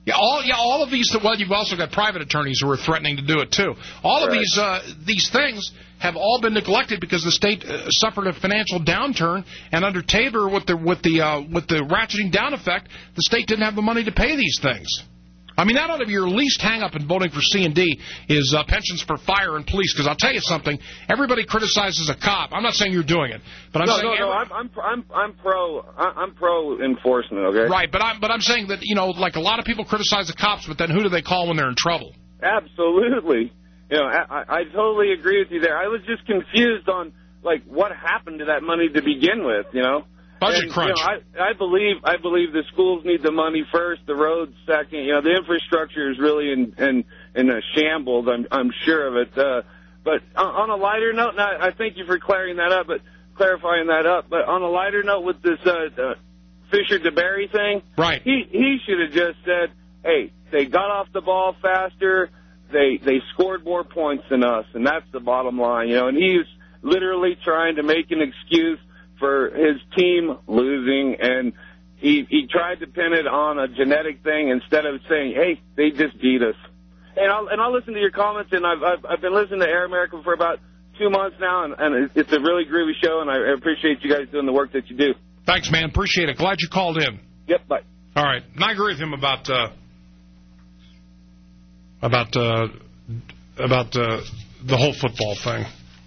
Yeah, all yeah, all of these. Well, you've also got private attorneys who are threatening to do it too. All of Right. these uh, these things have all been neglected because the state uh, suffered a financial downturn, and under Tabor, with the with the uh, with the ratcheting down effect, the state didn't have the money to pay these things. I mean, that ought to be your least hang-up in voting for C and D is uh, pensions for fire and police. Because I'll tell you something, everybody criticizes a cop. I'm not saying you're doing it, but I'm no, saying no, no. I'm, I'm, I'm, I'm pro. I'm pro enforcement. Okay. right. But I'm, but I'm saying that, you know, like a lot of people criticize the cops, but then who do they call when they're in trouble? Absolutely. You know, I, I totally agree with you there. I was just confused on like what happened to that money to begin with. You know. Budget and, crunch. You know, I, I believe I believe the schools need the money first, the roads second. You know, the infrastructure is really in in, in a shambles. I'm I'm sure of it. Uh, but on, on a lighter note, and I, I thank you for clearing that up, but clarifying that up. But on a lighter note, with this uh, uh, Fisher DeBerry thing, right? He he should have just said, "Hey, they got off the ball faster. They they scored more points than us, and that's the bottom line." You know, and he's literally trying to make an excuse for his team losing, and he he tried to pin it on a genetic thing instead of saying, "Hey, they just beat us." And I'll and I'll listen to your comments, and I've I've, I've been listening to Air America for about two months now, and, and it's a really groovy show, and I appreciate you guys doing the work that you do. Thanks, man. Appreciate it. Glad you called in. Yep. Bye. All right. And I agree with him about uh, about uh, about uh, the whole football thing.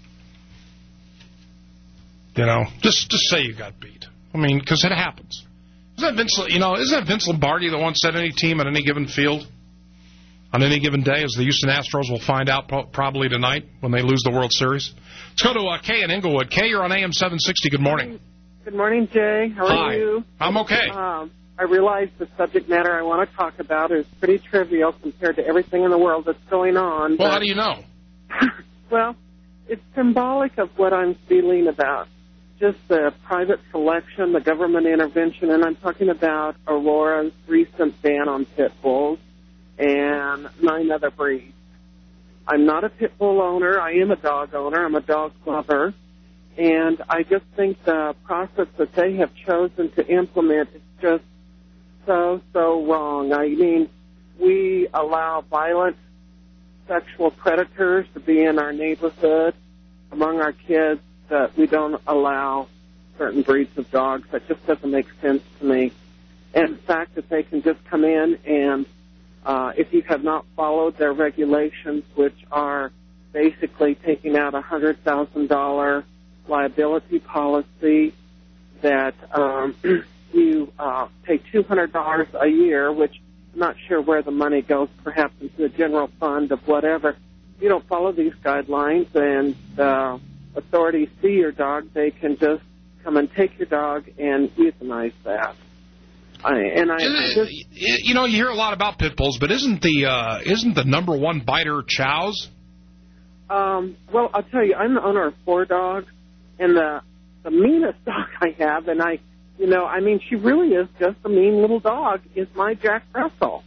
You know, just just say you got beat. I mean, because it happens. Isn't that Vince? You know, isn't that Vince Lombardi that once said any team on any given field, on any given day, as the Houston Astros will find out pro- probably tonight when they lose the World Series? Let's go to uh, Kay in Inglewood. Kay, you're on A M seven sixty. Good morning. Good morning, Jay. How are Hi. you? I'm okay. Um, I realize the subject matter I want to talk about is pretty trivial compared to everything in the world that's going on. Well, but, how do you know? well, it's symbolic of what I'm feeling about. Just the private selection, the government intervention, and I'm talking about Aurora's recent ban on pit bulls and nine other breeds. I'm not a pit bull owner. I am a dog owner. I'm a dog lover. And I just think the process that they have chosen to implement is just so, so wrong. I mean, we allow violent sexual predators to be in our neighborhood among our kids, that we don't allow certain breeds of dogs. That just doesn't make sense to me. And the fact that they can just come in and uh, if you have not followed their regulations, which are basically taking out a one hundred thousand dollars liability policy, that um, you uh, pay two hundred dollars a year, which I'm not sure where the money goes, perhaps into the general fund of whatever. If you don't follow these guidelines and uh, authorities see your dog, they can just come and take your dog and euthanize that. I, and I, I just, you know, you hear a lot about pit bulls, but isn't the uh, isn't the number one biter chows? um, well, I'll tell you, I'm the owner of four dogs, and the the meanest dog I have, and I, you know, I mean, she really is just a mean little dog, is my Jack Russell.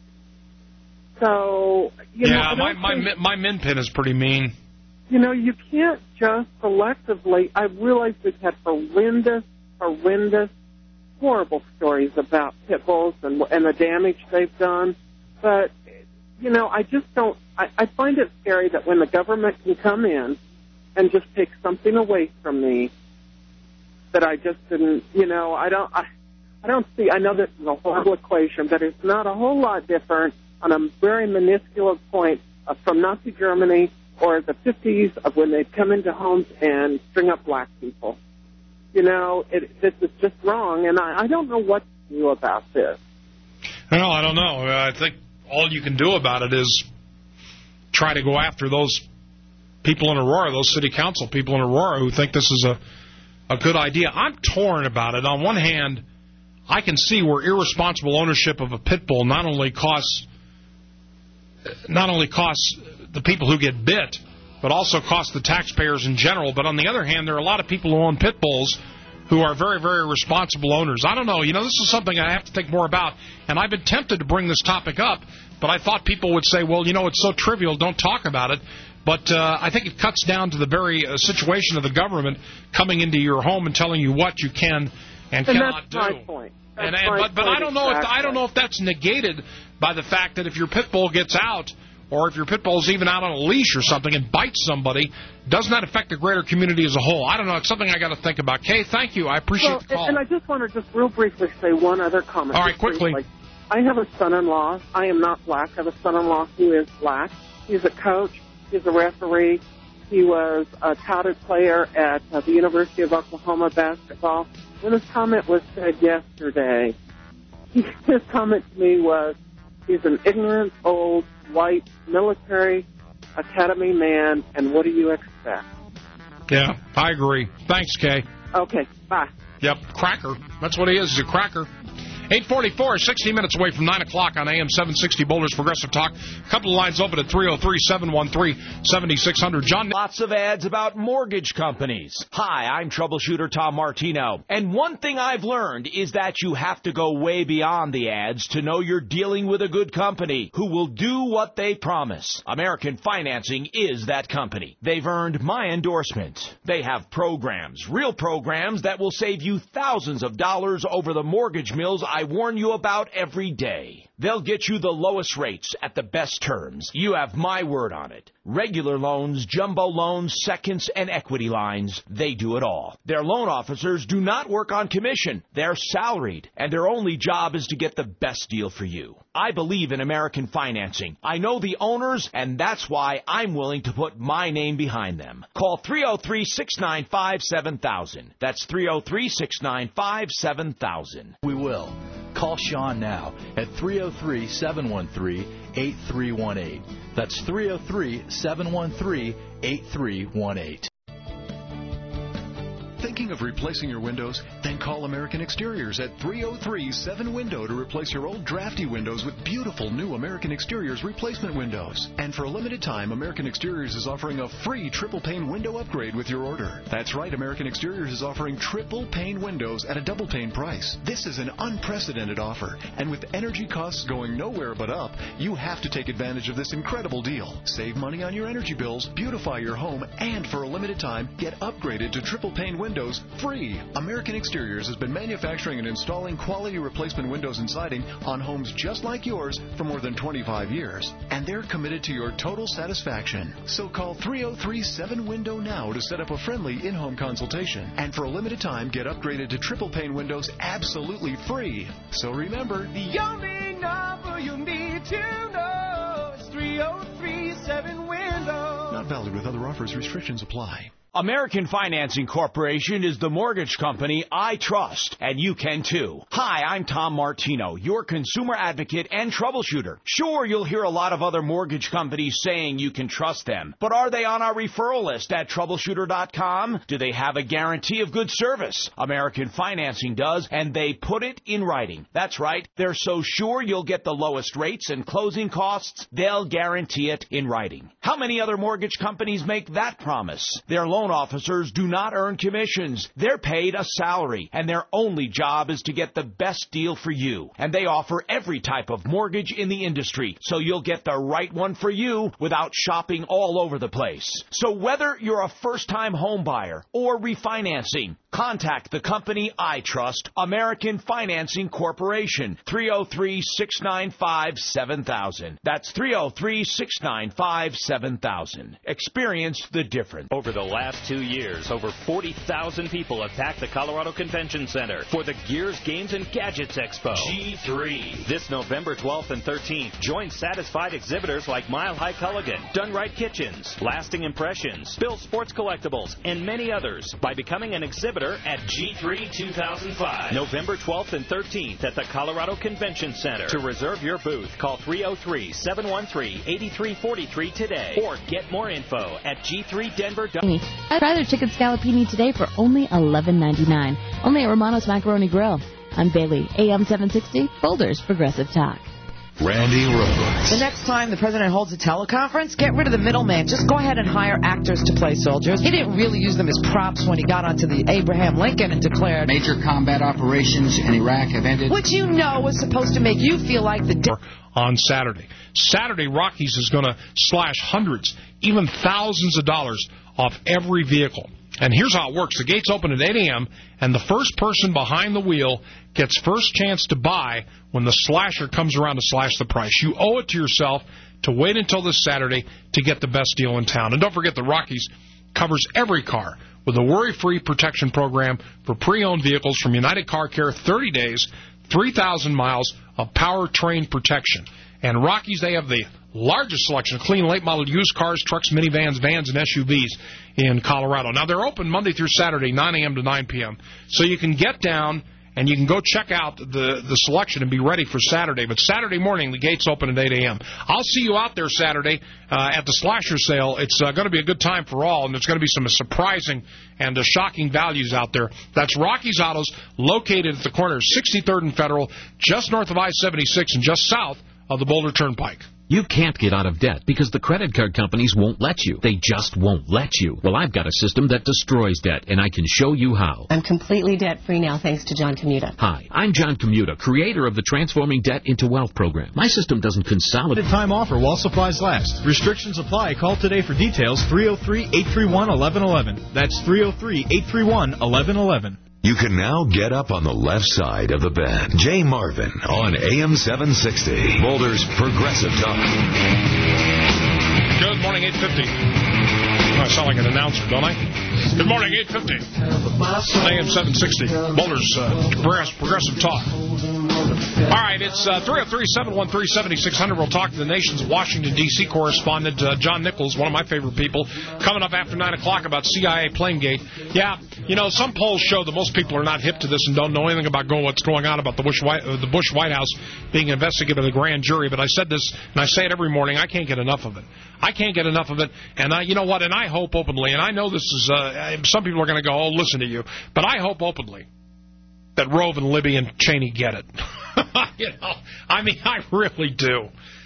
So, you know, yeah, I my don't my think- my min pin is pretty mean. You know, you can't just selectively. I realize we've had horrendous, horrendous, horrible stories about pit bulls and and the damage they've done. But, you know, I just don't. I, I find it scary that when the government can come in and just take something away from me, that I just didn't. You know, I don't. I, I don't see. I know this is a horrible equation, but it's not a whole lot different on a very minuscule point uh, from Nazi Germany or the fifties of when they'd come into homes and string up black people. You know, it, this is just wrong, and I, I don't know what to do about this. No, I don't know. I think all you can do about it is try to go after those people in Aurora, those city council people in Aurora who think this is a, a good idea. I'm torn about it. On one hand, I can see where irresponsible ownership of a pit bull not only costs not only costs the people who get bit, but also costs the taxpayers in general. But on the other hand, there are a lot of people who own pit bulls who are very, very responsible owners. I don't know. You know, this is something I have to think more about. And I've been tempted to bring this topic up, but I thought people would say, well, you know, it's so trivial, don't talk about it. But uh, I think it cuts down to the very uh, situation of the government coming into your home and telling you what you can and, and cannot that's do. My point. That's And, and my but but point I don't know exactly. if I don't know if that's negated by the fact that if your pit bull gets out, or if your pit bull's even out on a leash or something and bites somebody, doesn't that affect the greater community as a whole? I don't know. It's something I got to think about. Kay, thank you. I appreciate well, the call. And I just want to just real briefly say one other comment. All right, quickly. Briefly. I have a son-in-law. I am not black. I have a son-in-law who is black. He's a coach. He's a referee. He was a touted player at uh, the University of Oklahoma basketball. When his comment was said yesterday, he, his comment to me was, he's an ignorant, old, white, military academy man, and what do you expect? Yeah, I agree. Thanks, Kay. Okay, bye. Yep, cracker. That's what he is. He's a cracker. eight forty-four, sixty minutes away from nine o'clock on A M seven sixty Boulder's Progressive Talk. A couple of lines open at three oh three, seven one three, seven six zero zero. John. Lots of ads about mortgage companies. Hi, I'm troubleshooter Tom Martino. And one thing I've learned is that you have to go way beyond the ads to know you're dealing with a good company who will do what they promise. American Financing is that company. They've earned my endorsement. They have programs, real programs that will save you thousands of dollars over the mortgage mills I warn you about every day. They'll get you the lowest rates at the best terms. You have my word on it. Regular loans, jumbo loans, seconds, and equity lines, they do it all. Their loan officers do not work on commission. They're salaried, and their only job is to get the best deal for you. I believe in American Financing. I know the owners, and that's why I'm willing to put my name behind them. Call three oh three, six nine five, seven thousand. That's three oh three, six nine five, seven thousand. We will. Call Sean now at three oh three, seven one three, eight three one eight. That's three oh three, seven one three, eight three one eight. Thinking of replacing your windows? Then call American Exteriors at three oh three, seven window to replace your old drafty windows with beautiful new American Exteriors replacement windows. And for a limited time, American Exteriors is offering a free triple pane window upgrade with your order. That's right, American Exteriors is offering triple pane windows at a double pane price. This is an unprecedented offer, and with energy costs going nowhere but up, you have to take advantage of this incredible deal. Save money on your energy bills, beautify your home, and for a limited time, get upgraded to triple pane windows Windows free. American Exteriors has been manufacturing and installing quality replacement windows and siding on homes just like yours for more than twenty-five years. And they're committed to your total satisfaction. So call three oh three, seven window now to set up a friendly in-home consultation. And for a limited time, get upgraded to triple pane windows absolutely free. So remember, the only number you need to know is three oh three, seven window. Not valid with other offers. Restrictions apply. American Financing Corporation is the mortgage company I trust, and you can too. Hi, I'm Tom Martino, your consumer advocate and troubleshooter. Sure, you'll hear a lot of other mortgage companies saying you can trust them, but are they on our referral list at troubleshooter dot com? Do they have a guarantee of good service? American Financing does, and they put it in writing. That's right, they're so sure you'll get the lowest rates and closing costs, they'll guarantee it in writing. How many other mortgage companies make that promise? Their loan officers do not earn commissions. They're paid a salary, and their only job is to get the best deal for you. And they offer every type of mortgage in the industry, so you'll get the right one for you without shopping all over the place. So whether you're a first-time home buyer or refinancing, contact the company I trust, American Financing Corporation, three oh three, six nine five, seven thousand. That's three oh three, six nine five, seven thousand. Experience the difference. Over the last two years, over forty thousand people have packed the Colorado Convention Center for the Gears, Games, and Gadgets Expo, G three. This November twelfth and thirteenth, join satisfied exhibitors like Mile High Culligan, Done Right Kitchens, Lasting Impressions, Bill Sports Collectibles, and many others by becoming an exhibitor at G three two thousand five. November twelfth and thirteenth at the Colorado Convention Center. To reserve your booth, call three oh three, seven one three, eight three four three today or get more info at G three Denver dot com. I'd rather chicken scallopini today for only eleven ninety-nine. Only at Romano's Macaroni Grill. I'm Bailey, A M seven sixty, Boulder's Progressive Talk. Randy Rhodes. The next time the president holds a teleconference, get rid of the middleman. Just go ahead and hire actors to play soldiers. He didn't really use them as props when he got onto the Abraham Lincoln and declared major combat operations in Iraq have ended, which you know was supposed to make you feel like the di- on Saturday. Saturday, Rockies is going to slash hundreds, even thousands of dollars off every vehicle. And here's how it works. The gates open at eight a.m., and the first person behind the wheel gets first chance to buy when the slasher comes around to slash the price. You owe it to yourself to wait until this Saturday to get the best deal in town. And don't forget, the Rockies covers every car with a worry-free protection program for pre-owned vehicles from United Car Care, thirty days, three thousand miles of powertrain protection. And Rockies, they have the largest selection of clean late-model used cars, trucks, minivans, vans, and S U Vs in Colorado. Now, they're open Monday through Saturday, nine a.m. to nine p.m., so you can get down and you can go check out the, the selection and be ready for Saturday. But Saturday morning, the gates open at eight a.m. I'll see you out there Saturday uh, at the Slasher Sale. It's uh, going to be a good time for all, and there's going to be some surprising and uh, shocking values out there. That's Rockies Autos, located at the corner of sixty-third and Federal, just north of I seventy-six and just south of the Boulder Turnpike. You can't get out of debt because the credit card companies won't let you. They just won't let you. Well, I've got a system that destroys debt, and I can show you how. I'm completely debt-free now, thanks to John Commuta. Hi, I'm John Commuta, creator of the Transforming Debt into Wealth program. My system doesn't consolidate. Time offer while supplies last. Restrictions apply. Call today for details. three oh three, eight three one, one one one one. That's three oh three, eight three one, one one one one. You can now get up on the left side of the bed. Jay Marvin on A M seven sixty, Boulder's Progressive Talk. Good morning, eight fifty. I sound like an announcer, don't I? Good morning, eight fifty. A M seven sixty, Boulder's uh, Progressive Talk. All right, it's uh, three oh three, seven one three, seven six zero zero. We'll talk to the nation's Washington, D C correspondent, uh, John Nichols, one of my favorite people, coming up after nine o'clock about C I A Planegate. Yeah, you know, some polls show that most people are not hip to this and don't know anything about going, what's going on about the Bush, White, uh, the Bush White House being investigated by the grand jury. But I said this, and I say it every morning, I can't get enough of it. I can't get enough of it. And I, you know what, and I hope openly, and I know this is, uh, some people are going to go, oh, listen to you, but I hope openly that Rove and Libby and Cheney get it. You know, I mean, I really do.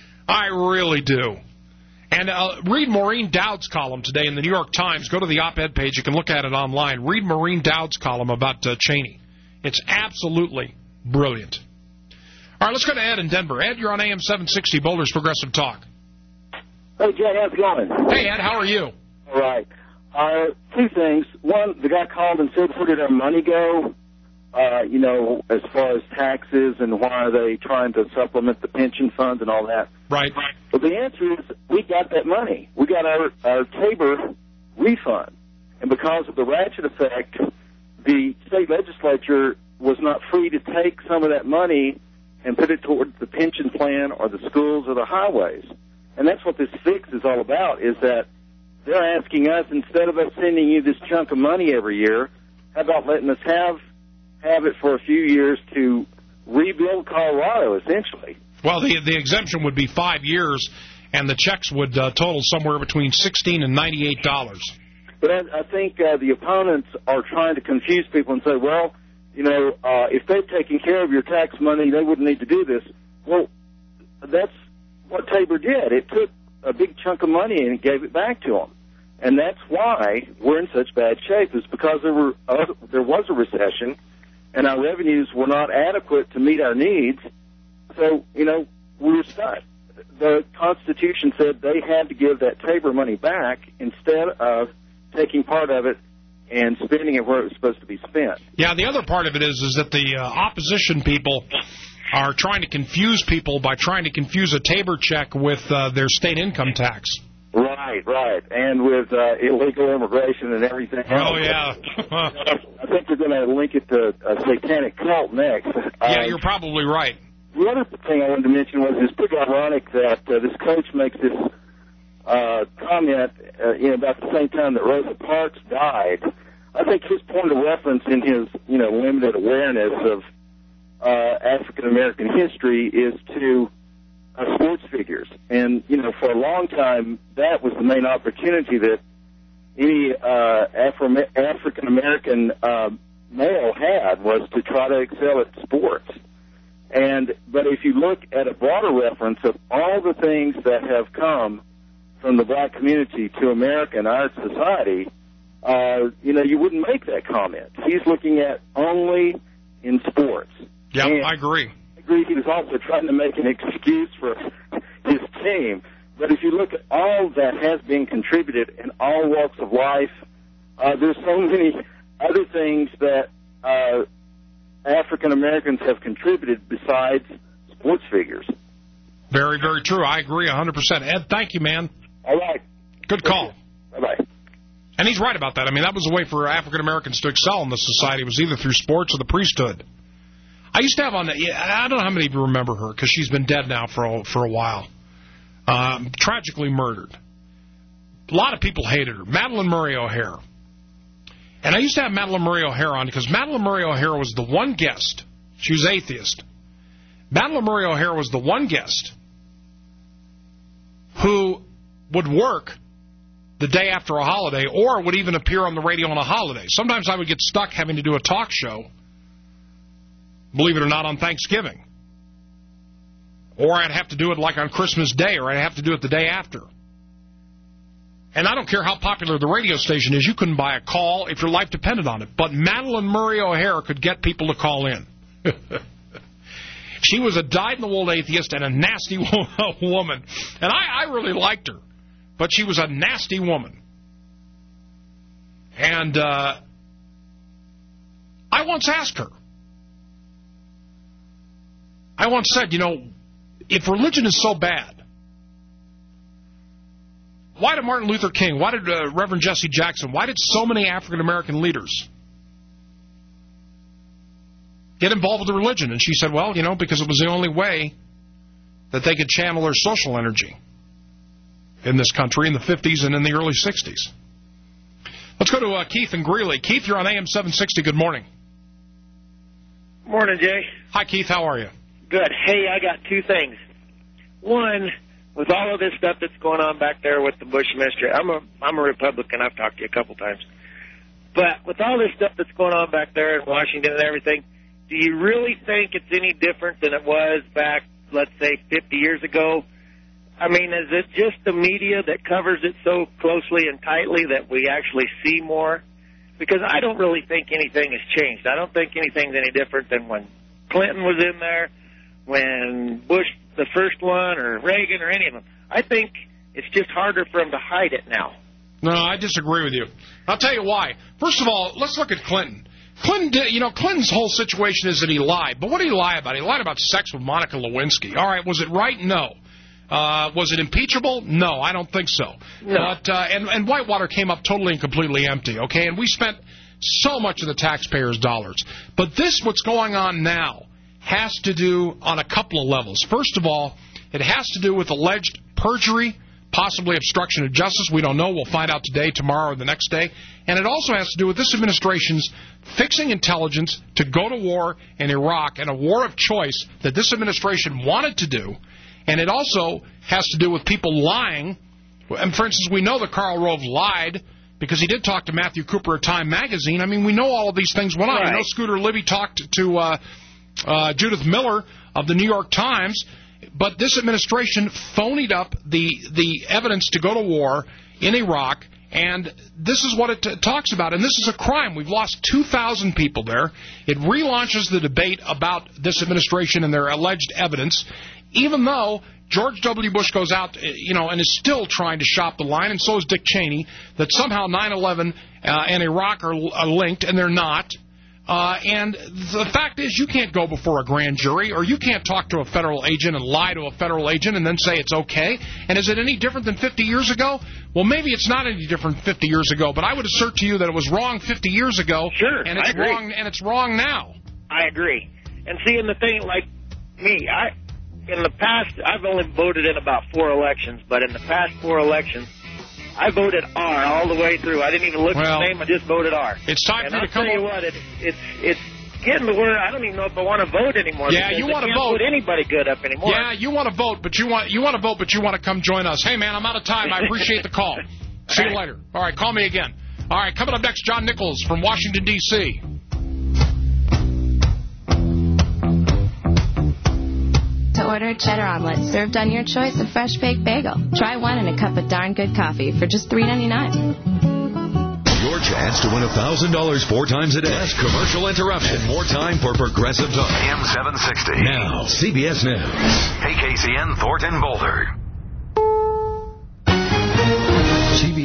I really do. And uh, read Maureen Dowd's column today in the New York Times. Go to the op-ed page. You can look at it online. Read Maureen Dowd's column about uh, Cheney. It's absolutely brilliant. All right, let's go to Ed in Denver. Ed, you're on A M seven sixty, Boulder's Progressive Talk. Hey, Jay, how's it going? Hey, Ed, how are you? All right. Uh, two things. One, the guy called and said, where did our money go? Uh, you know, as far as taxes and why are they trying to supplement the pension funds and all that. Right. Well, the answer is we got that money. We got our, our Tabor refund. And because of the ratchet effect, the state legislature was not free to take some of that money and put it towards the pension plan or the schools or the highways. And that's what this fix is all about, is that they're asking us, instead of us sending you this chunk of money every year, how about letting us have have it for a few years to rebuild Colorado, essentially. Well, the the exemption would be five years, and the checks would uh, total somewhere between sixteen and ninety-eight dollars. But I, I think uh, the opponents are trying to confuse people and say, well, you know, uh, if they'd taken care of your tax money, they wouldn't need to do this. Well, that's what Tabor did. It took a big chunk of money and it gave it back to them. And that's why we're in such bad shape, is because there were uh, there was a recession, and our revenues were not adequate to meet our needs. So, you know, we were stuck. The Constitution said they had to give that Tabor money back instead of taking part of it and spending it where it was supposed to be spent. Yeah, the other part of it is, is that the uh, opposition people are trying to confuse people by trying to confuse a Tabor check with uh, their state income tax. Right, right, and with uh, illegal immigration and everything else. Oh, yeah. I think they're going to link it to a satanic cult next. Yeah, uh, you're probably right. The other thing I wanted to mention was it's pretty ironic that uh, this coach makes this uh, comment uh, you know, about the same time that Rosa Parks died. I think his point of reference in his, you know, limited awareness of uh, African-American history is to Uh, sports figures. And, you know, for a long time, that was the main opportunity that any uh, Afro- African-American uh, male had, was to try to excel at sports. And but if you look at a broader reference of all the things that have come from the black community to America and our society, uh, you know, you wouldn't make that comment. He's looking at only in sports. Yeah, and I agree. He was also trying to make an excuse for his team. But if you look at all that has been contributed in all walks of life, uh, there's so many other things that uh, African Americans have contributed besides sports figures. Very, very true. I agree one hundred percent. Ed, thank you, man. All right. Good call. Bye-bye. And he's right about that. I mean, that was a way for African Americans to excel in this society, was either through sports or the priesthood. I used to have on, I don't know how many of you remember her, because she's been dead now for a, for a while. Um, tragically murdered. A lot of people hated her. Madeline Murray O'Hare. And I used to have Madeline Murray O'Hare on because Madeline Murray O'Hare was the one guest. She was atheist. Madeline Murray O'Hare was the one guest who would work the day after a holiday or would even appear on the radio on a holiday. Sometimes I would get stuck having to do a talk show, believe it or not, on Thanksgiving. Or I'd have to do it like on Christmas Day, or I'd have to do it the day after. And I don't care how popular the radio station is, you couldn't buy a call if your life depended on it. But Madeline Murray O'Hare could get people to call in. She was a dyed-in-the-wool atheist and a nasty woman. And I, I really liked her. But she was a nasty woman. And uh, I once asked her. I once said, you know, if religion is so bad, why did Martin Luther King, why did uh, Reverend Jesse Jackson, why did so many African-American leaders get involved with religion? And she said, well, you know, because it was the only way that they could channel their social energy in this country in the fifties and in the early sixties. Let's go to uh, Keith and Greeley. Keith, you're on A M seven sixty. Good morning. Morning, Jay. Hi, Keith. How are you? Good. Hey, I got two things. One, with all of this stuff that's going on back there with the Bush administration, I'm a, I'm a Republican. I've talked to you a couple times. But with all this stuff that's going on back there in Washington and everything, do you really think it's any different than it was back, let's say, fifty years ago? I mean, is it just the media that covers it so closely and tightly that we actually see more? Because I don't really think anything has changed. I don't think anything's any different than when Clinton was in there, when Bush, the first one, or Reagan, or any of them. I think it's just harder for them to hide it now. No, I disagree with you. I'll tell you why. First of all, let's look at Clinton. Clinton did, you know, Clinton's whole situation is that he lied. But what did he lie about? He lied about sex with Monica Lewinsky. All right, was it right? No. Uh, was it impeachable? No, I don't think so. No. But uh, and, and Whitewater came up totally and completely empty, okay? And we spent so much of the taxpayers' dollars. But this, what's going on now, has to do on a couple of levels. First of all, it has to do with alleged perjury, possibly obstruction of justice. We don't know. We'll find out today, tomorrow, or the next day. And it also has to do with this administration's fixing intelligence to go to war in Iraq, and a war of choice that this administration wanted to do. And it also has to do with people lying. And, for instance, we know that Karl Rove lied because he did talk to Matthew Cooper of Time magazine. I mean, we know all of these things went on. Right. We know Scooter Libby talked to uh, uh, Judith Miller of the New York Times. But this administration phonied up the, the evidence to go to war in Iraq. And this is what it t- talks about. And this is a crime. We've lost two thousand people there. It relaunches the debate about this administration and their alleged evidence, even though George W. Bush goes out, you know, and is still trying to shop the line, and so is Dick Cheney, that somehow nine eleven uh, and Iraq are, are linked, and they're not. Uh, and the fact is, you can't go before a grand jury, or you can't talk to a federal agent and lie to a federal agent and then say it's okay. And is it any different than fifty years ago? Well, maybe it's not any different than fifty years ago, but I would assert to you that it was wrong fifty years ago. Sure, and it's I agree. wrong, and it's wrong now. I agree. And seeing the thing, like me, I in the past, I've only voted in about four elections, but in the past four elections, I voted R all the way through. I didn't even look well, at the name. I just voted R. It's time and for you to come. I'll tell you what, it, it's it's getting to where I don't even know if I want to vote anymore. Yeah, you want to vote. Put anybody good up anymore. Yeah, you want to vote, but you want you want to vote, but you want to come join us. Hey, man, I'm out of time. I appreciate the call. See you later. All right, call me again. All right, coming up next, John Nichols from Washington, D C To order a cheddar omelet served on your choice of fresh baked bagel. Try one and a cup of darn good coffee for just three ninety-nine. Your chance to win one thousand dollars four times a day. Less commercial interruption. And more time for Progressive Talk. A M seven sixty. Now, C B S News. K K C N Thornton Boulder. C B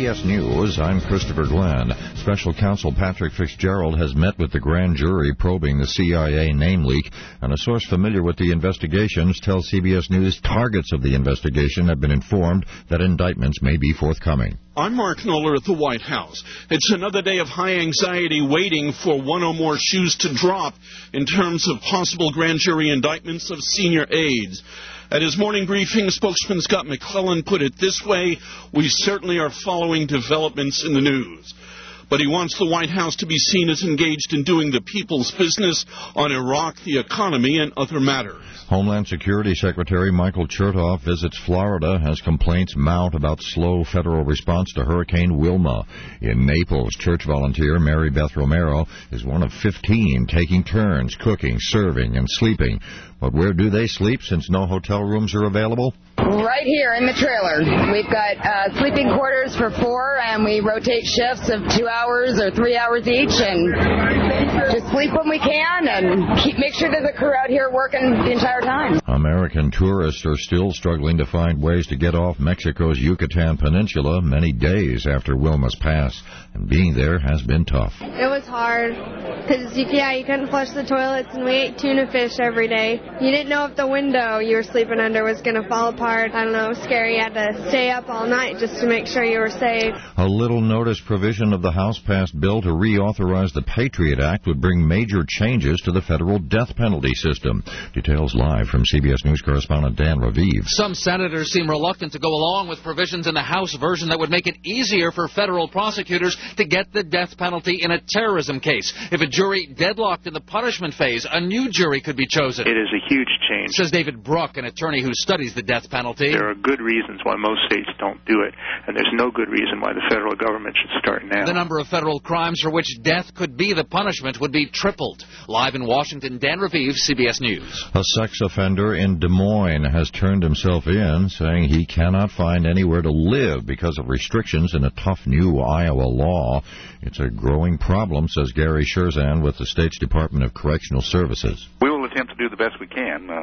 S News, I'm Christopher Glenn. Special counsel Patrick Fitzgerald has met with the grand jury probing the C I A name leak, and a source familiar with the investigations tells C B S News targets of the investigation have been informed that indictments may be forthcoming. I'm Mark Knoller at the White House. It's another day of high anxiety waiting for one or more shoes to drop in terms of possible grand jury indictments of senior aides. At his morning briefing, spokesman Scott McClellan put it this way: we certainly are following developments in the news. But he wants the White House to be seen as engaged in doing the people's business on Iraq, the economy, and other matters. Homeland Security Secretary Michael Chertoff visits Florida as complaints mount about slow federal response to Hurricane Wilma. In Naples, church volunteer Mary Beth Romero is one of fifteen taking turns cooking, serving, and sleeping. But where do they sleep since no hotel rooms are available? Right here in the trailer. We've got uh, sleeping quarters for four, and we rotate shifts of two hours or three hours each, and just sleep when we can and keep make sure there's a crew out here working the entire time. American tourists are still struggling to find ways to get off Mexico's Yucatan Peninsula many days after Wilma's pass, and being there has been tough. It was hard because, yeah, you couldn't flush the toilets, and we ate tuna fish every day. You didn't know if the window you were sleeping under was going to fall apart. I don't know, scary. You had to stay up all night just to make sure you were safe. A little notice provision of the House-passed bill to reauthorize the Patriot Act would bring major changes to the federal death penalty system. Details live from C B S News correspondent Dan Raviv. Some senators seem reluctant to go along with provisions in the House version that would make it easier for federal prosecutors to get the death penalty in a terrorism case. If a jury deadlocked in the punishment phase, a new jury could be chosen. It is a huge change. Says David Brook, an attorney who studies the death penalty. There are good reasons why most states don't do it, and there's no good reason why the federal government should start now. The number of federal crimes for which death could be the punishment would be tripled. Live in Washington, Dan Raviv, C B S News. A sex offender in Des Moines has turned himself in, saying he cannot find anywhere to live because of restrictions in a tough new Iowa law. It's a growing problem, says Gary Sherzan with the state's Department of Correctional Services. We will attempt to do the best we can uh,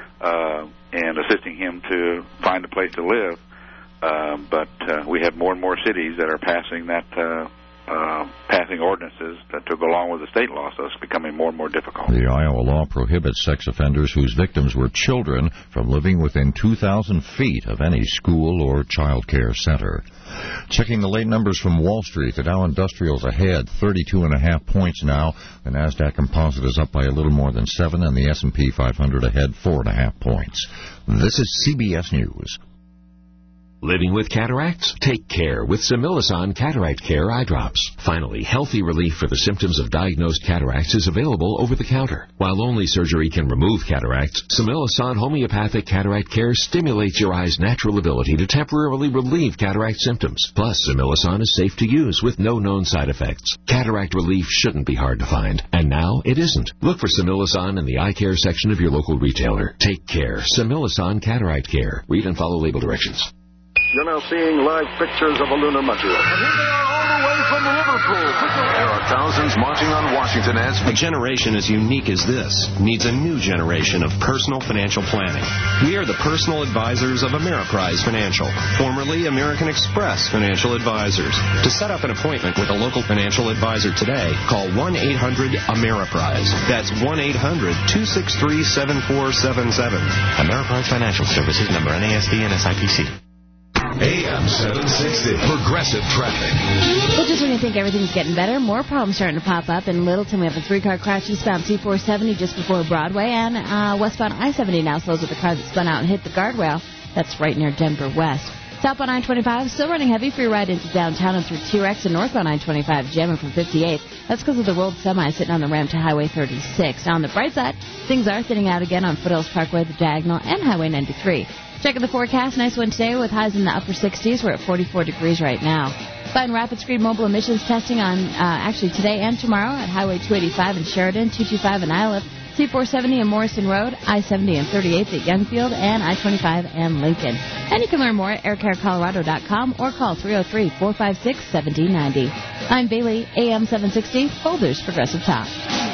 uh, in assisting him to find a place to live, uh, but uh, we have more and more cities that are passing that uh, Uh, passing ordinances that to go along with the state law, so it's becoming more and more difficult. The Iowa law prohibits sex offenders whose victims were children from living within two thousand feet of any school or child care center. Checking the late numbers from Wall Street, the Dow Industrial's ahead, thirty-two and a half points now. The NASDAQ Composite is up by a little more than seven, and the S and P five hundred ahead four and a half points. This is C B S News. Living with cataracts? Take care with Similasan Cataract Care Eye Drops. Finally, healthy relief for the symptoms of diagnosed cataracts is available over the counter. While only surgery can remove cataracts, Similasan Homeopathic Cataract Care stimulates your eye's natural ability to temporarily relieve cataract symptoms. Plus, Similasan is safe to use with no known side effects. Cataract relief shouldn't be hard to find, and now it isn't. Look for Similasan in the eye care section of your local retailer. Take care. Similasan Cataract Care. Read and follow label directions. You're now seeing live pictures of a lunar module. And here they are all the way from Liverpool. There are thousands marching on Washington as... A generation as unique as this needs a new generation of personal financial planning. We are the personal advisors of Ameriprise Financial, formerly American Express Financial Advisors. To set up an appointment with a local financial advisor today, call one eight hundred Ameriprise. That's one eight hundred two six three seven four seven seven. Ameriprise Financial Services, number N A S D and S I P C. A M seven sixty, Progressive Traffic. Well, just when you think everything's getting better, more problems starting to pop up. In Littleton, we have a three-car crash eastbound C four seventy just before Broadway, and uh, westbound I seventy now slows with the car that spun out and hit the guardrail. That's right near Denver West. Southbound I twenty-five still running heavy for your ride into downtown and through T-Rex, and northbound I twenty-five jamming from fifty-eight. That's because of the rolled semi sitting on the ramp to Highway thirty-six. Now, on the bright side, things are thinning out again on Foothills Parkway, the Diagonal, and Highway ninety-three. Checking the forecast, nice one today with highs in the upper sixties. We're at forty-four degrees right now. Fun rapid screen mobile emissions testing on uh, actually today and tomorrow at Highway two eighty-five in Sheridan, two twenty-five in Iliff, C four seventy in Morrison Road, I seventy and thirty-eighth at Youngfield, and I twenty-five and Lincoln. And you can learn more at air care colorado dot com or call three oh three, four five six, one seven nine oh. I'm Bailey, A M seven sixty, Boulder's Progressive Talk.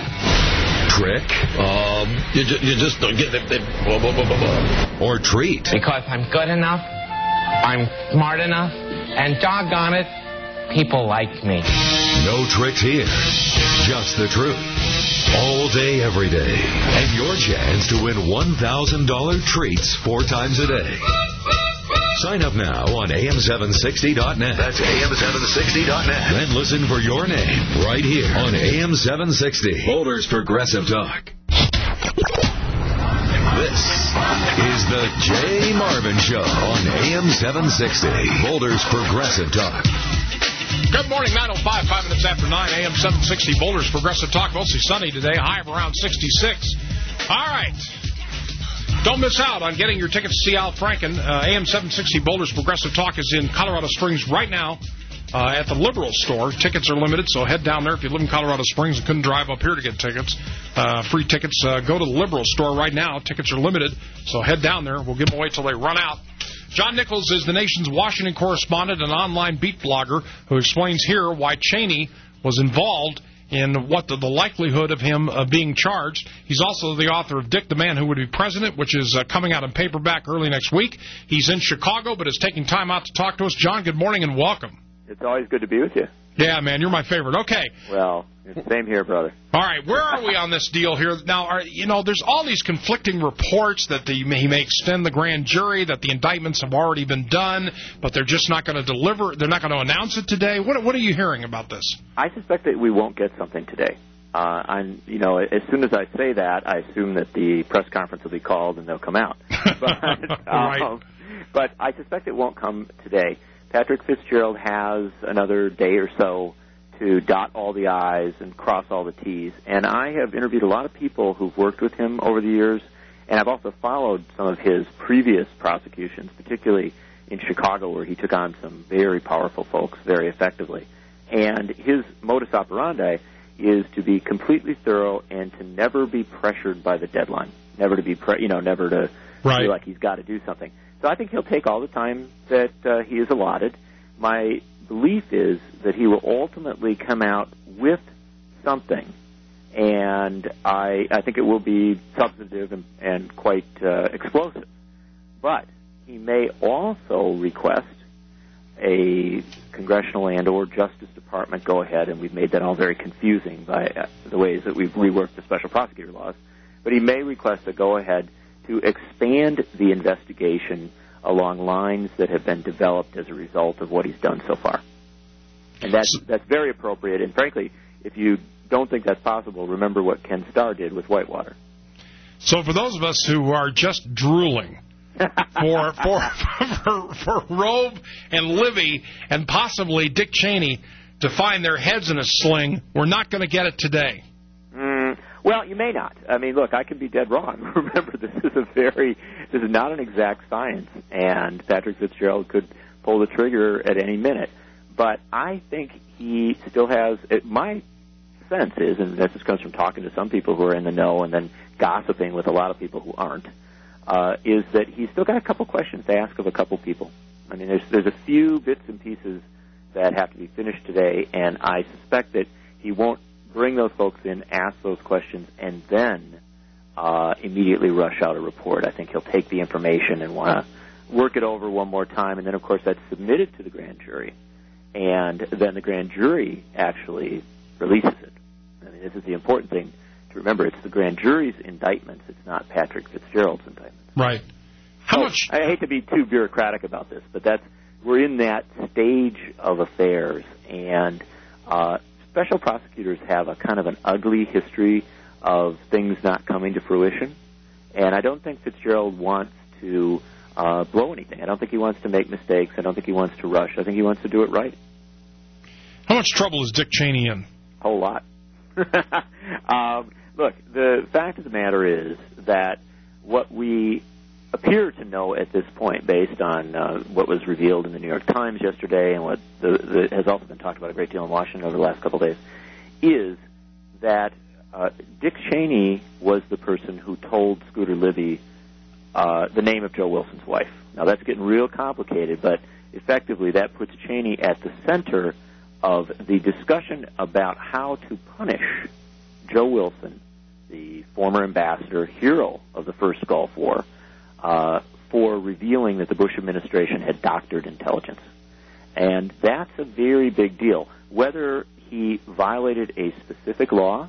Trick, um, you, ju- you just don't get it, blah, blah, blah, blah, blah. Or treat. Because I'm good enough, I'm smart enough, and doggone it, people like me. No tricks here. Just the truth. All day, every day. And your chance to win one thousand dollars treats four times a day. Sign up now on A M seven sixty dot net. That's A M seven sixty dot net. Then listen for your name right here on A M seven sixty. Boulder's Progressive Talk. This is the Jay Marvin Show on A M seven sixty. Boulder's Progressive Talk. Good morning, nine oh five, five minutes after nine, A M seven sixty, Boulder's Progressive Talk. Mostly sunny today, high of around sixty-six. All right. Don't miss out on getting your tickets to see Al Franken. Uh, A M seven sixty Boulder's Progressive Talk is in Colorado Springs right now uh, at the Liberal store. Tickets are limited, so head down there if you live in Colorado Springs and couldn't drive up here to get tickets. Uh, free tickets. Uh, go to the Liberal store right now. Tickets are limited, so head down there. We'll give them away till they run out. John Nichols is the nation's Washington correspondent and online beat blogger who explains here why Cheney was involved in what the, the likelihood of him uh, being charged. He's also the author of Dick the Man Who Would Be President, which is uh, coming out in paperback early next week. He's in Chicago, but is taking time out to talk to us. John, good morning and welcome. It's always good to be with you. Yeah, man, you're my favorite. Okay. Well, same here, brother. All right, where are we on this deal here? Now, are, you know, there's all these conflicting reports that the, he may extend the grand jury, that the indictments have already been done, but they're just not going to deliver, they're not going to announce it today. What, what are you hearing about this? I suspect that we won't get something today. Uh, I'm, you know, as soon as I say that, I assume that the press conference will be called and they'll come out. But, right. um, but I suspect it won't come today. Patrick Fitzgerald has another day or so to dot all the I's and cross all the T's. And I have interviewed a lot of people who've worked with him over the years, and I've also followed some of his previous prosecutions, particularly in Chicago, where he took on some very powerful folks very effectively. And his modus operandi is to be completely thorough and to never be pressured by the deadline, never to be, pre- you know, never to right. feel like he's got to do something. So I think he'll take all the time that uh, he is allotted. My belief is that he will ultimately come out with something, and I, I think it will be substantive and, and quite uh, explosive. But he may also request a congressional and or Justice Department go ahead, and we've made that all very confusing by uh, the ways that we've reworked the special prosecutor laws, but he may request a go ahead to expand the investigation along lines that have been developed as a result of what he's done so far. And that's, that's very appropriate. And frankly, if you don't think that's possible, remember what Ken Starr did with Whitewater. So for those of us who are just drooling for, for, for, for Rove and Livy and possibly Dick Cheney to find their heads in a sling, we're not going to get it today. Mm. Well, you may not. I mean, look, I could be dead wrong. Remember, this is a very, this is not an exact science, and Patrick Fitzgerald could pull the trigger at any minute. But I think he still has, it, my sense is, and this just comes from talking to some people who are in the know and then gossiping with a lot of people who aren't, uh, is that he's still got a couple questions to ask of a couple people. I mean, there's, there's a few bits and pieces that have to be finished today, and I suspect that he won't bring those folks in, ask those questions, and then uh, immediately rush out a report. I think he'll take the information and want to work it over one more time, and then, of course, that's submitted to the grand jury, and then the grand jury actually releases it. I mean, this is the important thing to remember. It's the grand jury's indictments. It's not Patrick Fitzgerald's indictments. Right. How so, much? I hate to be too bureaucratic about this, but that's we're in that stage of affairs, and uh, special prosecutors have a kind of an ugly history of things not coming to fruition, and I don't think Fitzgerald wants to uh, blow anything. I don't think he wants to make mistakes. I don't think he wants to rush. I think he wants to do it right. How much trouble is Dick Cheney in? A whole lot. um, look, the fact of the matter is that what we appear to know at this point, based on uh, what was revealed in the New York Times yesterday and what the, the, has also been talked about a great deal in Washington over the last couple of days, is that uh, Dick Cheney was the person who told Scooter Libby uh, the name of Joe Wilson's wife. Now, that's getting real complicated, but effectively that puts Cheney at the center of the discussion about how to punish Joe Wilson, the former ambassador, hero of the first Gulf War, Uh, for revealing that the Bush administration had doctored intelligence. And that's a very big deal. Whether he violated a specific law,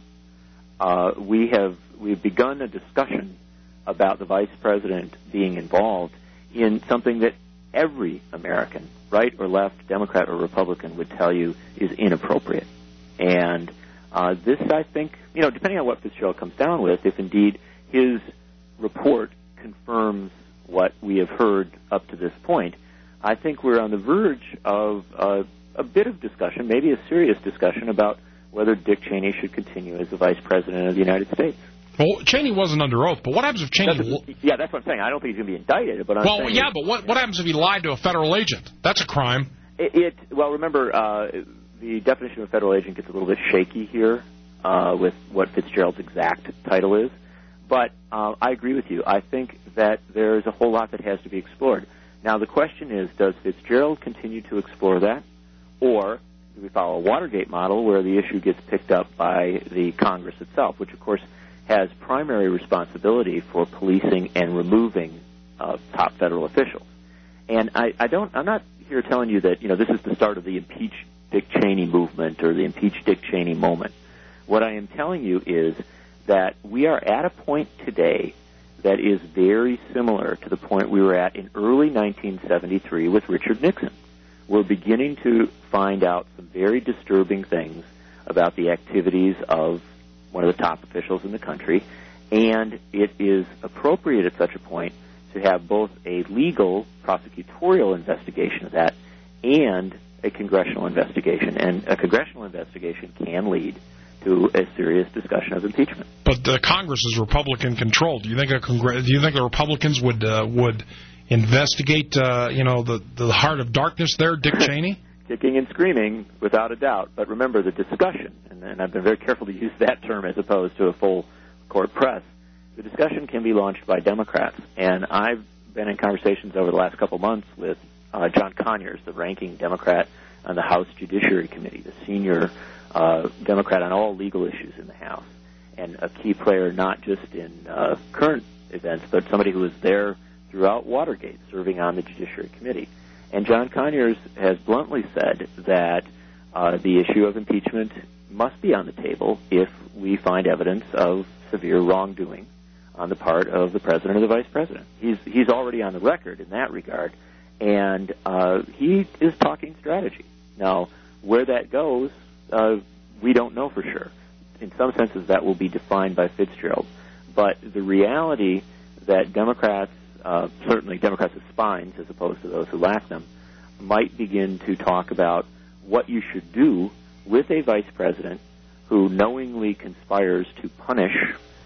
uh, we have we've begun a discussion about the vice president being involved in something that every American, right or left, Democrat or Republican, would tell you is inappropriate. And uh, this, I think, you know, depending on what Fitzgerald comes down with, if indeed his report confirms what we have heard up to this point, I think we're on the verge of uh, a bit of discussion, maybe a serious discussion, about whether Dick Cheney should continue as the vice president of the United States. Well, Cheney wasn't under oath, but what happens if Cheney... That's a, yeah, that's what I'm saying. I don't think he's going to be indicted, but I'm Well, saying yeah, but what what happens if he lied to a federal agent? That's a crime. It, it well, remember, uh, the definition of a federal agent gets a little bit shaky here uh, with what Fitzgerald's exact title is. But uh, I agree with you. I think that there's a whole lot that has to be explored. Now, the question is, does Fitzgerald continue to explore that, or do we follow a Watergate model where the issue gets picked up by the Congress itself, which, of course, has primary responsibility for policing and removing uh, top federal officials? And I, I don't, I'm not here telling you that, you know, this is the start of the impeach Dick Cheney movement or the impeach Dick Cheney moment. What I am telling you is that we are at a point today that is very similar to the point we were at in early nineteen seventy-three with Richard Nixon. We're beginning to find out some very disturbing things about the activities of one of the top officials in the country, and it is appropriate at such a point to have both a legal prosecutorial investigation of that and a congressional investigation. And a congressional investigation can lead to a serious discussion of impeachment. But the Congress is Republican-controlled. Do you think a Congre- Do you think the Republicans would uh, would investigate, uh, you know, the the heart of darkness there, Dick Cheney? Kicking and screaming, without a doubt. But remember, the discussion, and, and I've been very careful to use that term as opposed to a full court press, the discussion can be launched by Democrats. And I've been in conversations over the last couple months with uh, John Conyers, the ranking Democrat on the House Judiciary Committee, the senior uh, Democrat on all legal issues in the House, and a key player not just in uh, current events, but somebody who was there throughout Watergate, serving on the Judiciary Committee. And John Conyers has bluntly said that uh, the issue of impeachment must be on the table if we find evidence of severe wrongdoing on the part of the president or the vice president. He's he's already on the record in that regard, and uh, he is talking strategy. Now, where that goes, uh, we don't know for sure. In some senses, that will be defined by Fitzgerald. But the reality that Democrats, uh, certainly Democrats with spines as opposed to those who lack them, might begin to talk about what you should do with a vice president who knowingly conspires to punish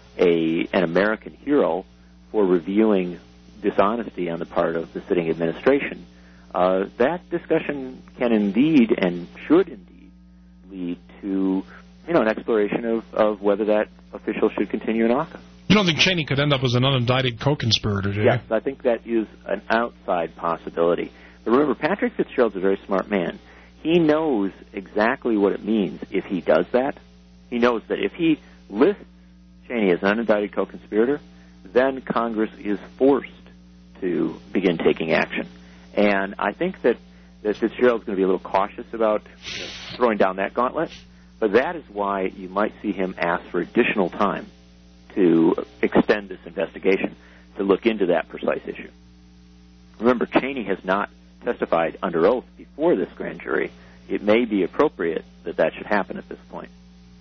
a an American hero for revealing dishonesty on the part of the sitting administration. Uh, that discussion can indeed and should indeed lead to, you know, an exploration of, of whether that official should continue in office. You don't think Cheney could end up as an unindicted co-conspirator, do you? Yes, I think that is an outside possibility. But remember, Patrick Fitzgerald's a very smart man. He knows exactly what it means if he does that. He knows that if he lists Cheney as an unindicted co-conspirator, then Congress is forced to begin taking action. And I think that, that Fitzgerald's going to be a little cautious about, you know, throwing down that gauntlet. But that is why you might see him ask for additional time to extend this investigation to look into that precise issue. Remember, Cheney has not testified under oath before this grand jury. It may be appropriate that that should happen at this point.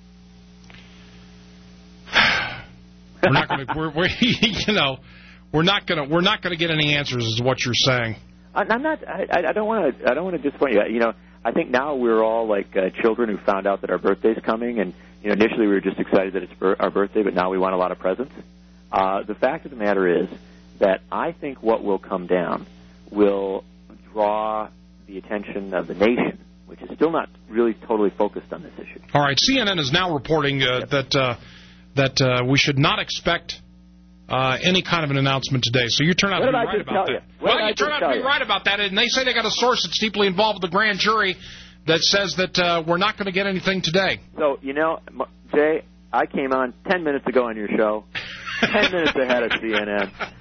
We're not going to, we're, we're, you know, we're not going to, we're not going to get any answers, is what you're saying. I'm not. I, I don't want to. I don't want to disappoint you. You know, I think now we're all like uh, children who found out that our birthday's coming, and you know, initially we were just excited that it's bir- our birthday, but now we want a lot of presents. Uh, the fact of the matter is that I think what will come down will draw the attention of the nation, which is still not really totally focused on this issue. All right, C N N is now reporting uh, yep. that uh, that uh, we should not expect uh, any kind of an announcement today. So you turn out what to be I right about that. You? Well, you turn out to be you? right about that, and they say they got a source that's deeply involved with the grand jury that says that uh, we're not going to get anything today. So, you know, Jay, I came on ten minutes ago on your show, ten minutes ahead of C N N.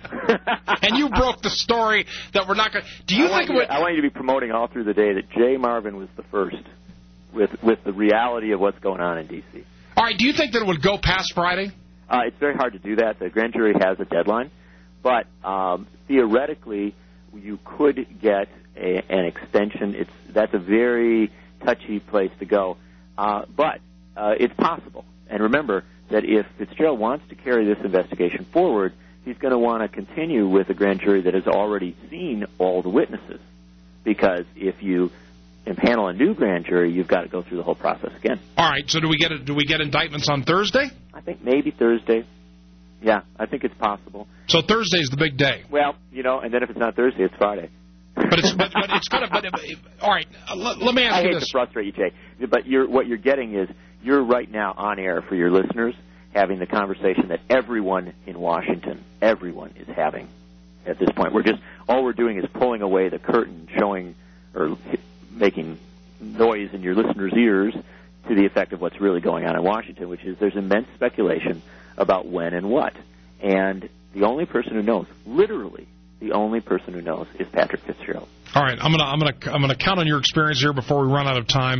And you broke the story that we're not going to... Do you I think... Want you to, I want you to be promoting all through the day that Jay Marvin was the first with with the reality of what's going on in D C All right, do you think that it would go past Friday? Uh, it's very hard to do that. The grand jury has a deadline. But um, theoretically, you could get a, an extension. It's That's a very touchy place to go. Uh, but uh, it's possible. And remember that if Fitzgerald wants to carry this investigation forward, he's going to want to continue with a grand jury that has already seen all the witnesses. Because if you impanel a new grand jury, you've got to go through the whole process again. All right, so do we get a, do we get indictments on Thursday? I think maybe Thursday. Yeah, I think it's possible. So Thursday's the big day. Well, you know, and then if it's not Thursday, it's Friday. But it's but, but it's gonna. But all right, let, let me ask I you hate this. to frustrate you, Jay, but you're, what you're getting is you're right now on air for your listeners, having the conversation that everyone in Washington, everyone is having at this point. We're just all we're doing is pulling away the curtain, showing or making noise in your listeners' ears to the effect of what's really going on in Washington, which is there's immense speculation about when and what, and the only person who knows, literally. The only person who knows is Patrick Fitzgerald. All right, I'm gonna I'm gonna I'm gonna count on your experience here before we run out of time.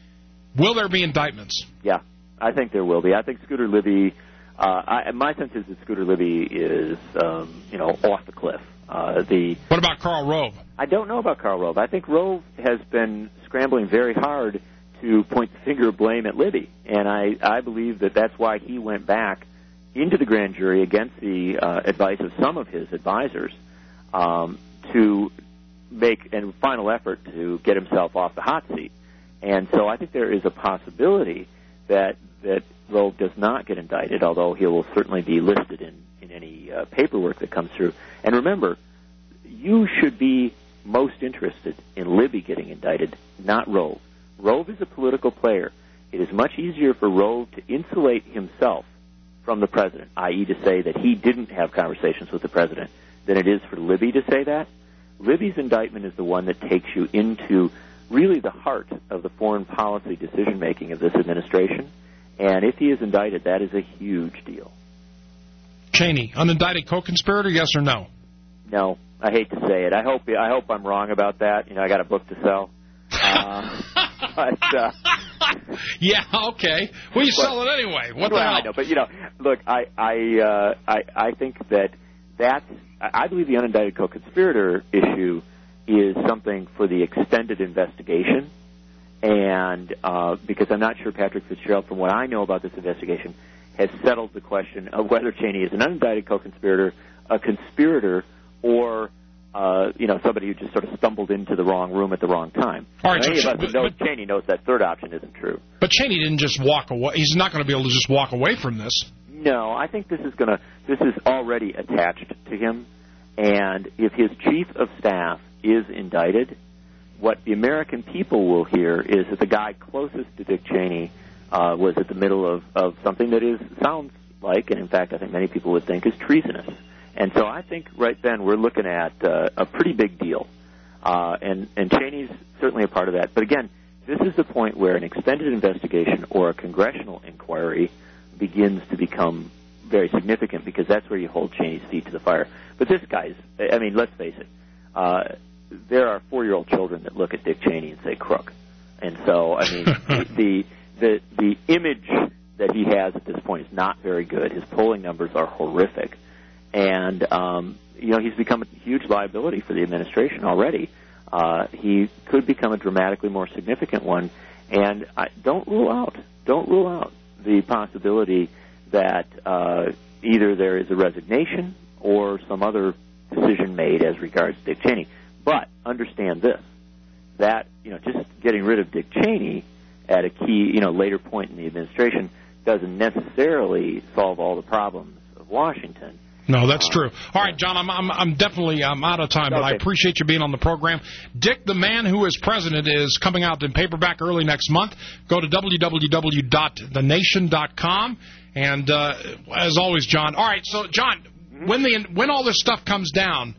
Will there be indictments? Yeah, I think there will be. I think Scooter Libby. Uh, I, my sense is that Scooter Libby is um, you know off the cliff. Uh, the what about Karl Rove? I don't know about Karl Rove. I think Rove has been scrambling very hard to point the finger of blame at Libby, and I I believe that that's why he went back into the grand jury against the uh, advice of some of his advisors. Um, to make a final effort to get himself off the hot seat. And so I think there is a possibility that that Rove does not get indicted, although he will certainly be listed in, in any uh, paperwork that comes through. And remember, you should be most interested in Libby getting indicted, not Rove. Rove is a political player. It is much easier for Rove to insulate himself from the president, that is to say that he didn't have conversations with the president, than it is for Libby to say that. Libby's indictment is the one that takes you into really the heart of the foreign policy decision-making of this administration. And if he is indicted, that is a huge deal. Cheney, unindicted co-conspirator, yes or no? No. I hate to say it. I hope I hope I'm wrong about that. You know, I got a book to sell. Uh, but, uh, yeah, okay. Well, you but, sell it anyway. What well, the hell? I know, but, you know, look, I, I, uh, I, I think that that's... I believe the unindicted co-conspirator issue is something for the extended investigation, and uh, because I'm not sure Patrick Fitzgerald, from what I know about this investigation, has settled the question of whether Cheney is an unindicted co-conspirator, a conspirator, or uh, you know somebody who just sort of stumbled into the wrong room at the wrong time. All right, any so, of us who knows Cheney knows that third option isn't true. But Cheney didn't just walk away. He's not going to be able to just walk away from this. No, I think this is going to. This is already attached to him. And if his chief of staff is indicted, what the American people will hear is that the guy closest to Dick Cheney uh, was at the middle of, of something that is sounds like, and in fact I think many people would think, is treasonous. And so I think right then we're looking at uh, a pretty big deal. Uh, and, and Cheney's certainly a part of that. But again, this is the point where an extended investigation or a congressional inquiry begins to become very significant, because that's where you hold Cheney's feet to the fire. But this guy's, I mean, let's face it, uh, there are four-year-old children that look at Dick Cheney and say crook. And so, I mean, the, the the image that he has at this point is not very good. His polling numbers are horrific. And, um, you know, he's become a huge liability for the administration already. Uh, he could become a dramatically more significant one. And I, don't rule out, don't rule out the possibility that uh, either there is a resignation or some other decision made as regards Dick Cheney. But understand this, that, you know, just getting rid of Dick Cheney at a key, you know, later point in the administration doesn't necessarily solve all the problems of Washington. No, that's uh, true. All right, John, I'm I'm, I'm definitely I'm out of time, but okay. I appreciate you being on the program. Dick, the Man Who Is President, is coming out in paperback early next month. Go to w w w dot the nation dot com. And uh, as always, John. All right, so John, mm-hmm. when the when all this stuff comes down,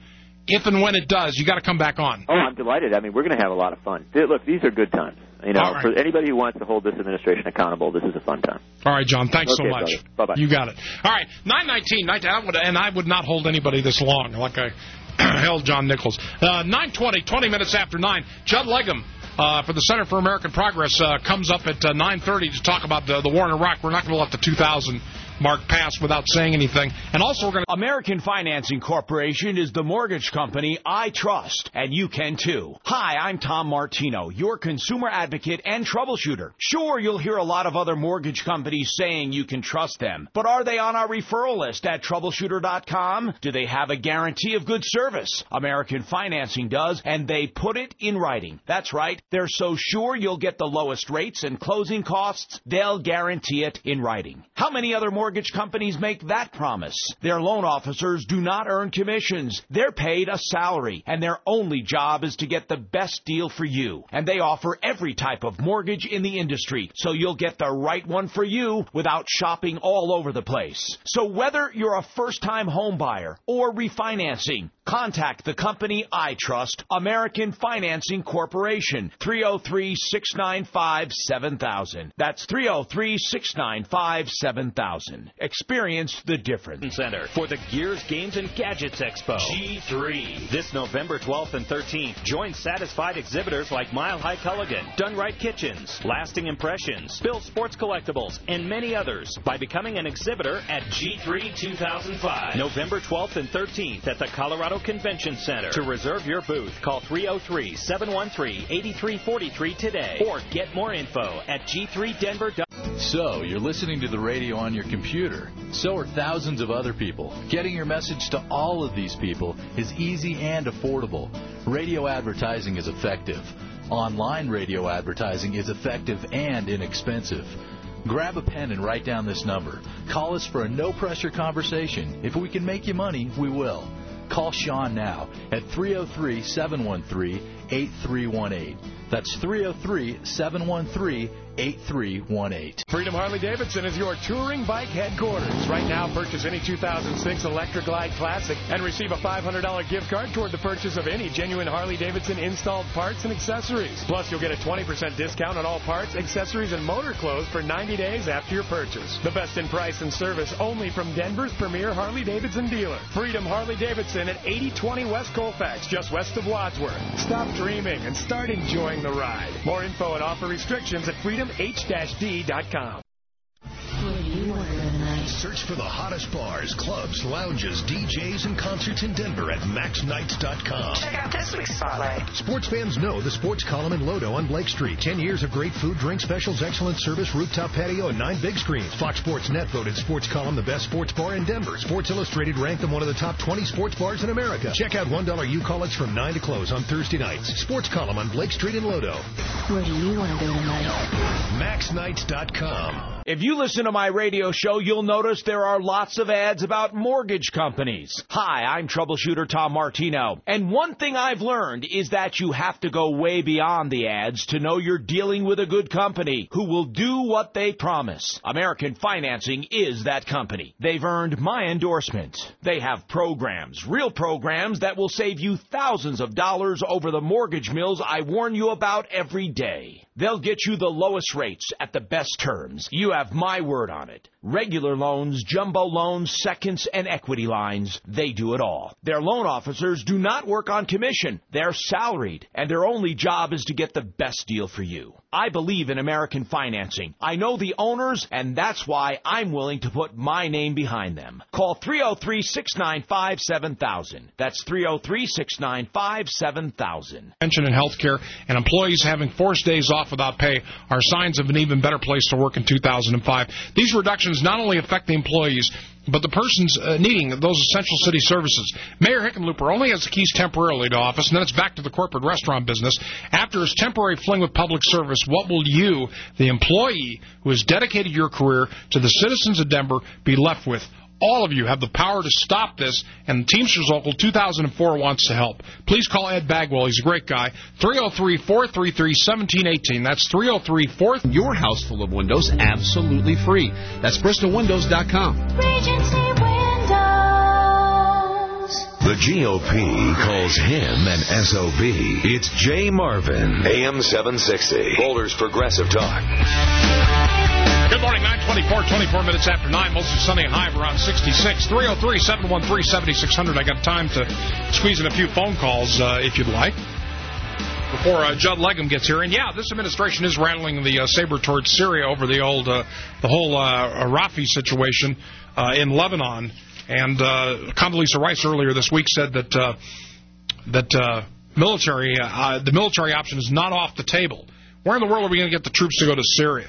if and when it does, you got to come back on. Oh, I'm delighted. I mean, we're going to have a lot of fun. Look, these are good times. You know, right. For anybody who wants to hold this administration accountable, this is a fun time. All right, John. Thanks okay, so much. Bye bye. You got it. All right, nine nineteen. And I would not hold anybody this long, like I held John Nichols. Uh, nine twenty, twenty minutes after nine. Judd Legum uh, for the Center for American Progress uh, comes up at uh, nine thirty to talk about the, the war in Iraq. We're not going to let the two thousand mark pass without saying anything. And also we're going to... American Financing Corporation is the mortgage company I trust, and you can too. Hi, I'm Tom Martino, your consumer advocate and troubleshooter. Sure, you'll hear a lot of other mortgage companies saying you can trust them, but are they on our referral list at troubleshooter dot com? Do they have a guarantee of good service? American Financing does, and they put it in writing. That's right. They're so sure you'll get the lowest rates and closing costs, they'll guarantee it in writing. How many other mortgage Mortgage companies make that promise? Their loan officers do not earn commissions. They're paid a salary, and their only job is to get the best deal for you. And they offer every type of mortgage in the industry, so you'll get the right one for you without shopping all over the place. So whether you're a first-time home buyer or refinancing, contact the company I trust, American Financing Corporation, three oh three, six nine five, seven thousand. That's three oh three, six nine five, seven thousand. Experience the difference. Center for the Gears, Games, and Gadgets Expo. G three. This November twelfth and thirteenth. Join satisfied exhibitors like Mile High Culligan, Done Right Kitchens, Lasting Impressions, Bill Sports Collectibles, and many others by becoming an exhibitor at G three two thousand five. November twelfth and thirteenth at the Colorado Convention Center. To reserve your booth, call three oh three, seven one three, eight three four three today or get more info at G three denver dot com. So, you're listening to the radio on your computer. So are thousands of other people. Getting your message to all of these people is easy and affordable. Radio advertising is effective. Online radio advertising is effective and inexpensive. Grab a pen and write down this number. Call us for a no-pressure conversation. If we can make you money, we will. Call Sean now at three oh three, seven one three, eight three one eight. That's three oh three, seven one three, eight three one eight. Freedom Harley-Davidson is your touring bike headquarters. Right now, purchase any two thousand six Electra Glide Classic and receive a five hundred dollars gift card toward the purchase of any genuine Harley-Davidson installed parts and accessories. Plus, you'll get a twenty percent discount on all parts, accessories, and motor clothes for ninety days after your purchase. The best in price and service only from Denver's premier Harley-Davidson dealer. Freedom Harley-Davidson at eighty twenty West Colfax, just west of Wadsworth. Stop dreaming and start enjoying the ride. More info and offer restrictions at freedom h d dot com. Search for the hottest bars, clubs, lounges, D Js, and concerts in Denver at max nights dot com. Check out this week's spotlight. Sports fans know the Sports Column in Lodo on Blake Street. Ten years of great food, drink specials, excellent service, rooftop patio, and nine big screens. Fox Sports Net voted Sports Column the best sports bar in Denver. Sports Illustrated ranked them one of the top twenty sports bars in America. Check out one dollar U-College from nine to close on Thursday nights. Sports Column on Blake Street in Lodo. Where do you want to go tonight? max nights dot com. If you listen to my radio show, you'll notice there are lots of ads about mortgage companies. Hi, I'm troubleshooter Tom Martino. And one thing I've learned is that you have to go way beyond the ads to know you're dealing with a good company who will do what they promise. American Financing is that company. They've earned my endorsement. They have programs, real programs that will save you thousands of dollars over the mortgage mills I warn you about every day. They'll get you the lowest rates at the best terms. You have my word on it. Regular loans, jumbo loans, seconds, and equity lines, they do it all. Their loan officers do not work on commission. They're salaried, and their only job is to get the best deal for you. I believe in American Financing. I know the owners, and that's why I'm willing to put my name behind them. Call three oh three, six nine five, seven thousand. That's three oh three, six nine five, seven thousand. Pension and health care, and employees having forced days off without pay are signs of an even better place to work in two thousand five. These reductions not only affect the employees, but the person's uh, needing those essential city services. Mayor Hickenlooper only has the keys temporarily to office, and then it's back to the corporate restaurant business. After his temporary fling with public service, what will you, the employee who has dedicated your career to the citizens of Denver, be left with? All of you have the power to stop this, and Teamsters Local two thousand four wants to help. Please call Ed Bagwell. He's a great guy. three oh three, four three three, one seven one eight. That's three oh three, four... Your house full of windows absolutely free. That's Bristol Windows dot com. Regency Windows. The G O P calls him an S O B. It's Jay Marvin, A M seven sixty, Boulder's Progressive Talk. Good morning, nine twenty-four, twenty-four minutes after nine, mostly sunny, high of around sixty-six. three oh three, seven one three, seven six zero zero. I got time to squeeze in a few phone calls uh, if you'd like before uh, Judd Legum gets here. And yeah, this administration is rattling the uh, saber towards Syria over the old, uh, the whole uh, Rafi situation uh, in Lebanon. And uh, Condoleezza Rice earlier this week said that uh, that uh, military, uh, the military option is not off the table. Where in the world are we going to get the troops to go to Syria?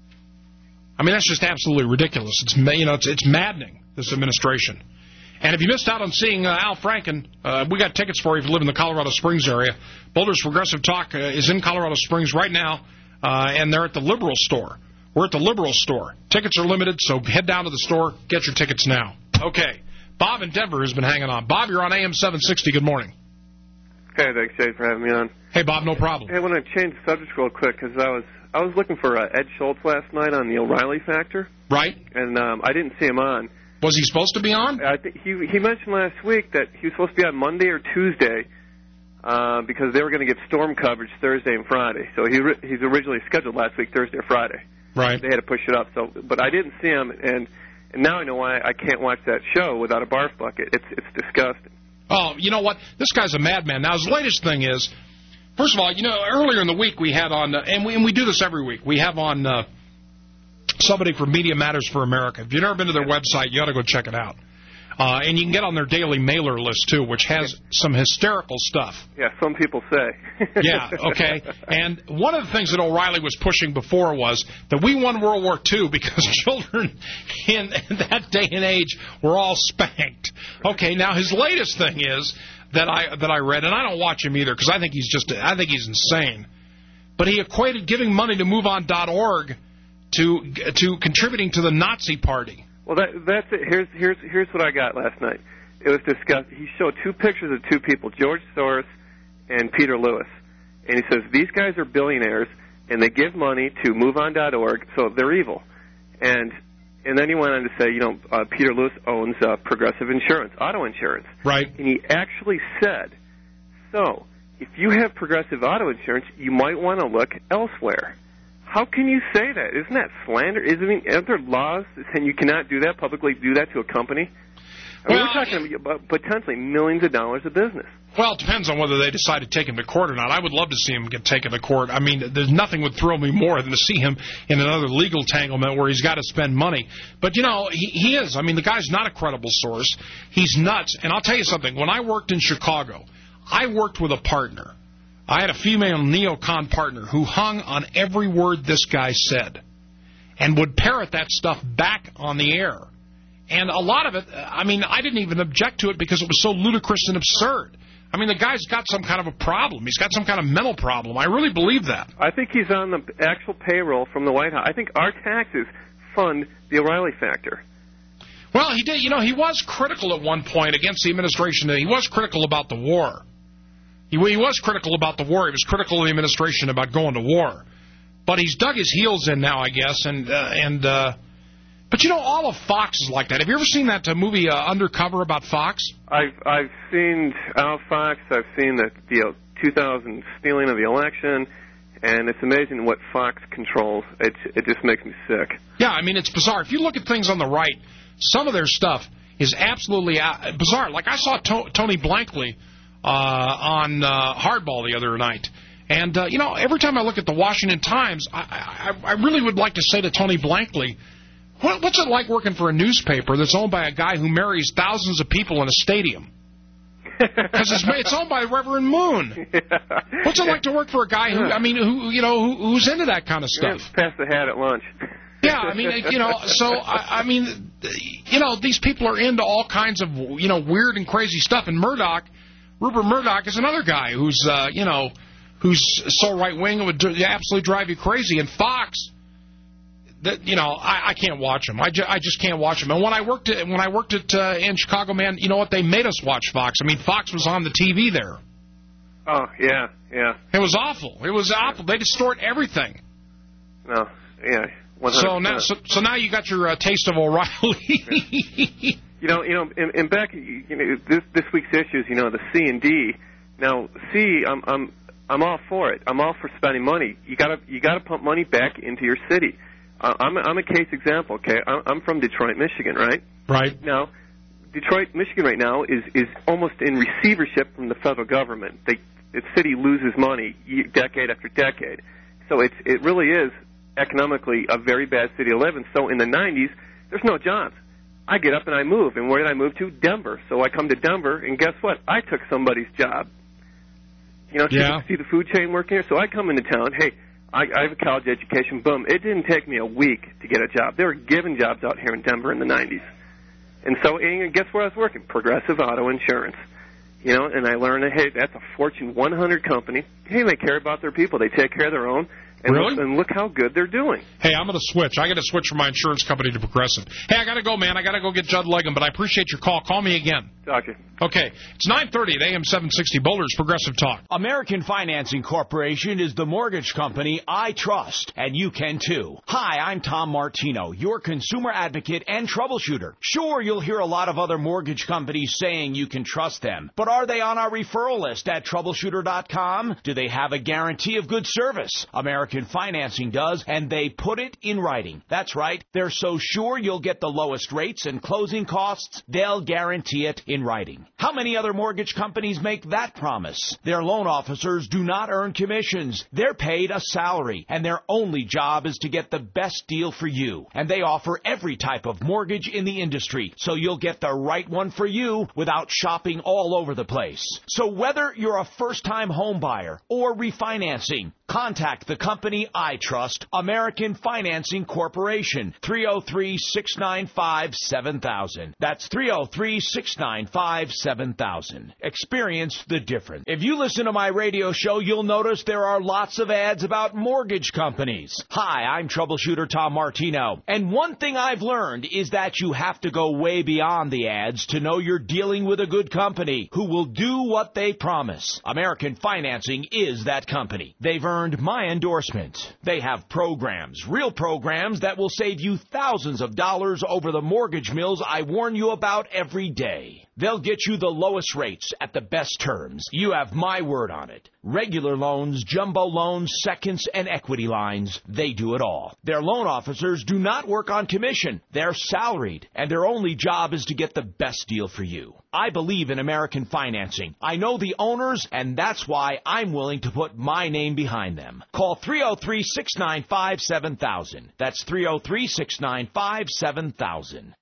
I mean, that's just absolutely ridiculous. It's you know, it's, it's maddening, this administration. And if you missed out on seeing uh, Al Franken, uh, we got tickets for you if you live in the Colorado Springs area. Boulder's Progressive Talk uh, is in Colorado Springs right now, uh, and they're at the Liberal store. We're at the Liberal store. Tickets are limited, so head down to the store, get your tickets now. Okay, Bob in Denver has been hanging on. Bob, you're on A M seven sixty. Good morning. Hey, thanks, Jay, for having me on. Hey, Bob, no problem. Hey, I want to change the subject real quick because I was I was looking for uh, Ed Schultz last night on the O'Reilly Factor. Right. And um, I didn't see him on. Was he supposed to be on? I think he he mentioned last week that he was supposed to be on Monday or Tuesday uh, because they were going to get storm coverage Thursday and Friday. So he re- he's originally scheduled last week Thursday or Friday. Right. They had to push it up. So, but I didn't see him, and and now I know why I can't watch that show without a barf bucket. It's it's disgusting. Oh, you know what? This guy's a madman. Now, his latest thing is, first of all, you know, earlier in the week we had on, uh, and, we, and we do this every week, we have on uh, somebody from Media Matters for America. If you've never been to their website, you ought to go check it out. Uh, and you can get on their daily mailer list, too, which has some hysterical stuff. Yeah, some people say. Yeah, okay. And one of the things that O'Reilly was pushing before was that we won World War Two because children in that day and age were all spanked. Okay, now his latest thing is that I that I read, and I don't watch him either because I think he's just I think he's insane. But he equated giving money to move on dot org to to contributing to the Nazi Party. Well, that, that's it. Here's here's here's what I got last night. It was discussed. He showed two pictures of two people, George Soros and Peter Lewis, and he says these guys are billionaires and they give money to move on dot org, so they're evil. And and then he went on to say, you know, uh, Peter Lewis owns uh, Progressive Insurance, auto insurance, right? And he actually said, so if you have Progressive auto insurance, you might want to look elsewhere. How can you say that? Isn't that slander? Isn't aren't there laws saying you cannot do that, publicly do that to a company? I mean, well, we're talking about potentially millions of dollars of business. Well, it depends on whether they decide to take him to court or not. I would love to see him get taken to court. I mean, there's nothing would thrill me more than to see him in another legal tanglement where he's got to spend money. But, you know, he, he is. I mean, the guy's not a credible source. He's nuts. And I'll tell you something. When I worked in Chicago, I worked with a partner. I had a female neocon partner who hung on every word this guy said and would parrot that stuff back on the air. And a lot of it, I mean, I didn't even object to it because it was so ludicrous and absurd. I mean, the guy's got some kind of a problem. He's got some kind of mental problem. I really believe that. I think he's on the actual payroll from the White House. I think our taxes fund the O'Reilly Factor. Well, he did. You know, he was critical at one point against the administration. He was critical about the war. He, he was critical about the war. He was critical of the administration about going to war. But he's dug his heels in now, I guess. And, uh, and uh, but, you know, all of Fox is like that. Have you ever seen that uh, movie uh, Undercover about Fox? I've, I've seen Al Fox. I've seen the, the uh, two thousand stealing of the election. And it's amazing what Fox controls. It, it just makes me sick. Yeah, I mean, it's bizarre. If you look at things on the right, some of their stuff is absolutely uh, bizarre. Like I saw to- Tony Blankley Uh, on uh, Hardball the other night. And, uh, you know, every time I look at the Washington Times, I, I, I really would like to say to Tony Blankley, what, what's it like working for a newspaper that's owned by a guy who marries thousands of people in a stadium? Because it's, it's owned by Reverend Moon. Yeah. What's it like to work for a guy who, I mean, who you know, who, who's into that kind of stuff? Yeah, pass the hat at lunch. Yeah, I mean, you know, so, I, I mean, you know, these people are into all kinds of, you know, weird and crazy stuff. And Murdoch, Rupert Murdoch is another guy who's, uh, you know, who's so right-wing it would absolutely drive you crazy. And Fox, that you know, I, I can't watch him. I, ju- I just can't watch him. And when I worked at, when I worked at uh, in Chicago, man, you know what? They made us watch Fox. I mean, Fox was on the T V there. Oh, yeah, yeah. It was awful. It was awful. They distort everything. No, yeah. one hundred percent. So now, so, so now you got your uh, taste of O'Reilly. You know, you know, and, and back, you know, this this week's issues, you know, the C and D. Now, C, I'm I'm I'm all for it. I'm all for spending money. You gotta you gotta pump money back into your city. Uh, I'm a, I'm a case example. Okay, I'm, I'm from Detroit, Michigan, right? Right. Now, Detroit, Michigan, right now is is almost in receivership from the federal government. They the city loses money decade after decade, so it's it really is economically a very bad city to live in. So in the nineties, there's no jobs. I get up and I move. And where did I move to? Denver. So I come to Denver, and guess what? I took somebody's job. You know, yeah. see, see the food chain working here? So I come into town. Hey, I, I have a college education. Boom. It didn't take me a week to get a job. They were giving jobs out here in Denver in the nineties. And so, and guess where I was working? Progressive Auto Insurance. You know, and I learned that, hey, that's a Fortune one hundred company. Hey, they care about their people. They take care of their own. And, really? look, and look how good they're doing. Hey, I'm going to switch. I got to switch from my insurance company to Progressive. Hey, I got to go, man. I got to go get Judd Leggum, but I appreciate your call. Call me again. Doctor. Okay. It's nine thirty at A M seven sixty Boulder's Progressive Talk. American Financing Corporation is the mortgage company I trust, and you can too. Hi, I'm Tom Martino, your consumer advocate and troubleshooter. Sure, you'll hear a lot of other mortgage companies saying you can trust them, but are they on our referral list at troubleshooter dot com? Do they have a guarantee of good service? American Financing does, and they put it in writing. That's right. They're so sure you'll get the lowest rates and closing costs, they'll guarantee it in writing. How many other mortgage companies make that promise? Their loan officers do not earn commissions. They're paid a salary, and their only job is to get the best deal for you. And they offer every type of mortgage in the industry, so you'll get the right one for you without shopping all over the place. So whether you're a first-time home buyer or refinancing, contact the company I trust, American Financing Corporation, three oh three, six nine five, seven thousand. That's three oh three, six nine five, seven thousand. Experience the difference. If you listen to my radio show, you'll notice there are lots of ads about mortgage companies. Hi, I'm troubleshooter Tom Martino. And one thing I've learned is that you have to go way beyond the ads to know you're dealing with a good company who will do what they promise. American Financing is that company. They've earned my endorsement. They have programs, real programs that will save you thousands of dollars over the mortgage mills I warn you about every day. They'll get you the lowest rates at the best terms. You have my word on it. Regular loans, jumbo loans, seconds, and equity lines, they do it all. Their loan officers do not work on commission. They're salaried, and their only job is to get the best deal for you. I believe in American Financing. I know the owners, and that's why I'm willing to put my name behind them. Call three oh three, six nine five, seven thousand. That's three oh three, six nine five, seven thousand.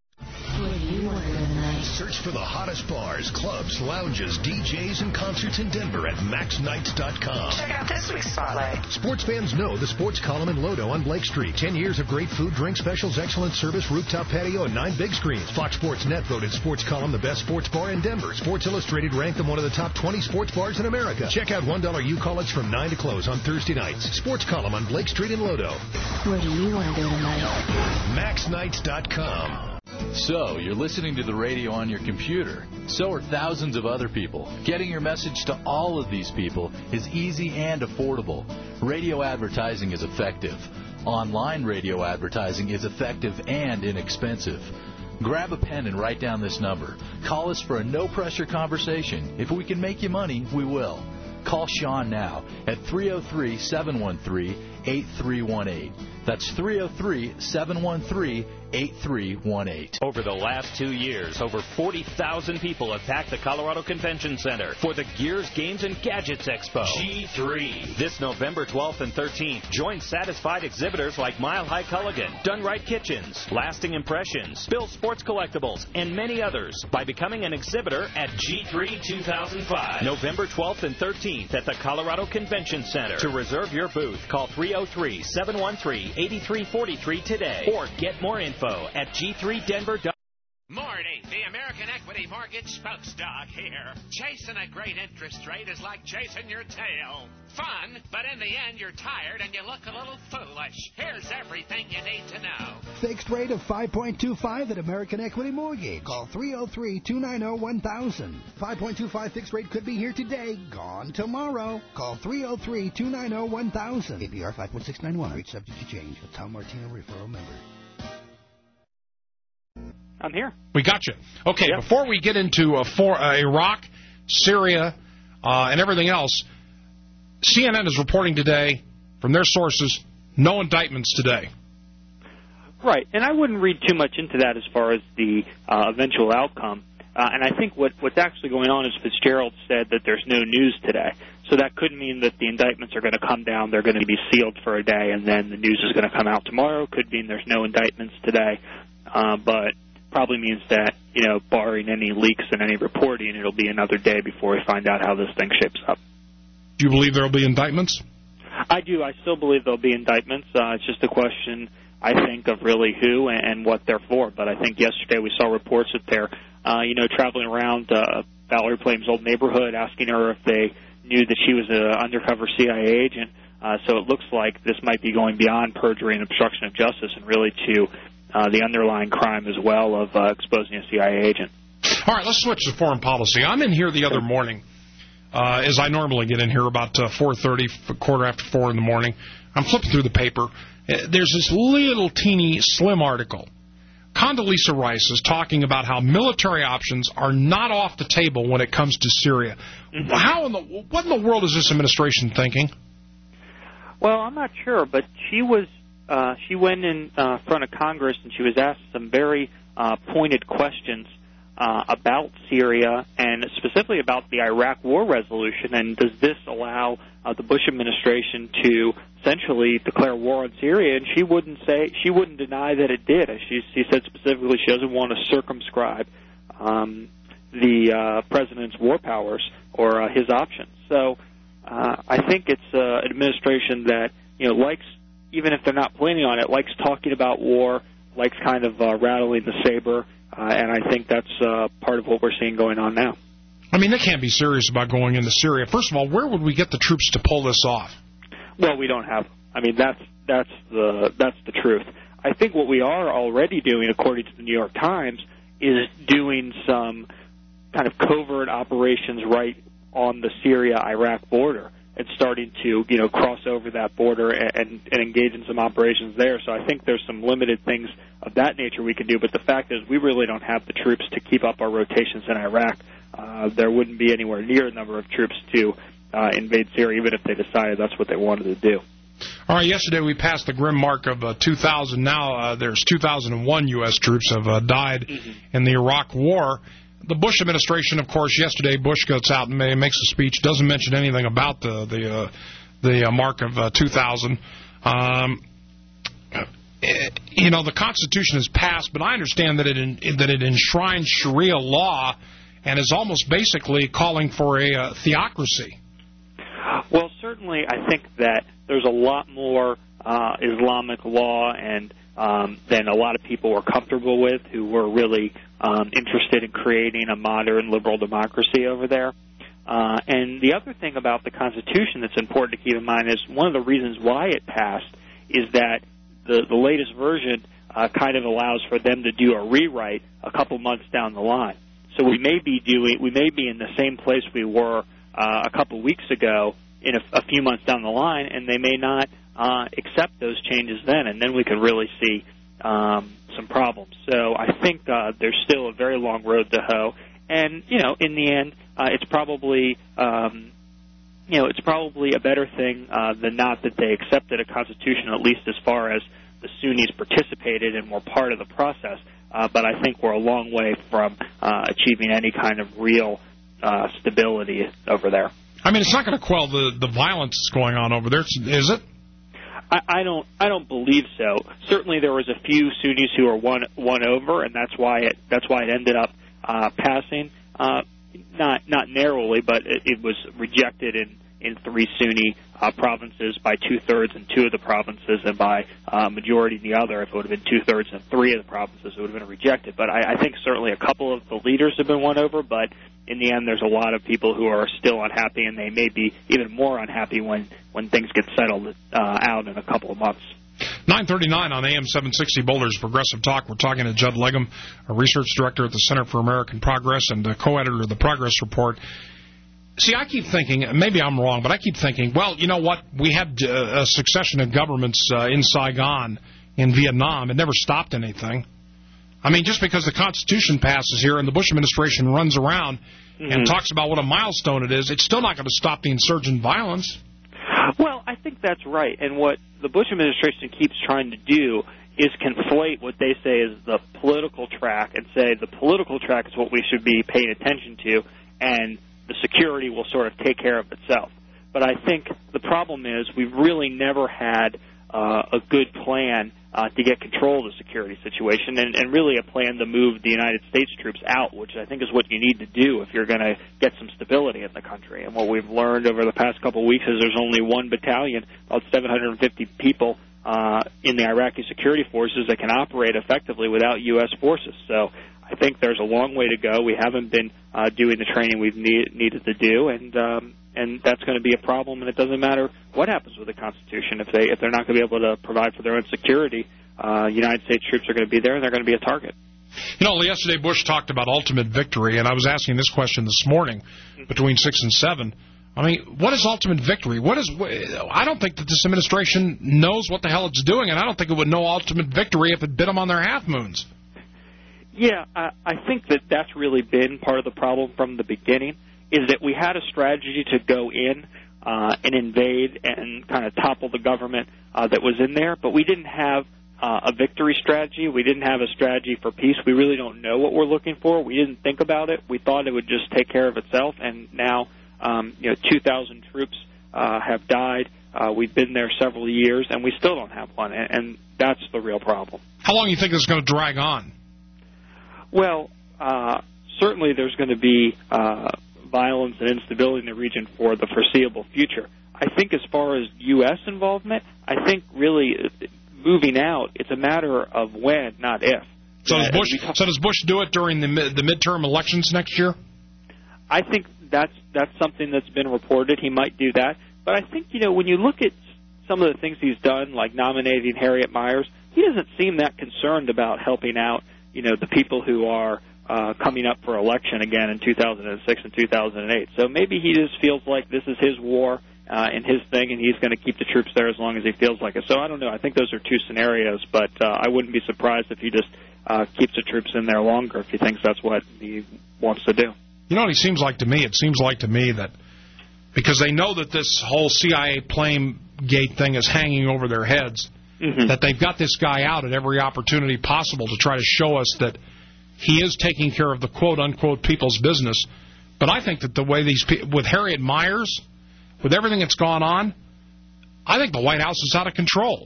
Search for the hottest bars, clubs, lounges, D Js, and concerts in Denver at max nights dot com. Check out this week's spotlight. Sports fans know the sports column in Lodo on Blake Street. Ten years of great food, drink specials, excellent service, rooftop patio, and nine big screens. Fox Sports Net voted Sports Column the best sports bar in Denver. Sports Illustrated ranked them one of the top twenty sports bars in America. Check out one dollar U-College from nine to close on Thursday nights. Sports Column on Blake Street in Lodo. Where do you want to go tonight? max nights dot com. So, you're listening to the radio on your computer. So are thousands of other people. Getting your message to all of these people is easy and affordable. Radio advertising is effective. Online radio advertising is effective and inexpensive. Grab a pen and write down this number. Call us for a no-pressure conversation. If we can make you money, we will. Call Sean now at three oh three, seven one three, eight three one eight. That's three oh three, seven one three, eight three one eight. Over the last two years, over forty thousand people have packed the Colorado Convention Center for the Gears, Games, and Gadgets Expo. G three. This November twelfth and thirteenth, join satisfied exhibitors like Mile High Culligan, Done Right Kitchens, Lasting Impressions, Bill Sports Collectibles, and many others by becoming an exhibitor at G three two thousand five. November twelfth and thirteenth at the Colorado Convention Center. To reserve your booth, call three oh three, seven one three, eight three four three today or get more info at G three denver dot com. Morning, the American Equity Mortgage Spokes Dog here. Chasing a great interest rate is like chasing your tail. Fun, but in the end you're tired and you look a little foolish. Here's everything you need to know. Fixed rate of five point two five at American Equity Mortgage. Call three oh three, two nine oh, one thousand. five point two five fixed rate could be here today, gone tomorrow. Call three oh three, two nine oh, one thousand. A P R five point six nine one. Rate subject to change. A Tom Martino referral member. I'm here. We got you. Okay, yep. Before we get into uh, for, uh, Iraq, Syria, uh, and everything else, C N N is reporting today, from their sources, no indictments today. Right, and I wouldn't read too much into that as far as the uh, eventual outcome. Uh, and I think what, what's actually going on is Fitzgerald said that there's no news today. So that could mean that the indictments are going to come down, they're going to be sealed for a day, and then the news is going to come out tomorrow. Could mean there's no indictments today, uh, but probably means that, you know, barring any leaks and any reporting, it'll be another day before we find out how this thing shapes up. Do you believe there will be indictments? I do. I still believe there'll be indictments. Uh, it's just a question, I think, of really who and, and what they're for. But I think yesterday we saw reports that they're, uh, you know, traveling around uh, Valerie Plame's old neighborhood, asking her if they knew that she was an undercover C I A agent. Uh, so it looks like this might be going beyond perjury and obstruction of justice and really to uh, the underlying crime as well of uh, exposing a C I A agent. All right, let's switch to foreign policy. I'm in here the other morning, uh, as I normally get in here about uh, four thirty, quarter after four in the morning. I'm flipping through the paper. Uh, there's this little teeny slim article. Condoleezza Rice is talking about how military options are not off the table when it comes to Syria. Mm-hmm. How in the what in the world is this administration thinking? Well, I'm not sure, but she was uh, she went in uh, front of Congress and she was asked some very uh, pointed questions uh, about Syria and specifically about the Iraq war resolution. And does this allow uh, the Bush administration to essentially declare war on Syria? And she wouldn't say she wouldn't deny that it did. She, she said specifically she doesn't want to circumscribe um, the uh, president's war powers or uh, his options. So uh, I think it's uh, an administration that you know likes, even if they're not planning on it, likes talking about war, likes kind of uh, rattling the saber, uh, and I think that's uh, part of what we're seeing going on now. I mean, they can't be serious about going into Syria. First of all, where would we get the troops to pull this off? Well, we don't have. I mean, that's that's the that's the truth. I think what we are already doing, according to the New York Times, is doing some kind of covert operations right on the Syria-Iraq border and starting to, you know, cross over that border and, and, and engage in some operations there. So I think there's some limited things of that nature we can do. But the fact is, we really don't have the troops to keep up our rotations in Iraq. Uh, there wouldn't be anywhere near a number of troops to Uh, invade Syria, even if they decided that's what they wanted to do. All right, yesterday we passed the grim mark of uh, two thousand. Now uh, there's two thousand one U S troops have uh, died mm-hmm. in the Iraq War. The Bush administration, of course, yesterday Bush goes out and makes a speech, doesn't mention anything about the the, uh, the uh, mark of uh, two thousand. Um, you know, the Constitution is passed, but I understand that it in, that it enshrines Sharia law and is almost basically calling for a uh, theocracy. Well, certainly I think that there's a lot more uh, Islamic law and um, than a lot of people were comfortable with who were really um, interested in creating a modern liberal democracy over there. Uh, and the other thing about the Constitution that's important to keep in mind is one of the reasons why it passed is that the, the latest version uh, kind of allows for them to do a rewrite a couple months down the line. So we may be doing, we may be in the same place we were uh, a couple weeks ago in a, a few months down the line, and they may not uh, accept those changes then, and then we could really see um, some problems. So I think uh, there's still a very long road to hoe, and you know, in the end, uh, it's probably um, you know, it's probably a better thing uh, than not that they accepted a constitution, at least as far as the Sunnis participated and were part of the process. Uh, but I think we're a long way from uh, achieving any kind of real uh, stability over there. I mean, it's not going to quell the, the violence that's going on over there, is it? I, I don't. I don't believe so. Certainly, there was a few Sunnis who were won won over, and that's why it that's why it ended up uh, passing. Uh, not not narrowly, but it, it was rejected in. in three Sunni uh, provinces by two-thirds in two of the provinces and by uh, majority in the other. If it would have been two-thirds in three of the provinces, it would have been rejected. But I, I think certainly a couple of the leaders have been won over, but in the end there's a lot of people who are still unhappy, and they may be even more unhappy when, when things get settled uh, out in a couple of months. nine thirty-nine on A M seven sixty Boulder's Progressive Talk. We're talking to Judd Legum, a research director at the Center for American Progress and a co-editor of the Progress Report. See, I keep thinking, maybe I'm wrong, but I keep thinking, well, you know what? We had uh, a succession of governments uh, in Saigon, in Vietnam. It never stopped anything. I mean, just because the Constitution passes here and the Bush administration runs around mm-hmm. and talks about what a milestone it is, it's still not going to stop the insurgent violence. Well, I think that's right. And what the Bush administration keeps trying to do is conflate what they say is the political track and say the political track is what we should be paying attention to, and the security will sort of take care of itself. But I think the problem is we've really never had uh, a good plan uh, to get control of the security situation and, and really a plan to move the United States troops out, which I think is what you need to do if you're going to get some stability in the country. And what we've learned over the past couple of weeks is there's only one battalion, about seven hundred fifty people, uh, in the Iraqi security forces that can operate effectively without U S forces. So I think there's a long way to go. We haven't been uh, doing the training we've need, needed to do, and um, and that's going to be a problem. And it doesn't matter what happens with the Constitution if they if they're not going to be able to provide for their own security. Uh, United States troops are going to be there, and they're going to be a target. You know, yesterday Bush talked about ultimate victory, and I was asking this question this morning between six and seven. I mean, what is ultimate victory? What is? I don't think that this administration knows what the hell it's doing, and I don't think it would know ultimate victory if it bit them on their half moons. Yeah, I, I think that that's really been part of the problem from the beginning, is that we had a strategy to go in uh, and invade and kind of topple the government uh, that was in there, but we didn't have uh, a victory strategy. We didn't have a strategy for peace. We really don't know what we're looking for. We didn't think about it. We thought it would just take care of itself, and now um, you know, two thousand troops uh, have died. Uh, we've been there several years, and we still don't have one, and, and that's the real problem. How long do you think this is going to drag on? Well, uh, certainly there's going to be uh, violence and instability in the region for the foreseeable future. I think as far as U S involvement, I think really moving out, it's a matter of when, not if. So does Bush, so does Bush do it during the the midterm elections next year? I think that's that's something that's been reported. He might do that. But I think, you know, when you look at some of the things he's done, like nominating Harriet Miers, he doesn't seem that concerned about helping out, you know, the people who are uh, coming up for election again in two thousand six and two thousand eight. So maybe he just feels like this is his war uh, and his thing, and he's going to keep the troops there as long as he feels like it. So I don't know. I think those are two scenarios, but uh, I wouldn't be surprised if he just uh, keeps the troops in there longer if he thinks that's what he wants to do. You know what he seems like to me? It seems like to me that because they know that this whole C I A Plane-gate thing is hanging over their heads, Mm-hmm. that they've got this guy out at every opportunity possible to try to show us that he is taking care of the quote-unquote people's business. But I think that the way these people, with Harriet Miers, with everything that's gone on, I think the White House is out of control.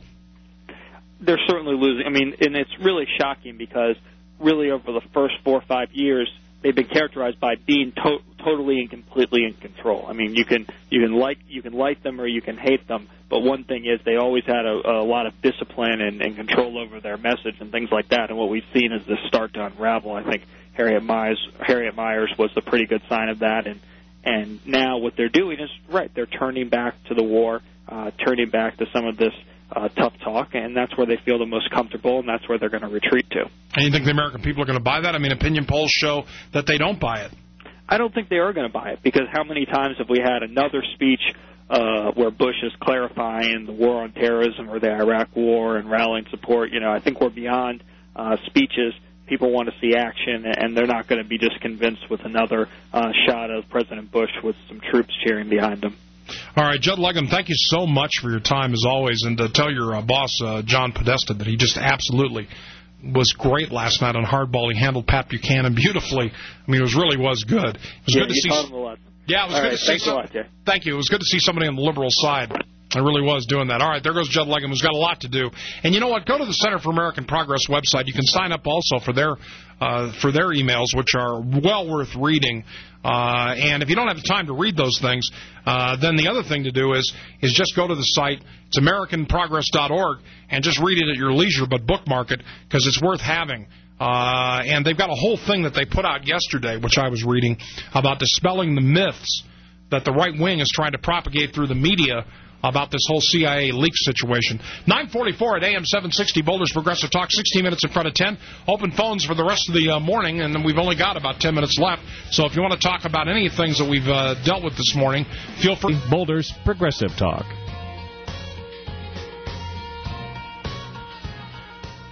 They're certainly losing. I mean, and it's really shocking because really over the first four or five years, they've been characterized by being to- totally and completely in control. I mean, you can you can like you can like them or you can hate them, but one thing is they always had a, a lot of discipline and, and control over their message and things like that. And what we've seen is this start to unravel. I think Harriet Miers Harriet Miers was a pretty good sign of that. And and now what they're doing is right. They're turning back to the war, uh, turning back to some of this Uh, tough talk, and that's where they feel the most comfortable, and that's where they're going to retreat to. And you think the American people are going to buy that? I mean, opinion polls show that they don't buy it. I don't think they are going to buy it, because how many times have we had another speech uh, where Bush is clarifying the war on terrorism or the Iraq war and rallying support? You know, I think we're beyond uh, speeches. People want to see action, and they're not going to be just convinced with another uh, shot of President Bush with some troops cheering behind him. All right, Judd Leggum, thank you so much for your time, as always, and to tell your uh, boss, uh, John Podesta, that he just absolutely was great last night on Hardball. He handled Pat Buchanan beautifully. I mean, it was really was good. It was yeah, good to you see. taught him a lot. Yeah, it was All good right, to see. thanks Some, a lot, Jay. Thank you. It was good to see somebody on the liberal side. I really was doing that. All right, there goes Judd Leggum, who's got a lot to do. And you know what? Go to the Center for American Progress website. You can sign up also for their uh, for their emails, which are well worth reading. Uh, and if you don't have the time to read those things, uh, then the other thing to do is is just go to the site. It's american progress dot org, and just read it at your leisure, but bookmark it because it's worth having. Uh, and they've got a whole thing that they put out yesterday, which I was reading, about dispelling the myths that the right wing is trying to propagate through the media about this whole C I A leak situation. nine forty-four at A M seven sixty, Boulder's Progressive Talk, sixteen minutes in front of ten. Open phones for the rest of the uh, morning, and then we've only got about ten minutes left. So if you want to talk about any things that we've uh, dealt with this morning, feel free. Boulder's Progressive Talk.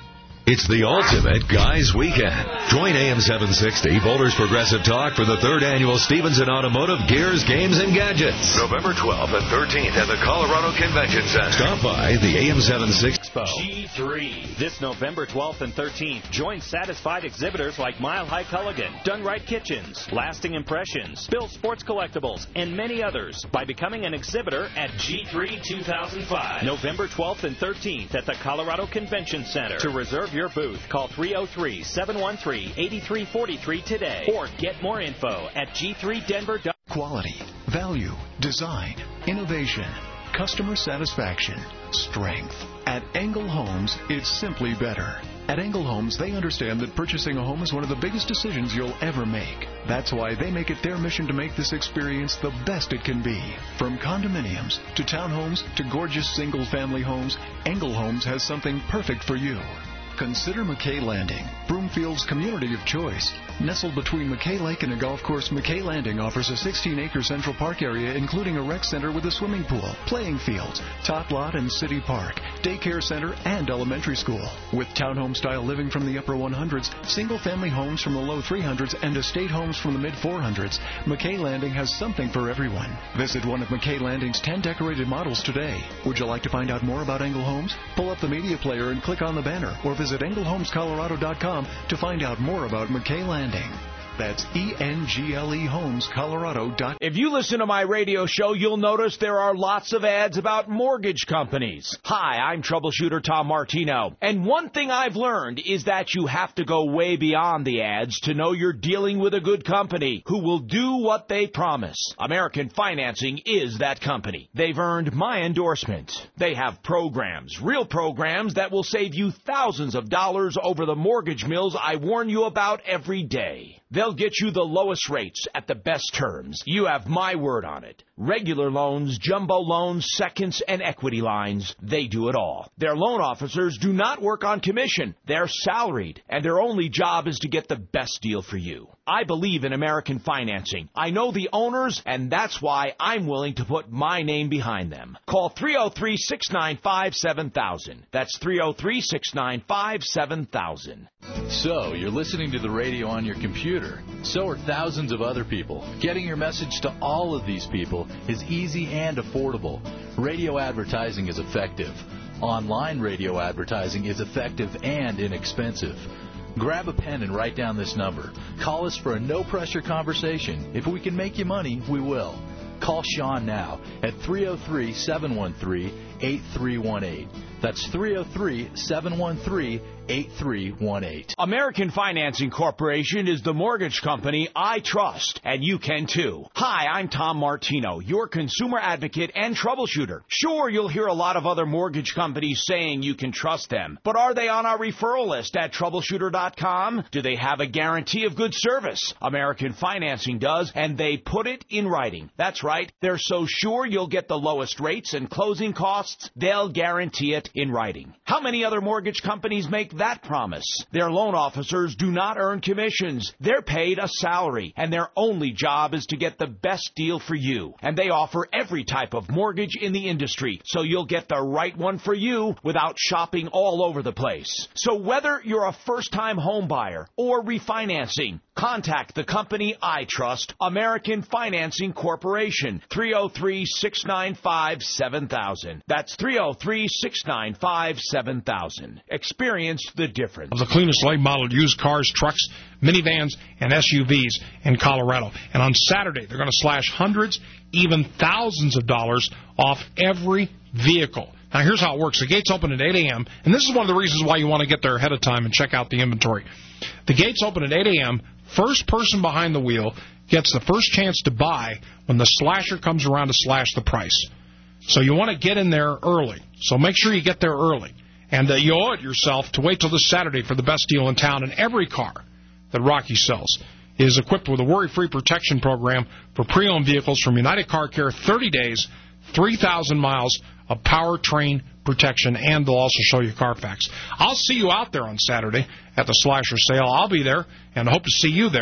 It's the ultimate guys' weekend. Join A M seven sixty, Boulder's Progressive Talk, for the third annual Stevenson Automotive Gears, Games, and Gadgets. November twelfth and thirteenth at the Colorado Convention Center. Stop by the A M seven sixty Expo. G three. This November twelfth and thirteenth, join satisfied exhibitors like Mile High Culligan, Done Right Kitchens, Lasting Impressions, Bill Sports Collectibles, and many others by becoming an exhibitor at G three two thousand five. November twelfth and thirteenth at the Colorado Convention Center. To reserve your booth, call three oh three, seven one three, eight three four three today or get more info at G three Denver dot com. Quality, value, design, innovation, customer satisfaction, strength. At Engel Homes, it's simply better. At Engel Homes, they understand that purchasing a home is one of the biggest decisions you'll ever make. That's why they make it their mission to make this experience the best it can be. From condominiums to townhomes to gorgeous single-family homes, Engel Homes has something perfect for you. Consider McKay Landing, Broomfield's community of choice. Nestled between McKay Lake and a golf course, McKay Landing offers a sixteen-acre Central Park area, including a rec center with a swimming pool, playing fields, top lot and city park, daycare center, and elementary school. With townhome-style living from the upper one hundreds, single-family homes from the low three hundreds, and estate homes from the mid four hundreds, McKay Landing has something for everyone. Visit one of McKay Landing's ten decorated models today. Would you like to find out more about Engel Homes? Pull up the media player and click on the banner, or visit engel homes colorado dot com to find out more about McKay Landing. That's E N G L E Homes Colorado dot com. If you listen to my radio show, you'll notice there are lots of ads about mortgage companies. Hi, I'm troubleshooter Tom Martino. And one thing I've learned is that you have to go way beyond the ads to know you're dealing with a good company who will do what they promise. American Financing is that company. They've earned my endorsement. They have programs, real programs that will save you thousands of dollars over the mortgage mills I warn you about every day. They'll get you the lowest rates at the best terms. You have my word on it. Regular loans, jumbo loans, seconds, and equity lines, they do it all. Their loan officers do not work on commission. They're salaried, and their only job is to get the best deal for you. I believe in American Financing. I know the owners, and that's why I'm willing to put my name behind them. Call three oh three, six nine five, seven thousand. That's three oh three, six nine five, seven thousand. So, you're listening to the radio on your computer. So are thousands of other people. Getting your message to all of these people is easy and affordable. Radio advertising is effective. Online radio advertising is effective and inexpensive. Grab a pen and write down this number. Call us for a no-pressure conversation. If we can make you money, we will. Call Sean now at three oh three, seven one three, eight three one eight. That's three oh three, seven one three, eight three one eight. American Financing Corporation is the mortgage company I trust, and you can too. Hi, I'm Tom Martino, your consumer advocate and troubleshooter. Sure, you'll hear a lot of other mortgage companies saying you can trust them, but are they on our referral list at troubleshooter dot com? Do they have a guarantee of good service? American Financing does, and they put it in writing. That's right. They're so sure you'll get the lowest rates and closing costs, they'll guarantee it in writing. How many other mortgage companies make that promise? Their loan officers do not earn commissions. They're paid a salary, and their only job is to get the best deal for you. And they offer every type of mortgage in the industry, so you'll get the right one for you without shopping all over the place. So whether you're a first-time home buyer or refinancing, contact the company I trust, American Financing Corporation, three oh three, six nine five, seven thousand. That's three oh three, six nine five, seven thousand. Experience the difference. Of the cleanest late-modeled used cars, trucks, minivans, and S U Vs in Colorado. And on Saturday, they're going to slash hundreds, even thousands of dollars off every vehicle. Now, here's how it works. The gates open at eight a.m., and this is one of the reasons why you want to get there ahead of time and check out the inventory. The gates open at eight a.m., first person behind the wheel gets the first chance to buy when the slasher comes around to slash the price. So you want to get in there early. So make sure you get there early. And uh, you owe it yourself to wait till this Saturday for the best deal in town. And every car that Rocky sells is equipped with a worry-free protection program for pre-owned vehicles from United Car Care, thirty days, three thousand miles of powertrain protection, and they'll also show you Carfax. I'll see you out there on Saturday at the Slasher sale. I'll be there, and hope to see you there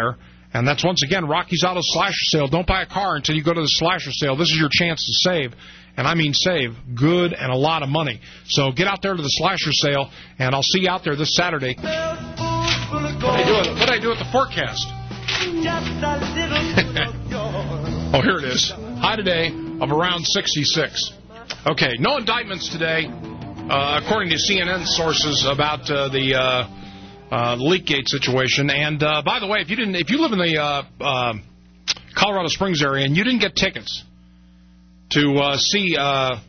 And that's, once again, Rocky's Auto Slasher Sale. Don't buy a car until you go to the Slasher Sale. This is your chance to save, and I mean save good and a lot of money. So get out there to the Slasher Sale, and I'll see you out there this Saturday. What did I do, what did I do with the forecast? Oh, here it is. High today of around sixty-six. Okay, no indictments today, uh, according to C N N sources, about uh, the... Uh, Uh, the Leakgate situation. And uh, by the way, if you didn't, if you live in the uh, uh, Colorado Springs area and you didn't get tickets to uh, see uh,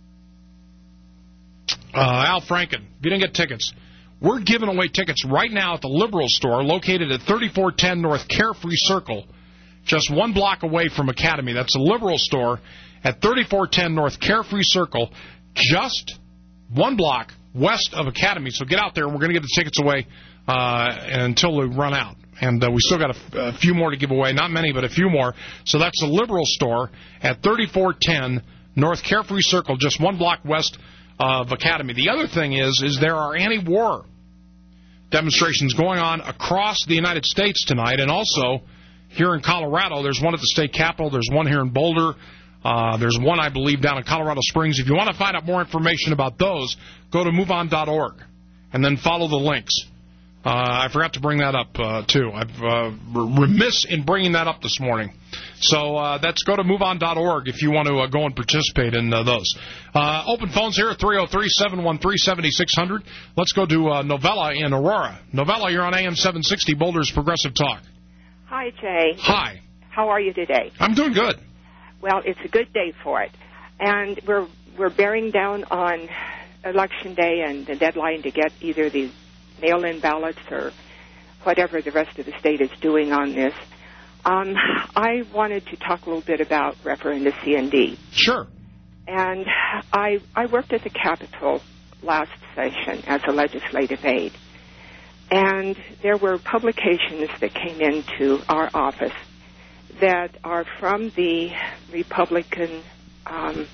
uh, Al Franken, if you didn't get tickets, we're giving away tickets right now at the Liberal Store, located at thirty-four ten North Carefree Circle, just one block away from Academy. That's the Liberal Store at thirty-four ten North Carefree Circle, just one block west of Academy. So get out there, and we're going to get the tickets away uh, until we run out. And uh, we still got a, f- a few more to give away. Not many, but a few more. So that's the Liberal Store at thirty-four ten North Carefree Circle, just one block west of Academy. The other thing is, is there are anti-war demonstrations going on across the United States tonight, and also here in Colorado. There's one at the state capitol. There's one here in Boulder. Uh, there's one, I believe, down in Colorado Springs. If you want to find out more information about those, go to move on dot org and then follow the links. Uh, I forgot to bring that up, uh, too. I'm uh, remiss in bringing that up this morning. So uh, that's go to move on dot org if you want to uh, go and participate in uh, those. Uh, open phones here at three oh three, seven one three, seven six zero zero. Let's go to uh, Novella in Aurora. Novella, you're on A M seven sixty, Boulder's Progressive Talk. Hi, Jay. Hi. How are you today? I'm doing good. Well, it's a good day for it. And we're we're bearing down on Election Day and the deadline to get either these mail-in ballots or whatever the rest of the state is doing on this. Um, I wanted to talk a little bit about referenda C and D. Sure. And I I worked at the Capitol last session as a legislative aide. And there were publications that came into our office that are from the Republican um,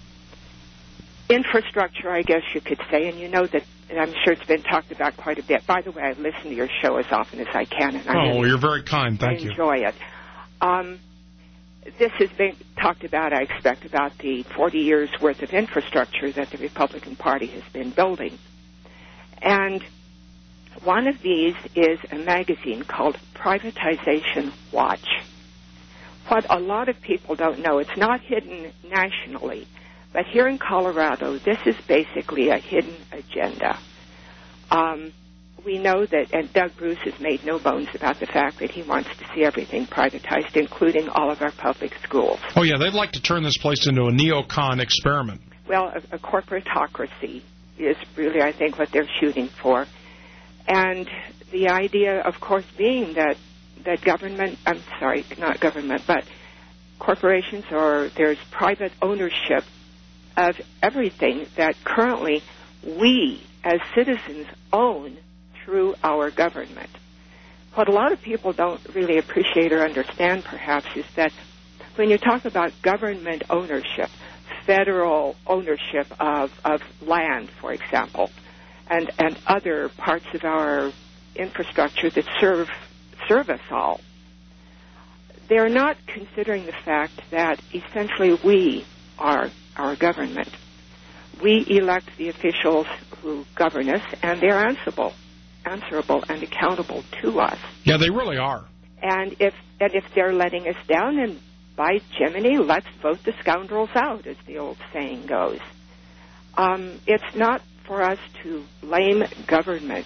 infrastructure, I guess you could say. And you know that, and I'm sure it's been talked about quite a bit. By the way, I listen to your show as often as I can. And I oh, really, you're very kind. Thank I you. enjoy it. Um, this has been talked about, I expect, about the forty years' worth of infrastructure that the Republican Party has been building. And one of these is a magazine called Privatization Watch. What a lot of people don't know, it's not hidden nationally, but here in Colorado, this is basically a hidden agenda. Um, we know that, and Doug Bruce has made no bones about the fact that he wants to see everything privatized, including all of our public schools. Oh, yeah, they'd like to turn this place into a neocon experiment. Well, a, a corporatocracy is really, I think, what they're shooting for. And the idea, of course, being that that government, I'm sorry, not government, but corporations, or there's private ownership of everything that currently we as citizens own through our government. What a lot of people don't really appreciate or understand, perhaps, is that when you talk about government ownership, federal ownership of, of land, for example, and, and other parts of our infrastructure that serve serve us all, they're not considering the fact that essentially we are our government. We elect the officials who govern us, and they're answerable, answerable and accountable to us. Yeah, they really are. And if and if they're letting us down, then by Jiminy, let's vote the scoundrels out, as the old saying goes. Um, it's not for us to blame government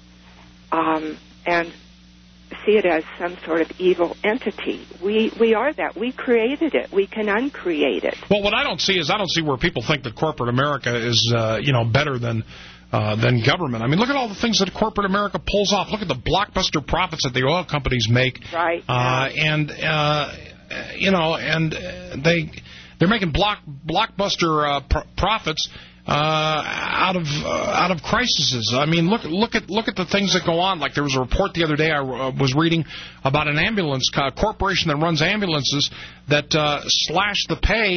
um, and see it as some sort of evil entity. We we are that. We created it. We can uncreate it. Well, what I don't see is I don't see where people think that corporate America is, uh, you know, better than uh, than government. I mean, look at all the things that corporate America pulls off. Look at the blockbuster profits that the oil companies make. Right. Uh, and uh, you know, and they they're making block blockbuster uh, pr- profits. Uh, out of uh, out of crises. I mean, look look at look at the things that go on. Like there was a report the other day I uh, was reading about an ambulance co- corporation that runs ambulances that uh, slashed the pay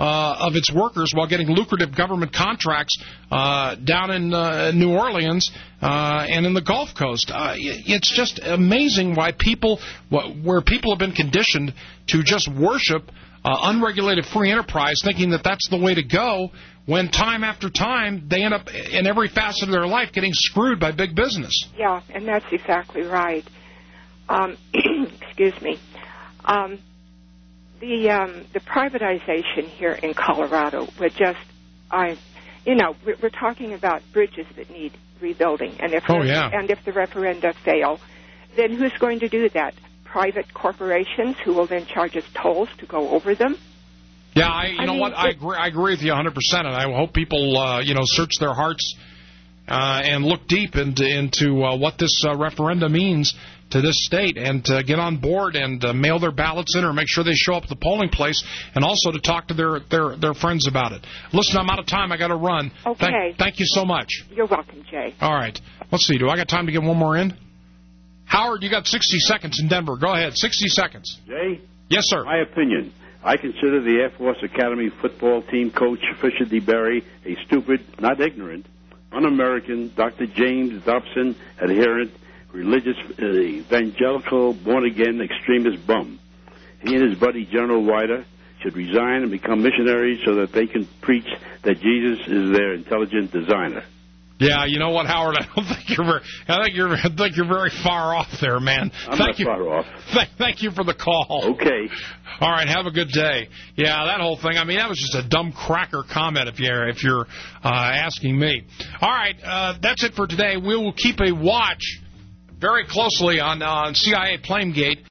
uh, of its workers while getting lucrative government contracts uh, down in uh, New Orleans uh, and in the Gulf Coast. Uh, it's just amazing why people, where people have been conditioned to just worship uh, unregulated free enterprise, thinking that that's the way to go, when time after time they end up in every facet of their life getting screwed by big business. Yeah, and that's exactly right. Um, excuse me. Um, the um, the privatization here in Colorado would just, I, you know, we're, we're talking about bridges that need rebuilding, and if oh, yeah. and if the referenda fail, then who's going to do that? Private corporations who will then charge us tolls to go over them. Yeah, I, you I know mean, what? I agree, I agree with you one hundred percent, and I hope people, uh, you know, search their hearts uh, and look deep into, into uh, what this uh, referendum means to this state, and uh, get on board and uh, mail their ballots in or make sure they show up at the polling place, and also to talk to their, their, their friends about it. Listen, I'm out of time. I got to run. Okay. Thank, thank you so much. You're welcome, Jay. All right. Let's see. Do I got time to get one more in? Howard, you got sixty seconds in Denver. Go ahead. sixty seconds. Jay? Yes, sir. My opinion. I consider the Air Force Academy football team coach, Fisher DeBerry, a stupid, not ignorant, un-American, Doctor James Dobson adherent, religious, uh, evangelical, born-again extremist bum. He and his buddy, General Wider, should resign and become missionaries so that they can preach that Jesus is their intelligent designer. Yeah, you know what, Howard? I don't think you're very. I think you're. I think you're very far off there, man. I'm thank not you, far off. Th- thank you for the call. Okay. All right. Have a good day. Yeah, that whole thing. I mean, that was just a dumb cracker comment. If you're if you're uh, asking me. All right. Uh, that's it for today. We will keep a watch very closely on on C I A Planegate.